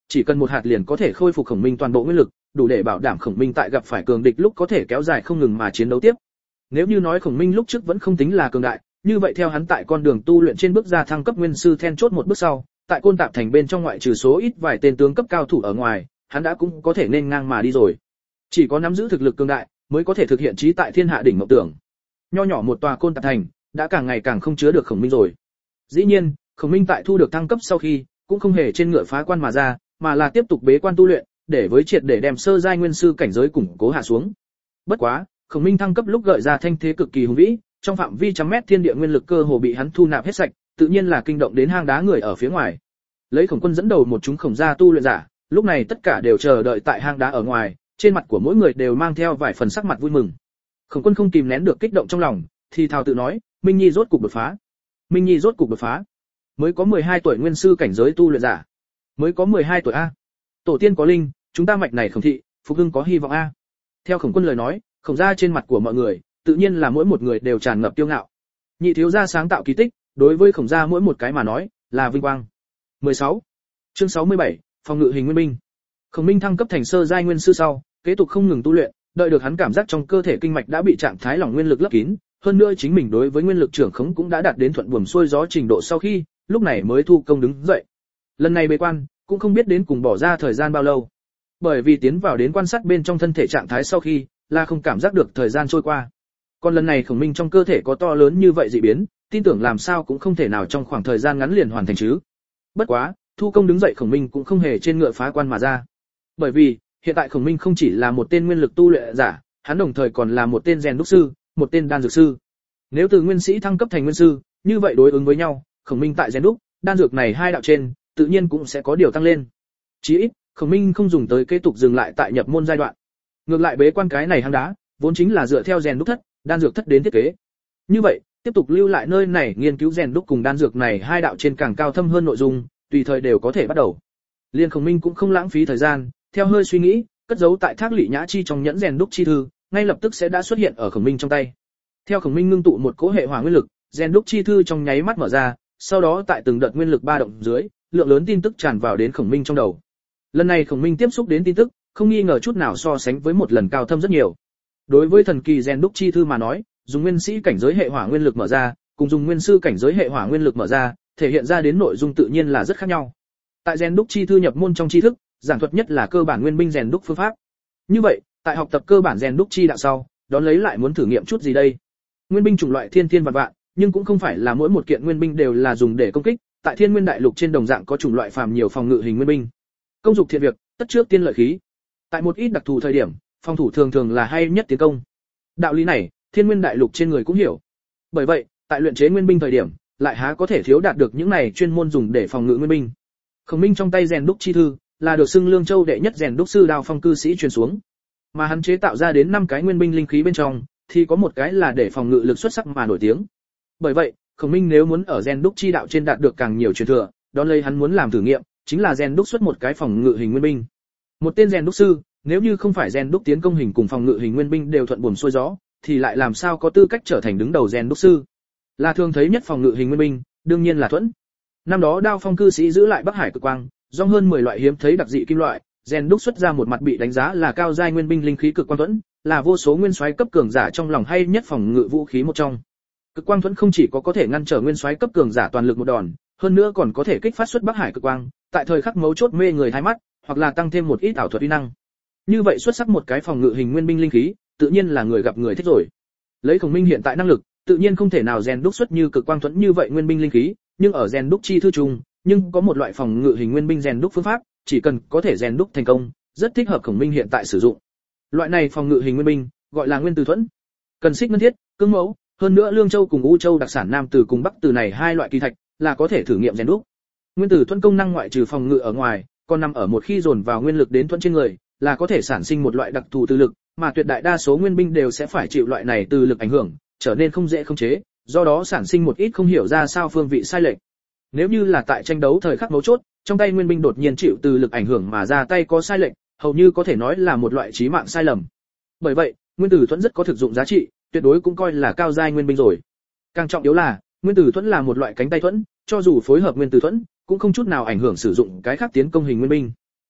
chỉ cần một hạt liền có thể khôi phục Khổng Minh toàn bộ nguyên lực, đủ để bảo đảm Khổng Minh tại gặp phải cường địch lúc có thể kéo dài không ngừng mà chiến đấu tiếp. Nếu như nói Khổng Minh lúc trước vẫn không tính là cường đại, như vậy theo hắn tại con đường tu luyện trên bước ra thăng cấp nguyên sư then chốt một bước sau, tại Côn Tạp thành bên trong ngoại trừ số ít vài tên tướng cấp cao thủ ở ngoài, hắn đã cũng có thể nên ngang mà đi rồi. Chỉ có nắm giữ thực lực cường đại, mới có thể thực hiện chí tại thiên hạ đỉnh mộng tưởng. Nho nhỏ một tòa Côn Tạp thành, đã càng ngày càng không chứa được Khổng Minh rồi. Dĩ nhiên, Khổng Minh tại thu được thăng cấp sau khi, cũng không hề trên ngựa phá quan mà ra, mà là tiếp tục bế quan tu luyện, để với triệt để đem sơ giai nguyên sư cảnh giới củng cố hạ xuống. Bất quá, Khổng Minh thăng cấp lúc gợi ra thanh thế cực kỳ hùng vĩ, trong phạm vi trăm mét thiên địa nguyên lực cơ hồ bị hắn thu nạp hết sạch, tự nhiên là kinh động đến hang đá người ở phía ngoài. Lấy Khổng Quân dẫn đầu một chúng Khổng gia tu luyện giả, lúc này tất cả đều chờ đợi tại hang đá ở ngoài, trên mặt của mỗi người đều mang theo vài phần sắc mặt vui mừng. Khổng Quân không kìm nén được kích động trong lòng, thì thào tự nói, Minh Nhi rốt cục đột phá. Minh Nhi rốt cục đột phá. Mới có mười hai tuổi nguyên sư cảnh giới tu luyện giả. Mới có mười hai tuổi a. Tổ tiên có linh, chúng ta mạch này Khổng thị, phục hưng có hy vọng a. Theo Khổng Quân lời nói, Khổng gia trên mặt của mọi người, tự nhiên là mỗi một người đều tràn ngập kiêu ngạo. Nhị thiếu gia sáng tạo kỳ tích, đối với Khổng gia mỗi một cái mà nói, là vinh quang. mười sáu. Chương sáu mươi bảy, phòng ngự hình nguyên binh. Khổng Minh thăng cấp thành sơ giai nguyên sư sau, kế tục không ngừng tu luyện, đợi được hắn cảm giác trong cơ thể kinh mạch đã bị trạng thái lỏng nguyên lực lấp kín, hơn nữa chính mình đối với nguyên lực trưởng khống cũng đã đạt đến thuận buồm xuôi gió trình độ sau khi, lúc này mới thu công đứng dậy. Lần này bế quan, cũng không biết đến cùng bỏ ra thời gian bao lâu. Bởi vì tiến vào đến quan sát bên trong thân thể trạng thái sau khi, là không cảm giác được thời gian trôi qua. Còn lần này Khổng Minh trong cơ thể có to lớn như vậy dị biến, tin tưởng làm sao cũng không thể nào trong khoảng thời gian ngắn liền hoàn thành chứ. Bất quá, thu công đứng dậy Khổng Minh cũng không hề trên ngựa phá quan mà ra. Bởi vì, hiện tại Khổng Minh không chỉ là một tên nguyên lực tu luyện giả, hắn đồng thời còn là một tên rèn đúc sư, một tên đan dược sư. Nếu từ nguyên sĩ thăng cấp thành nguyên sư, như vậy đối ứng với nhau, Khổng Minh tại rèn đúc, đan dược này hai đạo trên, tự nhiên cũng sẽ có điều tăng lên. Chí ít, Khổng Minh không dùng tới kế tục dừng lại tại nhập môn giai đoạn. Ngược lại bế quan cái này hang đá, vốn chính là dựa theo rèn đúc thất, đan dược thất đến thiết kế. Như vậy, tiếp tục lưu lại nơi này nghiên cứu rèn đúc cùng đan dược này hai đạo trên càng cao thâm hơn nội dung, tùy thời đều có thể bắt đầu. Liên Khổng Minh cũng không lãng phí thời gian, theo hơi suy nghĩ, cất giấu tại Thác Lị Nhã chi trong nhẫn rèn đúc chi thư, ngay lập tức sẽ đã xuất hiện ở Khổng Minh trong tay. Theo Khổng Minh ngưng tụ một cỗ hệ hỏa nguyên lực, rèn đúc chi thư trong nháy mắt mở ra, sau đó tại từng đợt nguyên lực ba động dưới, lượng lớn tin tức tràn vào đến Khổng Minh trong đầu. Lần này Khổng Minh tiếp xúc đến tin tức, không nghi ngờ chút nào so sánh với một lần cao thâm rất nhiều. Đối với thần kỳ rèn đúc chi thư mà nói, dùng nguyên sĩ cảnh giới hệ hỏa nguyên lực mở ra, cùng dùng nguyên sư cảnh giới hệ hỏa nguyên lực mở ra, thể hiện ra đến nội dung tự nhiên là rất khác nhau. Tại rèn đúc chi thư nhập môn trong tri thức, giảng thuật nhất là cơ bản nguyên binh rèn đúc phương pháp. Như vậy, tại học tập cơ bản rèn đúc chi đạo sau, đón lấy lại muốn thử nghiệm chút gì đây? Nguyên binh chủng loại thiên thiên vạn vạn, nhưng cũng không phải là mỗi một kiện nguyên binh đều là dùng để công kích, tại Thiên Nguyên Đại Lục trên đồng dạng có chủng loại phàm nhiều phòng ngự hình nguyên binh. Công dục thiện việc, tất trước tiên lợi khí. Tại một ít đặc thù thời điểm, phòng thủ thường thường là hay nhất tiến công. Đạo lý này, Thiên Nguyên Đại Lục trên người cũng hiểu. Bởi vậy, tại luyện chế nguyên binh thời điểm, lại há có thể thiếu đạt được những này chuyên môn dùng để phòng ngự nguyên binh. Khổng Minh trong tay rèn đúc chi thư, là được xưng Lương Châu đệ nhất rèn đúc sư Đao Phong cư sĩ truyền xuống. Mà hắn chế tạo ra đến năm cái nguyên binh linh khí bên trong, thì có một cái là để phòng ngự lực xuất sắc mà nổi tiếng. Bởi vậy, Khổng Minh nếu muốn ở rèn đúc chi đạo trên đạt được càng nhiều truyền thừa, đón lấy hắn muốn làm thử nghiệm, chính là rèn đúc xuất một cái phòng ngự hình nguyên binh. Một tên rèn đúc sư, nếu như không phải rèn đúc tiến công hình cùng phòng ngự hình nguyên binh đều thuận buồm xuôi gió, thì lại làm sao có tư cách trở thành đứng đầu rèn đúc sư? Là thường thấy nhất phòng ngự hình nguyên binh, đương nhiên là thuẫn. Năm đó Đao Phong cư sĩ giữ lại Bắc Hải cực quang, do hơn mười loại hiếm thấy đặc dị kim loại, rèn đúc xuất ra một mặt bị đánh giá là cao giai nguyên binh linh khí cực quang thuẫn, là vô số nguyên soái cấp cường giả trong lòng hay nhất phòng ngự vũ khí một trong. Cực quang thuẫn không chỉ có có thể ngăn trở nguyên soái cấp cường giả toàn lực một đòn, hơn nữa còn có thể kích phát xuất Bắc Hải cực quang, tại thời khắc mấu chốt mê người hai mắt, hoặc là tăng thêm một ít ảo thuật uy năng. Như vậy xuất sắc một cái phòng ngự hình nguyên binh linh khí, tự nhiên là người gặp người thích rồi. Lấy Khổng Minh hiện tại năng lực, tự nhiên không thể nào rèn đúc xuất như cực quang thuẫn như vậy nguyên binh linh khí, nhưng ở rèn đúc chi thư trùng, nhưng có một loại phòng ngự hình nguyên binh rèn đúc phương pháp, chỉ cần có thể rèn đúc thành công, rất thích hợp Khổng Minh hiện tại sử dụng. Loại này phòng ngự hình nguyên binh, gọi là nguyên tử thuẫn. Cần xích ngân thiết, cương mẫu, hơn nữa Lương Châu cùng U Châu đặc sản Nam Từ cùng Bắc Từ này hai loại kỳ thạch, là có thể thử nghiệm rèn đúc. Nguyên tử thuẫn công năng ngoại trừ phòng ngự ở ngoài, còn nằm ở một khi dồn vào nguyên lực đến thuẫn trên người, là có thể sản sinh một loại đặc thù từ lực, mà tuyệt đại đa số nguyên binh đều sẽ phải chịu loại này từ lực ảnh hưởng, trở nên không dễ khống chế, do đó sản sinh một ít không hiểu ra sao phương vị sai lệch. Nếu như là tại tranh đấu thời khắc mấu chốt, trong tay nguyên binh đột nhiên chịu từ lực ảnh hưởng mà ra tay có sai lệch, hầu như có thể nói là một loại chí mạng sai lầm. Bởi vậy, nguyên tử thuẫn rất có thực dụng giá trị, tuyệt đối cũng coi là cao giai nguyên binh rồi. Càng trọng yếu là, nguyên tử thuẫn là một loại cánh tay thuẫn, cho dù phối hợp nguyên tử thuẫn, cũng không chút nào ảnh hưởng sử dụng cái khác tiến công hình nguyên binh.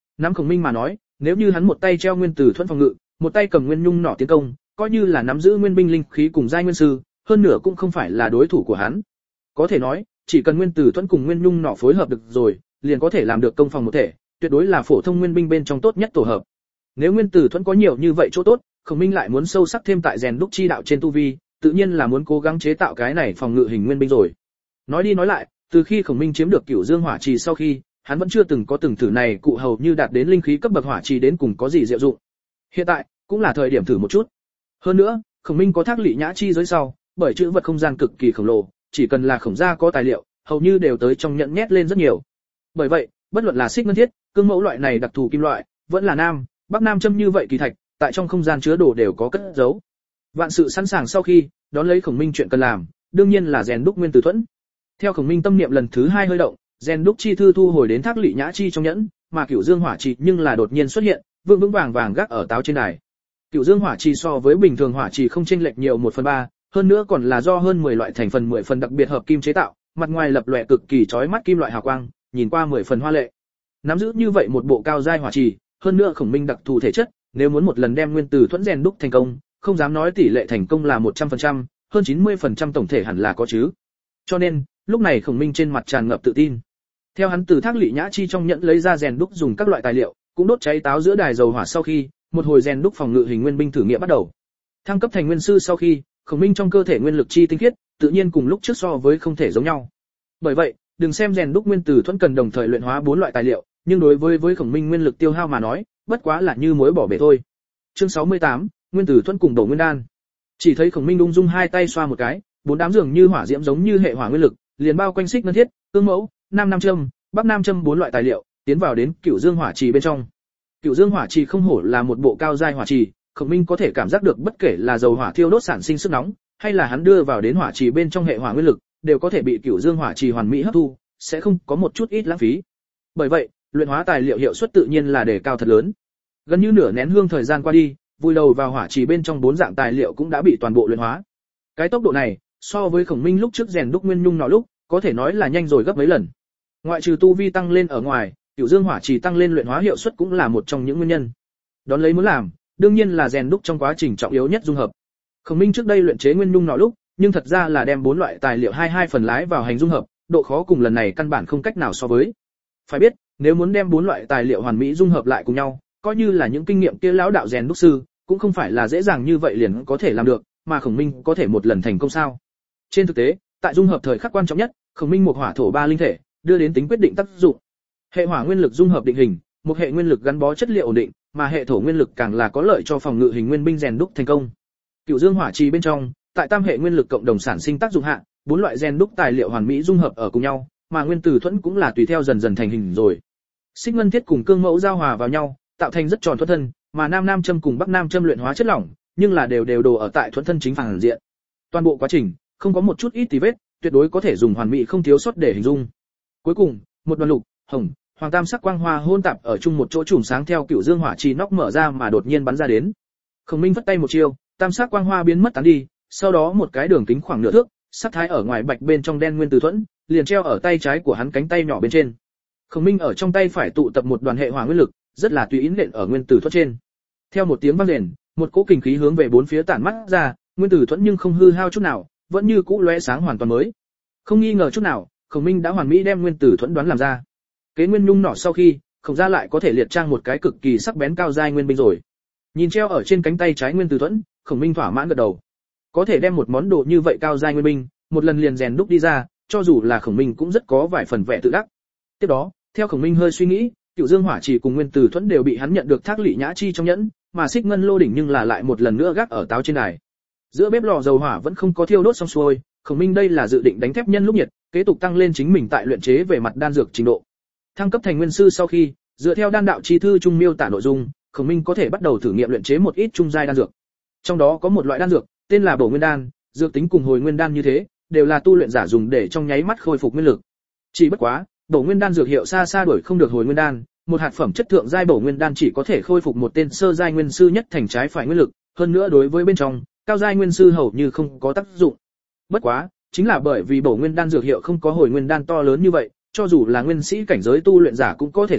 Nắm Khổng Minh mà nói, nếu như hắn một tay treo nguyên tử thuẫn phòng ngự, một tay cầm nguyên nhung nỏ tiến công, coi như là nắm giữ nguyên binh linh khí cùng giai nguyên sư, hơn nữa cũng không phải là đối thủ của hắn. Có thể nói, chỉ cần nguyên tử thuẫn cùng nguyên nhung nỏ phối hợp được rồi, liền có thể làm được công phòng một thể, tuyệt đối là phổ thông nguyên binh bên trong tốt nhất tổ hợp. Nếu nguyên tử thuẫn có nhiều như vậy chỗ tốt, Khổng Minh lại muốn sâu sắc thêm tại rèn đúc chi đạo trên tu vi, tự nhiên là muốn cố gắng chế tạo cái này phòng ngự hình nguyên binh rồi. Nói đi nói lại, từ khi Khổng Minh chiếm được Cửu Dương Hỏa Trì sau khi, hắn vẫn chưa từng có từng thử này cụ hầu như đạt đến linh khí cấp bậc hỏa trì đến cùng có gì diệu dụng. Hiện tại, cũng là thời điểm thử một chút. Hơn nữa, Khổng Minh có Thác Lị Nhã chi giới sau, bởi chữ vật không gian cực kỳ khổng lồ, chỉ cần là Khổng gia có tài liệu, hầu như đều tới trong nhận nhét lên rất nhiều. Bởi vậy, bất luận là xích ngân thiết, cương mẫu loại này đặc thù kim loại, vẫn là nam, bắc nam châm như vậy kỳ thạch, tại trong không gian chứa đồ đều có cất giấu. Vạn sự sẵn sàng sau khi, đón lấy Khổng Minh chuyện cần làm, đương nhiên là rèn đúc nguyên tử thuẫn. Theo Khổng Minh tâm niệm lần thứ hai hơi động, rèn đúc chi thư thu hồi đến Thác Lị Nhã chi trong nhẫn, mà Cửu Dương Hỏa Trì nhưng là đột nhiên xuất hiện, vững vững vàng vàng gác ở táo trên đài. Cửu Dương Hỏa Trì so với bình thường hỏa trì không chênh lệch nhiều một phần ba, hơn nữa còn là do hơn mười loại thành phần mười phần đặc biệt hợp kim chế tạo, mặt ngoài lập lòe cực kỳ chói mắt kim loại hào quang, nhìn qua mười phần hoa lệ. Nắm giữ như vậy một bộ cao giai hỏa trì, hơn nữa Khổng Minh đặc thù thể chất, nếu muốn một lần đem nguyên tử thuẫn rèn đúc thành công, không dám nói tỷ lệ thành công là một trăm phần trăm, hơn chín mươi phần trăm tổng thể hẳn là có chứ. Cho nên, lúc này Khổng Minh trên mặt tràn ngập tự tin. Theo hắn từ Thác Lị Nhã chi trong nhẫn lấy ra rèn đúc dùng các loại tài liệu, cũng đốt cháy táo giữa đài dầu hỏa sau khi, một hồi rèn đúc phòng ngự hình nguyên binh thử nghiệm bắt đầu. Thăng cấp thành nguyên sư sau khi, Khổng Minh trong cơ thể nguyên lực chi tinh khiết, tự nhiên cùng lúc trước so với không thể giống nhau. Bởi vậy, đừng xem rèn đúc nguyên tử thuẫn cần đồng thời luyện hóa bốn loại tài liệu, nhưng đối với với Khổng Minh nguyên lực tiêu hao mà nói, bất quá là như muối bỏ bể thôi. Chương sáu mươi tám, nguyên tử thuẫn cùng đổ nguyên đan. Chỉ thấy Khổng Minh ung dung hai tay xoa một cái, bốn đám dường như hỏa diễm giống như hệ hỏa nguyên lực, liền bao quanh xích ngân thiết, cương mẫu, nam nam châm, bắc nam châm bốn loại tài liệu, tiến vào đến Cửu Dương Hỏa Trì bên trong. Cửu Dương Hỏa Trì không hổ là một bộ cao giai hỏa trì, Khổng Minh có thể cảm giác được bất kể là dầu hỏa thiêu đốt sản sinh sức nóng, hay là hắn đưa vào đến hỏa trì bên trong hệ hỏa nguyên lực, đều có thể bị Cửu Dương Hỏa Trì hoàn mỹ hấp thu, sẽ không có một chút ít lãng phí. Bởi vậy, luyện hóa tài liệu hiệu suất tự nhiên là đề cao thật lớn. Gần như nửa nén hương thời gian qua đi, vùi đầu vào hỏa trì bên trong bốn dạng tài liệu cũng đã bị toàn bộ luyện hóa. Cái tốc độ này, so với Khổng Minh lúc trước rèn đúc nguyên nhung nọ lúc, có thể nói là nhanh rồi gấp mấy lần. Ngoại trừ tu vi tăng lên ở ngoài, Cửu Dương Hỏa Trì tăng lên luyện hóa hiệu suất cũng là một trong những nguyên nhân. Đón lấy muốn làm, đương nhiên là rèn đúc trong quá trình trọng yếu nhất dung hợp. Khổng Minh trước đây luyện chế nguyên nhung nọ lúc, nhưng thật ra là đem bốn loại tài liệu hai hai phần lái vào hành dung hợp, độ khó cùng lần này căn bản không cách nào so với. Phải biết, nếu muốn đem bốn loại tài liệu hoàn mỹ dung hợp lại cùng nhau, coi như là những kinh nghiệm kia lão đạo rèn đúc sư, cũng không phải là dễ dàng như vậy liền có thể làm được, mà Khổng Minh có thể một lần thành công sao? Trên thực tế, tại dung hợp thời khắc quan trọng nhất, Khổng Minh một hỏa thổ ba linh thể, đưa đến tính quyết định tác dụng. Hệ hỏa nguyên lực dung hợp định hình, một hệ nguyên lực gắn bó chất liệu ổn định, mà hệ thổ nguyên lực càng là có lợi cho phòng ngự hình nguyên binh rèn đúc thành công. Cửu Dương Hỏa Trì bên trong, tại tam hệ nguyên lực cộng đồng sản sinh tác dụng hạ, bốn loại rèn đúc tài liệu hoàn mỹ dung hợp ở cùng nhau, mà nguyên tử thuẫn cũng là tùy theo dần dần thành hình rồi. Xích ngân thiết cùng cương mẫu giao hòa vào nhau, tạo thành rất tròn thuẫn thân, mà nam nam châm cùng bắc nam châm luyện hóa chất lỏng, nhưng là đều đều đồ ở tại thuẫn thân chính phản diện. Toàn bộ quá trình không có một chút ít tì vết, tuyệt đối có thể dùng hoàn mỹ không thiếu sót để hình dung. Cuối cùng, một đoàn lục, hồng, hoàng tam sắc quang hoa hôn tạp ở chung một chỗ chùm sáng theo Cửu Dương Hỏa Trì nóc mở ra mà đột nhiên bắn ra đến. Khổng Minh vất tay một chiêu, tam sắc quang hoa biến mất tán đi, sau đó một cái đường kính khoảng nửa thước, sắc thái ở ngoài bạch bên trong đen nguyên tử thuẫn, liền treo ở tay trái của hắn cánh tay nhỏ bên trên. Khổng Minh ở trong tay phải tụ tập một đoàn hệ hỏa nguyên lực, rất là tùy ý nện ở nguyên tử thuẫn trên. Theo một tiếng vang rền, một cỗ kình khí hướng về bốn phía tản mắt ra, nguyên tử thuẫn nhưng không hư hao chút nào, vẫn như cũ lóe sáng hoàn toàn mới. Không nghi ngờ chút nào, Khổng Minh đã hoàn mỹ đem nguyên tử thuẫn đoán làm ra. Kế nguyên nhung nỏ sau khi, Khổng gia lại có thể liệt trang một cái cực kỳ sắc bén cao giai nguyên binh rồi. Nhìn treo ở trên cánh tay trái nguyên tử thuẫn, Khổng Minh thỏa mãn gật đầu. Có thể đem một món đồ như vậy cao giai nguyên binh, một lần liền rèn đúc đi ra, cho dù là Khổng Minh cũng rất có vài phần vẻ tự đắc. Tiếp đó, theo Khổng Minh hơi suy nghĩ, Cửu Dương Hỏa Trì cùng nguyên tử thuẫn đều bị hắn nhận được Thác Lị Nhã chi trong nhẫn, mà xích ngân lô đỉnh nhưng là lại một lần nữa gác ở táo trên đài. Giữa bếp lò dầu hỏa vẫn không có thiêu đốt xong xuôi, Khổng Minh đây là dự định đánh thép nhân lúc nhiệt, kế tục tăng lên chính mình tại luyện chế về mặt đan dược trình độ. Thăng cấp thành nguyên sư sau khi, dựa theo đan đạo chi thư trung miêu tả nội dung, Khổng Minh có thể bắt đầu thử nghiệm luyện chế một ít trung giai đan dược. Trong đó có một loại đan dược, tên là Bổ Nguyên đan, dược tính cùng Hồi Nguyên đan như thế, đều là tu luyện giả dùng để trong nháy mắt khôi phục nguyên lực. Chỉ bất quá, Bổ Nguyên đan dược hiệu xa xa đuổi không được Hồi Nguyên đan, một hạt phẩm chất thượng giai Bổ Nguyên đan chỉ có thể khôi phục một tên sơ giai nguyên sư nhất thành trái phải nguyên lực, hơn nữa đối với bên trong, cao giai nguyên sư hầu như không có tác dụng. Bất quá, chính là bởi vì Bổ Nguyên đan dược hiệu không có Hồi Nguyên đan to lớn như vậy, cho dù là nguyên sĩ cảnh giới tu luyện giả cũng có thể dùng,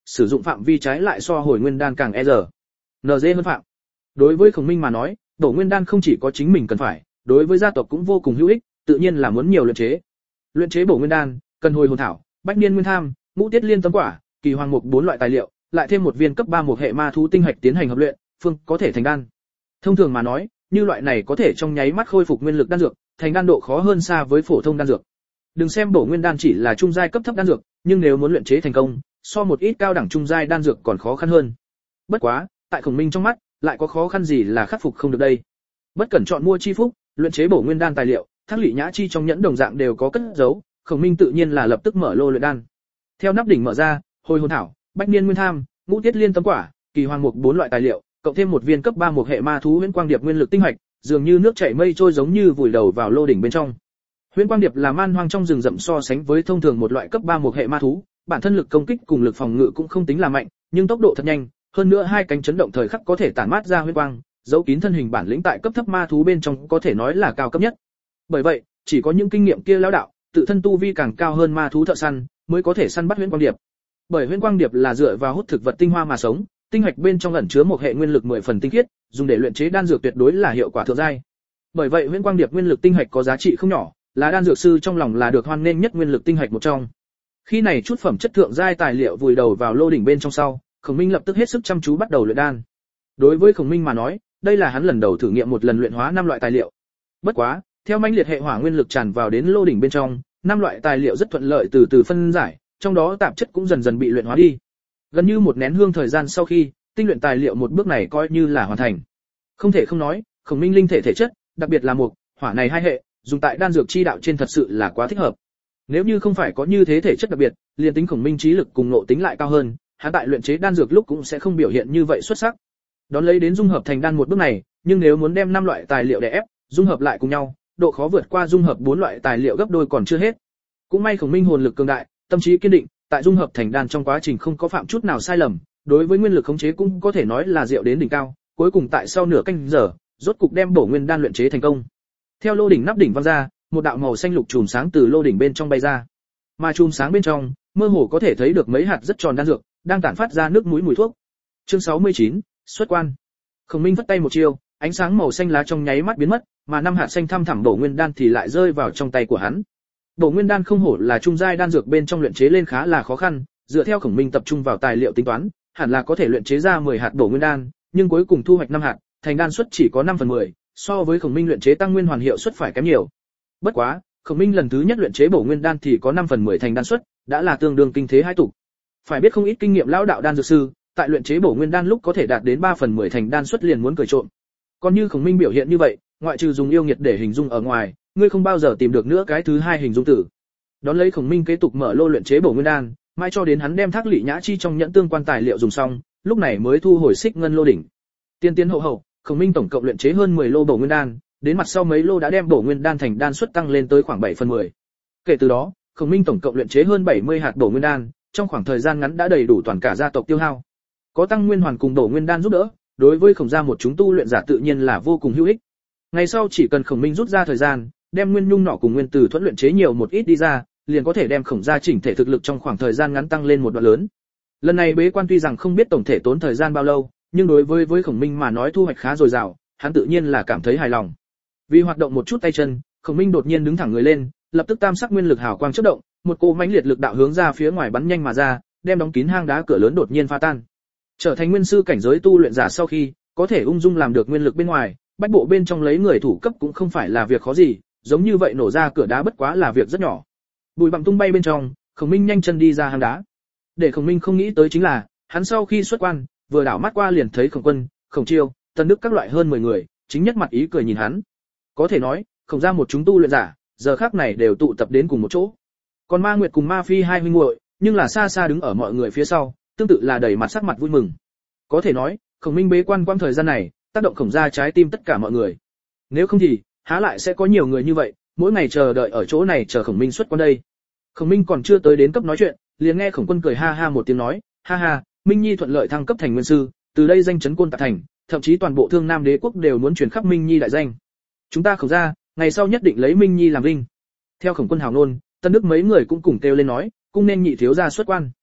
sử dụng phạm vi trái lại so hồi nguyên đan càng e giờ en giê hơn phạm. Đối với Khổng Minh mà nói, bổ nguyên đan không chỉ có chính mình cần phải, đối với gia tộc cũng vô cùng hữu ích, tự nhiên là muốn nhiều luyện chế. Luyện chế bổ nguyên đan, cần hồi hồn thảo, bách niên nguyên tham, ngũ tiết liên tâm quả, kỳ hoàng mục bốn loại tài liệu, lại thêm một viên cấp ba một hệ ma thú tinh hạch tiến hành hợp luyện, phương có thể thành đan. Thông thường mà nói, như loại này có thể trong nháy mắt khôi phục nguyên lực đan dược, thành đan độ khó hơn xa với phổ thông đan dược. Đừng xem bổ nguyên đan chỉ là trung giai cấp thấp đan dược, nhưng nếu muốn luyện chế thành công, so một ít cao đẳng trung giai đan dược còn khó khăn hơn. Bất quá, tại Khổng Minh trong mắt, lại có khó khăn gì là khắc phục không được đây. Bất cẩn chọn mua chi phúc, luyện chế bổ nguyên đan tài liệu, Thác Lị Nhã chi trong nhẫn đồng dạng đều có cất giấu, Khổng Minh tự nhiên là lập tức mở lô luyện đan. Theo nắp đỉnh mở ra, hồi hồn thảo, bách niên nguyên tham, ngũ tiết liên tâm quả, kỳ hoàng mục bốn loại tài liệu, cộng thêm một viên cấp ba một hệ ma thú huyễn quang điệp nguyên lực tinh hạch, dường như nước chảy mây trôi giống như vùi đầu vào lô đỉnh bên trong. Huyễn quang điệp là man hoang trong rừng rậm so sánh với thông thường một loại cấp ba một hệ ma thú, bản thân lực công kích cùng lực phòng ngự cũng không tính là mạnh, nhưng tốc độ thật nhanh, hơn nữa hai cánh chấn động thời khắc có thể tản mát ra huyễn quang, giấu kín thân hình bản lĩnh tại cấp thấp ma thú bên trong có thể nói là cao cấp nhất. Bởi vậy, chỉ có những kinh nghiệm kia lão đạo, tự thân tu vi càng cao hơn ma thú thợ săn, mới có thể săn bắt huyễn quang điệp. Bởi huyễn quang điệp là dựa vào hút thực vật tinh hoa mà sống, tinh hạch bên trong ẩn chứa một hệ nguyên lực mười phần tinh khiết, dùng để luyện chế đan dược tuyệt đối là hiệu quả thượng giai. Bởi vậy huyễn quang điệp nguyên lực tinh hạch có giá trị không nhỏ, là đan dược sư trong lòng là được hoan nghênh nhất nguyên lực tinh hạch một trong. Khi này chút phẩm chất thượng giai tài liệu vùi đầu vào lô đỉnh bên trong sau, Khổng Minh lập tức hết sức chăm chú bắt đầu luyện đan. Đối với Khổng Minh mà nói, đây là hắn lần đầu thử nghiệm một lần luyện hóa năm loại tài liệu. Bất quá, theo mãnh liệt hệ hỏa nguyên lực tràn vào đến lô đỉnh bên trong, năm loại tài liệu rất thuận lợi từ từ phân giải, trong đó tạp chất cũng dần dần bị luyện hóa đi. Gần như một nén hương thời gian sau khi, tinh luyện tài liệu một bước này coi như là hoàn thành. Không thể không nói, Khổng Minh linh thể thể chất, đặc biệt là mộc, hỏa này hai hệ, dùng tại đan dược chi đạo trên thật sự là quá thích hợp. Nếu như không phải có như thế thể chất đặc biệt, liền tính Khổng Minh trí lực cùng ngộ tính lại cao hơn, hắn tại luyện chế đan dược lúc cũng sẽ không biểu hiện như vậy xuất sắc. Đón lấy đến dung hợp thành đan một bước này, nhưng nếu muốn đem năm loại tài liệu để ép, dung hợp lại cùng nhau, độ khó vượt qua dung hợp bốn loại tài liệu gấp đôi còn chưa hết. Cũng may Khổng Minh hồn lực cường đại, tâm trí kiên định, tại dung hợp thành đan trong quá trình không có phạm chút nào sai lầm, đối với nguyên lực khống chế cũng có thể nói là diệu đến đỉnh cao, cuối cùng tại sau nửa canh giờ, rốt cục đem bổ nguyên đan luyện chế thành công. Theo lô đỉnh nắp đỉnh văng ra, một đạo màu xanh lục chùm sáng từ lô đỉnh bên trong bay ra. Mà chùm sáng bên trong, mơ hồ có thể thấy được mấy hạt rất tròn đan dược, đang tản phát ra nước mũi mùi thuốc. Chương sáu mươi chín, xuất quan. Khổng Minh vất tay một chiêu, ánh sáng màu xanh lá trong nháy mắt biến mất, mà năm hạt xanh thăm thẳm bổ nguyên đan thì lại rơi vào trong tay của hắn. Bổ nguyên đan không hổ là trung giai đan dược bên trong luyện chế lên khá là khó khăn, dựa theo Khổng Minh tập trung vào tài liệu tính toán, hẳn là có thể luyện chế ra mười hạt bổ nguyên đan, nhưng cuối cùng thu hoạch năm hạt, thành đan suất chỉ có năm phần mười, so với Khổng Minh luyện chế tăng nguyên hoàn hiệu suất phải kém nhiều. Bất quá, Khổng Minh lần thứ nhất luyện chế bổ nguyên đan thì có năm phần mười thành đan suất, đã là tương đương kinh thế hai tục. Phải biết không ít kinh nghiệm lão đạo đan dược sư, tại luyện chế bổ nguyên đan lúc có thể đạt đến ba phần mười thành đan suất liền muốn cười trộm. Còn như Khổng Minh biểu hiện như vậy, ngoại trừ dùng yêu nghiệt để hình dung ở ngoài, ngươi không bao giờ tìm được nữa cái thứ hai hình dung tử. Đón lấy Khổng Minh kế tục mở lô luyện chế bổ nguyên đan, mãi cho đến hắn đem Thác Lị Nhã chi trong nhẫn tương quan tài liệu dùng xong, lúc này mới thu hồi xích ngân lô đỉnh. Tiên tiến hậu hậu, Khổng Minh tổng cộng luyện chế hơn mười lô bổ nguyên đan, đến mặt sau mấy lô đã đem bổ nguyên đan thành đan suất tăng lên tới khoảng bảy phần mười. Kể từ đó, Khổng Minh tổng cộng luyện chế hơn bảy mươi hạt bổ nguyên đan, trong khoảng thời gian ngắn đã đầy đủ toàn cả gia tộc tiêu hao. Có tăng nguyên hoàn cùng bổ nguyên đan giúp đỡ, đối với Khổng gia một chúng tu luyện giả tự nhiên là vô cùng hữu ích. Ngày sau chỉ cần Khổng Minh rút ra thời gian, đem nguyên nhung nỏ cùng nguyên tử thuẫn luyện chế nhiều một ít đi ra, liền có thể đem Khổng gia chỉnh thể thực lực trong khoảng thời gian ngắn tăng lên một đoạn lớn. Lần này bế quan tuy rằng không biết tổng thể tốn thời gian bao lâu, nhưng đối với với Khổng Minh mà nói thu hoạch khá dồi dào, hắn tự nhiên là cảm thấy hài lòng. Vì hoạt động một chút tay chân, Khổng Minh đột nhiên đứng thẳng người lên, lập tức tam sắc nguyên lực hào quang chớp động, một cỗ mãnh liệt lực đạo hướng ra phía ngoài bắn nhanh mà ra, đem đóng kín hang đá cửa lớn đột nhiên phá tan. Trở thành nguyên sư cảnh giới tu luyện giả sau khi, có thể ung dung làm được nguyên lực bên ngoài, bách bộ bên trong lấy người thủ cấp cũng không phải là việc khó gì, giống như vậy nổ ra cửa đá bất quá là việc rất nhỏ. Bụi bặm tung bay bên trong, Khổng Minh nhanh chân đi ra hang đá. Để Khổng Minh không nghĩ tới chính là, hắn sau khi xuất quan, vừa đảo mắt qua liền thấy Khổng Quân, Khổng Chiêu, Tân Đức các loại hơn mười người, chính nhất mặt ý cười nhìn hắn. Có thể nói, Khổng gia một chúng tu luyện giả, giờ khắc này đều tụ tập đến cùng một chỗ. Còn Ma Nguyệt cùng Ma Phi hai huynh muội, nhưng là xa xa đứng ở mọi người phía sau, tương tự là đầy mặt sắc mặt vui mừng. Có thể nói, Khổng Minh bế quan quãng thời gian này, tác động Khổng gia trái tim tất cả mọi người. Nếu không thì, há lại sẽ có nhiều người như vậy, mỗi ngày chờ đợi ở chỗ này chờ Khổng Minh xuất quan đây. Khổng Minh còn chưa tới đến cấp nói chuyện, liền nghe Khổng Quân cười ha ha một tiếng nói, ha ha, Minh Nhi thuận lợi thăng cấp thành nguyên sư, từ đây danh chấn Côn Tạc thành, thậm chí toàn bộ Thương Nam Đế quốc đều muốn truyền khắp Minh Nhi đại danh. Chúng ta Khổng gia, ngày sau nhất định lấy Minh Nhi làm vinh. Theo Khổng Quân hào nôn, Tân Đức mấy người cũng cùng kêu lên nói, cũng nên nhị thiếu gia xuất quan.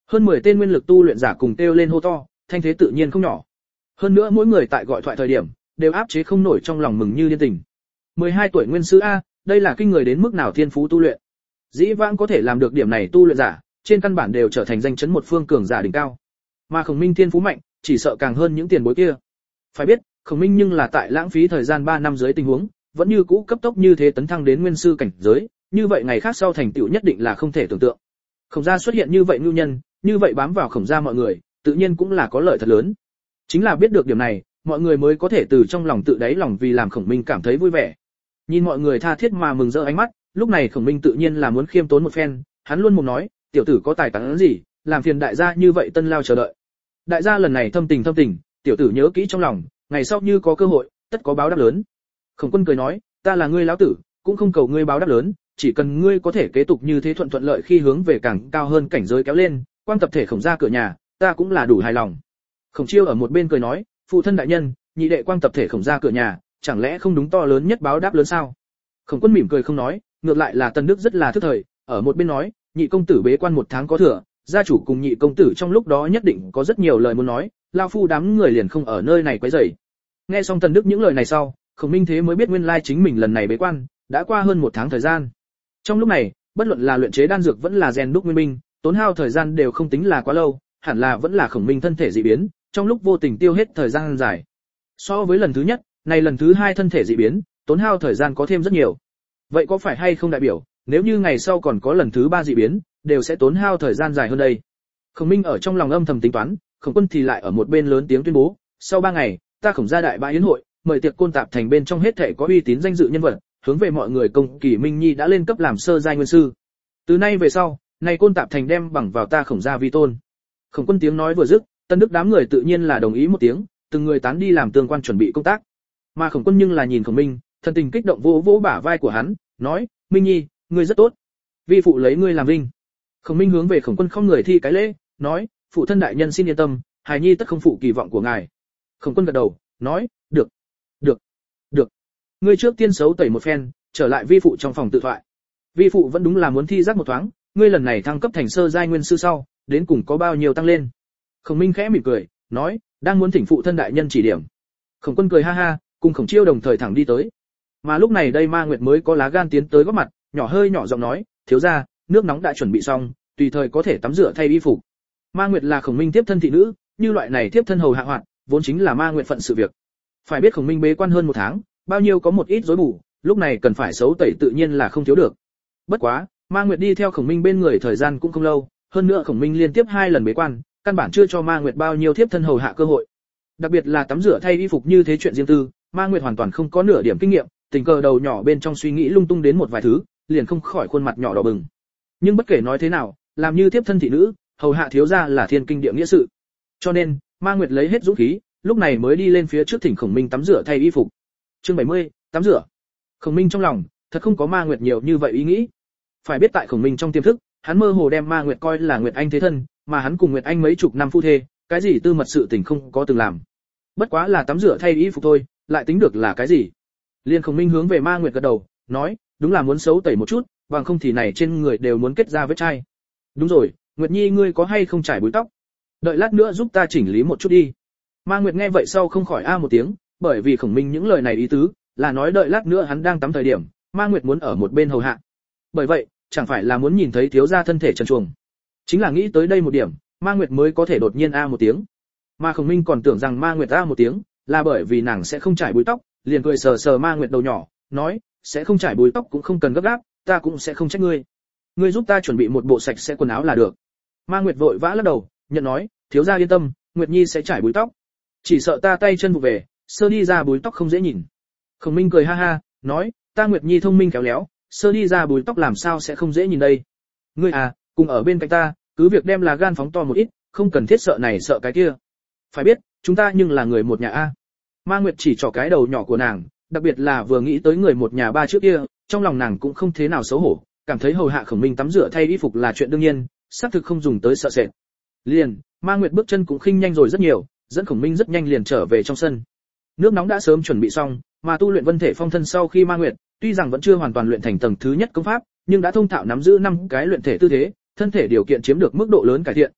Hơn mười tên nguyên lực tu luyện giả cùng kêu lên hô to, thanh thế tự nhiên không nhỏ. Hơn nữa mỗi người tại gọi thoại thời điểm, đều áp chế không nổi trong lòng mừng như điên tình. mười hai tuổi nguyên sư a, đây là kinh người đến mức nào thiên phú tu luyện. Dĩ vãng có thể làm được điểm này tu luyện giả, trên căn bản đều trở thành danh chấn một phương cường giả đỉnh cao. Mà Khổng Minh thiên phú mạnh, chỉ sợ càng hơn những tiền bối kia. Phải biết, Khổng Minh nhưng là tại lãng phí thời gian ba năm dưới tình huống, vẫn như cũ cấp tốc như thế tấn thăng đến nguyên sư cảnh giới, như vậy ngày khác sau thành tựu nhất định là không thể tưởng tượng. Khổng gia xuất hiện như vậy nhu nhân, như vậy bám vào Khổng gia mọi người, tự nhiên cũng là có lợi thật lớn. Chính là biết được điểm này, mọi người mới có thể từ trong lòng tự đáy lòng vì làm Khổng Minh cảm thấy vui vẻ. Nhìn mọi người tha thiết mà mừng rỡ ánh mắt, lúc này Khổng Minh tự nhiên là muốn khiêm tốn một phen, hắn luôn mồm nói, tiểu tử có tài cán gì, làm phiền đại gia như vậy tân lao chờ đợi. Đại gia lần này thâm tình thâm tình, tiểu tử nhớ kỹ trong lòng, ngày sau như có cơ hội, tất có báo đáp lớn. Khổng Quân cười nói, ta là ngươi lão tử, cũng không cầu ngươi báo đáp lớn, chỉ cần ngươi có thể kế tục như thế thuận thuận lợi khi hướng về càng cao hơn cảnh giới kéo lên, quang tập thể Khổng gia cửa nhà, ta cũng là đủ hài lòng. Khổng Chiêu ở một bên cười nói, phụ thân đại nhân, nhị đệ quang tập thể Khổng gia cửa nhà, chẳng lẽ không đúng to lớn nhất báo đáp lớn sao? Khổng Quân mỉm cười không nói, ngược lại là Tân Đức rất là thức thời, ở một bên nói, nhị công tử bế quan một tháng có thừa, gia chủ cùng nhị công tử trong lúc đó nhất định có rất nhiều lời muốn nói, lao phu đám người liền không ở nơi này quấy rầy. Nghe xong Tân Đức những lời này sau, Khổng Minh thế mới biết nguyên lai chính mình lần này bế quan đã qua hơn một tháng thời gian. Trong lúc này, bất luận là luyện chế đan dược vẫn là rèn đúc nguyên binh, tốn hao thời gian đều không tính là quá lâu, hẳn là vẫn là Khổng Minh thân thể dị biến, trong lúc vô tình tiêu hết thời gian dài. So với lần thứ nhất, này lần thứ hai thân thể dị biến, tốn hao thời gian có thêm rất nhiều. Vậy có phải hay không đại biểu, nếu như ngày sau còn có lần thứ ba dị biến, đều sẽ tốn hao thời gian dài hơn đây? Khổng Minh ở trong lòng âm thầm tính toán, Khổng Quân thì lại ở một bên lớn tiếng tuyên bố, sau ba ngày, ta Khổng gia đại bãi yến hội, mời tiệc Côn Tạp thành bên trong hết thảy có uy tín danh dự nhân vật, hướng về mọi người công kỳ Minh Nhi đã lên cấp làm sơ giai nguyên sư. Từ nay về sau, này Côn Tạp thành đem bằng vào ta Khổng gia vi tôn. Khổng Quân tiếng nói vừa dứt, Tân Đức đám người tự nhiên là đồng ý một tiếng, từng người tán đi làm tương quan chuẩn bị công tác. Mà Khổng Quân nhưng là nhìn Khổng Minh, thân tình kích động vỗ vỗ bả vai của hắn, nói, Minh Nhi, ngươi rất tốt, vi phụ lấy ngươi làm vinh. Khổng Minh hướng về Khổng Quân không người thi cái lễ, nói, phụ thân đại nhân xin yên tâm, hài nhi tất không phụ kỳ vọng của ngài. Khổng Quân gật đầu, nói, được, được, được. Ngươi trước tiên xấu tẩy một phen, trở lại vi phụ trong phòng tự thoại. Vi phụ vẫn đúng là muốn thi giác một thoáng, ngươi lần này thăng cấp thành sơ giai nguyên sư sau, đến cùng có bao nhiêu tăng lên? Khổng Minh khẽ mỉm cười, nói, đang muốn thỉnh phụ thân đại nhân chỉ điểm. Khổng Quân cười ha ha, cùng Khổng Chiêu đồng thời thẳng đi tới. Mà lúc này đây Ma Nguyệt mới có lá gan tiến tới góp mặt, nhỏ hơi nhỏ giọng nói, thiếu gia, nước nóng đã chuẩn bị xong, tùy thời có thể tắm rửa thay y phục. Ma Nguyệt là Khổng Minh tiếp thân thị nữ, như loại này tiếp thân hầu hạ hoạt, vốn chính là Ma Nguyệt phận sự việc. Phải biết Khổng Minh bế quan hơn một tháng, bao nhiêu có một ít rối bù, lúc này cần phải xấu tẩy tự nhiên là không thiếu được. Bất quá, Ma Nguyệt đi theo Khổng Minh bên người thời gian cũng không lâu, hơn nữa Khổng Minh liên tiếp hai lần bế quan, căn bản chưa cho Ma Nguyệt bao nhiêu tiếp thân hầu hạ cơ hội. Đặc biệt là tắm rửa thay y phục như thế chuyện riêng tư, Ma Nguyệt hoàn toàn không có nửa điểm kinh nghiệm, tình cờ đầu nhỏ bên trong suy nghĩ lung tung đến một vài thứ, liền không khỏi khuôn mặt nhỏ đỏ bừng. Nhưng bất kể nói thế nào, làm như tiếp thân thị nữ, hầu hạ thiếu gia là thiên kinh địa nghĩa sự. Cho nên, Ma Nguyệt lấy hết dũng khí, lúc này mới đi lên phía trước thỉnh Khổng Minh tắm rửa thay y phục. Chương bảy mươi, tắm rửa. Khổng Minh trong lòng, thật không có Ma Nguyệt nhiều như vậy ý nghĩ. Phải biết tại Khổng Minh trong tiềm thức, hắn mơ hồ đem Ma Nguyệt coi là Nguyệt Anh thế thân, mà hắn cùng Nguyệt Anh mấy chục năm phu thê, cái gì tư mật sự tình không có từng làm. Bất quá là tắm rửa thay y phục thôi, lại tính được là cái gì? Liên Khổng Minh hướng về Ma Nguyệt gật đầu, nói, đúng là muốn xấu tẩy một chút, bằng không thì này trên người đều muốn kết ra vết chai. Đúng rồi, Nguyệt Nhi ngươi có hay không trải búi tóc? Đợi lát nữa giúp ta chỉnh lý một chút đi. Ma Nguyệt nghe vậy sau không khỏi a một tiếng, bởi vì Khổng Minh những lời này ý tứ là nói đợi lát nữa hắn đang tắm thời điểm, Ma Nguyệt muốn ở một bên hầu hạ. Bởi vậy, chẳng phải là muốn nhìn thấy thiếu gia thân thể trần truồng. Chính là nghĩ tới đây một điểm, Ma Nguyệt mới có thể đột nhiên a một tiếng. Mà Khổng Minh còn tưởng rằng Ma Nguyệt a một tiếng là bởi vì nàng sẽ không trải búi tóc, liền cười sờ sờ Ma Nguyệt đầu nhỏ, nói, sẽ không trải búi tóc cũng không cần gấp gáp, ta cũng sẽ không trách ngươi. Ngươi giúp ta chuẩn bị một bộ sạch sẽ quần áo là được. Ma Nguyệt vội vã lắc đầu, nhận nói, thiếu gia yên tâm, Nguyệt Nhi sẽ trải búi tóc. Chỉ sợ ta tay chân vụ về, sơ đi ra búi tóc không dễ nhìn. Khổng Minh cười ha ha, nói, ta Nguyệt Nhi thông minh khéo léo, sơ đi ra búi tóc làm sao sẽ không dễ nhìn đây. Ngươi à, cùng ở bên cạnh ta, cứ việc đem là gan phóng to một ít, không cần thiết sợ này sợ cái kia. Phải biết, chúng ta nhưng là người một nhà a. Ma Nguyệt chỉ trỏ cái đầu nhỏ của nàng, đặc biệt là vừa nghĩ tới người một nhà ba trước kia, trong lòng nàng cũng không thế nào xấu hổ, cảm thấy hầu hạ Khổng Minh tắm rửa thay y phục là chuyện đương nhiên, xác thực không dùng tới sợ sệt. Liền, Ma Nguyệt bước chân cũng khinh nhanh rồi rất nhiều, dẫn Khổng Minh rất nhanh liền trở về trong sân. Nước nóng đã sớm chuẩn bị xong, mà tu luyện Vân Thể Phong Thân sau khi Ma Nguyệt, tuy rằng vẫn chưa hoàn toàn luyện thành tầng thứ nhất công pháp, nhưng đã thông thạo nắm giữ năm cái luyện thể tư thế, thân thể điều kiện chiếm được mức độ lớn cải thiện,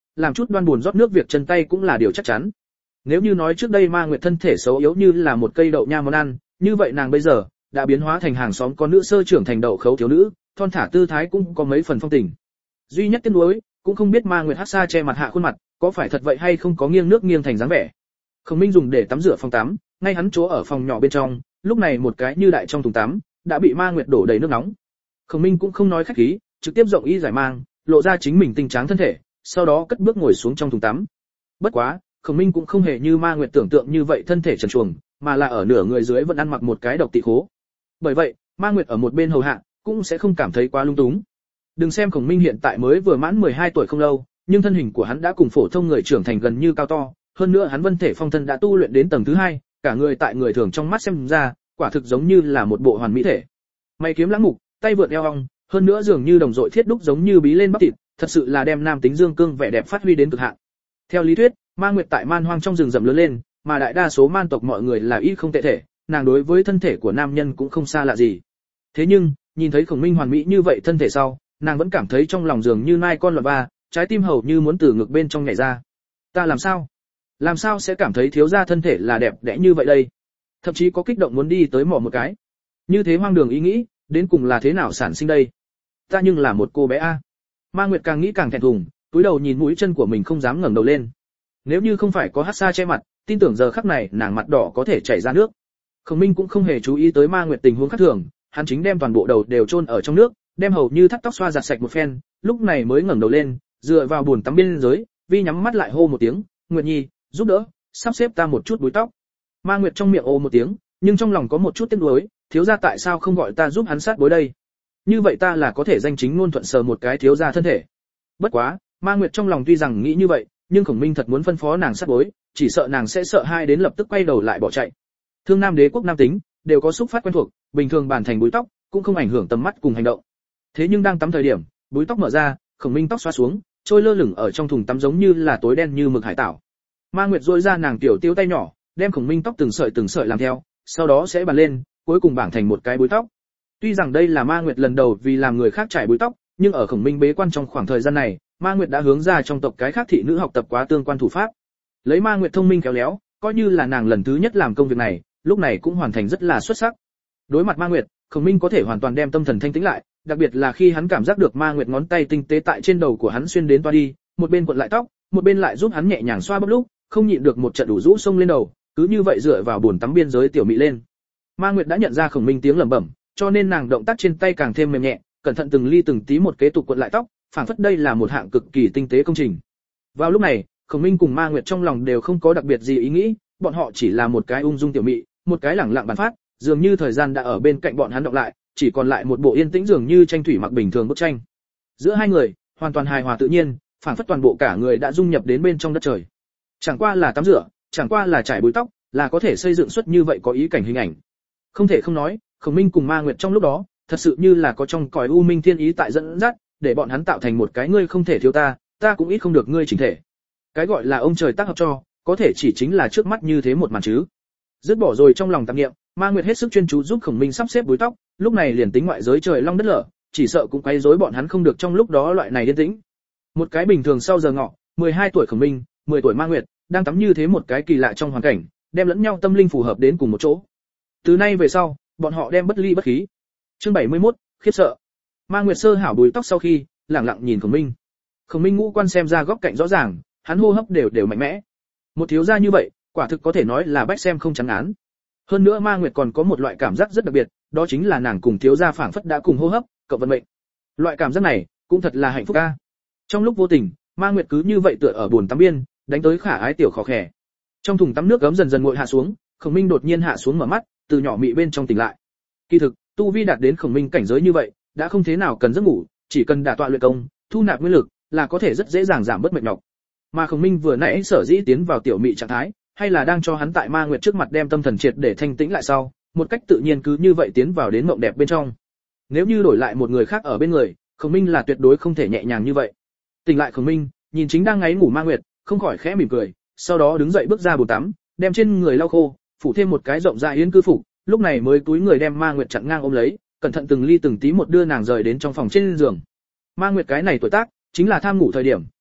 làm chút đoan buồn rót nước việc chân tay cũng là điều chắc chắn. Nếu như nói trước đây Ma Nguyệt thân thể xấu yếu như là một cây đậu nha món ăn, như vậy nàng bây giờ đã biến hóa thành hàng xóm con nữ sơ trưởng thành đậu khấu thiếu nữ, thon thả tư thái cũng có mấy phần phong tình. Duy nhất tiếc nuối, cũng không biết Ma Nguyệt Hắc Sa che mặt hạ khuôn mặt, có phải thật vậy hay không có nghiêng nước nghiêng thành dáng vẻ. Khổng Minh dùng để tắm rửa phòng tắm, ngay hắn chỗ ở phòng nhỏ bên trong, lúc này một cái như đại trong thùng tắm đã bị Ma Nguyệt đổ đầy nước nóng. Khổng Minh cũng không nói khách khí, trực tiếp rộng y giải mang, lộ ra chính mình tinh tráng thân thể, sau đó cất bước ngồi xuống trong thùng tắm. Bất quá, Khổng Minh cũng không hề như Ma Nguyệt tưởng tượng như vậy thân thể trần truồng, mà là ở nửa người dưới vẫn ăn mặc một cái độc tị khố. Bởi vậy, Ma Nguyệt ở một bên hầu hạ, cũng sẽ không cảm thấy quá lung túng. Đừng xem Khổng Minh hiện tại mới vừa mãn mười hai tuổi không lâu, nhưng thân hình của hắn đã cùng phổ thông người trưởng thành gần như cao to, hơn nữa hắn vân thể phong thân đã tu luyện đến tầng thứ hai, cả người tại người thường trong mắt xem ra, quả thực giống như là một bộ hoàn mỹ thể. Mày kiếm lãng mục, tay vượn eo ong, hơn nữa dường như đồng dội thiết đúc giống như bí lên bắp thịt, thật sự là đem nam tính dương cương vẻ đẹp phát huy đến cực hạn. Theo lý thuyết, Ma Nguyệt tại man hoang trong rừng rậm lớn lên, mà đại đa số man tộc mọi người là ít không tệ thể, nàng đối với thân thể của nam nhân cũng không xa lạ gì. Thế nhưng, nhìn thấy Khổng Minh hoàn mỹ như vậy thân thể sau, nàng vẫn cảm thấy trong lòng dường như nai con loạn ba, trái tim hầu như muốn từ ngực bên trong nhảy ra. Ta làm sao? Làm sao sẽ cảm thấy thiếu gia thân thể là đẹp đẽ như vậy đây? Thậm chí có kích động muốn đi tới mò một cái. Như thế hoang đường ý nghĩ, đến cùng là thế nào sản sinh đây? Ta nhưng là một cô bé a. Ma Nguyệt càng nghĩ càng thẹn thùng, cúi đầu nhìn mũi chân của mình không dám ngẩng đầu lên. Nếu như không phải có Hắc Sa che mặt, tin tưởng giờ khắc này nàng mặt đỏ có thể chảy ra nước. Khổng Minh cũng không hề chú ý tới Ma Nguyệt tình huống khác thường, hắn chính đem toàn bộ đầu đều chôn ở trong nước, đem hầu như thắt tóc xoa giặt sạch một phen, lúc này mới ngẩng đầu lên, dựa vào bồn tắm bên dưới, vi nhắm mắt lại hô một tiếng, "Nguyệt Nhi, giúp đỡ, sắp xếp ta một chút búi tóc." Ma Nguyệt trong miệng ô một tiếng, nhưng trong lòng có một chút tiếc nuối, thiếu gia tại sao không gọi ta giúp hắn sát bối đây? Như vậy ta là có thể danh chính ngôn thuận sờ một cái thiếu gia thân thể. Bất quá, Ma Nguyệt trong lòng tuy rằng nghĩ như vậy, nhưng Khổng Minh thật muốn phân phó nàng sát bối, chỉ sợ nàng sẽ sợ hai đến lập tức quay đầu lại bỏ chạy. Thương Nam Đế quốc nam tính đều có xúc phát quen thuộc, bình thường bản thành búi tóc, cũng không ảnh hưởng tầm mắt cùng hành động. Thế nhưng đang tắm thời điểm, búi tóc mở ra, Khổng Minh tóc xóa xuống, trôi lơ lửng ở trong thùng tắm giống như là tối đen như mực hải tảo. Ma Nguyệt duỗi ra nàng tiểu tiêu tay nhỏ, đem Khổng Minh tóc từng sợi từng sợi làm theo, sau đó sẽ bàn lên, cuối cùng bảng thành một cái búi tóc. Tuy rằng đây là Ma Nguyệt lần đầu vì làm người khác trải búi tóc, nhưng ở Khổng Minh bế quan trong khoảng thời gian này, Ma Nguyệt đã hướng ra trong tộc cái khác thị nữ học tập quá tương quan thủ pháp. Lấy Ma Nguyệt thông minh khéo léo, coi như là nàng lần thứ nhất làm công việc này, lúc này cũng hoàn thành rất là xuất sắc. Đối mặt Ma Nguyệt, Khổng Minh có thể hoàn toàn đem tâm thần thanh tĩnh lại, đặc biệt là khi hắn cảm giác được Ma Nguyệt ngón tay tinh tế tại trên đầu của hắn xuyên đến toa đi, một bên cuộn lại tóc, một bên lại giúp hắn nhẹ nhàng xoa bóp lúc, không nhịn được một trận đủ rũ sông lên đầu, cứ như vậy dựa vào bồn tắm biên giới tiểu mị lên. Ma Nguyệt đã nhận ra Khổng Minh tiếng lẩm bẩm, cho nên nàng động tác trên tay càng thêm mềm nhẹ, cẩn thận từng ly từng tí một kế tục cuộn lại tóc, phảng phất đây là một hạng cực kỳ tinh tế công trình. Vào lúc này, Khổng Minh cùng Ma Nguyệt trong lòng đều không có đặc biệt gì ý nghĩ, bọn họ chỉ là một cái ung dung tiểu mị, một cái lẳng lặng bàn phát, dường như thời gian đã ở bên cạnh bọn hắn động lại, chỉ còn lại một bộ yên tĩnh dường như tranh thủy mặc bình thường bức tranh. Giữa hai người, hoàn toàn hài hòa tự nhiên, phảng phất toàn bộ cả người đã dung nhập đến bên trong đất trời. Chẳng qua là tắm rửa, chẳng qua là trải búi tóc, là có thể xây dựng xuất như vậy có ý cảnh hình ảnh. Không thể không nói, Khổng Minh cùng Ma Nguyệt trong lúc đó, thật sự như là có trong cõi u minh thiên ý tại dẫn dắt, để bọn hắn tạo thành một cái ngươi không thể thiếu ta, ta cũng ít không được ngươi chỉnh thể. Cái gọi là ông trời tác hợp cho, có thể chỉ chính là trước mắt như thế một màn chứ. Dứt bỏ rồi trong lòng tạp niệm, Ma Nguyệt hết sức chuyên chú giúp Khổng Minh sắp xếp búi tóc, lúc này liền tính ngoại giới trời long đất lở, chỉ sợ cũng quấy rối bọn hắn không được trong lúc đó loại này yên tĩnh. Một cái bình thường sau giờ ngọ, mười hai tuổi Khổng Minh, mười tuổi Ma Nguyệt, đang tắm như thế một cái kỳ lạ trong hoàn cảnh, đem lẫn nhau tâm linh phù hợp đến cùng một chỗ. Từ nay về sau, bọn họ đem bất ly bất khí. Chương bảy mươi mốt, khiếp sợ. Ma Nguyệt sơ hảo búi tóc sau khi, lặng lặng nhìn Khổng Minh. Khổng Minh ngũ quan xem ra góc cạnh rõ ràng, hắn hô hấp đều đều mạnh mẽ. Một thiếu gia như vậy, quả thực có thể nói là bách xem không chán án. Hơn nữa Ma Nguyệt còn có một loại cảm giác rất đặc biệt, đó chính là nàng cùng thiếu gia phảng phất đã cùng hô hấp, cộng vận mệnh. Loại cảm giác này, cũng thật là hạnh phúc a. Trong lúc vô tình, Ma Nguyệt cứ như vậy tựa ở bồn tắm biên, đánh tới khả ái tiểu khó khẻ. Trong thùng tắm nước gấm dần dần nguội hạ xuống, Khổng Minh đột nhiên hạ xuống mở mắt, từ nhỏ mị bên trong tỉnh lại. Kỳ thực, tu vi đạt đến Khổng Minh cảnh giới như vậy, đã không thế nào cần giấc ngủ, chỉ cần đả tọa luyện công, thu nạp nguyên lực, là có thể rất dễ dàng giảm bớt mệt nhọc. Mà Khổng Minh vừa nãy sở dĩ tiến vào tiểu mị trạng thái, hay là đang cho hắn tại Ma Nguyệt trước mặt đem tâm thần triệt để thanh tĩnh lại sau, một cách tự nhiên cứ như vậy tiến vào đến mộng đẹp bên trong. Nếu như đổi lại một người khác ở bên người, Khổng Minh là tuyệt đối không thể nhẹ nhàng như vậy. Tỉnh lại Khổng Minh, nhìn chính đang ngáy ngủ Ma Nguyệt, không khỏi khẽ mỉm cười, sau đó đứng dậy bước ra bồn tắm, đem trên người lau khô, phủ thêm một cái rộng rãi yến cư phục, lúc này mới túi người đem Ma Nguyệt chặn ngang ôm lấy, cẩn thận từng ly từng tí một đưa nàng rời đến trong phòng trên giường. Ma Nguyệt cái này tuổi tác, chính là tham ngủ thời điểm,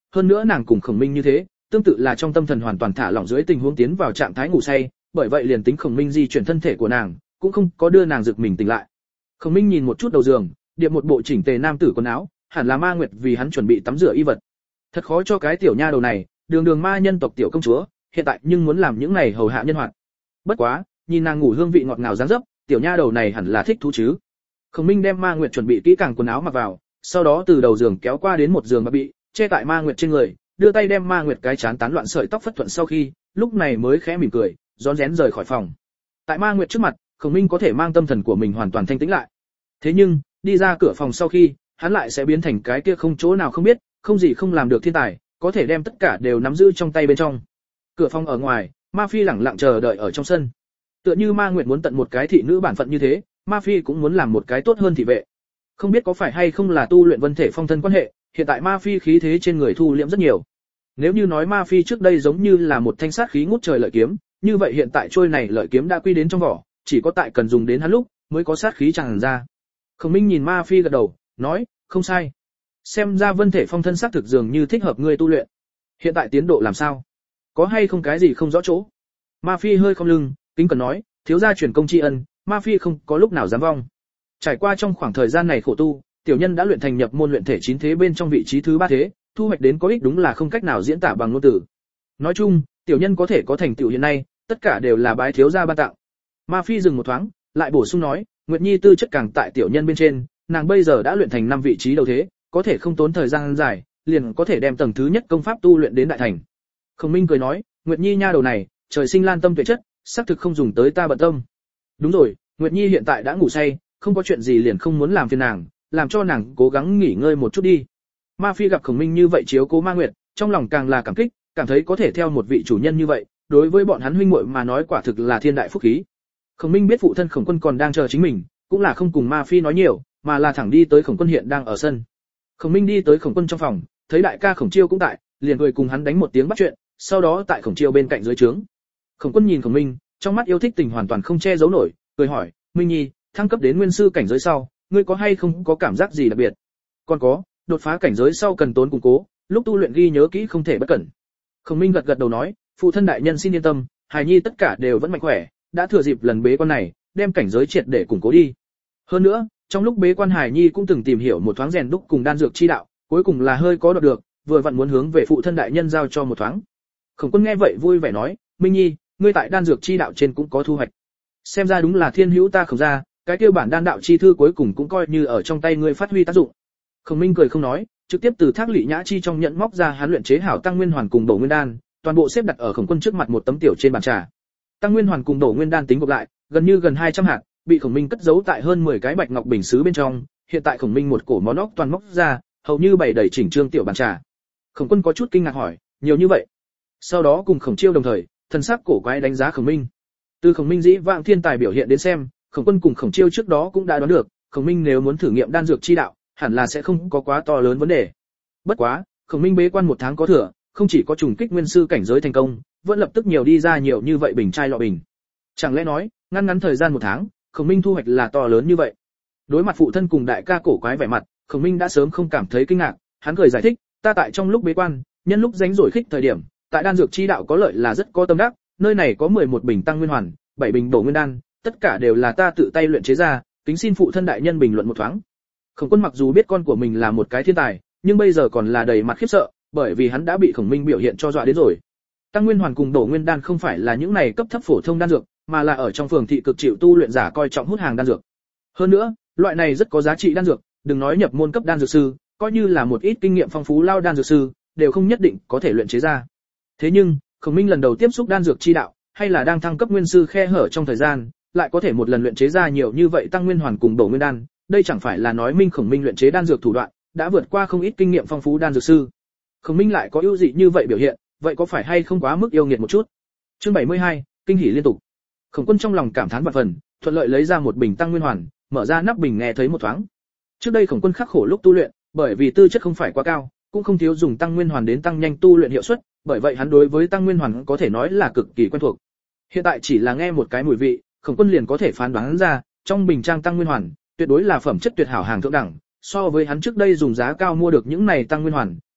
hơn nữa nàng cùng Khổng Minh như thế, tương tự là trong tâm thần hoàn toàn thả lỏng dưới tình huống tiến vào trạng thái ngủ say, bởi vậy liền tính Khổng Minh di chuyển thân thể của nàng, cũng không có đưa nàng giật mình tỉnh lại. Khổng Minh nhìn một chút đầu giường, điệp một bộ chỉnh tề nam tử quần áo, hẳn là Ma Nguyệt vì hắn chuẩn bị tắm rửa y vật. Thật khó cho cái tiểu nha đầu này, đường đường ma nhân tộc tiểu công chúa, hiện tại nhưng muốn làm những này hầu hạ nhân hoạt. Bất quá, nhìn nàng ngủ hương vị ngọt ngào dáng dấp, tiểu nha đầu này hẳn là thích thú chứ. Khổng Minh đem Ma Nguyệt chuẩn bị kỹ càng quần áo mặc vào, sau đó từ đầu giường kéo qua đến một giường mà bị che tại Ma Nguyệt trên người, đưa tay đem Ma Nguyệt cái chán tán loạn sợi tóc phất thuận sau khi, lúc này mới khẽ mỉm cười, rón rén rời khỏi phòng. Tại Ma Nguyệt trước mặt, Khổng Minh có thể mang tâm thần của mình hoàn toàn thanh tĩnh lại. Thế nhưng, đi ra cửa phòng sau khi, hắn lại sẽ biến thành cái kia không chỗ nào không biết, không gì không làm được thiên tài, có thể đem tất cả đều nắm giữ trong tay bên trong. Cửa phòng ở ngoài, Ma Phi lẳng lặng chờ đợi ở trong sân. Tựa như Ma Nguyệt muốn tận một cái thị nữ bản phận như thế, Ma Phi cũng muốn làm một cái tốt hơn thị vệ. Không biết có phải hay không là tu luyện vân thể phong thân quan hệ, hiện tại Ma Phi khí thế trên người thu liễm rất nhiều. Nếu như nói Ma Phi trước đây giống như là một thanh sát khí ngút trời lợi kiếm, như vậy hiện tại trôi này lợi kiếm đã quy đến trong vỏ, chỉ có tại cần dùng đến hắn lúc mới có sát khí tràn ra. Khổng Minh nhìn Ma Phi gật đầu, nói, không sai. Xem ra vân thể phong thân xác thực dường như thích hợp ngươi tu luyện. Hiện tại tiến độ làm sao? Có hay không cái gì không rõ chỗ? Ma Phi hơi cong lưng, kính cẩn nói, thiếu gia truyền công tri ân, Ma Phi không có lúc nào dám vong. Trải qua trong khoảng thời gian này khổ tu, tiểu nhân đã luyện thành nhập môn luyện thể chín thế bên trong vị trí thứ ba thế, thu hoạch đến có ích đúng là không cách nào diễn tả bằng ngôn từ. Nói chung, tiểu nhân có thể có thành tựu hiện nay, tất cả đều là bái thiếu gia ban tặng. Ma Phi dừng một thoáng, lại bổ sung nói, Nguyệt Nhi tư chất càng tại tiểu nhân bên trên, nàng bây giờ đã luyện thành năm vị trí đầu thế, có thể không tốn thời gian dài, liền có thể đem tầng thứ nhất công pháp tu luyện đến đại thành. Khổng Minh cười nói, Nguyệt Nhi nha đầu này, trời sinh lan tâm tuệ chất, xác thực không dùng tới ta bận tâm. Đúng rồi, Nguyệt Nhi hiện tại đã ngủ say, không có chuyện gì liền không muốn làm phiền nàng, làm cho nàng cố gắng nghỉ ngơi một chút đi. Ma Phi gặp Khổng Minh như vậy chiếu cố Ma Nguyệt, trong lòng càng là cảm kích, cảm thấy có thể theo một vị chủ nhân như vậy, đối với bọn hắn huynh muội mà nói quả thực là thiên đại phúc khí. Khổng Minh biết phụ thân Khổng Quân còn đang chờ chính mình, cũng là không cùng Ma Phi nói nhiều, mà là thẳng đi tới Khổng Quân hiện đang ở sân. Khổng Minh đi tới Khổng Quân trong phòng, thấy đại ca Khổng Chiêu cũng tại, liền cười cùng hắn đánh một tiếng bắt chuyện, sau đó tại Khổng Chiêu bên cạnh dưới trướng. Khổng Quân nhìn Khổng Minh, trong mắt yêu thích tình hoàn toàn không che giấu nổi, cười hỏi, Minh Nhi, thăng cấp đến nguyên sư cảnh giới sau, ngươi có hay không có cảm giác gì đặc biệt? Còn có, đột phá cảnh giới sau cần tốn củng cố, lúc tu luyện ghi nhớ kỹ không thể bất cẩn. Khổng Minh gật gật đầu nói, phụ thân đại nhân xin yên tâm, hài nhi tất cả đều vẫn mạnh khỏe, đã thừa dịp lần bế quan này, đem cảnh giới triệt để củng cố đi. Hơn nữa, trong lúc bế quan hài nhi cũng từng tìm hiểu một thoáng rèn đúc cùng đan dược chi đạo, cuối cùng là hơi có đoạt được, vừa vặn muốn hướng về phụ thân đại nhân giao cho một thoáng. Khổng Quân nghe vậy vui vẻ nói, Minh Nhi, ngươi tại đan dược chi đạo trên cũng có thu hoạch. Xem ra đúng là thiên hữu ta Khổng gia, cái tiêu bản đan đạo chi thư cuối cùng cũng coi như ở trong tay ngươi phát huy tác dụng. Khổng Minh cười không nói, trực tiếp từ Thác Lị Nhã chi trong nhận móc ra hắn luyện chế hảo tăng nguyên hoàn cùng đổ nguyên đan, toàn bộ xếp đặt ở Khổng Quân trước mặt một tấm tiểu trên bàn trà. Tăng nguyên hoàn cùng đổ nguyên đan tính gộp lại, gần như gần hai trăm hạt, bị Khổng Minh cất giấu tại hơn mười cái bạch ngọc bình sứ bên trong, hiện tại Khổng Minh một cổ món óc toàn móc ra, hầu như bày đầy chỉnh trương tiểu bàn trà. Khổng Quân có chút kinh ngạc hỏi, nhiều như vậy? Sau đó cùng Khổng Chiêu đồng thời, thần sắc cổ quái đánh giá Khổng Minh. Từ Khổng Minh dĩ vãng thiên tài biểu hiện đến xem, Khổng Quân cùng Khổng Chiêu trước đó cũng đã đoán được, Khổng Minh nếu muốn thử nghiệm đan dược chi đạo, hẳn là sẽ không có quá to lớn vấn đề. Bất quá, Khổng Minh bế quan một tháng có thừa, không chỉ có trùng kích nguyên sư cảnh giới thành công, vẫn lập tức nhiều đi ra nhiều như vậy bình chai lọ bình. Chẳng lẽ nói, ngắn ngắn thời gian một tháng, Khổng Minh thu hoạch là to lớn như vậy? Đối mặt phụ thân cùng đại ca cổ quái vẻ mặt, Khổng Minh đã sớm không cảm thấy kinh ngạc, hắn cười giải thích, ta tại trong lúc bế quan, nhân lúc rảnh rỗi khích thời điểm, tại đan dược chi đạo có lợi là rất có tâm đắc, nơi này có mười một bình tăng nguyên hoàn, bảy bình bổ nguyên đan, tất cả đều là ta tự tay luyện chế ra, kính xin phụ thân đại nhân bình luận một thoáng. Khổng Quân mặc dù biết con của mình là một cái thiên tài, nhưng bây giờ còn là đầy mặt khiếp sợ, bởi vì hắn đã bị Khổng Minh biểu hiện cho dọa đến rồi. Tăng nguyên hoàn cùng đổ nguyên đan không phải là những này cấp thấp phổ thông đan dược, mà là ở trong phường thị cực chịu tu luyện giả coi trọng hút hàng đan dược. Hơn nữa, loại này rất có giá trị đan dược, đừng nói nhập môn cấp đan dược sư, coi như là một ít kinh nghiệm phong phú lao đan dược sư, đều không nhất định có thể luyện chế ra. Thế nhưng, Khổng Minh lần đầu tiếp xúc đan dược chi đạo, hay là đang thăng cấp nguyên sư khe hở trong thời gian, lại có thể một lần luyện chế ra nhiều như vậy tăng nguyên hoàn cùng đổ nguyên đan, đây chẳng phải là nói minh Khổng Minh luyện chế đan dược thủ đoạn đã vượt qua không ít kinh nghiệm phong phú đan dược sư. Khổng Minh lại có ưu dị như vậy biểu hiện, vậy có phải hay không quá mức yêu nghiệt một chút? Chương bảy mươi hai, kinh hỉ liên tục. Khổng Quân trong lòng cảm thán vạn phần, thuận lợi lấy ra một bình tăng nguyên hoàn, mở ra nắp bình nghe thấy một thoáng. Trước đây Khổng Quân khắc khổ lúc tu luyện, bởi vì tư chất không phải quá cao, cũng không thiếu dùng tăng nguyên hoàn đến tăng nhanh tu luyện hiệu suất, bởi vậy hắn đối với tăng nguyên hoàn có thể nói là cực kỳ quen thuộc. Hiện tại chỉ là nghe một cái mùi vị, Khổng Quân liền có thể phán đoán ra, trong bình trang tăng nguyên hoàn, tuyệt đối là phẩm chất tuyệt hảo hàng thượng đẳng, so với hắn trước đây dùng giá cao mua được những này tăng nguyên hoàn,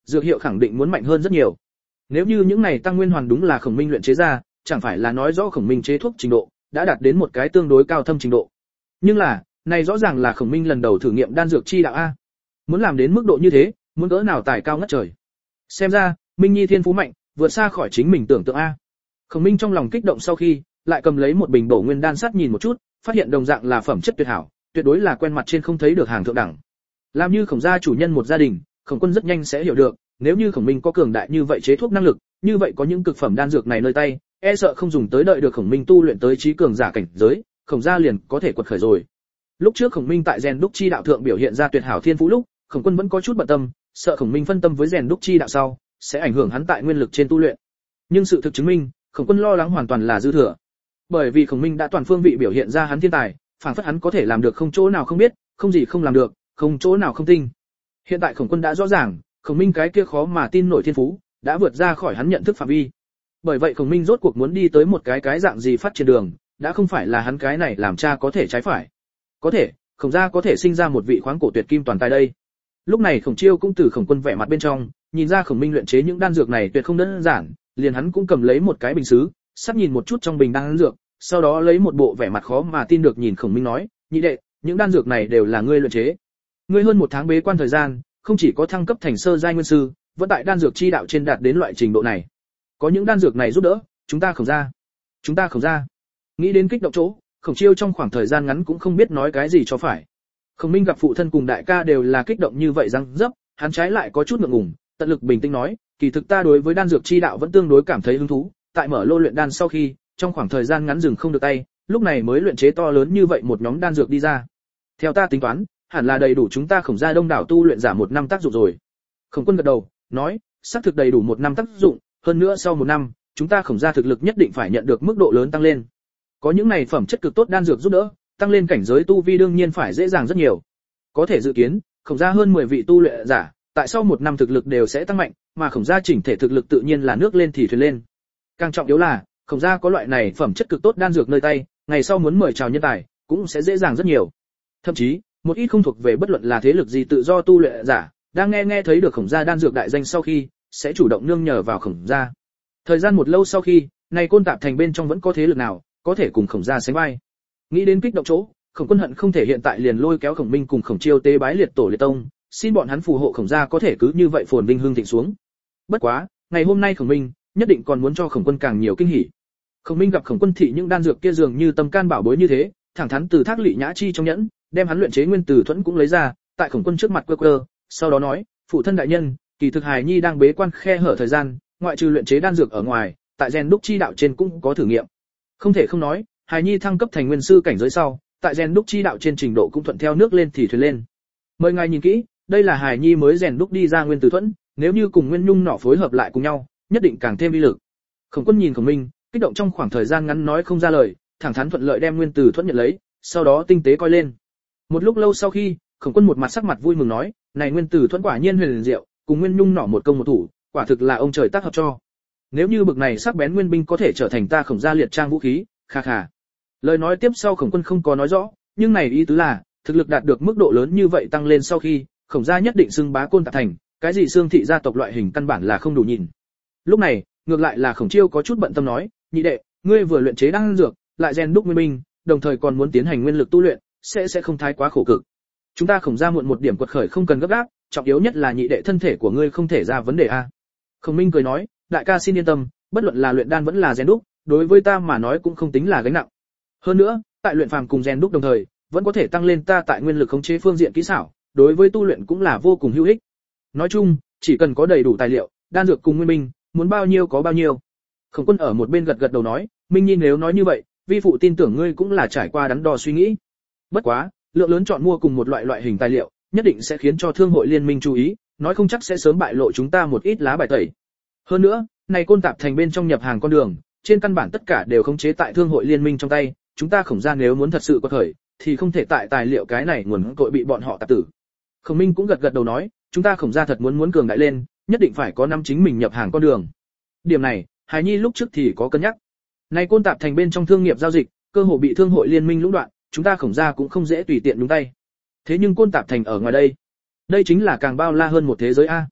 dược hiệu khẳng định muốn mạnh hơn rất nhiều. Nếu như những này tăng nguyên hoàn đúng là Khổng Minh luyện chế ra, chẳng phải là nói rõ Khổng Minh chế thuốc trình độ đã đạt đến một cái tương đối cao thâm trình độ. Nhưng là, này rõ ràng là Khổng Minh lần đầu thử nghiệm đan dược chi đạo a. Muốn làm đến mức độ như thế, muốn cỡ nào tài cao ngất trời. Xem ra, Minh Nhi thiên phú mạnh, vượt xa khỏi chính mình tưởng tượng a. Khổng Minh trong lòng kích động sau khi, lại cầm lấy một bình bổ nguyên đan sát nhìn một chút, phát hiện đồng dạng là phẩm chất tuyệt hảo, tuyệt đối là quen mặt trên không thấy được hàng thượng đẳng. Làm như Khổng gia chủ nhân một gia đình, Khổng Quân rất nhanh sẽ hiểu được, nếu như Khổng Minh có cường đại như vậy chế thuốc năng lực, như vậy có những cực phẩm đan dược này nơi tay, e sợ không dùng tới đợi được Khổng Minh tu luyện tới trí cường giả cảnh giới, Khổng gia liền có thể quật khởi rồi. Lúc trước Khổng Minh tại rèn đúc chi đạo thượng biểu hiện ra tuyệt hảo thiên phú lúc, Khổng Quân vẫn có chút bận tâm, sợ Khổng Minh phân tâm với rèn đúc chi đạo sau, sẽ ảnh hưởng hắn tại nguyên lực trên tu luyện. Nhưng sự thực chứng minh, Khổng Quân lo lắng hoàn toàn là dư thừa. Bởi vì Khổng Minh đã toàn phương vị biểu hiện ra hắn thiên tài, phảng phất hắn có thể làm được không chỗ nào không biết, không gì không làm được, không chỗ nào không tinh. Hiện tại Khổng Quân đã rõ ràng, Khổng Minh cái kia khó mà tin nổi thiên phú, đã vượt ra khỏi hắn nhận thức phạm vi. Bởi vậy Khổng Minh rốt cuộc muốn đi tới một cái cái dạng gì phát triển đường, đã không phải là hắn cái này làm cha có thể trái phải. Có thể, Khổng gia có thể sinh ra một vị khoáng cổ tuyệt kim toàn tài đây. Lúc này Khổng Chiêu cũng từ Khổng Quân vẻ mặt bên trong, nhìn ra Khổng Minh luyện chế những đan dược này tuyệt không đơn giản, liền hắn cũng cầm lấy một cái bình sứ, sắp nhìn một chút trong bình đan dược, sau đó lấy một bộ vẻ mặt khó mà tin được nhìn Khổng Minh nói, nhị đệ, những đan dược này đều là ngươi luyện chế. Ngươi hơn một tháng bế quan thời gian, không chỉ có thăng cấp thành sơ giai nguyên sư, vẫn tại đan dược chi đạo trên đạt đến loại trình độ này. Có những đan dược này giúp đỡ, chúng ta Khổng gia, chúng ta Khổng gia. Nghĩ đến kích động chỗ, Khổng Chiêu trong khoảng thời gian ngắn cũng không biết nói cái gì cho phải. Khổng Minh gặp phụ thân cùng đại ca đều là kích động như vậy răng dấp, hắn trái lại có chút ngượng ngùng, tận lực bình tĩnh nói, kỳ thực ta đối với đan dược chi đạo vẫn tương đối cảm thấy hứng thú, tại mở lô luyện đan sau khi, trong khoảng thời gian ngắn dừng không được tay, lúc này mới luyện chế to lớn như vậy một nhóm đan dược đi ra. Theo ta tính toán, hẳn là đầy đủ chúng ta Khổng gia đông đảo tu luyện giả một năm tác dụng rồi. Khổng Quân gật đầu, nói, xác thực đầy đủ một năm tác dụng, hơn nữa sau một năm, chúng ta Khổng gia thực lực nhất định phải nhận được mức độ lớn tăng lên. Có những này phẩm chất cực tốt đan dược giúp đỡ, tăng lên cảnh giới tu vi đương nhiên phải dễ dàng rất nhiều. Có thể dự kiến, Khổng gia hơn mười vị tu luyện giả, tại sau một năm thực lực đều sẽ tăng mạnh, mà Khổng gia chỉnh thể thực lực tự nhiên là nước lên thì thuyền lên. Càng trọng yếu là, Khổng gia có loại này phẩm chất cực tốt đan dược nơi tay, ngày sau muốn mời chào nhân tài, cũng sẽ dễ dàng rất nhiều. Thậm chí, một ít không thuộc về bất luận là thế lực gì tự do tu luyện giả, đang nghe nghe thấy được Khổng gia đan dược đại danh sau khi, sẽ chủ động nương nhờ vào Khổng gia. Thời gian một lâu sau khi, này Côn Tạp thành bên trong vẫn có thế lực nào có thể cùng Khổng gia sánh vai. Nghĩ đến kích động chỗ, Khổng Quân hận không thể hiện tại liền lôi kéo Khổng Minh cùng Khổng Chiêu tế bái liệt tổ liệt tông, xin bọn hắn phù hộ Khổng gia có thể cứ như vậy phồn vinh hưng thịnh xuống. Bất quá, ngày hôm nay Khổng Minh nhất định còn muốn cho Khổng Quân càng nhiều kinh hỉ. Khổng Minh gặp Khổng Quân thị những đan dược kia dường như tâm can bảo bối như thế, thẳng thắn từ thác lị nhã chi trong nhẫn, đem hắn luyện chế nguyên tử thuẫn cũng lấy ra, tại Khổng Quân trước mặt quơ quơ, sau đó nói, phụ thân đại nhân, kỳ thực hài nhi đang bế quan khe hở thời gian, ngoại trừ luyện chế đan dược ở ngoài, tại rèn đúc chi đạo trên cũng có thử nghiệm. Không thể không nói, hài nhi thăng cấp thành nguyên sư cảnh giới sau, tại rèn đúc chi đạo trên trình độ cũng thuận theo nước lên thì thuyền lên. Mời ngài nhìn kỹ, đây là hài nhi mới rèn đúc đi ra nguyên tử thuẫn, nếu như cùng nguyên nhung nỏ phối hợp lại cùng nhau, nhất định càng thêm uy lực. Khổng Quân nhìn Khổng Minh, kích động trong khoảng thời gian ngắn nói không ra lời, thẳng thắn thuận lợi đem nguyên tử thuẫn nhận lấy, sau đó tinh tế coi lên. Một lúc lâu sau khi, Khổng Quân một mặt sắc mặt vui mừng nói, này nguyên tử thuẫn quả nhiên huyền diệu, cùng nguyên nhung nỏ một công một thủ, quả thực là ông trời tác hợp cho. Nếu như bực này sắc bén nguyên binh có thể trở thành ta Khổng gia liệt trang vũ khí, kha kha. Lời nói tiếp sau Khổng Quân không có nói rõ, nhưng này ý tứ là, thực lực đạt được mức độ lớn như vậy tăng lên sau khi, Khổng gia nhất định xưng bá Côn Tạp thành, cái gì xương thị gia tộc loại hình căn bản là không đủ nhìn. Lúc này, ngược lại là Khổng Chiêu có chút bận tâm nói, nhị đệ, ngươi vừa luyện chế đan dược, lại rèn đúc nguyên binh, đồng thời còn muốn tiến hành nguyên lực tu luyện, sẽ sẽ không thái quá khổ cực. Chúng ta Khổng gia muộn một điểm quật khởi không cần gấp gáp, trọng yếu nhất là nhị đệ thân thể của ngươi không thể ra vấn đề a. Khổng Minh cười nói, đại ca xin yên tâm, bất luận là luyện đan vẫn là rèn đúc, đối với ta mà nói cũng không tính là gánh nặng. Hơn nữa, tại luyện phàm cùng rèn đúc đồng thời, vẫn có thể tăng lên ta tại nguyên lực khống chế phương diện kỹ xảo, đối với tu luyện cũng là vô cùng hữu ích. Nói chung, chỉ cần có đầy đủ tài liệu, đan dược cùng nguyên minh, muốn bao nhiêu có bao nhiêu. Khổng Quân ở một bên gật gật đầu nói, Minh Nhi nếu nói như vậy, vi phụ tin tưởng ngươi cũng là trải qua đắn đo suy nghĩ. Bất quá, lượng lớn chọn mua cùng một loại loại hình tài liệu, nhất định sẽ khiến cho thương hội liên minh chú ý, nói không chắc sẽ sớm bại lộ chúng ta một ít lá bài tẩy. Hơn nữa, này Côn Tạp thành bên trong nhập hàng con đường, trên căn bản tất cả đều khống chế tại thương hội liên minh trong tay, chúng ta Khổng gia nếu muốn thật sự có khởi, thì không thể tại tài liệu cái này nguồn cội bị bọn họ tạp tử. Khổng Minh cũng gật gật đầu nói, chúng ta Khổng gia thật muốn muốn cường đại lên, nhất định phải có năm chính mình nhập hàng con đường. Điểm này, Hải Nhi lúc trước thì có cân nhắc. Này Côn Tạp thành bên trong thương nghiệp giao dịch, cơ hội bị thương hội liên minh lũng đoạn, chúng ta Khổng gia cũng không dễ tùy tiện nhúng tay. Thế nhưng Côn Tạp thành ở ngoài đây, đây chính là càng bao la hơn một thế giới a.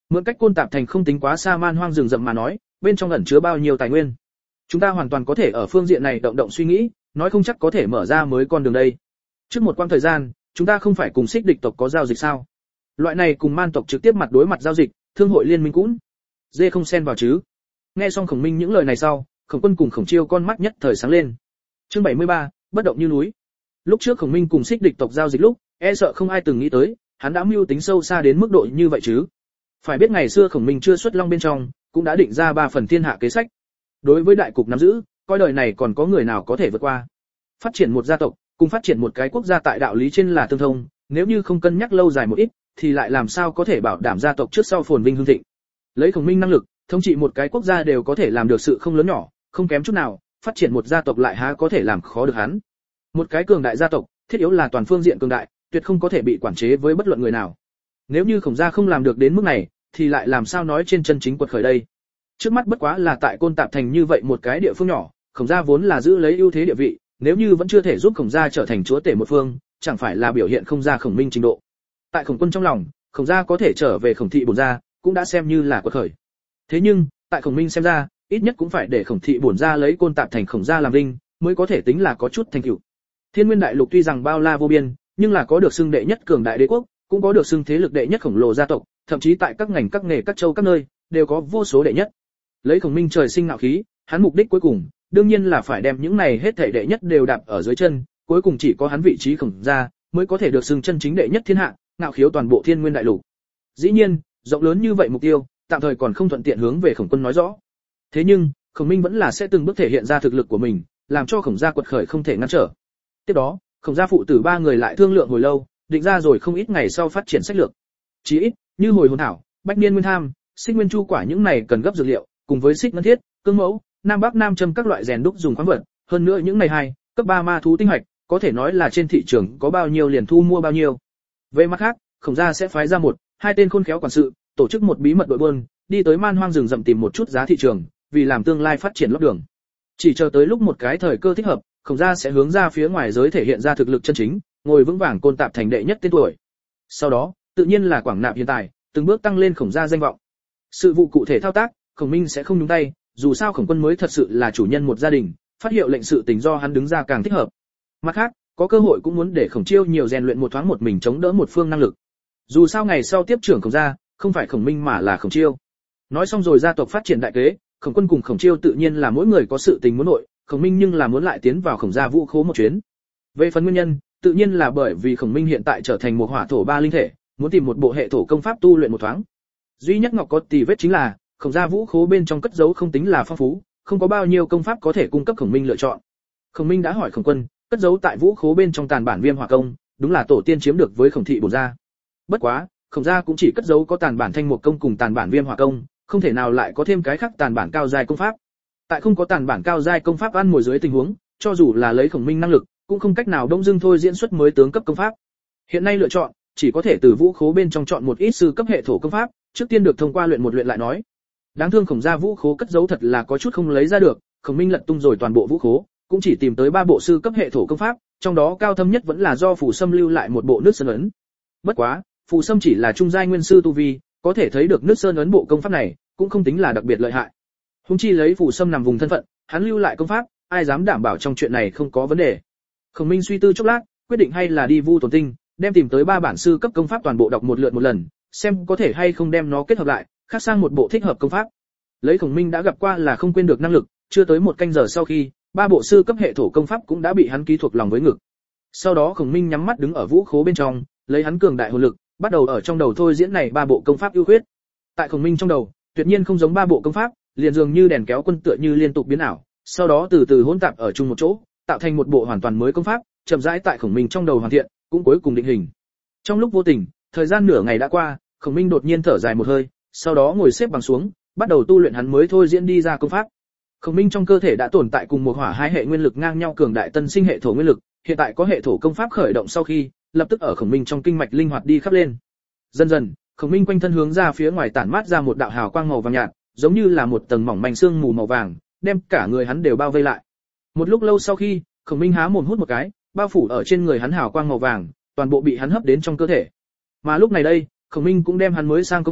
Mượn cách Côn Tạp thành không tính quá xa man hoang rừng rậm mà nói, bên trong ẩn chứa bao nhiêu tài nguyên. Chúng ta hoàn toàn có thể ở phương diện này động động suy nghĩ, nói không chắc có thể mở ra mới con đường đây. Trước một quãng thời gian, chúng ta không phải cùng Xích địch tộc có giao dịch sao? Loại này cùng man tộc trực tiếp mặt đối mặt giao dịch, thương hội liên minh cũng dê không xen vào chứ. Nghe xong Khổng Minh những lời này sau, Khổng Quân cùng Khổng Chiêu con mắt nhất thời sáng lên. Chương bảy mươi ba, bất động như núi. Lúc trước Khổng Minh cùng Xích địch tộc giao dịch lúc, e sợ không ai từng nghĩ tới, hắn đã mưu tính sâu xa đến mức độ như vậy chứ. Phải biết ngày xưa Khổng Minh chưa xuất long bên trong, cũng đã định ra ba phần thiên hạ kế sách. Đối với đại cục nắm giữ, coi đời này còn có người nào có thể vượt qua. Phát triển một gia tộc, cùng phát triển một cái quốc gia tại đạo lý trên là tương thông, nếu như không cân nhắc lâu dài một ít, thì lại làm sao có thể bảo đảm gia tộc trước sau phồn vinh hưng thịnh. Lấy Khổng Minh năng lực, thống trị một cái quốc gia đều có thể làm được sự không lớn nhỏ, không kém chút nào, phát triển một gia tộc lại há có thể làm khó được hắn. Một cái cường đại gia tộc, thiết yếu là toàn phương diện cường đại, tuyệt không có thể bị quản chế với bất luận người nào. Nếu như Khổng gia không làm được đến mức này, thì lại làm sao nói trên chân chính quật khởi đây. Trước mắt bất quá là tại Côn Tạp thành như vậy một cái địa phương nhỏ, Khổng gia vốn là giữ lấy ưu thế địa vị, nếu như vẫn chưa thể giúp Khổng gia trở thành chúa tể một phương, chẳng phải là biểu hiện không ra Khổng Minh trình độ. Tại Khổng Quân trong lòng, Khổng gia có thể trở về Khổng thị bổn gia, cũng đã xem như là quật khởi. Thế nhưng, tại Khổng Minh xem ra, ít nhất cũng phải để Khổng thị bổn gia lấy Côn Tạp thành Khổng gia làm linh, mới có thể tính là có chút thành tựu. Thiên Nguyên đại lục tuy rằng bao la vô biên, nhưng là có được xưng đệ nhất cường đại đế quốc, cũng có được xưng thế lực đệ nhất khổng lồ gia tộc, thậm chí tại các ngành các nghề các châu các nơi, đều có vô số đệ nhất. Lấy Khổng Minh trời sinh ngạo khí, hắn mục đích cuối cùng, đương nhiên là phải đem những này hết thảy đệ nhất đều đạp ở dưới chân, cuối cùng chỉ có hắn vị trí Khổng gia mới có thể được xưng chân chính đệ nhất thiên hạ, ngạo khiếu toàn bộ Thiên Nguyên đại lục. Dĩ nhiên, rộng lớn như vậy mục tiêu, tạm thời còn không thuận tiện hướng về Khổng Quân nói rõ. Thế nhưng, Khổng Minh vẫn là sẽ từng bước thể hiện ra thực lực của mình, làm cho Khổng gia quật khởi không thể ngăn trở. Tiếp đó, Khổng gia phụ tử ba người lại thương lượng hồi lâu, định ra rồi không ít ngày sau phát triển sách lược. Chỉ ít, như hồi hồn thảo, bách niên nguyên tham, xích nguyên chu quả những này cần gấp dược liệu, cùng với xích ngân thiết, cương mẫu, nam bắc nam châm các loại rèn đúc dùng khoáng vật, hơn nữa những này hai, cấp ba ma thú tinh hạch, có thể nói là trên thị trường có bao nhiêu liền thu mua bao nhiêu. Về mặt khác, Khổng gia sẽ phái ra một, hai tên khôn khéo quản sự, tổ chức một bí mật đội buôn, đi tới man hoang rừng rậm tìm một chút giá thị trường, vì làm tương lai phát triển lót đường. Chỉ chờ tới lúc một cái thời cơ thích hợp, Khổng gia sẽ hướng ra phía ngoài giới thể hiện ra thực lực chân chính, ngồi vững vàng Côn Tạp thành đệ nhất tên tuổi. Sau đó, tự nhiên là quảng nạp hiện tại, từng bước tăng lên Khổng gia danh vọng. Sự vụ cụ thể thao tác, Khổng Minh sẽ không nhúng tay, dù sao Khổng Quân mới thật sự là chủ nhân một gia đình, phát hiệu lệnh sự tình do hắn đứng ra càng thích hợp. Mặt khác, có cơ hội cũng muốn để Khổng Chiêu nhiều rèn luyện một thoáng một mình chống đỡ một phương năng lực. Dù sao ngày sau tiếp trưởng Khổng gia, không phải Khổng Minh mà là Khổng Chiêu. Nói xong rồi gia tộc phát triển đại kế, Khổng Quân cùng Khổng Chiêu tự nhiên là mỗi người có sự tình muốn nội, Khổng Minh nhưng là muốn lại tiến vào Khổng gia vũ khố một chuyến. Về phần nguyên nhân, tự nhiên là bởi vì Khổng Minh hiện tại trở thành một hỏa thổ ba linh thể, muốn tìm một bộ hệ thổ công pháp tu luyện một thoáng. Duy nhất ngọc có tì vết chính là, Khổng gia vũ khố bên trong cất giấu không tính là phong phú, không có bao nhiêu công pháp có thể cung cấp Khổng Minh lựa chọn. Khổng Minh đã hỏi Khổng Quân, cất giấu tại vũ khố bên trong tàn bản viêm hỏa công, đúng là tổ tiên chiếm được với Khổng thị bổn gia. Bất quá, Khổng gia cũng chỉ cất giấu có tàn bản thanh mục công cùng tàn bản viêm hỏa công, không thể nào lại có thêm cái khác tàn bản cao giai công pháp. Tại không có tàn bản cao giai công pháp ăn mồi dưới tình huống, cho dù là lấy Khổng Minh năng lực, cũng không cách nào đông dưng thôi diễn xuất mới tướng cấp công pháp. Hiện nay lựa chọn, chỉ có thể từ vũ khố bên trong chọn một ít sư cấp hệ thổ công pháp, trước tiên được thông qua luyện một luyện lại nói. Đáng thương Khổng gia vũ khố cất giấu thật là có chút không lấy ra được, Khổng Minh lật tung rồi toàn bộ vũ khố, cũng chỉ tìm tới ba bộ sư cấp hệ thổ công pháp, trong đó cao thâm nhất vẫn là do Phù Sâm lưu lại một bộ nước sơn ấn. Bất quá, Phù Sâm chỉ là trung giai nguyên sư tu vi, có thể thấy được nước sơn ấn bộ công pháp này cũng không tính là đặc biệt lợi hại. Huống chi lấy Phù Sâm nằm vùng thân phận, hắn lưu lại công pháp, ai dám đảm bảo trong chuyện này không có vấn đề. Khổng Minh suy tư chốc lát, quyết định hay là đi Vu Tồn Tinh, đem tìm tới ba bản sư cấp công pháp toàn bộ đọc một lượt một lần, xem có thể hay không đem nó kết hợp lại, khác sang một bộ thích hợp công pháp. Lấy Khổng Minh đã gặp qua là không quên được năng lực, chưa tới một canh giờ sau khi, ba bộ sư cấp hệ thổ công pháp cũng đã bị hắn ký thuộc lòng với ngực. Sau đó Khổng Minh nhắm mắt đứng ở vũ khố bên trong, lấy hắn cường đại hồn lực, bắt đầu ở trong đầu thôi diễn này ba bộ công pháp ưu khuyết. Tại Khổng Minh trong đầu, tuyệt nhiên không giống ba bộ công pháp, liền dường như đèn kéo quân tựa như liên tục biến ảo, sau đó từ từ hỗn tạp ở chung một chỗ, tạo thành một bộ hoàn toàn mới công pháp, chậm rãi tại Khổng Minh trong đầu hoàn thiện, cũng cuối cùng định hình. Trong lúc vô tình, thời gian nửa ngày đã qua, Khổng Minh đột nhiên thở dài một hơi, sau đó ngồi xếp bằng xuống, bắt đầu tu luyện hắn mới thôi diễn đi ra công pháp. Khổng Minh trong cơ thể đã tồn tại cùng một hỏa hai hệ nguyên lực ngang nhau cường đại tân sinh hệ thổ nguyên lực, hiện tại có hệ thổ công pháp khởi động sau khi, lập tức ở Khổng Minh trong kinh mạch linh hoạt đi khắp lên. Dần dần, Khổng Minh quanh thân hướng ra phía ngoài tản mát ra một đạo hào quang màu vàng nhạt, giống như là một tầng mỏng manh sương mù màu vàng, đem cả người hắn đều bao vây lại. Một lúc lâu sau khi, Khổng Minh há mồm hút một cái, bao phủ ở trên người hắn hào quang màu vàng, toàn bộ bị hắn hấp đến trong cơ thể. Mà lúc này đây, Khổng Minh cũng đem hắn mới sang công pháp,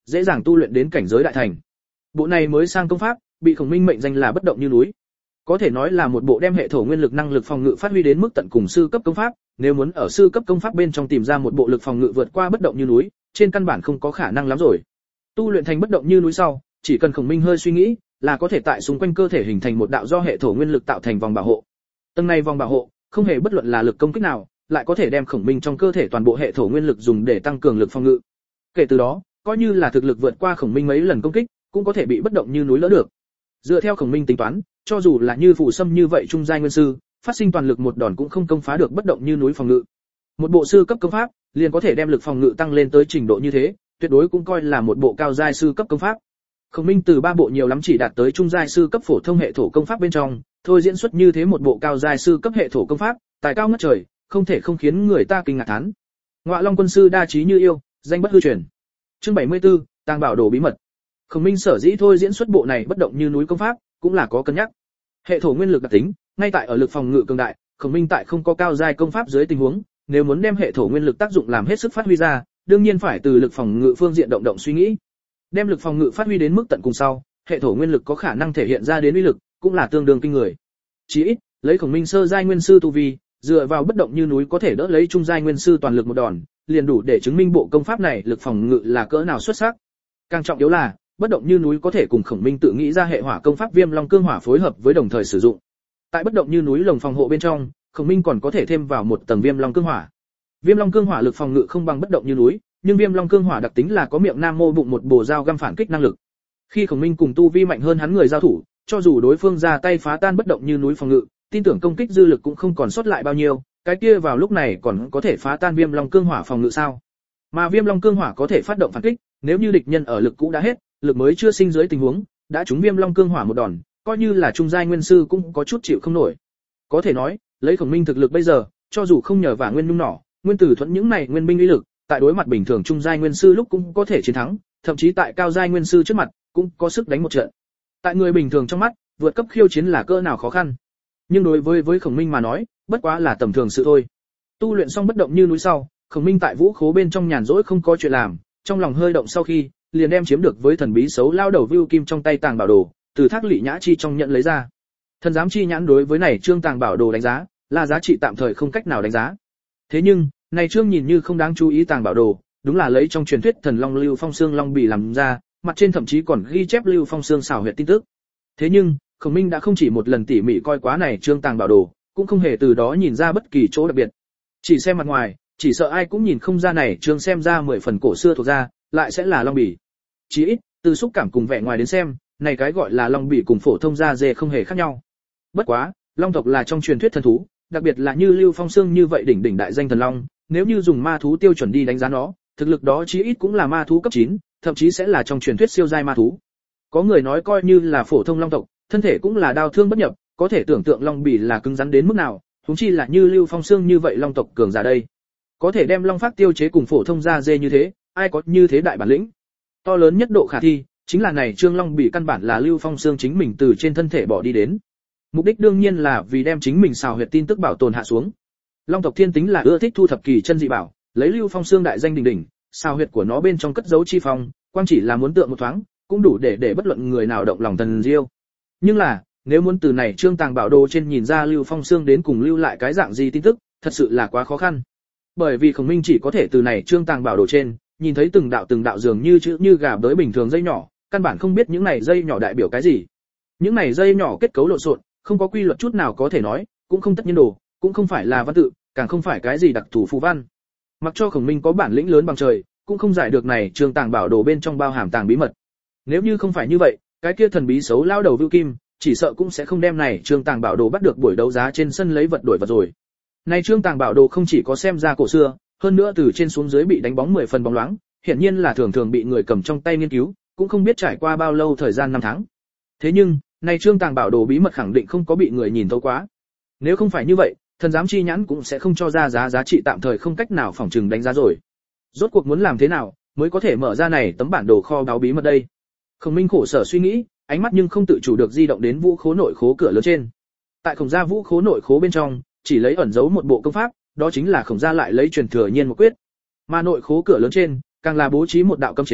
dễ dàng tu luyện đến cảnh giới đại thành. Bộ này mới sang công pháp, bị Khổng Minh mệnh danh là bất động như núi. Có thể nói là một bộ đem hệ thổ nguyên lực năng lực phòng ngự phát huy đến mức tận cùng sư cấp công pháp, nếu muốn ở sư cấp công pháp bên trong tìm ra một bộ lực phòng ngự vượt qua bất động như núi, trên căn bản không có khả năng lắm rồi. Tu luyện thành bất động như núi sau, chỉ cần Khổng Minh hơi suy nghĩ, là có thể tại xung quanh cơ thể hình thành một đạo do hệ thổ nguyên lực tạo thành vòng bảo hộ. Tầng này vòng bảo hộ, không hề bất luận là lực công kích nào, lại có thể đem Khổng Minh trong cơ thể toàn bộ hệ thổ nguyên lực dùng để tăng cường lực phòng ngự. Kể từ đó, coi như là thực lực vượt qua Khổng Minh mấy lần công kích, cũng có thể bị bất động như núi lỡ được. Dựa theo Khổng Minh tính toán, cho dù là như Phù Sâm như vậy trung giai nguyên sư, phát sinh toàn lực một đòn cũng không công phá được bất động như núi phòng ngự. Một bộ sư cấp công pháp, liền có thể đem lực phòng ngự tăng lên tới trình độ như thế, tuyệt đối cũng coi là một bộ cao giai sư cấp công pháp. Khổng Minh từ ba bộ nhiều lắm chỉ đạt tới trung giai sư cấp phổ thông hệ thổ công pháp bên trong, thôi diễn xuất như thế một bộ cao giai sư cấp hệ thổ công pháp, tài cao ngất trời, không thể không khiến người ta kinh ngạc thán. Ngọa Long quân sư đa trí như yêu, danh bất hư truyền. Chương bảy mươi tư, Tàng bảo đồ bí mật. Khổng Minh sở dĩ thôi diễn xuất bộ này bất động như núi công pháp, cũng là có cân nhắc. Hệ thổ nguyên lực đặc tính, ngay tại ở lực phòng ngự cường đại, Khổng Minh tại không có cao giai công pháp dưới tình huống, nếu muốn đem hệ thổ nguyên lực tác dụng làm hết sức phát huy ra, đương nhiên phải từ lực phòng ngự phương diện động động suy nghĩ. Đem lực phòng ngự phát huy đến mức tận cùng sau, hệ thổ nguyên lực có khả năng thể hiện ra đến uy lực, cũng là tương đương kinh người. Chỉ ít, lấy Khổng Minh sơ giai nguyên sư tu vi, dựa vào bất động như núi có thể đỡ lấy trung giai nguyên sư toàn lực một đòn, liền đủ để chứng minh bộ công pháp này lực phòng ngự là cỡ nào xuất sắc. Càng trọng yếu là, bất động như núi có thể cùng Khổng Minh tự nghĩ ra hệ hỏa công pháp Viêm Long Cương Hỏa phối hợp với đồng thời sử dụng. Tại bất động như núi lồng phòng hộ bên trong, Khổng Minh còn có thể thêm vào một tầng Viêm Long Cương Hỏa. Viêm Long Cương Hỏa lực phòng ngự không bằng bất động như núi, nhưng Viêm Long Cương Hỏa đặc tính là có miệng nam mô bụng một bổ dao găm phản kích năng lực. Khi Khổng Minh cùng tu vi mạnh hơn hắn người giao thủ, cho dù đối phương ra tay phá tan bất động như núi phòng ngự, tin tưởng công kích dư lực cũng không còn sót lại bao nhiêu, cái kia vào lúc này còn có thể phá tan Viêm Long Cương Hỏa phòng ngự sao? Mà Viêm Long Cương Hỏa có thể phát động phản kích, nếu như địch nhân ở lực cũ đã hết, lực mới chưa sinh dưới tình huống, đã trúng Viêm Long Cương Hỏa một đòn, coi như là trung giai nguyên sư cũng có chút chịu không nổi. Có thể nói, lấy Khổng Minh thực lực bây giờ, cho dù không nhờ vả nguyên nhung nỏ, nguyên tử thuẫn những này nguyên binh uy lực, tại đối mặt bình thường trung giai nguyên sư lúc cũng có thể chiến thắng, thậm chí tại cao giai nguyên sư trước mặt, cũng có sức đánh một trận. Tại người bình thường trong mắt, vượt cấp khiêu chiến là cỡ nào khó khăn. Nhưng đối với với Khổng Minh mà nói, bất quá là tầm thường sự thôi. Tu luyện xong bất động như núi sau, Khổng Minh tại vũ khố bên trong nhàn rỗi không có chuyện làm, trong lòng hơi động sau khi, liền đem chiếm được với thần bí xấu lao đầu Vưu Kim trong tay tàng bảo đồ, từ Thác Lị Nhã chi trong nhận lấy ra. Thần giám chi nhãn đối với này trương tàng bảo đồ đánh giá, là giá trị tạm thời không cách nào đánh giá. Thế nhưng, này trương nhìn như không đáng chú ý tàng bảo đồ, đúng là lấy trong truyền thuyết thần long Lưu Phong Xương long bì làm ra, mặt trên thậm chí còn ghi chép Lưu Phong Xương xảo huyệt tin tức. Thế nhưng, Khổng Minh đã không chỉ một lần tỉ mỉ coi quá này trương tàng bảo đồ, cũng không hề từ đó nhìn ra bất kỳ chỗ đặc biệt. Chỉ xem mặt ngoài, chỉ sợ ai cũng nhìn không ra này trương xem ra mười phần cổ xưa thuộc ra, lại sẽ là long bì. Chỉ ít, từ xúc cảm cùng vẻ ngoài đến xem, này cái gọi là long bì cùng phổ thông da dê không hề khác nhau. Bất quá, long tộc là trong truyền thuyết thần thú, đặc biệt là như Lưu Phong Xương như vậy đỉnh đỉnh đại danh thần long, nếu như dùng ma thú tiêu chuẩn đi đánh giá nó, thực lực đó chí ít cũng là ma thú cấp chín, thậm chí sẽ là trong truyền thuyết siêu giai ma thú. Có người nói coi như là phổ thông long tộc, thân thể cũng là đao thương bất nhập, có thể tưởng tượng long bì là cứng rắn đến mức nào, huống chi là như Lưu Phong Xương như vậy long tộc cường giả đây. Có thể đem long phát tiêu chế cùng phổ thông da dê như thế, ai có như thế đại bản lĩnh. To lớn nhất độ khả thi, chính là này trương long bì căn bản là Lưu Phong Xương chính mình từ trên thân thể bỏ đi đến. Mục đích đương nhiên là vì đem chính mình xào huyệt tin tức bảo tồn hạ xuống. Long tộc thiên tính là ưa thích thu thập kỳ chân dị bảo, lấy Lưu Phong Xương đại danh đỉnh đỉnh, xào huyệt của nó bên trong cất giấu chi phong, quang chỉ là muốn tượng một thoáng, cũng đủ để để bất luận người nào động lòng thần diêu. Nhưng là, nếu muốn từ này trương tàng bảo đồ trên nhìn ra Lưu Phong Xương đến cùng lưu lại cái dạng gì tin tức, thật sự là quá khó khăn. Bởi vì Khổng Minh chỉ có thể từ này trương tàng bảo đồ trên, nhìn thấy từng đạo từng đạo dường như chữ như gà bới bình thường dây nhỏ, căn bản không biết những này dây nhỏ đại biểu cái gì. Những này dây nhỏ kết cấu lộn xộn, không có quy luật chút nào có thể nói, cũng không tất nhiên đồ, cũng không phải là văn tự, càng không phải cái gì đặc thù phù văn. Mặc cho Khổng Minh có bản lĩnh lớn bằng trời, cũng không giải được này trương tàng bảo đồ bên trong bao hàm tàng bí mật. Nếu như không phải như vậy, cái kia thần bí xấu lao đầu Vưu Kim, chỉ sợ cũng sẽ không đem này trương tàng bảo đồ bắt được buổi đấu giá trên sân lấy vật đổi vật rồi. Này trương tàng bảo đồ không chỉ có xem ra cổ xưa, hơn nữa từ trên xuống dưới bị đánh bóng mười phần bóng loáng, hiển nhiên là thường thường bị người cầm trong tay nghiên cứu, cũng không biết trải qua bao lâu thời gian năm tháng. Thế nhưng, này trương tàng bảo đồ bí mật khẳng định không có bị người nhìn thấu quá. Nếu không phải như vậy, thần giám chi nhãn cũng sẽ không cho ra giá giá trị tạm thời không cách nào phỏng chừng đánh giá rồi. Rốt cuộc muốn làm thế nào mới có thể mở ra này tấm bản đồ kho báu bí mật đây? Khổng Minh khổ sở suy nghĩ, ánh mắt nhưng không tự chủ được di động đến vũ khố nội khố cửa lớn trên. Tại Khổng gia vũ khố nội khố bên trong, chỉ lấy ẩn giấu một bộ công pháp, đó chính là Khổng gia lại lấy truyền thừa nhiên một quyết. Mà nội khố cửa lớn trên, càng là bố trí một đạo cấm chế,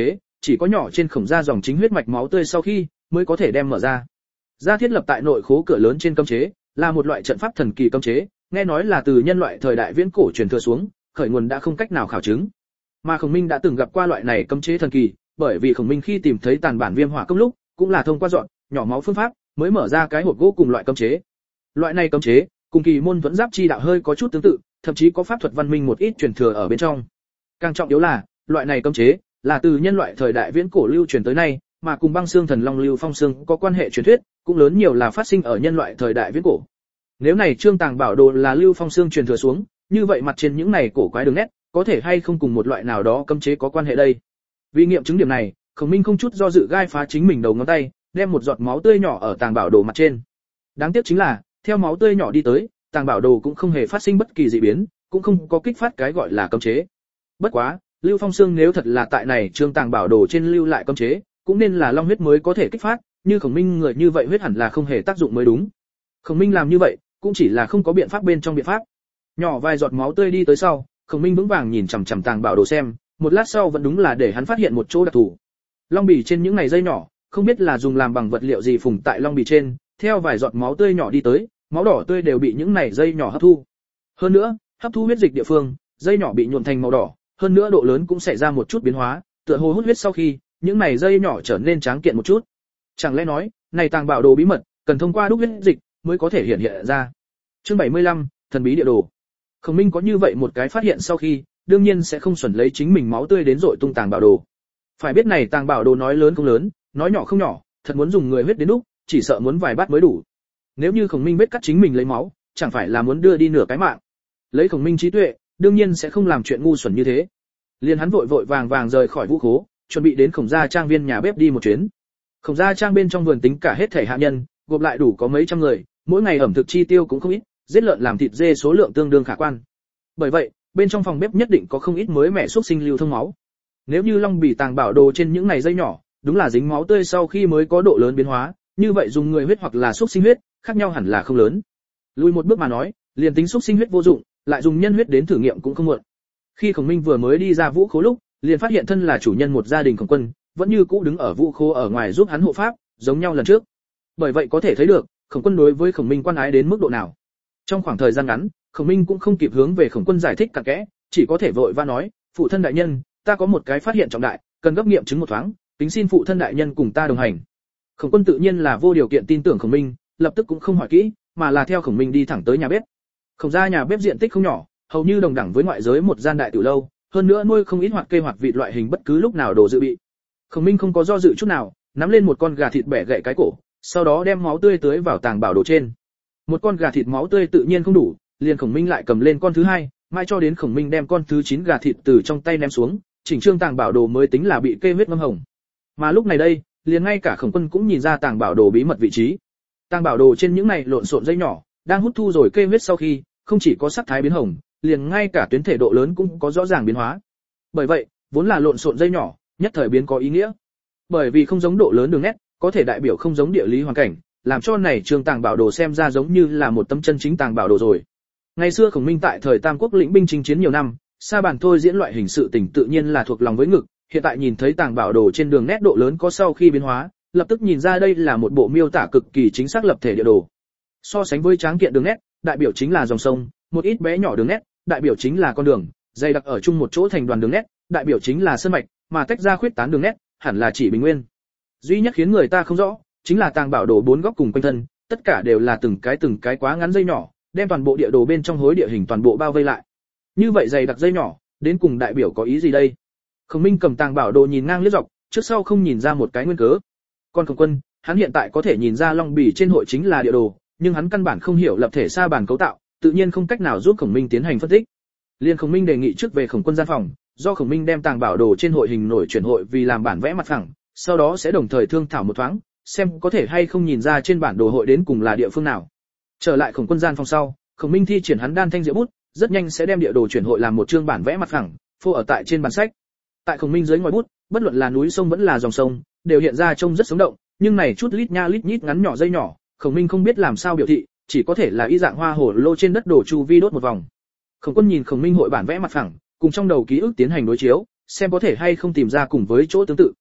chỉ có nhỏ trên khổng ra dòng chính huyết mạch máu tươi sau khi mới có thể đem mở ra. Ra thiết lập tại nội khố cửa lớn trên cấm chế, là một loại trận pháp thần kỳ cấm chế, nghe nói là từ nhân loại thời đại viễn cổ truyền thừa xuống, khởi nguồn đã không cách nào khảo chứng. Mà Khổng Minh đã từng gặp qua loại này cấm chế thần kỳ, bởi vì Khổng Minh khi tìm thấy tàn bản viêm hỏa công lúc, cũng là thông qua dọn nhỏ máu phương pháp mới mở ra cái hộp gỗ cùng loại cấm chế. Loại này cấm chế, cùng kỳ môn thuẫn giáp chi đạo hơi có chút tương tự, thậm chí có pháp thuật văn minh một ít truyền thừa ở bên trong. Càng trọng yếu là, loại này cấm chế là từ nhân loại thời đại viễn cổ lưu truyền tới nay, mà cùng băng xương thần long Lưu Phong Xương có quan hệ truyền thuyết, cũng lớn nhiều là phát sinh ở nhân loại thời đại viễn cổ. Nếu này trương tàng bảo đồ là Lưu Phong Xương truyền thừa xuống, như vậy mặt trên những này cổ quái đường nét, có thể hay không cùng một loại nào đó cấm chế có quan hệ đây? Vì nghiệm chứng điểm này, Khổng Minh không chút do dự gai phá chính mình đầu ngón tay, đem một giọt máu tươi nhỏ ở tàng bảo đồ mặt trên. Đáng tiếc chính là, theo máu tươi nhỏ đi tới, tàng bảo đồ cũng không hề phát sinh bất kỳ dị biến, cũng không có kích phát cái gọi là cấm chế. Bất quá, Lưu Phong Xương nếu thật là tại này trương tàng bảo đồ trên lưu lại cấm chế, cũng nên là long huyết mới có thể kích phát, như Khổng Minh người như vậy huyết hẳn là không hề tác dụng mới đúng. Khổng Minh làm như vậy, cũng chỉ là không có biện pháp bên trong biện pháp. Nhỏ vài giọt máu tươi đi tới sau, Khổng Minh vững vàng nhìn chằm chằm tàng bảo đồ xem, một lát sau vẫn đúng là để hắn phát hiện một chỗ đặc thù. Long bì trên những này dây nhỏ, không biết là dùng làm bằng vật liệu gì phùng tại long bì trên, theo vài giọt máu tươi nhỏ đi tới, máu đỏ tươi đều bị những này dây nhỏ hấp thu. Hơn nữa, hấp thu huyết dịch địa phương, dây nhỏ bị nhuộm thành màu đỏ, hơn nữa độ lớn cũng xảy ra một chút biến hóa, tựa hồ hút huyết sau khi, những này dây nhỏ trở nên tráng kiện một chút. Chẳng lẽ nói, này tàng bảo đồ bí mật, cần thông qua đúc huyết dịch mới có thể hiện hiện ra. Chương bảy mươi lăm, thần bí địa đồ. Khổng Minh có như vậy một cái phát hiện sau khi, đương nhiên sẽ không xuẩn lấy chính mình máu tươi đến dội tung tàng bảo đồ. Phải biết này tàng bảo đồ nói lớn không lớn, nói nhỏ không nhỏ, thật muốn dùng người huyết đến đúc, chỉ sợ muốn vài bát mới đủ. Nếu như Khổng Minh biết cắt chính mình lấy máu, chẳng phải là muốn đưa đi nửa cái mạng. Lấy Khổng Minh trí tuệ, đương nhiên sẽ không làm chuyện ngu xuẩn như thế. Liền hắn vội vội vàng vàng rời khỏi vũ khố, chuẩn bị đến Khổng gia trang viên nhà bếp đi một chuyến. Khổng gia trang bên trong vườn tính cả hết thể hạ nhân, gộp lại đủ có mấy trăm người, mỗi ngày ẩm thực chi tiêu cũng không ít, giết lợn làm thịt dê số lượng tương đương khả quan. Bởi vậy, bên trong phòng bếp nhất định có không ít mới mẻ xúc sinh lưu thông máu. Nếu như long bì tàng bảo đồ trên những này dây nhỏ, đúng là dính máu tươi sau khi mới có độ lớn biến hóa, như vậy dùng người huyết hoặc là xúc sinh huyết, khác nhau hẳn là không lớn. Lùi một bước mà nói, liền tính xúc sinh huyết vô dụng, lại dùng nhân huyết đến thử nghiệm cũng không muộn. Khi Khổng Minh vừa mới đi ra vũ khố lúc, liền phát hiện thân là chủ nhân một gia đình Khổng Quân, vẫn như cũ đứng ở vũ khố ở ngoài giúp hắn hộ pháp, giống nhau lần trước. Bởi vậy có thể thấy được, Khổng Quân đối với Khổng Minh quan ái đến mức độ nào. Trong khoảng thời gian ngắn, Khổng Minh cũng không kịp hướng về Khổng Quân giải thích cặn kẽ, chỉ có thể vội vã nói, phụ thân đại nhân, ta có một cái phát hiện trọng đại, cần gấp nghiệm chứng một thoáng, kính xin phụ thân đại nhân cùng ta đồng hành. Khổng Quân tự nhiên là vô điều kiện tin tưởng Khổng Minh, lập tức cũng không hỏi kỹ, mà là theo Khổng Minh đi thẳng tới nhà bếp. Khổng gia nhà bếp diện tích không nhỏ, hầu như đồng đẳng với ngoại giới một gian đại tiểu lâu, hơn nữa nuôi không ít hoạt cây hoạt vịt loại hình bất cứ lúc nào đồ dự bị. Khổng Minh không có do dự chút nào, nắm lên một con gà thịt bẻ gãy cái cổ, sau đó đem máu tươi tưới vào tàng bảo đồ trên. Một con gà thịt máu tươi tự nhiên không đủ, liền Khổng Minh lại cầm lên con thứ hai, mãi cho đến Khổng Minh đem con thứ chín gà thịt từ trong tay ném xuống, chỉnh trương tàng bảo đồ mới tính là bị kê huyết ngâm hồng. Mà lúc này đây, liền ngay cả Khổng Quân cũng nhìn ra tàng bảo đồ bí mật vị trí. Tàng bảo đồ trên những này lộn xộn dây nhỏ, đang hút thu rồi kê huyết sau khi, không chỉ có sắc thái biến hồng, liền ngay cả tuyến thể độ lớn cũng có rõ ràng biến hóa. Bởi vậy, vốn là lộn xộn dây nhỏ, nhất thời biến có ý nghĩa. Bởi vì không giống độ lớn đường nét, có thể đại biểu không giống địa lý hoàn cảnh, làm cho này trường tàng bảo đồ xem ra giống như là một tấm chân chính tàng bảo đồ rồi. Ngày xưa Khổng Minh tại thời Tam Quốc lĩnh binh chinh chiến nhiều năm, sa bàn thôi diễn loại hình sự tình tự nhiên là thuộc lòng với ngực, hiện tại nhìn thấy tàng bảo đồ trên đường nét độ lớn có sau khi biến hóa, lập tức nhìn ra đây là một bộ miêu tả cực kỳ chính xác lập thể địa đồ. So sánh với tráng kiện đường nét, đại biểu chính là dòng sông, một ít bé nhỏ đường nét, đại biểu chính là con đường, dày đặc ở chung một chỗ thành đoàn đường nét, đại biểu chính là sơn mạch, mà tách ra khuyết tán đường nét, hẳn là chỉ bình nguyên. Duy nhất khiến người ta không rõ, chính là tàng bảo đồ bốn góc cùng quanh thân, tất cả đều là từng cái từng cái quá ngắn dây nhỏ, đem toàn bộ địa đồ bên trong hối địa hình toàn bộ bao vây lại. Như vậy dày đặc dây nhỏ, đến cùng đại biểu có ý gì đây? Khổng Minh cầm tàng bảo đồ nhìn ngang liếc dọc, trước sau không nhìn ra một cái nguyên cớ. Còn Khổng Quân, hắn hiện tại có thể nhìn ra long bì trên hội chính là địa đồ, nhưng hắn căn bản không hiểu lập thể sa bàn cấu tạo, tự nhiên không cách nào giúp Khổng Minh tiến hành phân tích. Liên Khổng Minh đề nghị trước về Khổng Quân gian phòng, do Khổng Minh đem tàng bảo đồ trên hội hình nổi chuyển hội vì làm bản vẽ mặt phẳng, sau đó sẽ đồng thời thương thảo một thoáng, xem có thể hay không nhìn ra trên bản đồ hội đến cùng là địa phương nào. Trở lại Khổng Quân gian phòng sau, Khổng Minh thi triển hắn đan thanh diệu bút, rất nhanh sẽ đem địa đồ chuyển hội làm một chương bản vẽ mặt phẳng, phô ở tại trên bản sách. Tại Khổng Minh dưới ngòi bút, bất luận là núi sông vẫn là dòng sông, đều hiện ra trông rất sống động, nhưng này chút lít nha lít nhít ngắn nhỏ dây nhỏ, Khổng Minh không biết làm sao biểu thị, chỉ có thể là y dạng hoa hổ lô trên đất đổ chu vi đốt một vòng. Khổng Quân nhìn Khổng Minh hội bản vẽ mặt phẳng, cùng trong đầu ký ức tiến hành đối chiếu, xem có thể hay không tìm ra cùng với chỗ tương tự.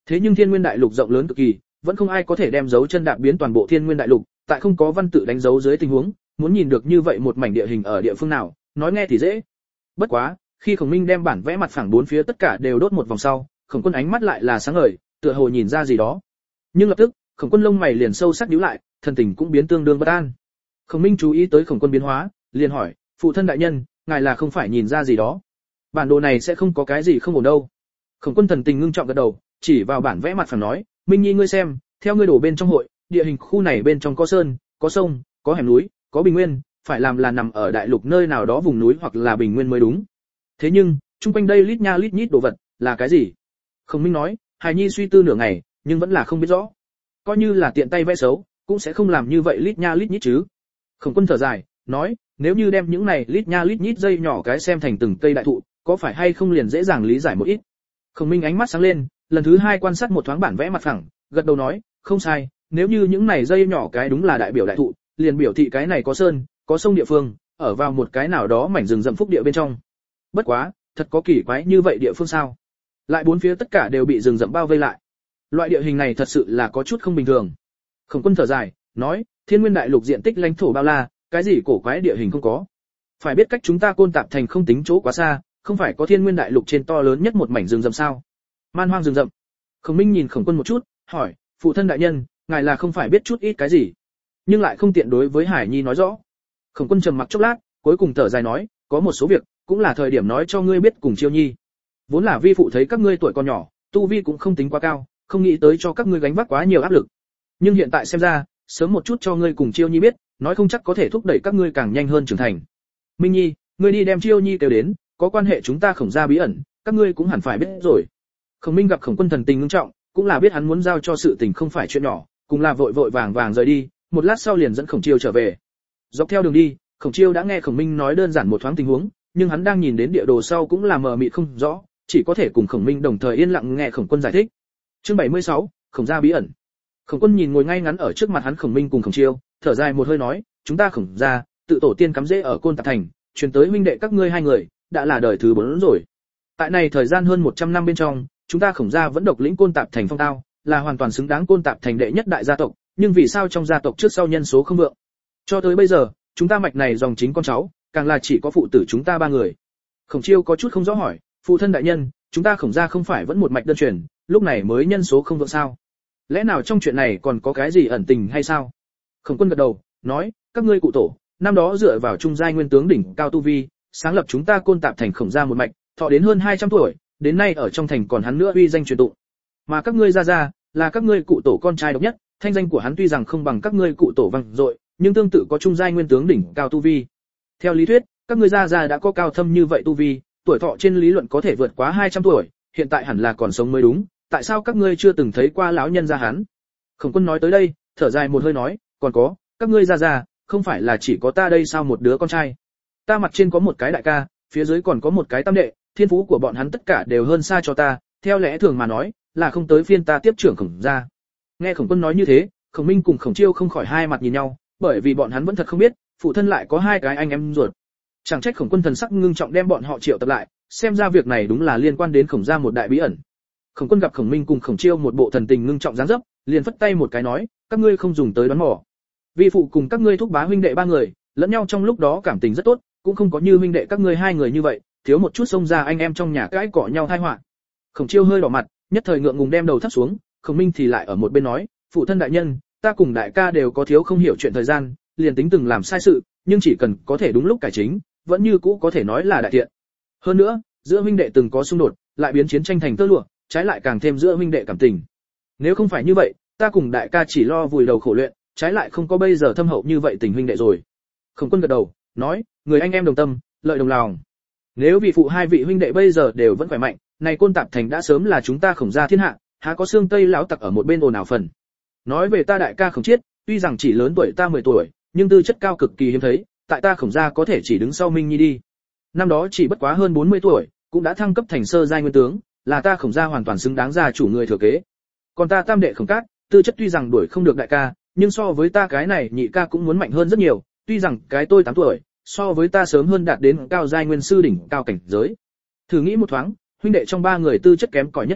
Thế nhưng Thiên Nguyên Đại Lục rộng lớn cực kỳ, vẫn không ai có thể đem dấu chân đạp biến toàn bộ Thiên Nguyên Đại Lục, tại không có văn tự đánh dấu dưới tình huống, muốn nhìn được như vậy một mảnh địa hình ở địa phương nào, nói nghe thì dễ. Bất quá, khi Khổng Minh đem bản vẽ mặt phẳng bốn phía tất cả đều đốt một vòng sau, Khổng Quân ánh mắt lại là sáng ngời, tựa hồ nhìn ra gì đó. Nhưng lập tức, Khổng Quân lông mày liền sâu sắc nhíu lại, thần tình cũng biến tương đương bất an. Khổng Minh chú ý tới Khổng Quân biến hóa, liền hỏi, phụ thân đại nhân, ngài là không phải nhìn ra gì đó? Bản đồ này sẽ không có cái gì không ổn đâu. Khổng Quân thần tình ngưng trọng gật đầu, chỉ vào bản vẽ mặt phẳng nói, Minh Nhi ngươi xem, theo ngươi đổ bên trong hội, địa hình khu này bên trong có sơn, có sông, có hẻm núi, có bình nguyên, phải làm là nằm ở đại lục nơi nào đó vùng núi hoặc là bình nguyên mới đúng. Thế nhưng, chung quanh đây lít nha lít nhít đồ vật, là cái gì? Khổng Minh nói, Hài Nhi suy tư nửa ngày, nhưng vẫn là không biết rõ. Coi như là tiện tay vẽ xấu, cũng sẽ không làm như vậy lít nha lít nhít chứ. Khổng Quân thở dài, nói, nếu như đem những này lít nha lít nhít dây nhỏ cái xem thành từng cây đại thụ, có phải hay không liền dễ dàng lý giải một ít. Khổng Minh ánh mắt sáng lên, lần thứ hai quan sát một thoáng bản vẽ mặt phẳng, gật đầu nói, không sai, nếu như những này dây nhỏ cái đúng là đại biểu đại thụ, liền biểu thị cái này có sơn, có sông địa phương, ở vào một cái nào đó mảnh rừng rậm phúc địa bên trong. Bất quá, thật có kỳ quái như vậy địa phương sao? Lại bốn phía tất cả đều bị rừng rậm bao vây lại. Loại địa hình này thật sự là có chút không bình thường. Khổng Quân thở dài, nói, Thiên Nguyên Đại Lục diện tích lãnh thổ bao la, cái gì cổ quái địa hình không có. Phải biết cách chúng ta Côn Tạp Thành không tính chỗ quá xa, không phải có Thiên Nguyên Đại Lục trên to lớn nhất một mảnh rừng rậm sao? Man hoang rừng rậm. Khổng Minh nhìn Khổng Quân một chút, hỏi, phụ thân đại nhân, ngài là không phải biết chút ít cái gì, nhưng lại không tiện đối với Hải Nhi nói rõ. Khổng Quân trầm mặc chốc lát, cuối cùng thở dài nói, có một số việc, cũng là thời điểm nói cho ngươi biết cùng Chiêu Nhi. Vốn là vi phụ thấy các ngươi tuổi còn nhỏ, tu vi cũng không tính quá cao, không nghĩ tới cho các ngươi gánh vác quá nhiều áp lực. Nhưng hiện tại xem ra, sớm một chút cho ngươi cùng Chiêu Nhi biết, nói không chắc có thể thúc đẩy các ngươi càng nhanh hơn trưởng thành. Minh Nhi, ngươi đi đem Chiêu Nhi kêu đến, có quan hệ chúng ta Khổng gia bí ẩn, các ngươi cũng hẳn phải biết rồi. Khổng Minh gặp Khổng Quân thần tình ngưng trọng, cũng là biết hắn muốn giao cho sự tình không phải chuyện nhỏ, cùng là vội vội vàng vàng rời đi, một lát sau liền dẫn Khổng Chiêu trở về. Dọc theo đường đi, Khổng Chiêu đã nghe Khổng Minh nói đơn giản một thoáng tình huống, nhưng hắn đang nhìn đến địa đồ sau cũng là mờ mịt không rõ, chỉ có thể cùng Khổng Minh đồng thời yên lặng nghe Khổng Quân giải thích. Chương bảy mươi sáu, Khổng gia bí ẩn. Khổng Quân nhìn ngồi ngay ngắn ở trước mặt hắn Khổng Minh cùng Khổng Chiêu, thở dài một hơi nói, chúng ta Khổng gia, tự tổ tiên cắm rễ ở Côn Tạp Thành, truyền tới huynh đệ các ngươi hai người, đã là đời thứ bốn rồi. Tại này thời gian hơn một trăm năm bên trong, chúng ta Khổng gia vẫn độc lĩnh Côn Tạp Thành phong tao, là hoàn toàn xứng đáng Côn Tạp Thành đệ nhất đại gia tộc, nhưng vì sao trong gia tộc trước sau nhân số không vượng? Cho tới bây giờ, chúng ta mạch này dòng chính con cháu, càng là chỉ có phụ tử chúng ta ba người. Khổng Chiêu có chút không rõ hỏi, phụ thân đại nhân, chúng ta Khổng gia không phải vẫn một mạch đơn truyền, lúc này mới nhân số không vượng sao? Lẽ nào trong chuyện này còn có cái gì ẩn tình hay sao? Khổng Quân gật đầu, nói, các ngươi cụ tổ, năm đó dựa vào trung giai nguyên tướng đỉnh cao tu vi, sáng lập chúng ta Côn Tạp Thành Khổng gia một mạch, thọ đến hơn hai trăm tuổi, đến nay ở trong thành còn hắn nữa uy danh truyền tụng. Mà các ngươi gia gia, là các ngươi cụ tổ con trai độc nhất, thanh danh của hắn tuy rằng không bằng các ngươi cụ tổ vang dội, nhưng tương tự có trung giai nguyên tướng đỉnh cao tu vi. Theo lý thuyết, các ngươi gia gia đã có cao thâm như vậy tu vi, tuổi thọ trên lý luận có thể vượt quá hai trăm tuổi, hiện tại hẳn là còn sống mới đúng, tại sao các ngươi chưa từng thấy qua lão nhân gia hắn? Khổng Quân nói tới đây, thở dài một hơi nói, còn có, các ngươi gia gia, không phải là chỉ có ta đây sao một đứa con trai? Ta mặt trên có một cái đại ca, phía dưới còn có một cái tam đệ, thiên phú của bọn hắn tất cả đều hơn xa cho ta, theo lẽ thường mà nói, là không tới phiên ta tiếp trưởng Khổng gia. Nghe Khổng Quân nói như thế, Khổng Minh cùng Khổng Chiêu không khỏi hai mặt nhìn nhau, bởi vì bọn hắn vẫn thật không biết, phụ thân lại có hai cái anh em ruột. Chẳng trách Khổng Quân thần sắc ngưng trọng đem bọn họ triệu tập lại, xem ra việc này đúng là liên quan đến Khổng gia một đại bí ẩn. Khổng Quân gặp Khổng Minh cùng Khổng Chiêu một bộ thần tình ngưng trọng dáng dấp, liền phất tay một cái nói, các ngươi không dùng tới đoán mò. Vi phụ cùng các ngươi thúc bá huynh đệ ba người, lẫn nhau trong lúc đó cảm tình rất tốt, cũng không có như huynh đệ các ngươi hai người như vậy, thiếu một chút xông ra anh em trong nhà cãi cọ nhau tai họa. Khổng Chiêu hơi đỏ mặt, nhất thời ngượng ngùng đem đầu thấp xuống, Khổng Minh thì lại ở một bên nói, phụ thân đại nhân, ta cùng đại ca đều có thiếu không hiểu chuyện thời gian, liền tính từng làm sai sự, nhưng chỉ cần có thể đúng lúc cải chính, vẫn như cũ có thể nói là đại thiện. Hơn nữa, giữa huynh đệ từng có xung đột, lại biến chiến tranh thành tơ lụa, trái lại càng thêm giữa huynh đệ cảm tình. Nếu không phải như vậy, ta cùng đại ca chỉ lo vùi đầu khổ luyện, trái lại không có bây giờ thâm hậu như vậy tình huynh đệ rồi. Khổng Quân gật đầu, nói, người anh em đồng tâm, lợi đồng lòng. Nếu vị phụ hai vị huynh đệ bây giờ đều vẫn khỏe mạnh, này Côn Tạp Thành đã sớm là chúng ta Khổng gia thiên hạ, há có xương tây lão tặc ở một bên ồn ào phần. Nói về ta đại ca Khổng Chiết, tuy rằng chỉ lớn tuổi ta mười tuổi, nhưng tư chất cao cực kỳ hiếm thấy, tại ta Khổng gia có thể chỉ đứng sau Minh Nhi đi. Năm đó chỉ bất quá hơn bốn mươi tuổi, cũng đã thăng cấp thành sơ giai nguyên tướng, là ta Khổng gia hoàn toàn xứng đáng gia chủ người thừa kế. Còn ta tam đệ Khổng Cát, tư chất tuy rằng đuổi không được đại ca, nhưng so với ta cái này nhị ca cũng muốn mạnh hơn rất nhiều, tuy rằng cái tôi tám tuổi, so với ta sớm hơn đạt đến cao giai nguyên sư đỉnh cao cảnh giới. Thử nghĩ một thoáng, huynh đệ trong ba người tư chất kém cỏi nhất ta,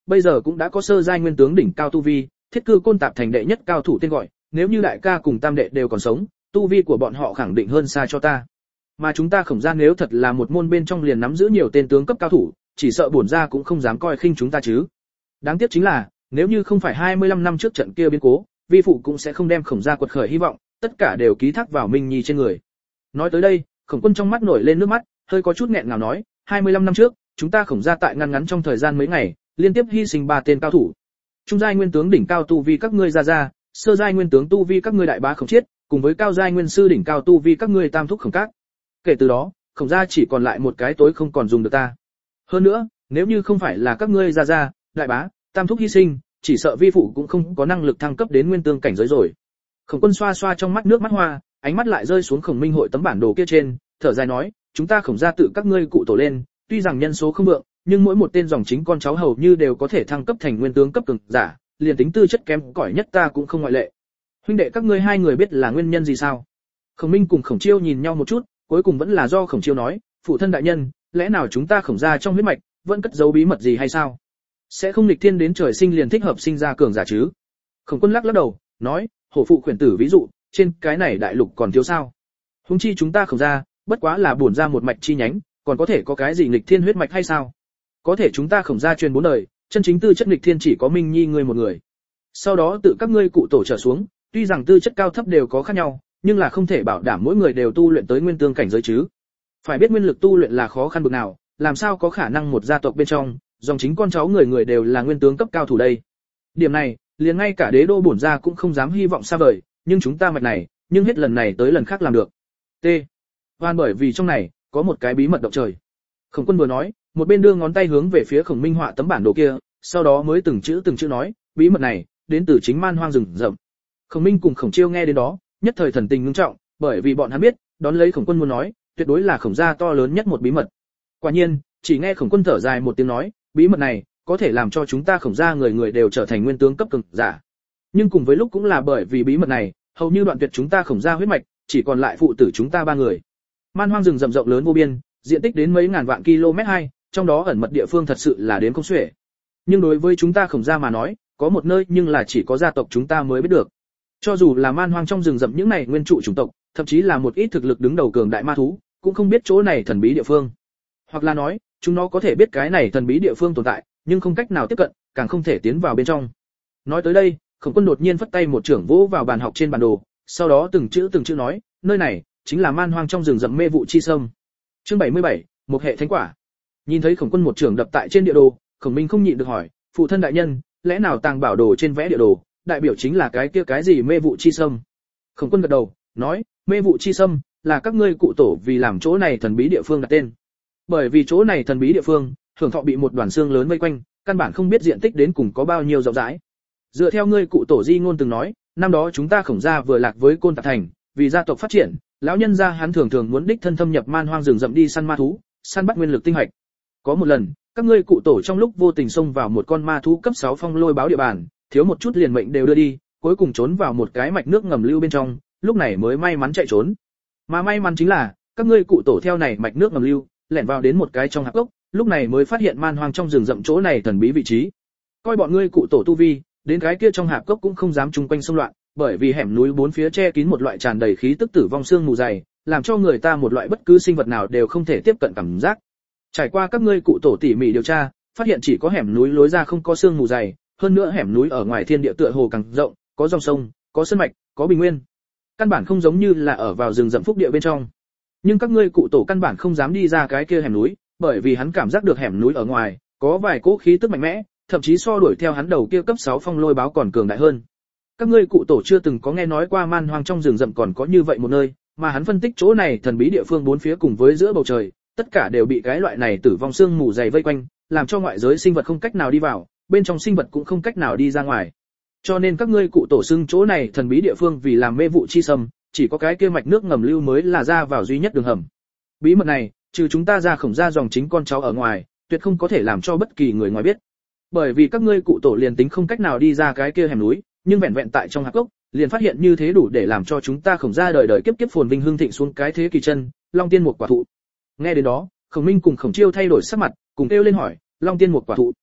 bây giờ cũng đã có sơ giai nguyên tướng đỉnh cao tu vi, thiết cư côn tạp thành đệ nhất cao thủ tên gọi, nếu như đại ca cùng tam đệ đều còn sống, tu vi của bọn họ khẳng định hơn xa cho ta. Mà chúng ta Khổng gia nếu thật là một môn bên trong liền nắm giữ nhiều tên tướng cấp cao thủ, chỉ sợ bổn gia cũng không dám coi khinh chúng ta chứ. Đáng tiếc chính là, nếu như không phải hai mươi lăm năm trước trận kia biến cố, vi phụ cũng sẽ không đem Khổng gia quật khởi hy vọng, tất cả đều ký thác vào Minh Nhi trên người. Nói tới đây, Khổng Quân trong mắt nổi lên nước mắt, hơi có chút nghẹn ngào nói, hai mươi lăm năm trước, chúng ta Khổng gia tại ngăn ngắn trong thời gian mấy ngày, liên tiếp hy sinh ba tên cao thủ. Trung giai nguyên tướng đỉnh cao tu vi các ngươi ra ra, sơ giai nguyên tướng tu vi các ngươi đại bá Khổng Chiết, cùng với cao giai nguyên sư đỉnh cao tu vi các ngươi tam thúc Khổng Các. Kể từ đó, Khổng gia chỉ còn lại một cái tối không còn dùng được ta. Hơn nữa, nếu như không phải là các ngươi ra ra, đại bá, tam thúc hy sinh, chỉ sợ vi phụ cũng không có năng lực thăng cấp đến nguyên tướng cảnh giới rồi. Khổng Quân xoa xoa trong mắt nước mắt hoa, ánh mắt lại rơi xuống Khổng Minh hội tấm bản đồ kia trên, thở dài nói, chúng ta Khổng gia tự các ngươi cụ tổ lên, tuy rằng nhân số không vượng, nhưng mỗi một tên dòng chính con cháu hầu như đều có thể thăng cấp thành nguyên tướng cấp cường giả, liền tính tư chất kém cỏi nhất ta cũng không ngoại lệ. Huynh đệ các ngươi hai người biết là nguyên nhân gì sao? Khổng Minh cùng Khổng Chiêu nhìn nhau một chút, cuối cùng vẫn là do Khổng Chiêu nói, phụ thân đại nhân, lẽ nào chúng ta Khổng gia trong huyết mạch vẫn cất giấu bí mật gì hay sao? Sẽ không nghịch thiên đến trời sinh liền thích hợp sinh ra cường giả chứ? Khổng Quân lắc lắc đầu, nói, hổ phụ khuyển tử ví dụ, trên cái này đại lục còn thiếu sao? Huống chi chúng ta Khổng gia, bất quá là bổn ra một mạch chi nhánh, còn có thể có cái gì nghịch thiên huyết mạch hay sao? Có thể chúng ta Khổng gia truyền bốn đời, chân chính tư chất nghịch thiên chỉ có Minh Nhi ngươi một người. Sau đó tự các ngươi cụ tổ trở xuống, tuy rằng tư chất cao thấp đều có khác nhau, nhưng là không thể bảo đảm mỗi người đều tu luyện tới nguyên tướng cảnh giới chứ. Phải biết nguyên lực tu luyện là khó khăn bực nào, làm sao có khả năng một gia tộc bên trong, dòng chính con cháu người người đều là nguyên tướng cấp cao thủ đây. Điểm này, liền ngay cả đế đô bổn gia cũng không dám hy vọng xa vời, nhưng chúng ta mạch này, nhưng hết lần này tới lần khác làm được. T. Hoan bởi vì trong này có một cái bí mật động trời. Khổng Quân vừa nói, một bên đưa ngón tay hướng về phía Khổng Minh họa tấm bản đồ kia, sau đó mới từng chữ từng chữ nói, bí mật này đến từ chính man hoang rừng rậm. Khổng Minh cùng Khổng Chiêu nghe đến đó, nhất thời thần tình ngưng trọng, bởi vì bọn hắn biết, đón lấy Khổng Quân muốn nói, tuyệt đối là Khổng gia to lớn nhất một bí mật. Quả nhiên, chỉ nghe Khổng Quân thở dài một tiếng nói, bí mật này có thể làm cho chúng ta Khổng gia người người đều trở thành nguyên tướng cấp cường giả. Nhưng cùng với lúc cũng là bởi vì bí mật này, hầu như đoạn tuyệt chúng ta Khổng gia huyết mạch, chỉ còn lại phụ tử chúng ta ba người. Man hoang rừng rậm rộng lớn vô biên, diện tích đến mấy ngàn vạn km hai, trong đó ẩn mật địa phương thật sự là đến không xuể. Nhưng đối với chúng ta Khổng gia mà nói, có một nơi nhưng là chỉ có gia tộc chúng ta mới biết được. Cho dù là man hoang trong rừng rậm những này nguyên trụ chủng tộc, thậm chí là một ít thực lực đứng đầu cường đại ma thú, cũng không biết chỗ này thần bí địa phương. Hoặc là nói, chúng nó có thể biết cái này thần bí địa phương tồn tại, nhưng không cách nào tiếp cận, càng không thể tiến vào bên trong. Nói tới đây, Khổng Quân đột nhiên phất tay một trưởng vỗ vào bàn học trên bản đồ, sau đó từng chữ từng chữ nói, nơi này chính là man hoang trong rừng rậm mê vụ chi sâm. Chương bảy mươi bảy, một hệ thánh quả. Nhìn thấy Khổng Quân một trưởng đập tại trên địa đồ, Khổng Minh không nhịn được hỏi, phụ thân đại nhân, lẽ nào tàng bảo đồ trên vẽ địa đồ, đại biểu chính là cái kia cái gì mê vụ chi sâm? Khổng Quân gật đầu, nói, mê vụ chi sâm là các ngươi cụ tổ vì làm chỗ này thần bí địa phương đặt tên. Bởi vì chỗ này thần bí địa phương, hưởng thọ bị một đoàn xương lớn vây quanh, căn bản không biết diện tích đến cùng có bao nhiêu rộng rãi. Dựa theo ngươi cụ tổ di ngôn từng nói, năm đó chúng ta Khổng gia vừa lạc với Côn Tạp thành, vì gia tộc phát triển, lão nhân gia hắn thường thường muốn đích thân thâm nhập man hoang rừng rậm đi săn ma thú, săn bắt nguyên lực tinh hạch. Có một lần, các ngươi cụ tổ trong lúc vô tình xông vào một con ma thú cấp sáu phong lôi báo địa bàn, thiếu một chút liền mệnh đều đưa đi, cuối cùng trốn vào một cái mạch nước ngầm lưu bên trong, lúc này mới may mắn chạy trốn. Mà may mắn chính là, các ngươi cụ tổ theo này mạch nước ngầm lưu, lẻn vào đến một cái trong hạp cốc, lúc này mới phát hiện man hoang trong rừng rậm chỗ này thần bí vị trí. Coi bọn ngươi cụ tổ tu vi, đến cái kia trong hạp cốc cũng không dám chung quanh xông loạn, bởi vì hẻm núi bốn phía che kín một loại tràn đầy khí tức tử vong xương mù dày, làm cho người ta một loại bất cứ sinh vật nào đều không thể tiếp cận cảm giác. Trải qua các ngươi cụ tổ tỉ mỉ điều tra, phát hiện chỉ có hẻm núi lối ra không có xương mù dày, hơn nữa hẻm núi ở ngoài thiên địa tựa hồ càng rộng, có dòng sông, có sơn mạch, có bình nguyên. Căn bản không giống như là ở vào rừng rậm phúc địa bên trong. Nhưng các ngươi cụ tổ căn bản không dám đi ra cái kia hẻm núi, bởi vì hắn cảm giác được hẻm núi ở ngoài có vài cỗ khí tức mạnh mẽ, thậm chí so đuổi theo hắn đầu kia cấp sáu phong lôi báo còn cường đại hơn. Các ngươi cụ tổ chưa từng có nghe nói qua man hoang trong rừng rậm còn có như vậy một nơi, mà hắn phân tích chỗ này thần bí địa phương bốn phía cùng với giữa bầu trời, tất cả đều bị cái loại này tử vong xương mù dày vây quanh, làm cho ngoại giới sinh vật không cách nào đi vào, bên trong sinh vật cũng không cách nào đi ra ngoài. Cho nên các ngươi cụ tổ xưng chỗ này thần bí địa phương vì làm mê vụ chi sâm, chỉ có cái kia mạch nước ngầm lưu mới là ra vào duy nhất đường hầm. Bí mật này, trừ chúng ta ra Khổng gia dòng chính con cháu ở ngoài, tuyệt không có thể làm cho bất kỳ người ngoài biết. Bởi vì các ngươi cụ tổ liền tính không cách nào đi ra cái kia hẻm núi, nhưng vẹn vẹn tại trong hạp cốc, liền phát hiện như thế đủ để làm cho chúng ta Khổng gia đời đời kiếp kiếp phồn vinh hưng thịnh xuống cái thế kỳ chân, Long Tiên một quả thụ. Nghe đến đó, Khổng Minh cùng Khổng Chiêu thay đổi sắc mặt, cùng kêu lên hỏi, Long Tiên một quả thụ.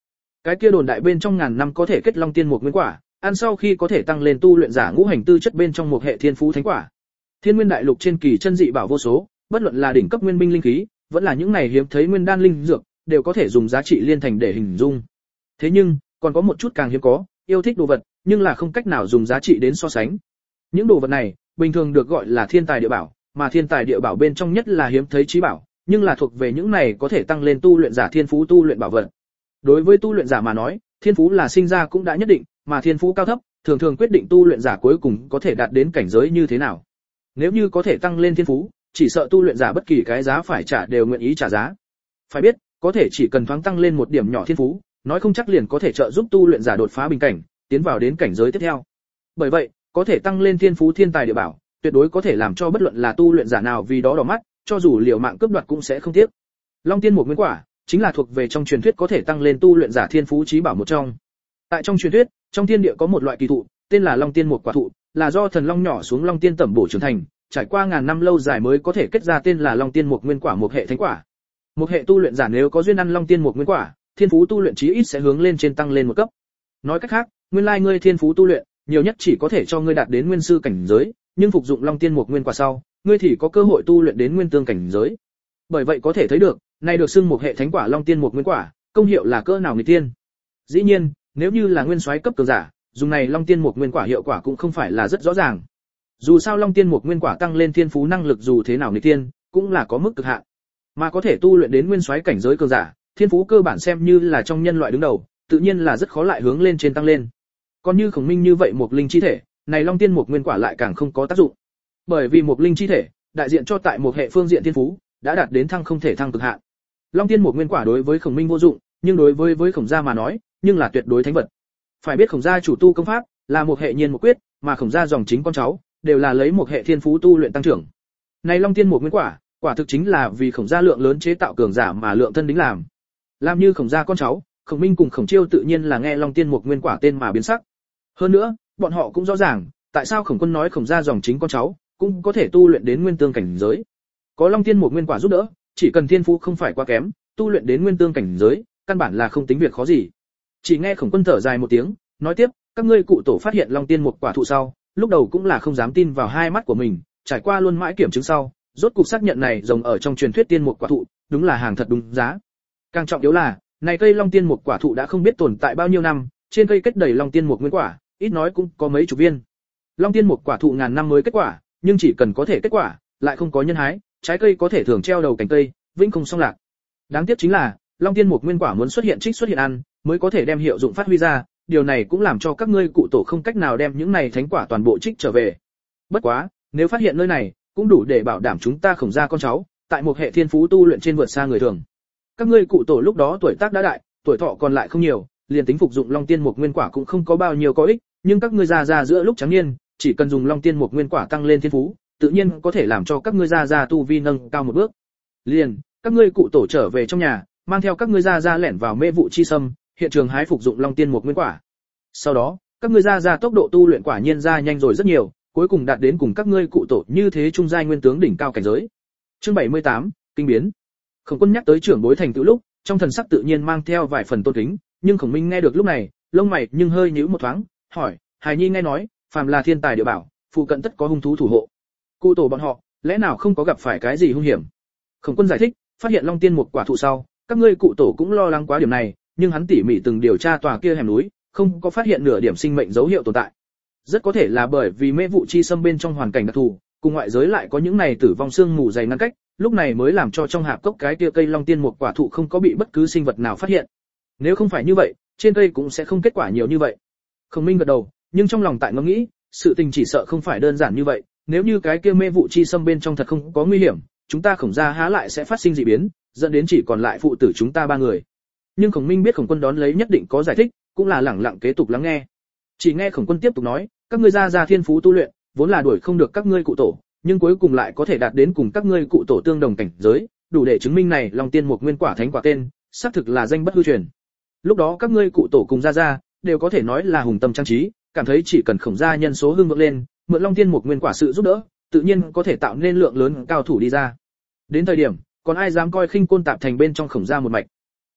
Cái kia đồn đại bên trong ngàn năm có thể kết long tiên một nguyên quả, ăn sau khi có thể tăng lên tu luyện giả ngũ hành tư chất bên trong một hệ thiên phú thánh quả. Thiên Nguyên đại lục trên kỳ chân dị bảo vô số, bất luận là đỉnh cấp nguyên binh linh khí, vẫn là những này hiếm thấy nguyên đan linh dược, đều có thể dùng giá trị liên thành để hình dung. Thế nhưng, còn có một chút càng hiếm có, yêu thích đồ vật, nhưng là không cách nào dùng giá trị đến so sánh. Những đồ vật này, bình thường được gọi là thiên tài địa bảo, mà thiên tài địa bảo bên trong nhất là hiếm thấy trí bảo, nhưng là thuộc về những này có thể tăng lên tu luyện giả thiên phú tu luyện bảo vật. Đối với tu luyện giả mà nói, thiên phú là sinh ra cũng đã nhất định, mà thiên phú cao thấp, thường thường quyết định tu luyện giả cuối cùng có thể đạt đến cảnh giới như thế nào. Nếu như có thể tăng lên thiên phú, chỉ sợ tu luyện giả bất kỳ cái giá phải trả đều nguyện ý trả giá. Phải biết, có thể chỉ cần thoáng tăng lên một điểm nhỏ thiên phú, nói không chắc liền có thể trợ giúp tu luyện giả đột phá bình cảnh, tiến vào đến cảnh giới tiếp theo. Bởi vậy, có thể tăng lên thiên phú thiên tài địa bảo, tuyệt đối có thể làm cho bất luận là tu luyện giả nào vì đó đỏ mắt, cho dù liều mạng cướp đoạt cũng sẽ không tiếc. Long tiên một nguyên quả chính là thuộc về trong truyền thuyết có thể tăng lên tu luyện giả thiên phú chí bảo một trong. Tại trong truyền thuyết, trong thiên địa có một loại kỳ thụ, tên là Long tiên một quả thụ, là do thần long nhỏ xuống Long tiên tẩm bổ trưởng thành, trải qua ngàn năm lâu dài mới có thể kết ra tên là Long tiên một nguyên quả một hệ thánh quả. Một hệ tu luyện giả nếu có duyên ăn Long tiên một nguyên quả, thiên phú tu luyện chí ít sẽ hướng lên trên tăng lên một cấp. Nói cách khác, nguyên lai ngươi thiên phú tu luyện, nhiều nhất chỉ có thể cho ngươi đạt đến nguyên sư cảnh giới, nhưng phục dụng Long tiên một nguyên quả sau, ngươi thì có cơ hội tu luyện đến nguyên tương cảnh giới. Bởi vậy có thể thấy được, này được xưng một hệ thánh quả Long tiên một nguyên quả, công hiệu là cỡ nào nghịch tiên. Dĩ nhiên, nếu như là nguyên soái cấp cường giả, dùng này Long tiên một nguyên quả hiệu quả cũng không phải là rất rõ ràng. Dù sao Long tiên một nguyên quả tăng lên thiên phú năng lực dù thế nào nghịch tiên, cũng là có mức cực hạn. Mà có thể tu luyện đến nguyên soái cảnh giới cường giả, thiên phú cơ bản xem như là trong nhân loại đứng đầu, tự nhiên là rất khó lại hướng lên trên tăng lên. Còn như Khổng Minh như vậy một linh chi thể, này Long tiên một nguyên quả lại càng không có tác dụng. Bởi vì một linh chi thể, đại diện cho tại một hệ phương diện thiên phú, đã đạt đến thăng không thể thăng cực hạn. Long tiên một nguyên quả đối với Khổng Minh vô dụng, nhưng đối với với Khổng gia mà nói, nhưng là tuyệt đối thánh vật. Phải biết Khổng gia chủ tu công pháp là một hệ nhiên một quyết, mà Khổng gia dòng chính con cháu đều là lấy một hệ thiên phú tu luyện tăng trưởng. Này Long tiên một nguyên quả, quả thực chính là vì Khổng gia lượng lớn chế tạo cường giả mà lượng thân đính làm. Làm như Khổng gia con cháu, Khổng Minh cùng Khổng Chiêu tự nhiên là nghe Long tiên một nguyên quả tên mà biến sắc. Hơn nữa, bọn họ cũng rõ ràng, tại sao Khổng Quân nói Khổng gia dòng chính con cháu cũng có thể tu luyện đến nguyên tương cảnh giới. Có Long tiên một nguyên quả giúp đỡ, chỉ cần thiên phú không phải quá kém, tu luyện đến nguyên tương cảnh giới, căn bản là không tính việc khó gì. Chỉ nghe Khổng Quân thở dài một tiếng, nói tiếp, các ngươi cụ tổ phát hiện Long tiên một quả thụ sau, lúc đầu cũng là không dám tin vào hai mắt của mình, trải qua luôn mãi kiểm chứng sau, rốt cục xác nhận này rồng ở trong truyền thuyết tiên một quả thụ, đúng là hàng thật đúng giá. Càng trọng yếu là, này cây Long tiên một quả thụ đã không biết tồn tại bao nhiêu năm, trên cây kết đầy Long tiên một nguyên quả, ít nói cũng có mấy chục viên. Long tiên một quả thụ ngàn năm mới kết quả, nhưng chỉ cần có thể kết quả, lại không có nhân hái, trái cây có thể thường treo đầu cành cây, vĩnh không song lạc. Đáng tiếc chính là, Long tiên một nguyên quả muốn xuất hiện trích xuất hiện ăn, mới có thể đem hiệu dụng phát huy ra, điều này cũng làm cho các ngươi cụ tổ không cách nào đem những này thánh quả toàn bộ trích trở về. Bất quá, nếu phát hiện nơi này, cũng đủ để bảo đảm chúng ta Khổng gia con cháu, tại một hệ thiên phú tu luyện trên vượt xa người thường. Các ngươi cụ tổ lúc đó tuổi tác đã đại, tuổi thọ còn lại không nhiều, liền tính phục dụng Long tiên một nguyên quả cũng không có bao nhiêu có ích, nhưng các ngươi già già giữa lúc trắng niên, chỉ cần dùng Long tiên một nguyên quả tăng lên thiên phú, tự nhiên có thể làm cho các ngươi già già tu vi nâng cao một bước. Liền, các ngươi cụ tổ trở về trong nhà, mang theo các ngươi già già lẻn vào mê vụ chi sâm, hiện trường hái phục dụng Long tiên một nguyên quả. Sau đó, các ngươi già già tốc độ tu luyện quả nhiên ra nhanh rồi rất nhiều, cuối cùng đạt đến cùng các ngươi cụ tổ như thế trung giai nguyên tướng đỉnh cao cảnh giới. Chương bảy mươi tám, kinh biến. Khổng Quân nhắc tới trưởng bối thành tựu lúc, trong thần sắc tự nhiên mang theo vài phần tôn kính, nhưng Khổng Minh nghe được lúc này, lông mày nhưng hơi nhíu một thoáng, hỏi, Hải Nhi nghe nói, phàm là thiên tài địa bảo, phụ cận tất có hung thú thủ hộ. Cụ tổ bọn họ, lẽ nào không có gặp phải cái gì hung hiểm? Khổng Quân giải thích, phát hiện Long tiên một quả thụ sau, các ngươi cụ tổ cũng lo lắng quá điểm này, nhưng hắn tỉ mỉ từng điều tra tòa kia hẻm núi, không có phát hiện nửa điểm sinh mệnh dấu hiệu tồn tại. Rất có thể là bởi vì mê vụ chi xâm bên trong hoàn cảnh đặc thù, cùng ngoại giới lại có những này tử vong xương mù dày ngăn cách, lúc này mới làm cho trong hạp cốc cái kia cây Long tiên một quả thụ không có bị bất cứ sinh vật nào phát hiện. Nếu không phải như vậy, trên cây cũng sẽ không kết quả nhiều như vậy. Khổng Minh gật đầu, nhưng trong lòng tại ngẫm nghĩ, sự tình chỉ sợ không phải đơn giản như vậy, nếu như cái kia mê vụ chi xâm bên trong thật không có nguy hiểm, chúng ta Khổng gia há lại sẽ phát sinh dị biến, dẫn đến chỉ còn lại phụ tử chúng ta ba người. Nhưng Khổng Minh biết Khổng Quân đón lấy nhất định có giải thích, cũng là lẳng lặng kế tục lắng nghe. Chỉ nghe Khổng Quân tiếp tục nói, các ngươi gia gia thiên phú tu luyện, vốn là đuổi không được các ngươi cụ tổ, nhưng cuối cùng lại có thể đạt đến cùng các ngươi cụ tổ tương đồng cảnh giới, đủ để chứng minh này Long tiên một nguyên quả thánh quả tên, xác thực là danh bất hư truyền. Lúc đó các ngươi cụ tổ cùng gia gia đều có thể nói là hùng tâm trang trí, cảm thấy chỉ cần Khổng gia nhân số hưng vượng lên, mượn Long tiên một nguyên quả sự giúp đỡ, tự nhiên có thể tạo nên lượng lớn cao thủ đi ra. Đến thời điểm, còn ai dám coi khinh Côn Tạp thành bên trong Khổng gia một mạch.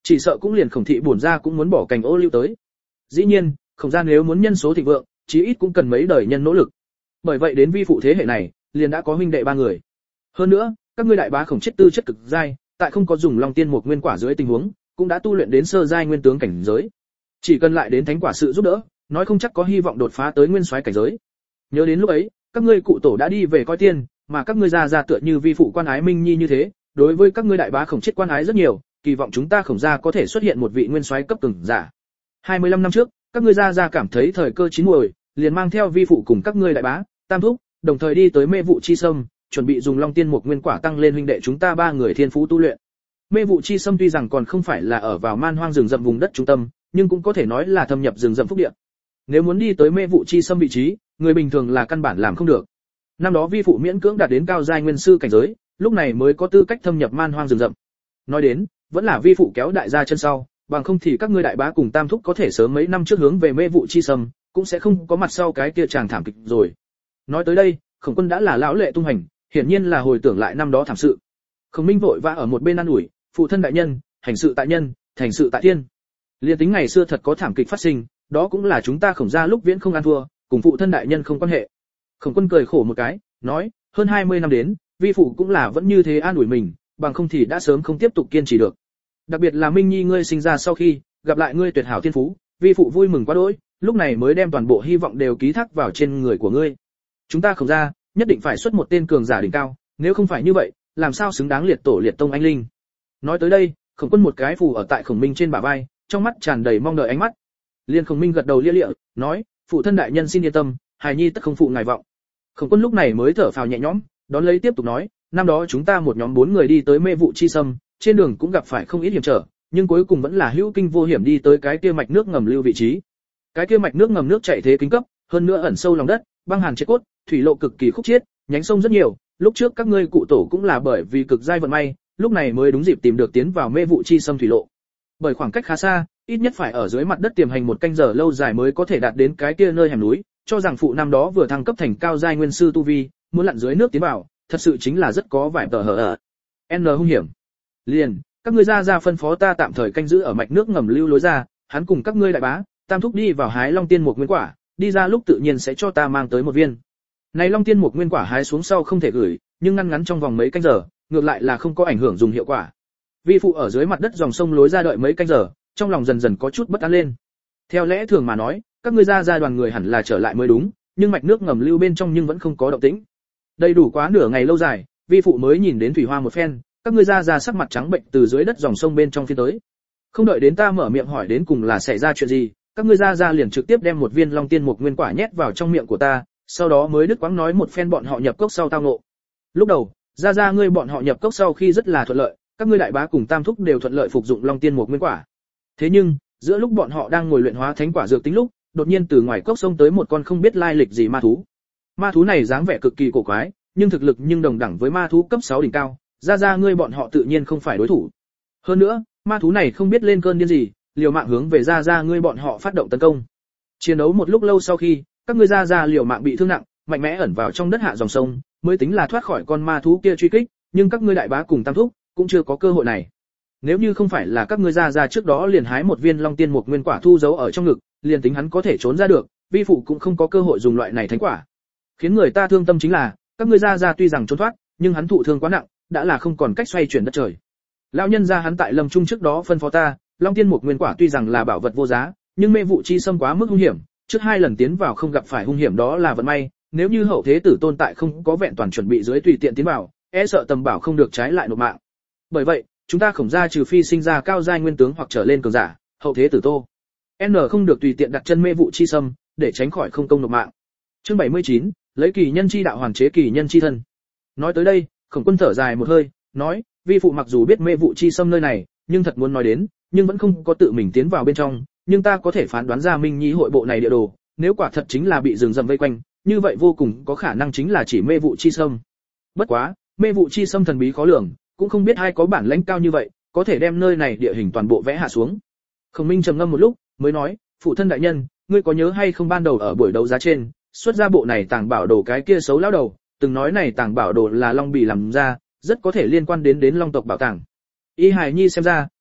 chỉ sợ cũng liền Khổng thị bổn ra cũng muốn bỏ cành ô liu tới. Dĩ nhiên, Khổng gia nếu muốn nhân số thịnh vượng, chí ít cũng cần mấy đời nhân nỗ lực. Bởi vậy đến vi phụ thế hệ này, liền đã có huynh đệ ba người. Hơn nữa, các ngươi đại bá Khổng Chiết tư chất cực giai, tại không có dùng Long Tiên Mục Nguyên Quả dưới tình huống, cũng đã tu luyện đến sơ giai nguyên tướng cảnh giới. Chỉ cần lại đến thánh quả sự giúp đỡ, nói không chắc có hy vọng đột phá tới nguyên soái cảnh giới. Nhớ đến lúc ấy, các ngươi cụ tổ đã đi về coi tiên, mà các ngươi gia gia tựa như vi phụ quan ái Minh Nhi như thế, đối với các ngươi đại bá Khổng Chiết quan ái rất nhiều, kỳ vọng chúng ta Khổng gia có thể xuất hiện một vị nguyên soái cấp cường giả. hai mươi lăm năm trước, các ngươi gia gia cảm thấy thời cơ chín muồi, liền mang theo vi phụ cùng các ngươi đại bá, tam thúc, đồng thời đi tới Mê Vụ Chi Sâm, chuẩn bị dùng Long Tiên Mục Nguyên Quả tăng lên huynh đệ chúng ta ba người thiên phú tu luyện. Mê Vụ Chi Sâm tuy rằng còn không phải là ở vào man hoang rừng rậm vùng đất trung tâm, nhưng cũng có thể nói là thâm nhập rừng rậm phúc địa. Nếu muốn đi tới Mê Vụ Chi Sâm vị trí, người bình thường là căn bản làm không được. Năm đó vi phụ miễn cưỡng đạt đến cao giai nguyên sư cảnh giới, lúc này mới có tư cách thâm nhập man hoang rừng rậm. Nói đến, vẫn là vi phụ kéo đại gia chân sau, bằng không thì các ngươi đại bá cùng tam thúc có thể sớm mấy năm trước hướng về Mê Vụ Chi Sâm, cũng sẽ không có mặt sau cái kia chàng thảm kịch rồi. Nói tới đây, Khổng Quân đã là lão lệ tung hành, hiển nhiên là hồi tưởng lại năm đó thảm sự. Khổng Minh vội vã ở một bên an ủi, phụ thân đại nhân, hành sự tại nhân, thành sự tại thiên. Liên tính ngày xưa thật có thảm kịch phát sinh, đó cũng là chúng ta Khổng gia lúc viễn không ăn thua, cùng phụ thân đại nhân không quan hệ. Khổng Quân cười khổ một cái, nói, hơn hai mươi năm đến, vi phụ cũng là vẫn như thế an ủi mình, bằng không thì đã sớm không tiếp tục kiên trì được. Đặc biệt là Minh Nhi ngươi sinh ra sau khi gặp lại ngươi tuyệt hảo thiên phú, vi phụ vui mừng quá đỗi, lúc này mới đem toàn bộ hy vọng đều ký thác vào trên người của ngươi. Chúng ta Khổng gia nhất định phải xuất một tên cường giả đỉnh cao, nếu không phải như vậy, làm sao xứng đáng liệt tổ liệt tông anh linh. Nói tới đây, Khổng Quân một cái phù ở tại Khổng Minh trên bả vai, trong mắt tràn đầy mong đợi ánh mắt. Liên Khổng Minh gật đầu lia lịa, nói, phụ thân đại nhân xin yên tâm, hài nhi tất không phụ ngài vọng. Khổng Quân lúc này mới thở phào nhẹ nhõm, đón lấy tiếp tục nói, năm đó chúng ta một nhóm bốn người đi tới Mê Vụ Chi Sâm, trên đường cũng gặp phải không ít hiểm trở, nhưng cuối cùng vẫn là hữu kinh vô hiểm đi tới cái kia mạch nước ngầm lưu vị trí. Cái kia mạch nước ngầm nước chảy thế kính cấp, hơn nữa ẩn sâu lòng đất, băng hàn chết cốt, thủy lộ cực kỳ khúc chiết, nhánh sông rất nhiều, lúc trước các ngươi cụ tổ cũng là bởi vì cực giai vận may, lúc này mới đúng dịp tìm được tiến vào Mê Vụ Chi Sâm thủy lộ. Bởi khoảng cách khá xa, ít nhất phải ở dưới mặt đất tiềm hành một canh giờ lâu dài mới có thể đạt đến cái kia nơi hẻm núi, cho rằng phụ năm đó vừa thăng cấp thành cao giai nguyên sư tu vi, muốn lặn dưới nước tiến vào, thật sự chính là rất có vài tờ hở ở. N hung hiểm. Liền, các ngươi ra ra phân phó ta tạm thời canh giữ ở mạch nước ngầm lưu lối ra, hắn cùng các ngươi đại bá, tam thúc đi vào hái Long Tiên Mục Nguyên Quả, đi ra lúc tự nhiên sẽ cho ta mang tới một viên. Này Long Tiên Mục Nguyên Quả hái xuống sau không thể gửi, nhưng ngăn ngắn trong vòng mấy canh giờ, ngược lại là không có ảnh hưởng dùng hiệu quả. Vi phụ ở dưới mặt đất dòng sông lối ra đợi mấy canh giờ, trong lòng dần dần có chút bất an lên. Theo lẽ thường mà nói, các ngươi ra ra đoàn người hẳn là trở lại mới đúng, nhưng mạch nước ngầm lưu bên trong nhưng vẫn không có động tĩnh. Đầy đủ quá nửa ngày lâu dài, vi phụ mới nhìn đến thủy hoa một phen, các ngươi ra ra sắc mặt trắng bệnh từ dưới đất dòng sông bên trong phiên tới. Không đợi đến ta mở miệng hỏi đến cùng là xảy ra chuyện gì, các ngươi ra ra liền trực tiếp đem một viên Long Tiên Mục Nguyên Quả nhét vào trong miệng của ta, sau đó mới đứt quãng nói một phen bọn họ nhập cốc sau tao ngộ. Lúc đầu, ra ra ngươi bọn họ nhập cốc sau khi rất là thuận lợi, các ngươi đại bá cùng tam thúc đều thuận lợi phục dụng Long Tiên Mục Nguyên Quả. Thế nhưng, giữa lúc bọn họ đang ngồi luyện hóa thánh quả dược tính lúc, đột nhiên từ ngoài cốc sông tới một con không biết lai lịch gì ma thú. Ma thú này dáng vẻ cực kỳ cổ quái, nhưng thực lực nhưng đồng đẳng với ma thú cấp sáu đỉnh cao, ra ra ngươi bọn họ tự nhiên không phải đối thủ. Hơn nữa, ma thú này không biết lên cơn điên gì, liều mạng hướng về ra ra ngươi bọn họ phát động tấn công. Chiến đấu một lúc lâu sau khi, các ngươi ra ra liều mạng bị thương nặng, mạnh mẽ ẩn vào trong đất hạ dòng sông, mới tính là thoát khỏi con ma thú kia truy kích, nhưng các ngươi đại bá cùng tam thúc cũng chưa có cơ hội này. Nếu như không phải là các ngươi ra ra trước đó liền hái một viên Long Tiên Mục Nguyên Quả thu giấu ở trong ngực, liền tính hắn có thể trốn ra được, vi phụ cũng không có cơ hội dùng loại này thánh quả. Khiến người ta thương tâm chính là, các ngươi ra ra tuy rằng trốn thoát, nhưng hắn thụ thương quá nặng, đã là không còn cách xoay chuyển đất trời. Lão nhân gia hắn tại lâm trung trước đó phân phó ta, Long Tiên Mục Nguyên Quả tuy rằng là bảo vật vô giá, nhưng Mê Vụ Chi Sâm quá mức hung hiểm, trước hai lần tiến vào không gặp phải hung hiểm đó là vận may, nếu như hậu thế tử tôn tại không có vẹn toàn chuẩn bị dưới tùy tiện tiến vào, e sợ tầm bảo không được trái lại nộp mạng. Bởi vậy, chúng ta Khổng gia trừ phi sinh ra cao giai nguyên tướng hoặc trở lên cường giả, hậu thế tử tô N không được tùy tiện đặt chân Mê Vụ Chi Sâm, để tránh khỏi không công nộp mạng. Chương bảy mươi chín, lấy kỳ nhân chi đạo hoàn chế kỳ nhân chi thân. Nói tới đây, Khổng Quân thở dài một hơi, nói, vi phụ mặc dù biết Mê Vụ Chi Sâm nơi này, nhưng thật muốn nói đến, nhưng vẫn không có tự mình tiến vào bên trong, nhưng ta có thể phán đoán ra Minh Nhi hội bộ này địa đồ, nếu quả thật chính là bị rừng rậm vây quanh, như vậy vô cùng có khả năng chính là chỉ Mê Vụ Chi Sâm. Bất quá, Mê Vụ Chi Sâm thần bí khó lường, cũng không biết ai có bản lĩnh cao như vậy, có thể đem nơi này địa hình toàn bộ vẽ hạ xuống. Khổng Minh trầm ngâm một lúc, mới nói, phụ thân đại nhân, ngươi có nhớ hay không ban đầu ở buổi đấu giá trên, xuất ra bộ này tàng bảo đồ cái kia xấu lão đầu, từng nói này tàng bảo đồ là long bì làm ra, rất có thể liên quan đến đến long tộc bảo tàng. Y Hải Nhi xem ra,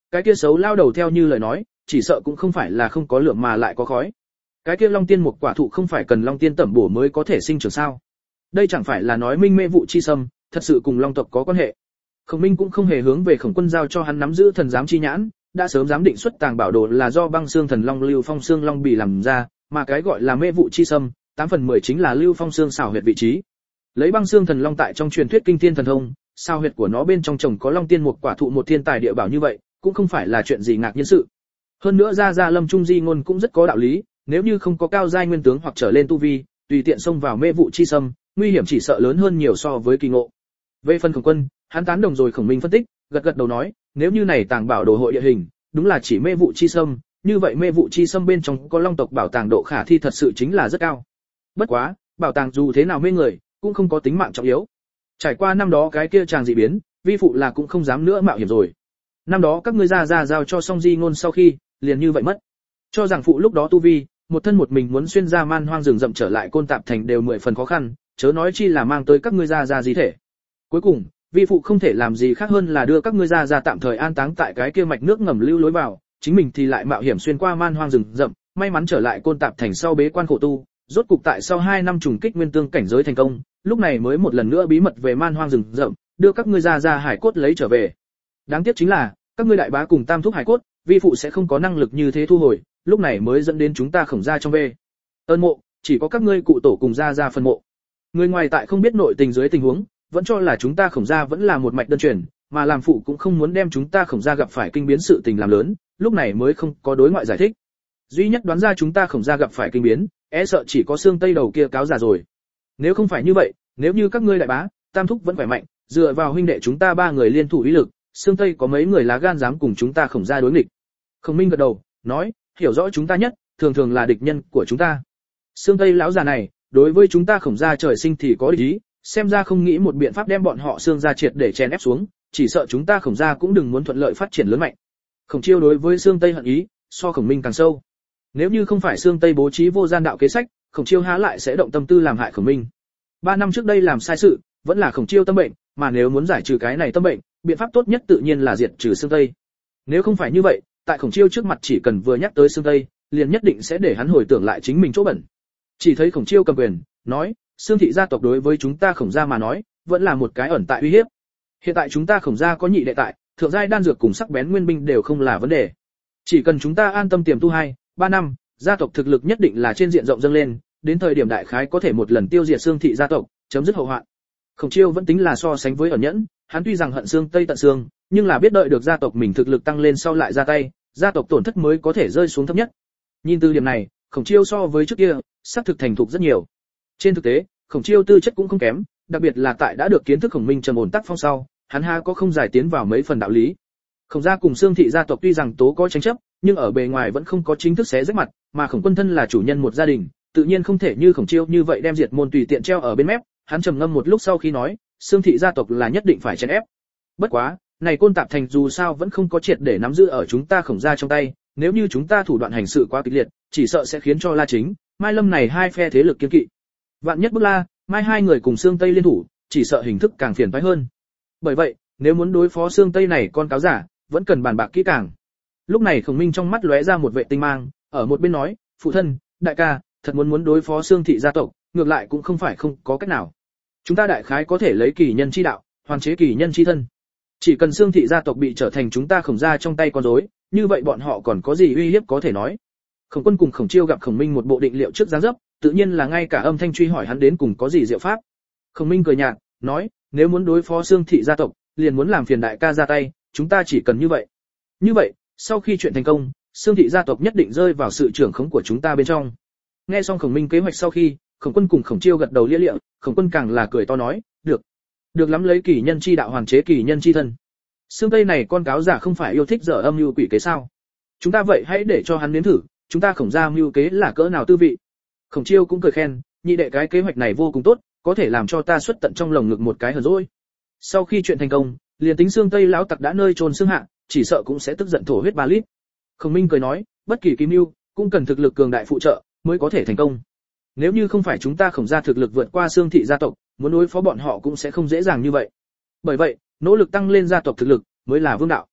cái kia xấu lao đầu theo như lời nói, chỉ sợ cũng không phải là không có lửa mà lại có khói. Cái kia Long Tiên một quả thụ không phải cần Long Tiên tẩm bổ mới có thể sinh trưởng sao? Đây chẳng phải là nói minh mê vụ chi sâm, thật sự cùng Long tộc có quan hệ. Khổng Minh cũng không hề hướng về Khổng Quân giao cho hắn nắm giữ thần giám chi nhãn, đã sớm dám định xuất tàng bảo đồ là do băng xương thần long Lưu Phong xương long bì làm ra, mà cái gọi là mê vụ chi sâm, tám phần mười chính là Lưu Phong xương xảo huyệt vị trí. Lấy băng xương thần long tại trong truyền thuyết kinh thiên thần thông, sao huyệt của nó bên trong trồng có Long Tiên một quả thụ một thiên tài địa bảo như vậy, cũng không phải là chuyện gì ngạc nhiên sự. Hơn nữa ra ra Lâm Trung Di ngôn cũng rất có đạo lý, nếu như không có cao giai nguyên tướng hoặc trở lên tu vi, tùy tiện xông vào mê vụ chi sâm, nguy hiểm chỉ sợ lớn hơn nhiều so với kỳ ngộ. Về phần Khổng Quân, hắn tán đồng rồi Khổng Minh phân tích, gật gật đầu nói, nếu như này tàng bảo đồ hội địa hình, đúng là chỉ mê vụ chi sâm, như vậy mê vụ chi sâm bên trong có Long tộc bảo tàng độ khả thi thật sự chính là rất cao. Bất quá, bảo tàng dù thế nào mê người, cũng không có tính mạng trọng yếu. Trải qua năm đó cái kia chàng dị biến, vi phụ là cũng không dám nữa mạo hiểm rồi. Năm đó các ngươi ra ra giao cho Song Di ngôn sau khi, liền như vậy mất. Cho rằng phụ lúc đó tu vi, một thân một mình muốn xuyên ra man hoang rừng rậm trở lại Côn Tạp thành đều mười phần khó khăn, chớ nói chi là mang tới các ngươi ra ra gì thể. Cuối cùng, vi phụ không thể làm gì khác hơn là đưa các ngươi ra ra tạm thời an táng tại cái kia mạch nước ngầm lưu lối vào, chính mình thì lại mạo hiểm xuyên qua man hoang rừng rậm, may mắn trở lại Côn Tạp thành sau bế quan khổ tu, rốt cục tại sau hai năm trùng kích nguyên tương cảnh giới thành công, lúc này mới một lần nữa bí mật về man hoang rừng rậm, đưa các ngươi ra ra hải cốt lấy trở về. Đáng tiếc chính là, các ngươi đại bá cùng tam thúc hải cốt, vi phụ sẽ không có năng lực như thế thu hồi, lúc này mới dẫn đến chúng ta Khổng gia trong về. Ân mộ, chỉ có các ngươi cụ tổ cùng ra ra phân mộ. Người ngoài tại không biết nội tình dưới tình huống, vẫn cho là chúng ta Khổng gia vẫn là một mạch đơn truyền, mà làm phụ cũng không muốn đem chúng ta Khổng gia gặp phải kinh biến sự tình làm lớn, lúc này mới không có đối ngoại giải thích. Duy nhất đoán ra chúng ta Khổng gia gặp phải kinh biến, e sợ chỉ có xương tây đầu kia cáo giả rồi. Nếu không phải như vậy, nếu như các ngươi đại bá, tam thúc vẫn khỏe mạnh, dựa vào huynh đệ chúng ta ba người liên thủ ý lực, xương tây có mấy người lá gan dám cùng chúng ta Khổng gia đối nghịch. Khổng Minh gật đầu, nói, hiểu rõ chúng ta nhất, thường thường là địch nhân của chúng ta. Xương tây lão già này, đối với chúng ta Khổng gia trời sinh thì có địch ý, xem ra không nghĩ một biện pháp đem bọn họ xương gia triệt để chèn ép xuống, chỉ sợ chúng ta Khổng gia cũng đừng muốn thuận lợi phát triển lớn mạnh. Khổng Chiêu đối với xương tây hận ý, so Khổng Minh càng sâu. Nếu như không phải xương tây bố trí vô gian đạo kế sách, Khổng Chiêu há lại sẽ động tâm tư làm hại Khổng Minh. Ba năm trước đây làm sai sự, vẫn là Khổng Chiêu tâm bệnh, mà nếu muốn giải trừ cái này tâm bệnh, biện pháp tốt nhất tự nhiên là diệt trừ xương tây. Nếu không phải như vậy, tại Khổng Chiêu trước mặt chỉ cần vừa nhắc tới xương tây, liền nhất định sẽ để hắn hồi tưởng lại chính mình chỗ bẩn. Chỉ thấy Khổng Chiêu cầm quyền, nói, xương thị gia tộc đối với chúng ta Khổng gia mà nói, vẫn là một cái ẩn tại uy hiếp. Hiện tại chúng ta Khổng gia có nhị đệ tại, thượng giai đan dược cùng sắc bén nguyên binh đều không là vấn đề. Chỉ cần chúng ta an tâm tiềm tu hai, ba năm, gia tộc thực lực nhất định là trên diện rộng dâng lên, đến thời điểm đại khái có thể một lần tiêu diệt xương thị gia tộc, chấm dứt hậu hoạn. Khổng Chiêu vẫn tính là so sánh với ẩn nhẫn, hắn tuy rằng hận xương tây tận xương, nhưng là biết đợi được gia tộc mình thực lực tăng lên sau lại ra tay, gia tộc tổn thất mới có thể rơi xuống thấp nhất. Nhìn từ điểm này, Khổng Chiêu so với trước kia, xác thực thành thục rất nhiều. Trên thực tế, Khổng Chiêu tư chất cũng không kém, đặc biệt là tại đã được kiến thức Khổng Minh trầm ổn tác phong sau, hắn ha có không giải tiến vào mấy phần đạo lý. Khổng gia cùng xương thị gia tộc tuy rằng tố có tranh chấp, nhưng ở bề ngoài vẫn không có chính thức xé rách mặt, mà Khổng Quân thân là chủ nhân một gia đình, tự nhiên không thể như Khổng Chiêu như vậy đem diệt môn tùy tiện treo ở bên mép. Hắn trầm ngâm một lúc sau khi nói, xương thị gia tộc là nhất định phải chèn ép. Bất quá, này Côn Tạp thành dù sao vẫn không có triệt để nắm giữ ở chúng ta Khổng gia trong tay, nếu như chúng ta thủ đoạn hành sự quá kịch liệt, chỉ sợ sẽ khiến cho La Chính, Mai Lâm này hai phe thế lực kiêng kỵ. Vạn nhất bức La, Mai hai người cùng xương tây liên thủ, chỉ sợ hình thức càng phiền toái hơn. Bởi vậy, nếu muốn đối phó xương tây này con cáo giả, vẫn cần bàn bạc kỹ càng. Lúc này Khổng Minh trong mắt lóe ra một vệ tinh mang, ở một bên nói, phụ thân, đại ca, thật muốn muốn đối phó xương thị gia tộc, ngược lại cũng không phải không có cách nào. Chúng ta đại khái có thể lấy kỳ nhân chi đạo, hoàn chế kỳ nhân chi thân. Chỉ cần xương thị gia tộc bị trở thành chúng ta Khổng gia trong tay con rối, như vậy bọn họ còn có gì uy hiếp có thể nói. Khổng Quân cùng Khổng Chiêu gặp Khổng Minh một bộ định liệu trước dáng dấp, tự nhiên là ngay cả âm thanh truy hỏi hắn đến cùng có gì diệu pháp. Khổng Minh cười nhạt, nói, nếu muốn đối phó xương thị gia tộc, liền muốn làm phiền đại ca ra tay, chúng ta chỉ cần như vậy. Như vậy, sau khi chuyện thành công, xương thị gia tộc nhất định rơi vào sự trưởng khống của chúng ta bên trong. Nghe xong Khổng Minh kế hoạch sau khi, Khổng Quân cùng Khổng Chiêu gật đầu lia lịa, Khổng Quân càng là cười to nói, được, được lắm, lấy kỳ nhân chi đạo hoàn chế kỳ nhân chi thân. Xương tây này con cáo giả không phải yêu thích dở âm mưu quỷ kế sao? Chúng ta vậy hãy để cho hắn nếm thử, chúng ta Khổng gia mưu kế là cỡ nào tư vị. Khổng Chiêu cũng cười khen, nhị đệ cái kế hoạch này vô cùng tốt, có thể làm cho ta xuất tận trong lồng ngực một cái hờn dỗi. Sau khi chuyện thành công, liền tính xương tây lão tặc đã nơi trôn xương hạ, chỉ sợ cũng sẽ tức giận thổ huyết ba lít. Khổng Minh cười nói, bất kỳ kim mưu cũng cần thực lực cường đại phụ trợ mới có thể thành công. Nếu như không phải chúng ta Khổng gia thực lực vượt qua xương thị gia tộc, muốn đối phó bọn họ cũng sẽ không dễ dàng như vậy. Bởi vậy, nỗ lực tăng lên gia tộc thực lực mới là vương đạo.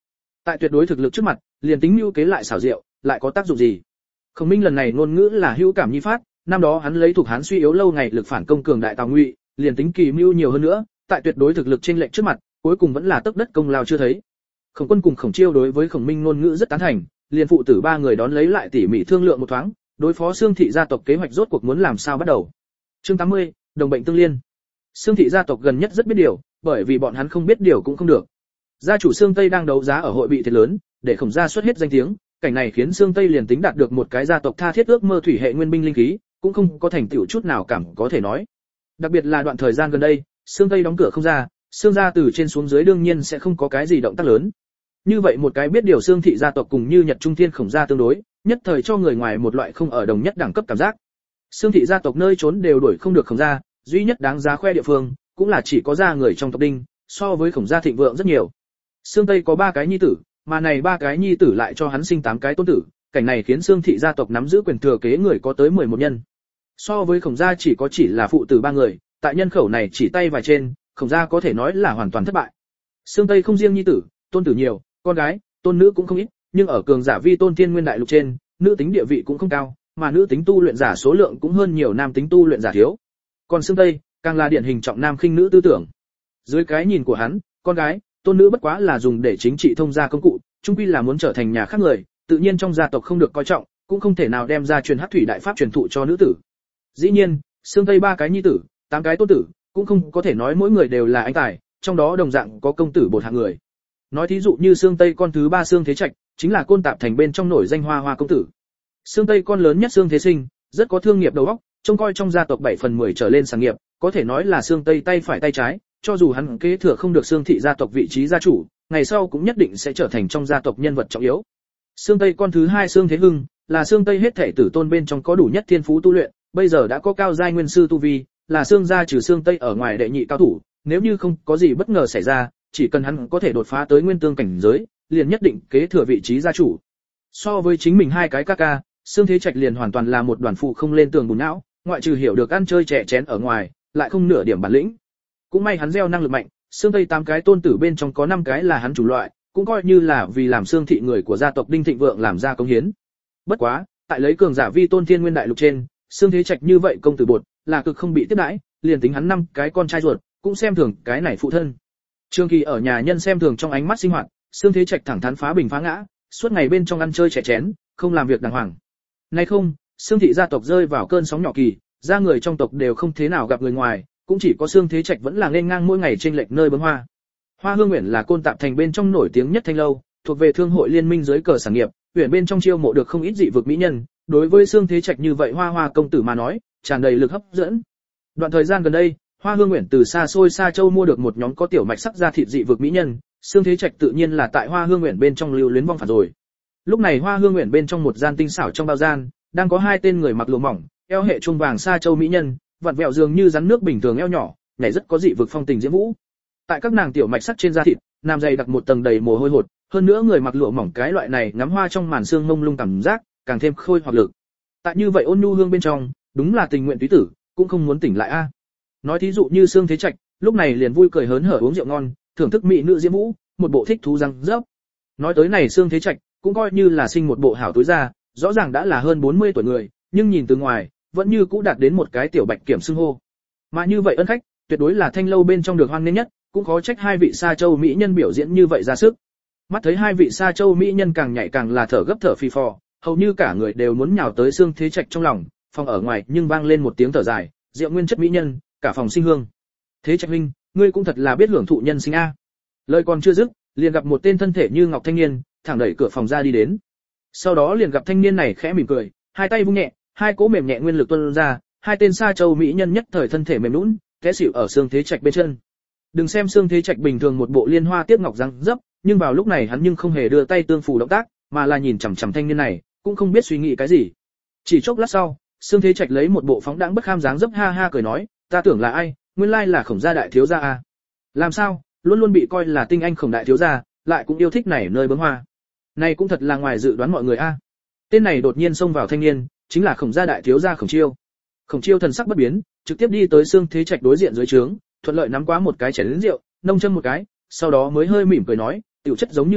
Tại tuyệt đối thực lực trước mặt, liền tính mưu kế lại xảo diệu, lại có tác dụng gì? Khổng Minh lần này ngôn ngữ là hữu cảm nhi phát, năm đó hắn lấy thuộc Hán suy yếu lâu ngày lực phản công cường đại Tào Ngụy, liền tính kỳ mưu nhiều hơn nữa, tại tuyệt đối thực lực trên lệnh trước mặt, cuối cùng vẫn là tấc đất công lao chưa thấy. Khổng Quân cùng Khổng Chiêu đối với Khổng Minh ngôn ngữ rất tán thành, liền phụ tử ba người đón lấy lại tỉ mỉ thương lượng một thoáng, đối phó Xương thị gia tộc kế hoạch rốt cuộc muốn làm sao bắt đầu. Chương tám mươi, đồng bệnh tương liên. Xương thị gia tộc gần nhất rất biết điều, bởi vì bọn hắn không biết điều cũng không được. Gia chủ Xương Tây đang đấu giá ở hội bị thiệt lớn, để Khổng gia xuất hết danh tiếng, cảnh này khiến Xương Tây liền tính đạt được một cái gia tộc tha thiết ước mơ thủy hệ nguyên binh linh khí, cũng không có thành tựu chút nào cảm có thể nói. Đặc biệt là đoạn thời gian gần đây, Xương Tây đóng cửa không ra, Xương gia từ trên xuống dưới đương nhiên sẽ không có cái gì động tác lớn. Như vậy một cái biết điều Xương thị gia tộc cùng như Nhật Trung Thiên Khổng gia tương đối, nhất thời cho người ngoài một loại không ở đồng nhất đẳng cấp cảm giác. Xương thị gia tộc nơi trốn đều đuổi không được Khổng gia, duy nhất đáng giá khoe địa phương, cũng là chỉ có gia người trong tộc Đinh, so với Khổng gia thịnh vượng rất nhiều. Xương Tây có ba cái nhi tử, mà này ba cái nhi tử lại cho hắn sinh tám cái tôn tử, cảnh này khiến Xương thị gia tộc nắm giữ quyền thừa kế người có tới mười một nhân. So với Khổng gia chỉ có chỉ là phụ tử ba người, tại nhân khẩu này chỉ tay vài trên, Khổng gia có thể nói là hoàn toàn thất bại. Xương Tây không riêng nhi tử, tôn tử nhiều, con gái, tôn nữ cũng không ít, nhưng ở cường giả vi tôn thiên nguyên đại lục trên, nữ tính địa vị cũng không cao, mà nữ tính tu luyện giả số lượng cũng hơn nhiều nam tính tu luyện giả thiếu. Còn Xương Tây, càng là điển hình trọng nam khinh nữ tư tưởng. Dưới cái nhìn của hắn, con gái, tôn nữ bất quá là dùng để chính trị thông gia công cụ, chung quy là muốn trở thành nhà khác người, tự nhiên trong gia tộc không được coi trọng, cũng không thể nào đem ra truyền hắc thủy đại pháp truyền thụ cho nữ tử. Dĩ nhiên, Xương Tây ba cái nhi tử, tám cái tôn tử, cũng không có thể nói mỗi người đều là anh tài, trong đó đồng dạng có công tử bột hạng người. Nói thí dụ như Xương Tây con thứ ba Xương Thế Trạch, chính là Côn Tạp thành bên trong nổi danh Hoa Hoa công tử. Xương Tây con lớn nhất Xương Thế Sinh, rất có thương nghiệp đầu óc, trông coi trong gia tộc bảy phần mười trở lên sản nghiệp, có thể nói là Xương Tây tay phải tay trái, cho dù hắn kế thừa không được Xương thị gia tộc vị trí gia chủ, ngày sau cũng nhất định sẽ trở thành trong gia tộc nhân vật trọng yếu. Xương Tây con thứ hai Xương Thế Hưng, là Xương Tây hết thể tử tôn bên trong có đủ nhất thiên phú tu luyện, bây giờ đã có cao giai nguyên sư tu vi, là Xương gia trừ Xương Tây ở ngoài đệ nhị cao thủ, nếu như không có gì bất ngờ xảy ra, chỉ cần hắn có thể đột phá tới nguyên tương cảnh giới, liền nhất định kế thừa vị trí gia chủ. So với chính mình hai cái ca ca, Xương Thế Trạch liền hoàn toàn là một đoàn phụ không lên tường bùn não, ngoại trừ hiểu được ăn chơi trẻ chén ở ngoài, lại không nửa điểm bản lĩnh. Cũng may hắn gieo năng lực mạnh, Xương Tây tám cái tôn tử bên trong có năm cái là hắn chủ loại, cũng coi như là vì làm Xương thị người của gia tộc Đinh Thịnh Vượng làm ra công hiến. Bất quá, tại lấy cường giả vi tôn thiên nguyên đại lục trên, Xương Thế Trạch như vậy công tử bột, là cực không bị tiếp đãi, liền tính hắn năm cái con trai ruột, cũng xem thường cái này phụ thân. Trương Kỳ ở nhà nhân xem thường trong ánh mắt sinh hoạt, Xương Thế Trạch thẳng thắn phá bình phá ngã, suốt ngày bên trong ăn chơi trẻ chén, không làm việc đàng hoàng. Nay không, Xương thị gia tộc rơi vào cơn sóng nhỏ kỳ, gia người trong tộc đều không thế nào gặp người ngoài, cũng chỉ có Xương Thế Trạch vẫn là nên ngang mỗi ngày trên lệch nơi bướm hoa. Hoa Hương Uyển là Côn Tạp thành bên trong nổi tiếng nhất thanh lâu, thuộc về thương hội liên minh dưới cờ sản nghiệp, uyển bên trong chiêu mộ được không ít dị vực mỹ nhân, đối với Xương Thế Trạch như vậy Hoa Hoa công tử mà nói, tràn đầy lực hấp dẫn. Đoạn thời gian gần đây, Hoa Hương Uyển từ xa xôi xa châu mua được một nhóm có tiểu mạch sắc da thịt dị vực mỹ nhân, Xương Thế Trạch tự nhiên là tại Hoa Hương Uyển bên trong lưu luyến vong phản rồi. Lúc này Hoa Hương Uyển bên trong một gian tinh xảo trong bao gian, đang có hai tên người mặc lụa mỏng, eo hệ chuông vàng xa châu mỹ nhân, vặn vẹo dường như rắn nước bình thường eo nhỏ, nhảy rất có dị vực phong tình diễm vũ. Tại các nàng tiểu mạch sắc trên da thịt, nam dày đặc một tầng đầy mồ hôi hột, hơn nữa người mặc lụa mỏng cái loại này ngắm hoa trong màn sương mông lung cảm giác, càng thêm khôi hoặc lực. Tại như vậy ôn nhu hương bên trong, đúng là tình nguyện túy tử, cũng không muốn tỉnh lại a. Nói thí dụ như Xương Thế Trạch, lúc này liền vui cười hớn hở uống rượu ngon, thưởng thức mỹ nữ diễm vũ, một bộ thích thú răng rớp. Nói tới này Xương Thế Trạch, cũng coi như là sinh một bộ hảo túi ra, rõ ràng đã là hơn bốn mươi tuổi người, nhưng nhìn từ ngoài, vẫn như cũ đạt đến một cái tiểu bạch kiểm xưng hô. Mà như vậy ân khách, tuyệt đối là thanh lâu bên trong được hoan nghênh nhất, cũng khó trách hai vị Sa Châu mỹ nhân biểu diễn như vậy ra sức. Mắt thấy hai vị Sa Châu mỹ nhân càng nhảy càng là thở gấp thở phì phò, hầu như cả người đều muốn nhào tới Xương Thế Trạch trong lòng, phòng ở ngoài nhưng vang lên một tiếng thở dài, rượu nguyên chất mỹ nhân, cả phòng sinh hương. Thế Trạch huynh, ngươi cũng thật là biết hưởng thụ nhân sinh a. Lời còn chưa dứt, liền gặp một tên thân thể như ngọc thanh niên, thẳng đẩy cửa phòng ra đi đến. Sau đó liền gặp thanh niên này khẽ mỉm cười, hai tay vung nhẹ, hai cỗ mềm nhẹ nguyên lực tuôn ra, hai tên Sa Châu mỹ nhân nhất thời thân thể mềm nhũn, té xỉu ở Xương Thế Trạch bên chân. Đừng xem Xương Thế Trạch bình thường một bộ liên hoa tiếc ngọc răng dấp, nhưng vào lúc này hắn nhưng không hề đưa tay tương phù động tác, mà là nhìn chằm chằm thanh niên này, cũng không biết suy nghĩ cái gì. Chỉ chốc lát sau, Xương Thế Trạch lấy một bộ phóng đãng bất kham dáng dấp ha ha cười nói, ta tưởng là ai, nguyên lai là Khổng gia đại thiếu gia a. Làm sao, luôn luôn bị coi là tinh anh Khổng đại thiếu gia, lại cũng yêu thích này nơi bướm hoa. Này cũng thật là ngoài dự đoán mọi người a. Tên này đột nhiên xông vào thanh niên, chính là Khổng gia đại thiếu gia Khổng Chiêu. Khổng Chiêu thần sắc bất biến, trực tiếp đi tới Xương Thế Trạch đối diện dưới trướng, thuận lợi nắm quá một cái chén rượu, nông châm một cái, sau đó mới hơi mỉm cười nói, tiểu chất giống như vậy,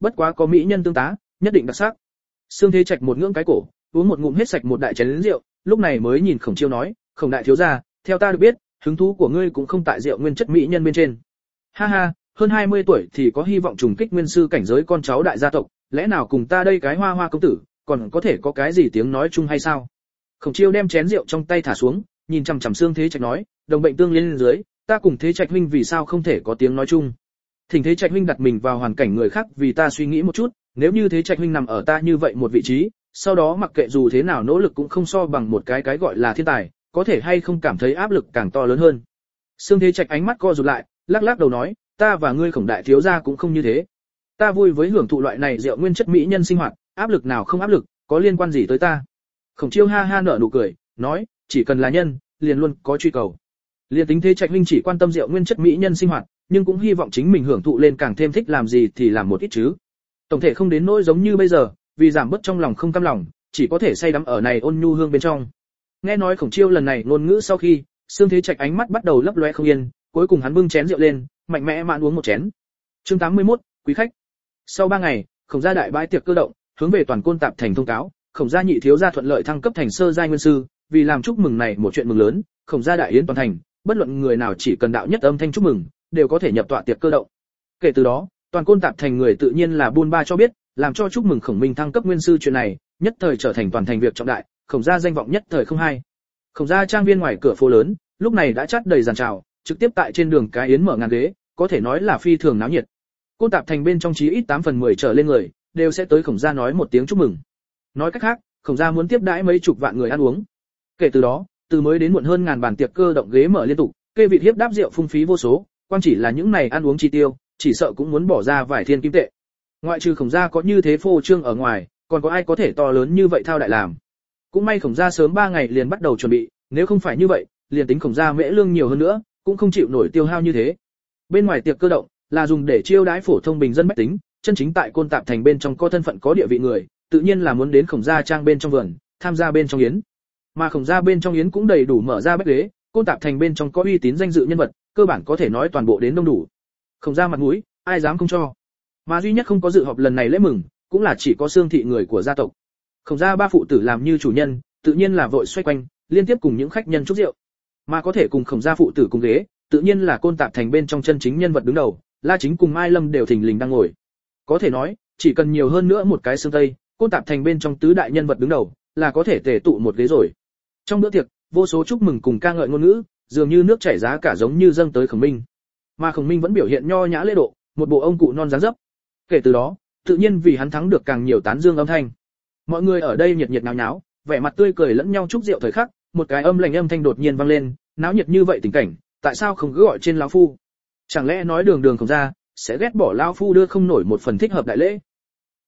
bất quá có mỹ nhân tương tá, nhất định đặc sắc. Sương Thế Trạch một ngưỡng cái cổ, uống một ngụm hết sạch một đại chén rượu, lúc này mới nhìn Khổng Chiêu nói, Khổng đại thiếu gia, theo ta được biết, hứng thú của ngươi cũng không tại rượu nguyên chất mỹ nhân bên trên. Ha ha, hơn hai mươi tuổi thì có hy vọng trùng kích nguyên sư cảnh giới con cháu đại gia tộc, lẽ nào cùng ta đây cái hoa hoa công tử, còn có thể có cái gì tiếng nói chung hay sao? Khổng Chiêu đem chén rượu trong tay thả xuống, nhìn chằm chằm Sương Thế Trạch nói, đồng bệnh tương liên lên dưới, ta cùng Thế Trạch huynh vì sao không thể có tiếng nói chung? Thỉnh Thế Trạch huynh đặt mình vào hoàn cảnh người khác vì ta suy nghĩ một chút, nếu như Thế Trạch huynh nằm ở ta như vậy một vị trí, sau đó mặc kệ dù thế nào nỗ lực cũng không so bằng một cái cái gọi là thiên tài, có thể hay không cảm thấy áp lực càng to lớn hơn. Sương Thế Trạch ánh mắt co rụt lại, lắc lắc đầu nói, ta và ngươi Khổng đại thiếu gia cũng không như thế. Ta vui với hưởng thụ loại này rượu nguyên chất mỹ nhân sinh hoạt, áp lực nào không áp lực, có liên quan gì tới ta? Khổng Chiêu ha ha nở nụ cười, nói, chỉ cần là nhân, liền luôn có truy cầu. Liên tính Thế Trạch huynh chỉ quan tâm rượu nguyên chất mỹ nhân sinh hoạt, nhưng cũng hy vọng chính mình hưởng thụ lên càng thêm thích làm gì thì làm một ít chứ. Tổng thể không đến nỗi giống như bây giờ, vì giảm bớt trong lòng không cam lòng, chỉ có thể say đắm ở này ôn nhu hương bên trong. Nghe nói Khổng Chiêu lần này ngôn ngữ sau khi, Sương Thế Trạch ánh mắt bắt đầu lấp loé không yên, cuối cùng hắn bưng chén rượu lên, mạnh mẽ mạn uống một chén. Chương tám mươi mốt, quý khách. Sau ba ngày, Khổng gia đại bãi tiệc cơ động, hướng về toàn Côn Tạp thành thông cáo, Khổng gia nhị thiếu gia thuận lợi thăng cấp thành sơ giai nguyên sư, vì làm chúc mừng này một chuyện mừng lớn, Khổng gia đại yến toàn thành, bất luận người nào chỉ cần đạo nhất âm thanh chúc mừng, đều có thể nhập tọa tiệc cơ động. Kể từ đó, toàn Côn Tạp thành người tự nhiên là buôn ba cho biết, làm cho chúc mừng Khổng Minh thăng cấp nguyên sư chuyện này, nhất thời trở thành toàn thành việc trọng đại, Khổng gia danh vọng nhất thời không hai. Khổng gia trang viên ngoài cửa phố lớn, lúc này đã chát đầy dàn trào, trực tiếp tại trên đường cái yến mở ngàn ghế, có thể nói là phi thường náo nhiệt. Côn Tạp thành bên trong chí ít tám phần mười trở lên người, đều sẽ tới Khổng gia nói một tiếng chúc mừng. Nói cách khác, Khổng gia muốn tiếp đãi mấy chục vạn người ăn uống. Kể từ đó, từ mới đến muộn hơn ngàn bàn tiệc cơ động ghế mở liên tục, kê vị hiếp đáp rượu phung phí vô số, quan chỉ là những này ăn uống chi tiêu, chỉ sợ cũng muốn bỏ ra vài thiên kim tệ. Ngoại trừ Khổng gia có như thế phô trương ở ngoài, còn có ai có thể to lớn như vậy thao đại làm. Cũng may Khổng gia sớm ba ngày liền bắt đầu chuẩn bị, nếu không phải như vậy, liền tính Khổng gia mễ lương nhiều hơn nữa, cũng không chịu nổi tiêu hao như thế. Bên ngoài tiệc cơ động là dùng để chiêu đãi phổ thông bình dân bách tính, chân chính tại Côn Tạp thành bên trong có thân phận có địa vị người, tự nhiên là muốn đến Khổng gia trang bên trong vườn, tham gia bên trong yến. Mà Khổng gia bên trong yến cũng đầy đủ mở ra bách ghế, Côn Tạp thành bên trong có uy tín danh dự nhân vật, cơ bản có thể nói toàn bộ đến đông đủ. Khổng gia mặt mũi, ai dám không cho. Mà duy nhất không có dự họp lần này lễ mừng, cũng là chỉ có Sương thị người của gia tộc. Khổng gia ba phụ tử làm như chủ nhân, tự nhiên là vội xoay quanh, liên tiếp cùng những khách nhân chúc rượu. Mà có thể cùng Khổng gia phụ tử cùng ghế, tự nhiên là Côn Tạp thành bên trong chân chính nhân vật đứng đầu, La Chính cùng Mai Lâm đều thình lình đang ngồi. Có thể nói, chỉ cần nhiều hơn nữa một cái Sương Tây, Côn Tạp thành bên trong tứ đại nhân vật đứng đầu, là có thể tề tụ một ghế rồi. Trong bữa tiệc, vô số chúc mừng cùng ca ngợi ngôn ngữ, dường như nước chảy giá cả giống như dâng tới Khổng Minh. Mà Khổng Minh vẫn biểu hiện nho nhã lễ độ, một bộ ông cụ non dáng dấp. Kể từ đó, tự nhiên vì hắn thắng được càng nhiều tán dương âm thanh. Mọi người ở đây nhiệt nhiệt náo nháo, vẻ mặt tươi cười lẫn nhau chúc rượu thời khắc, một cái âm lành âm thanh đột nhiên vang lên, náo nhiệt như vậy tình cảnh, tại sao không cứ gọi trên lão phu? Chẳng lẽ nói đường đường Khổng gia sẽ ghét bỏ lão phu đưa không nổi một phần thích hợp đại lễ?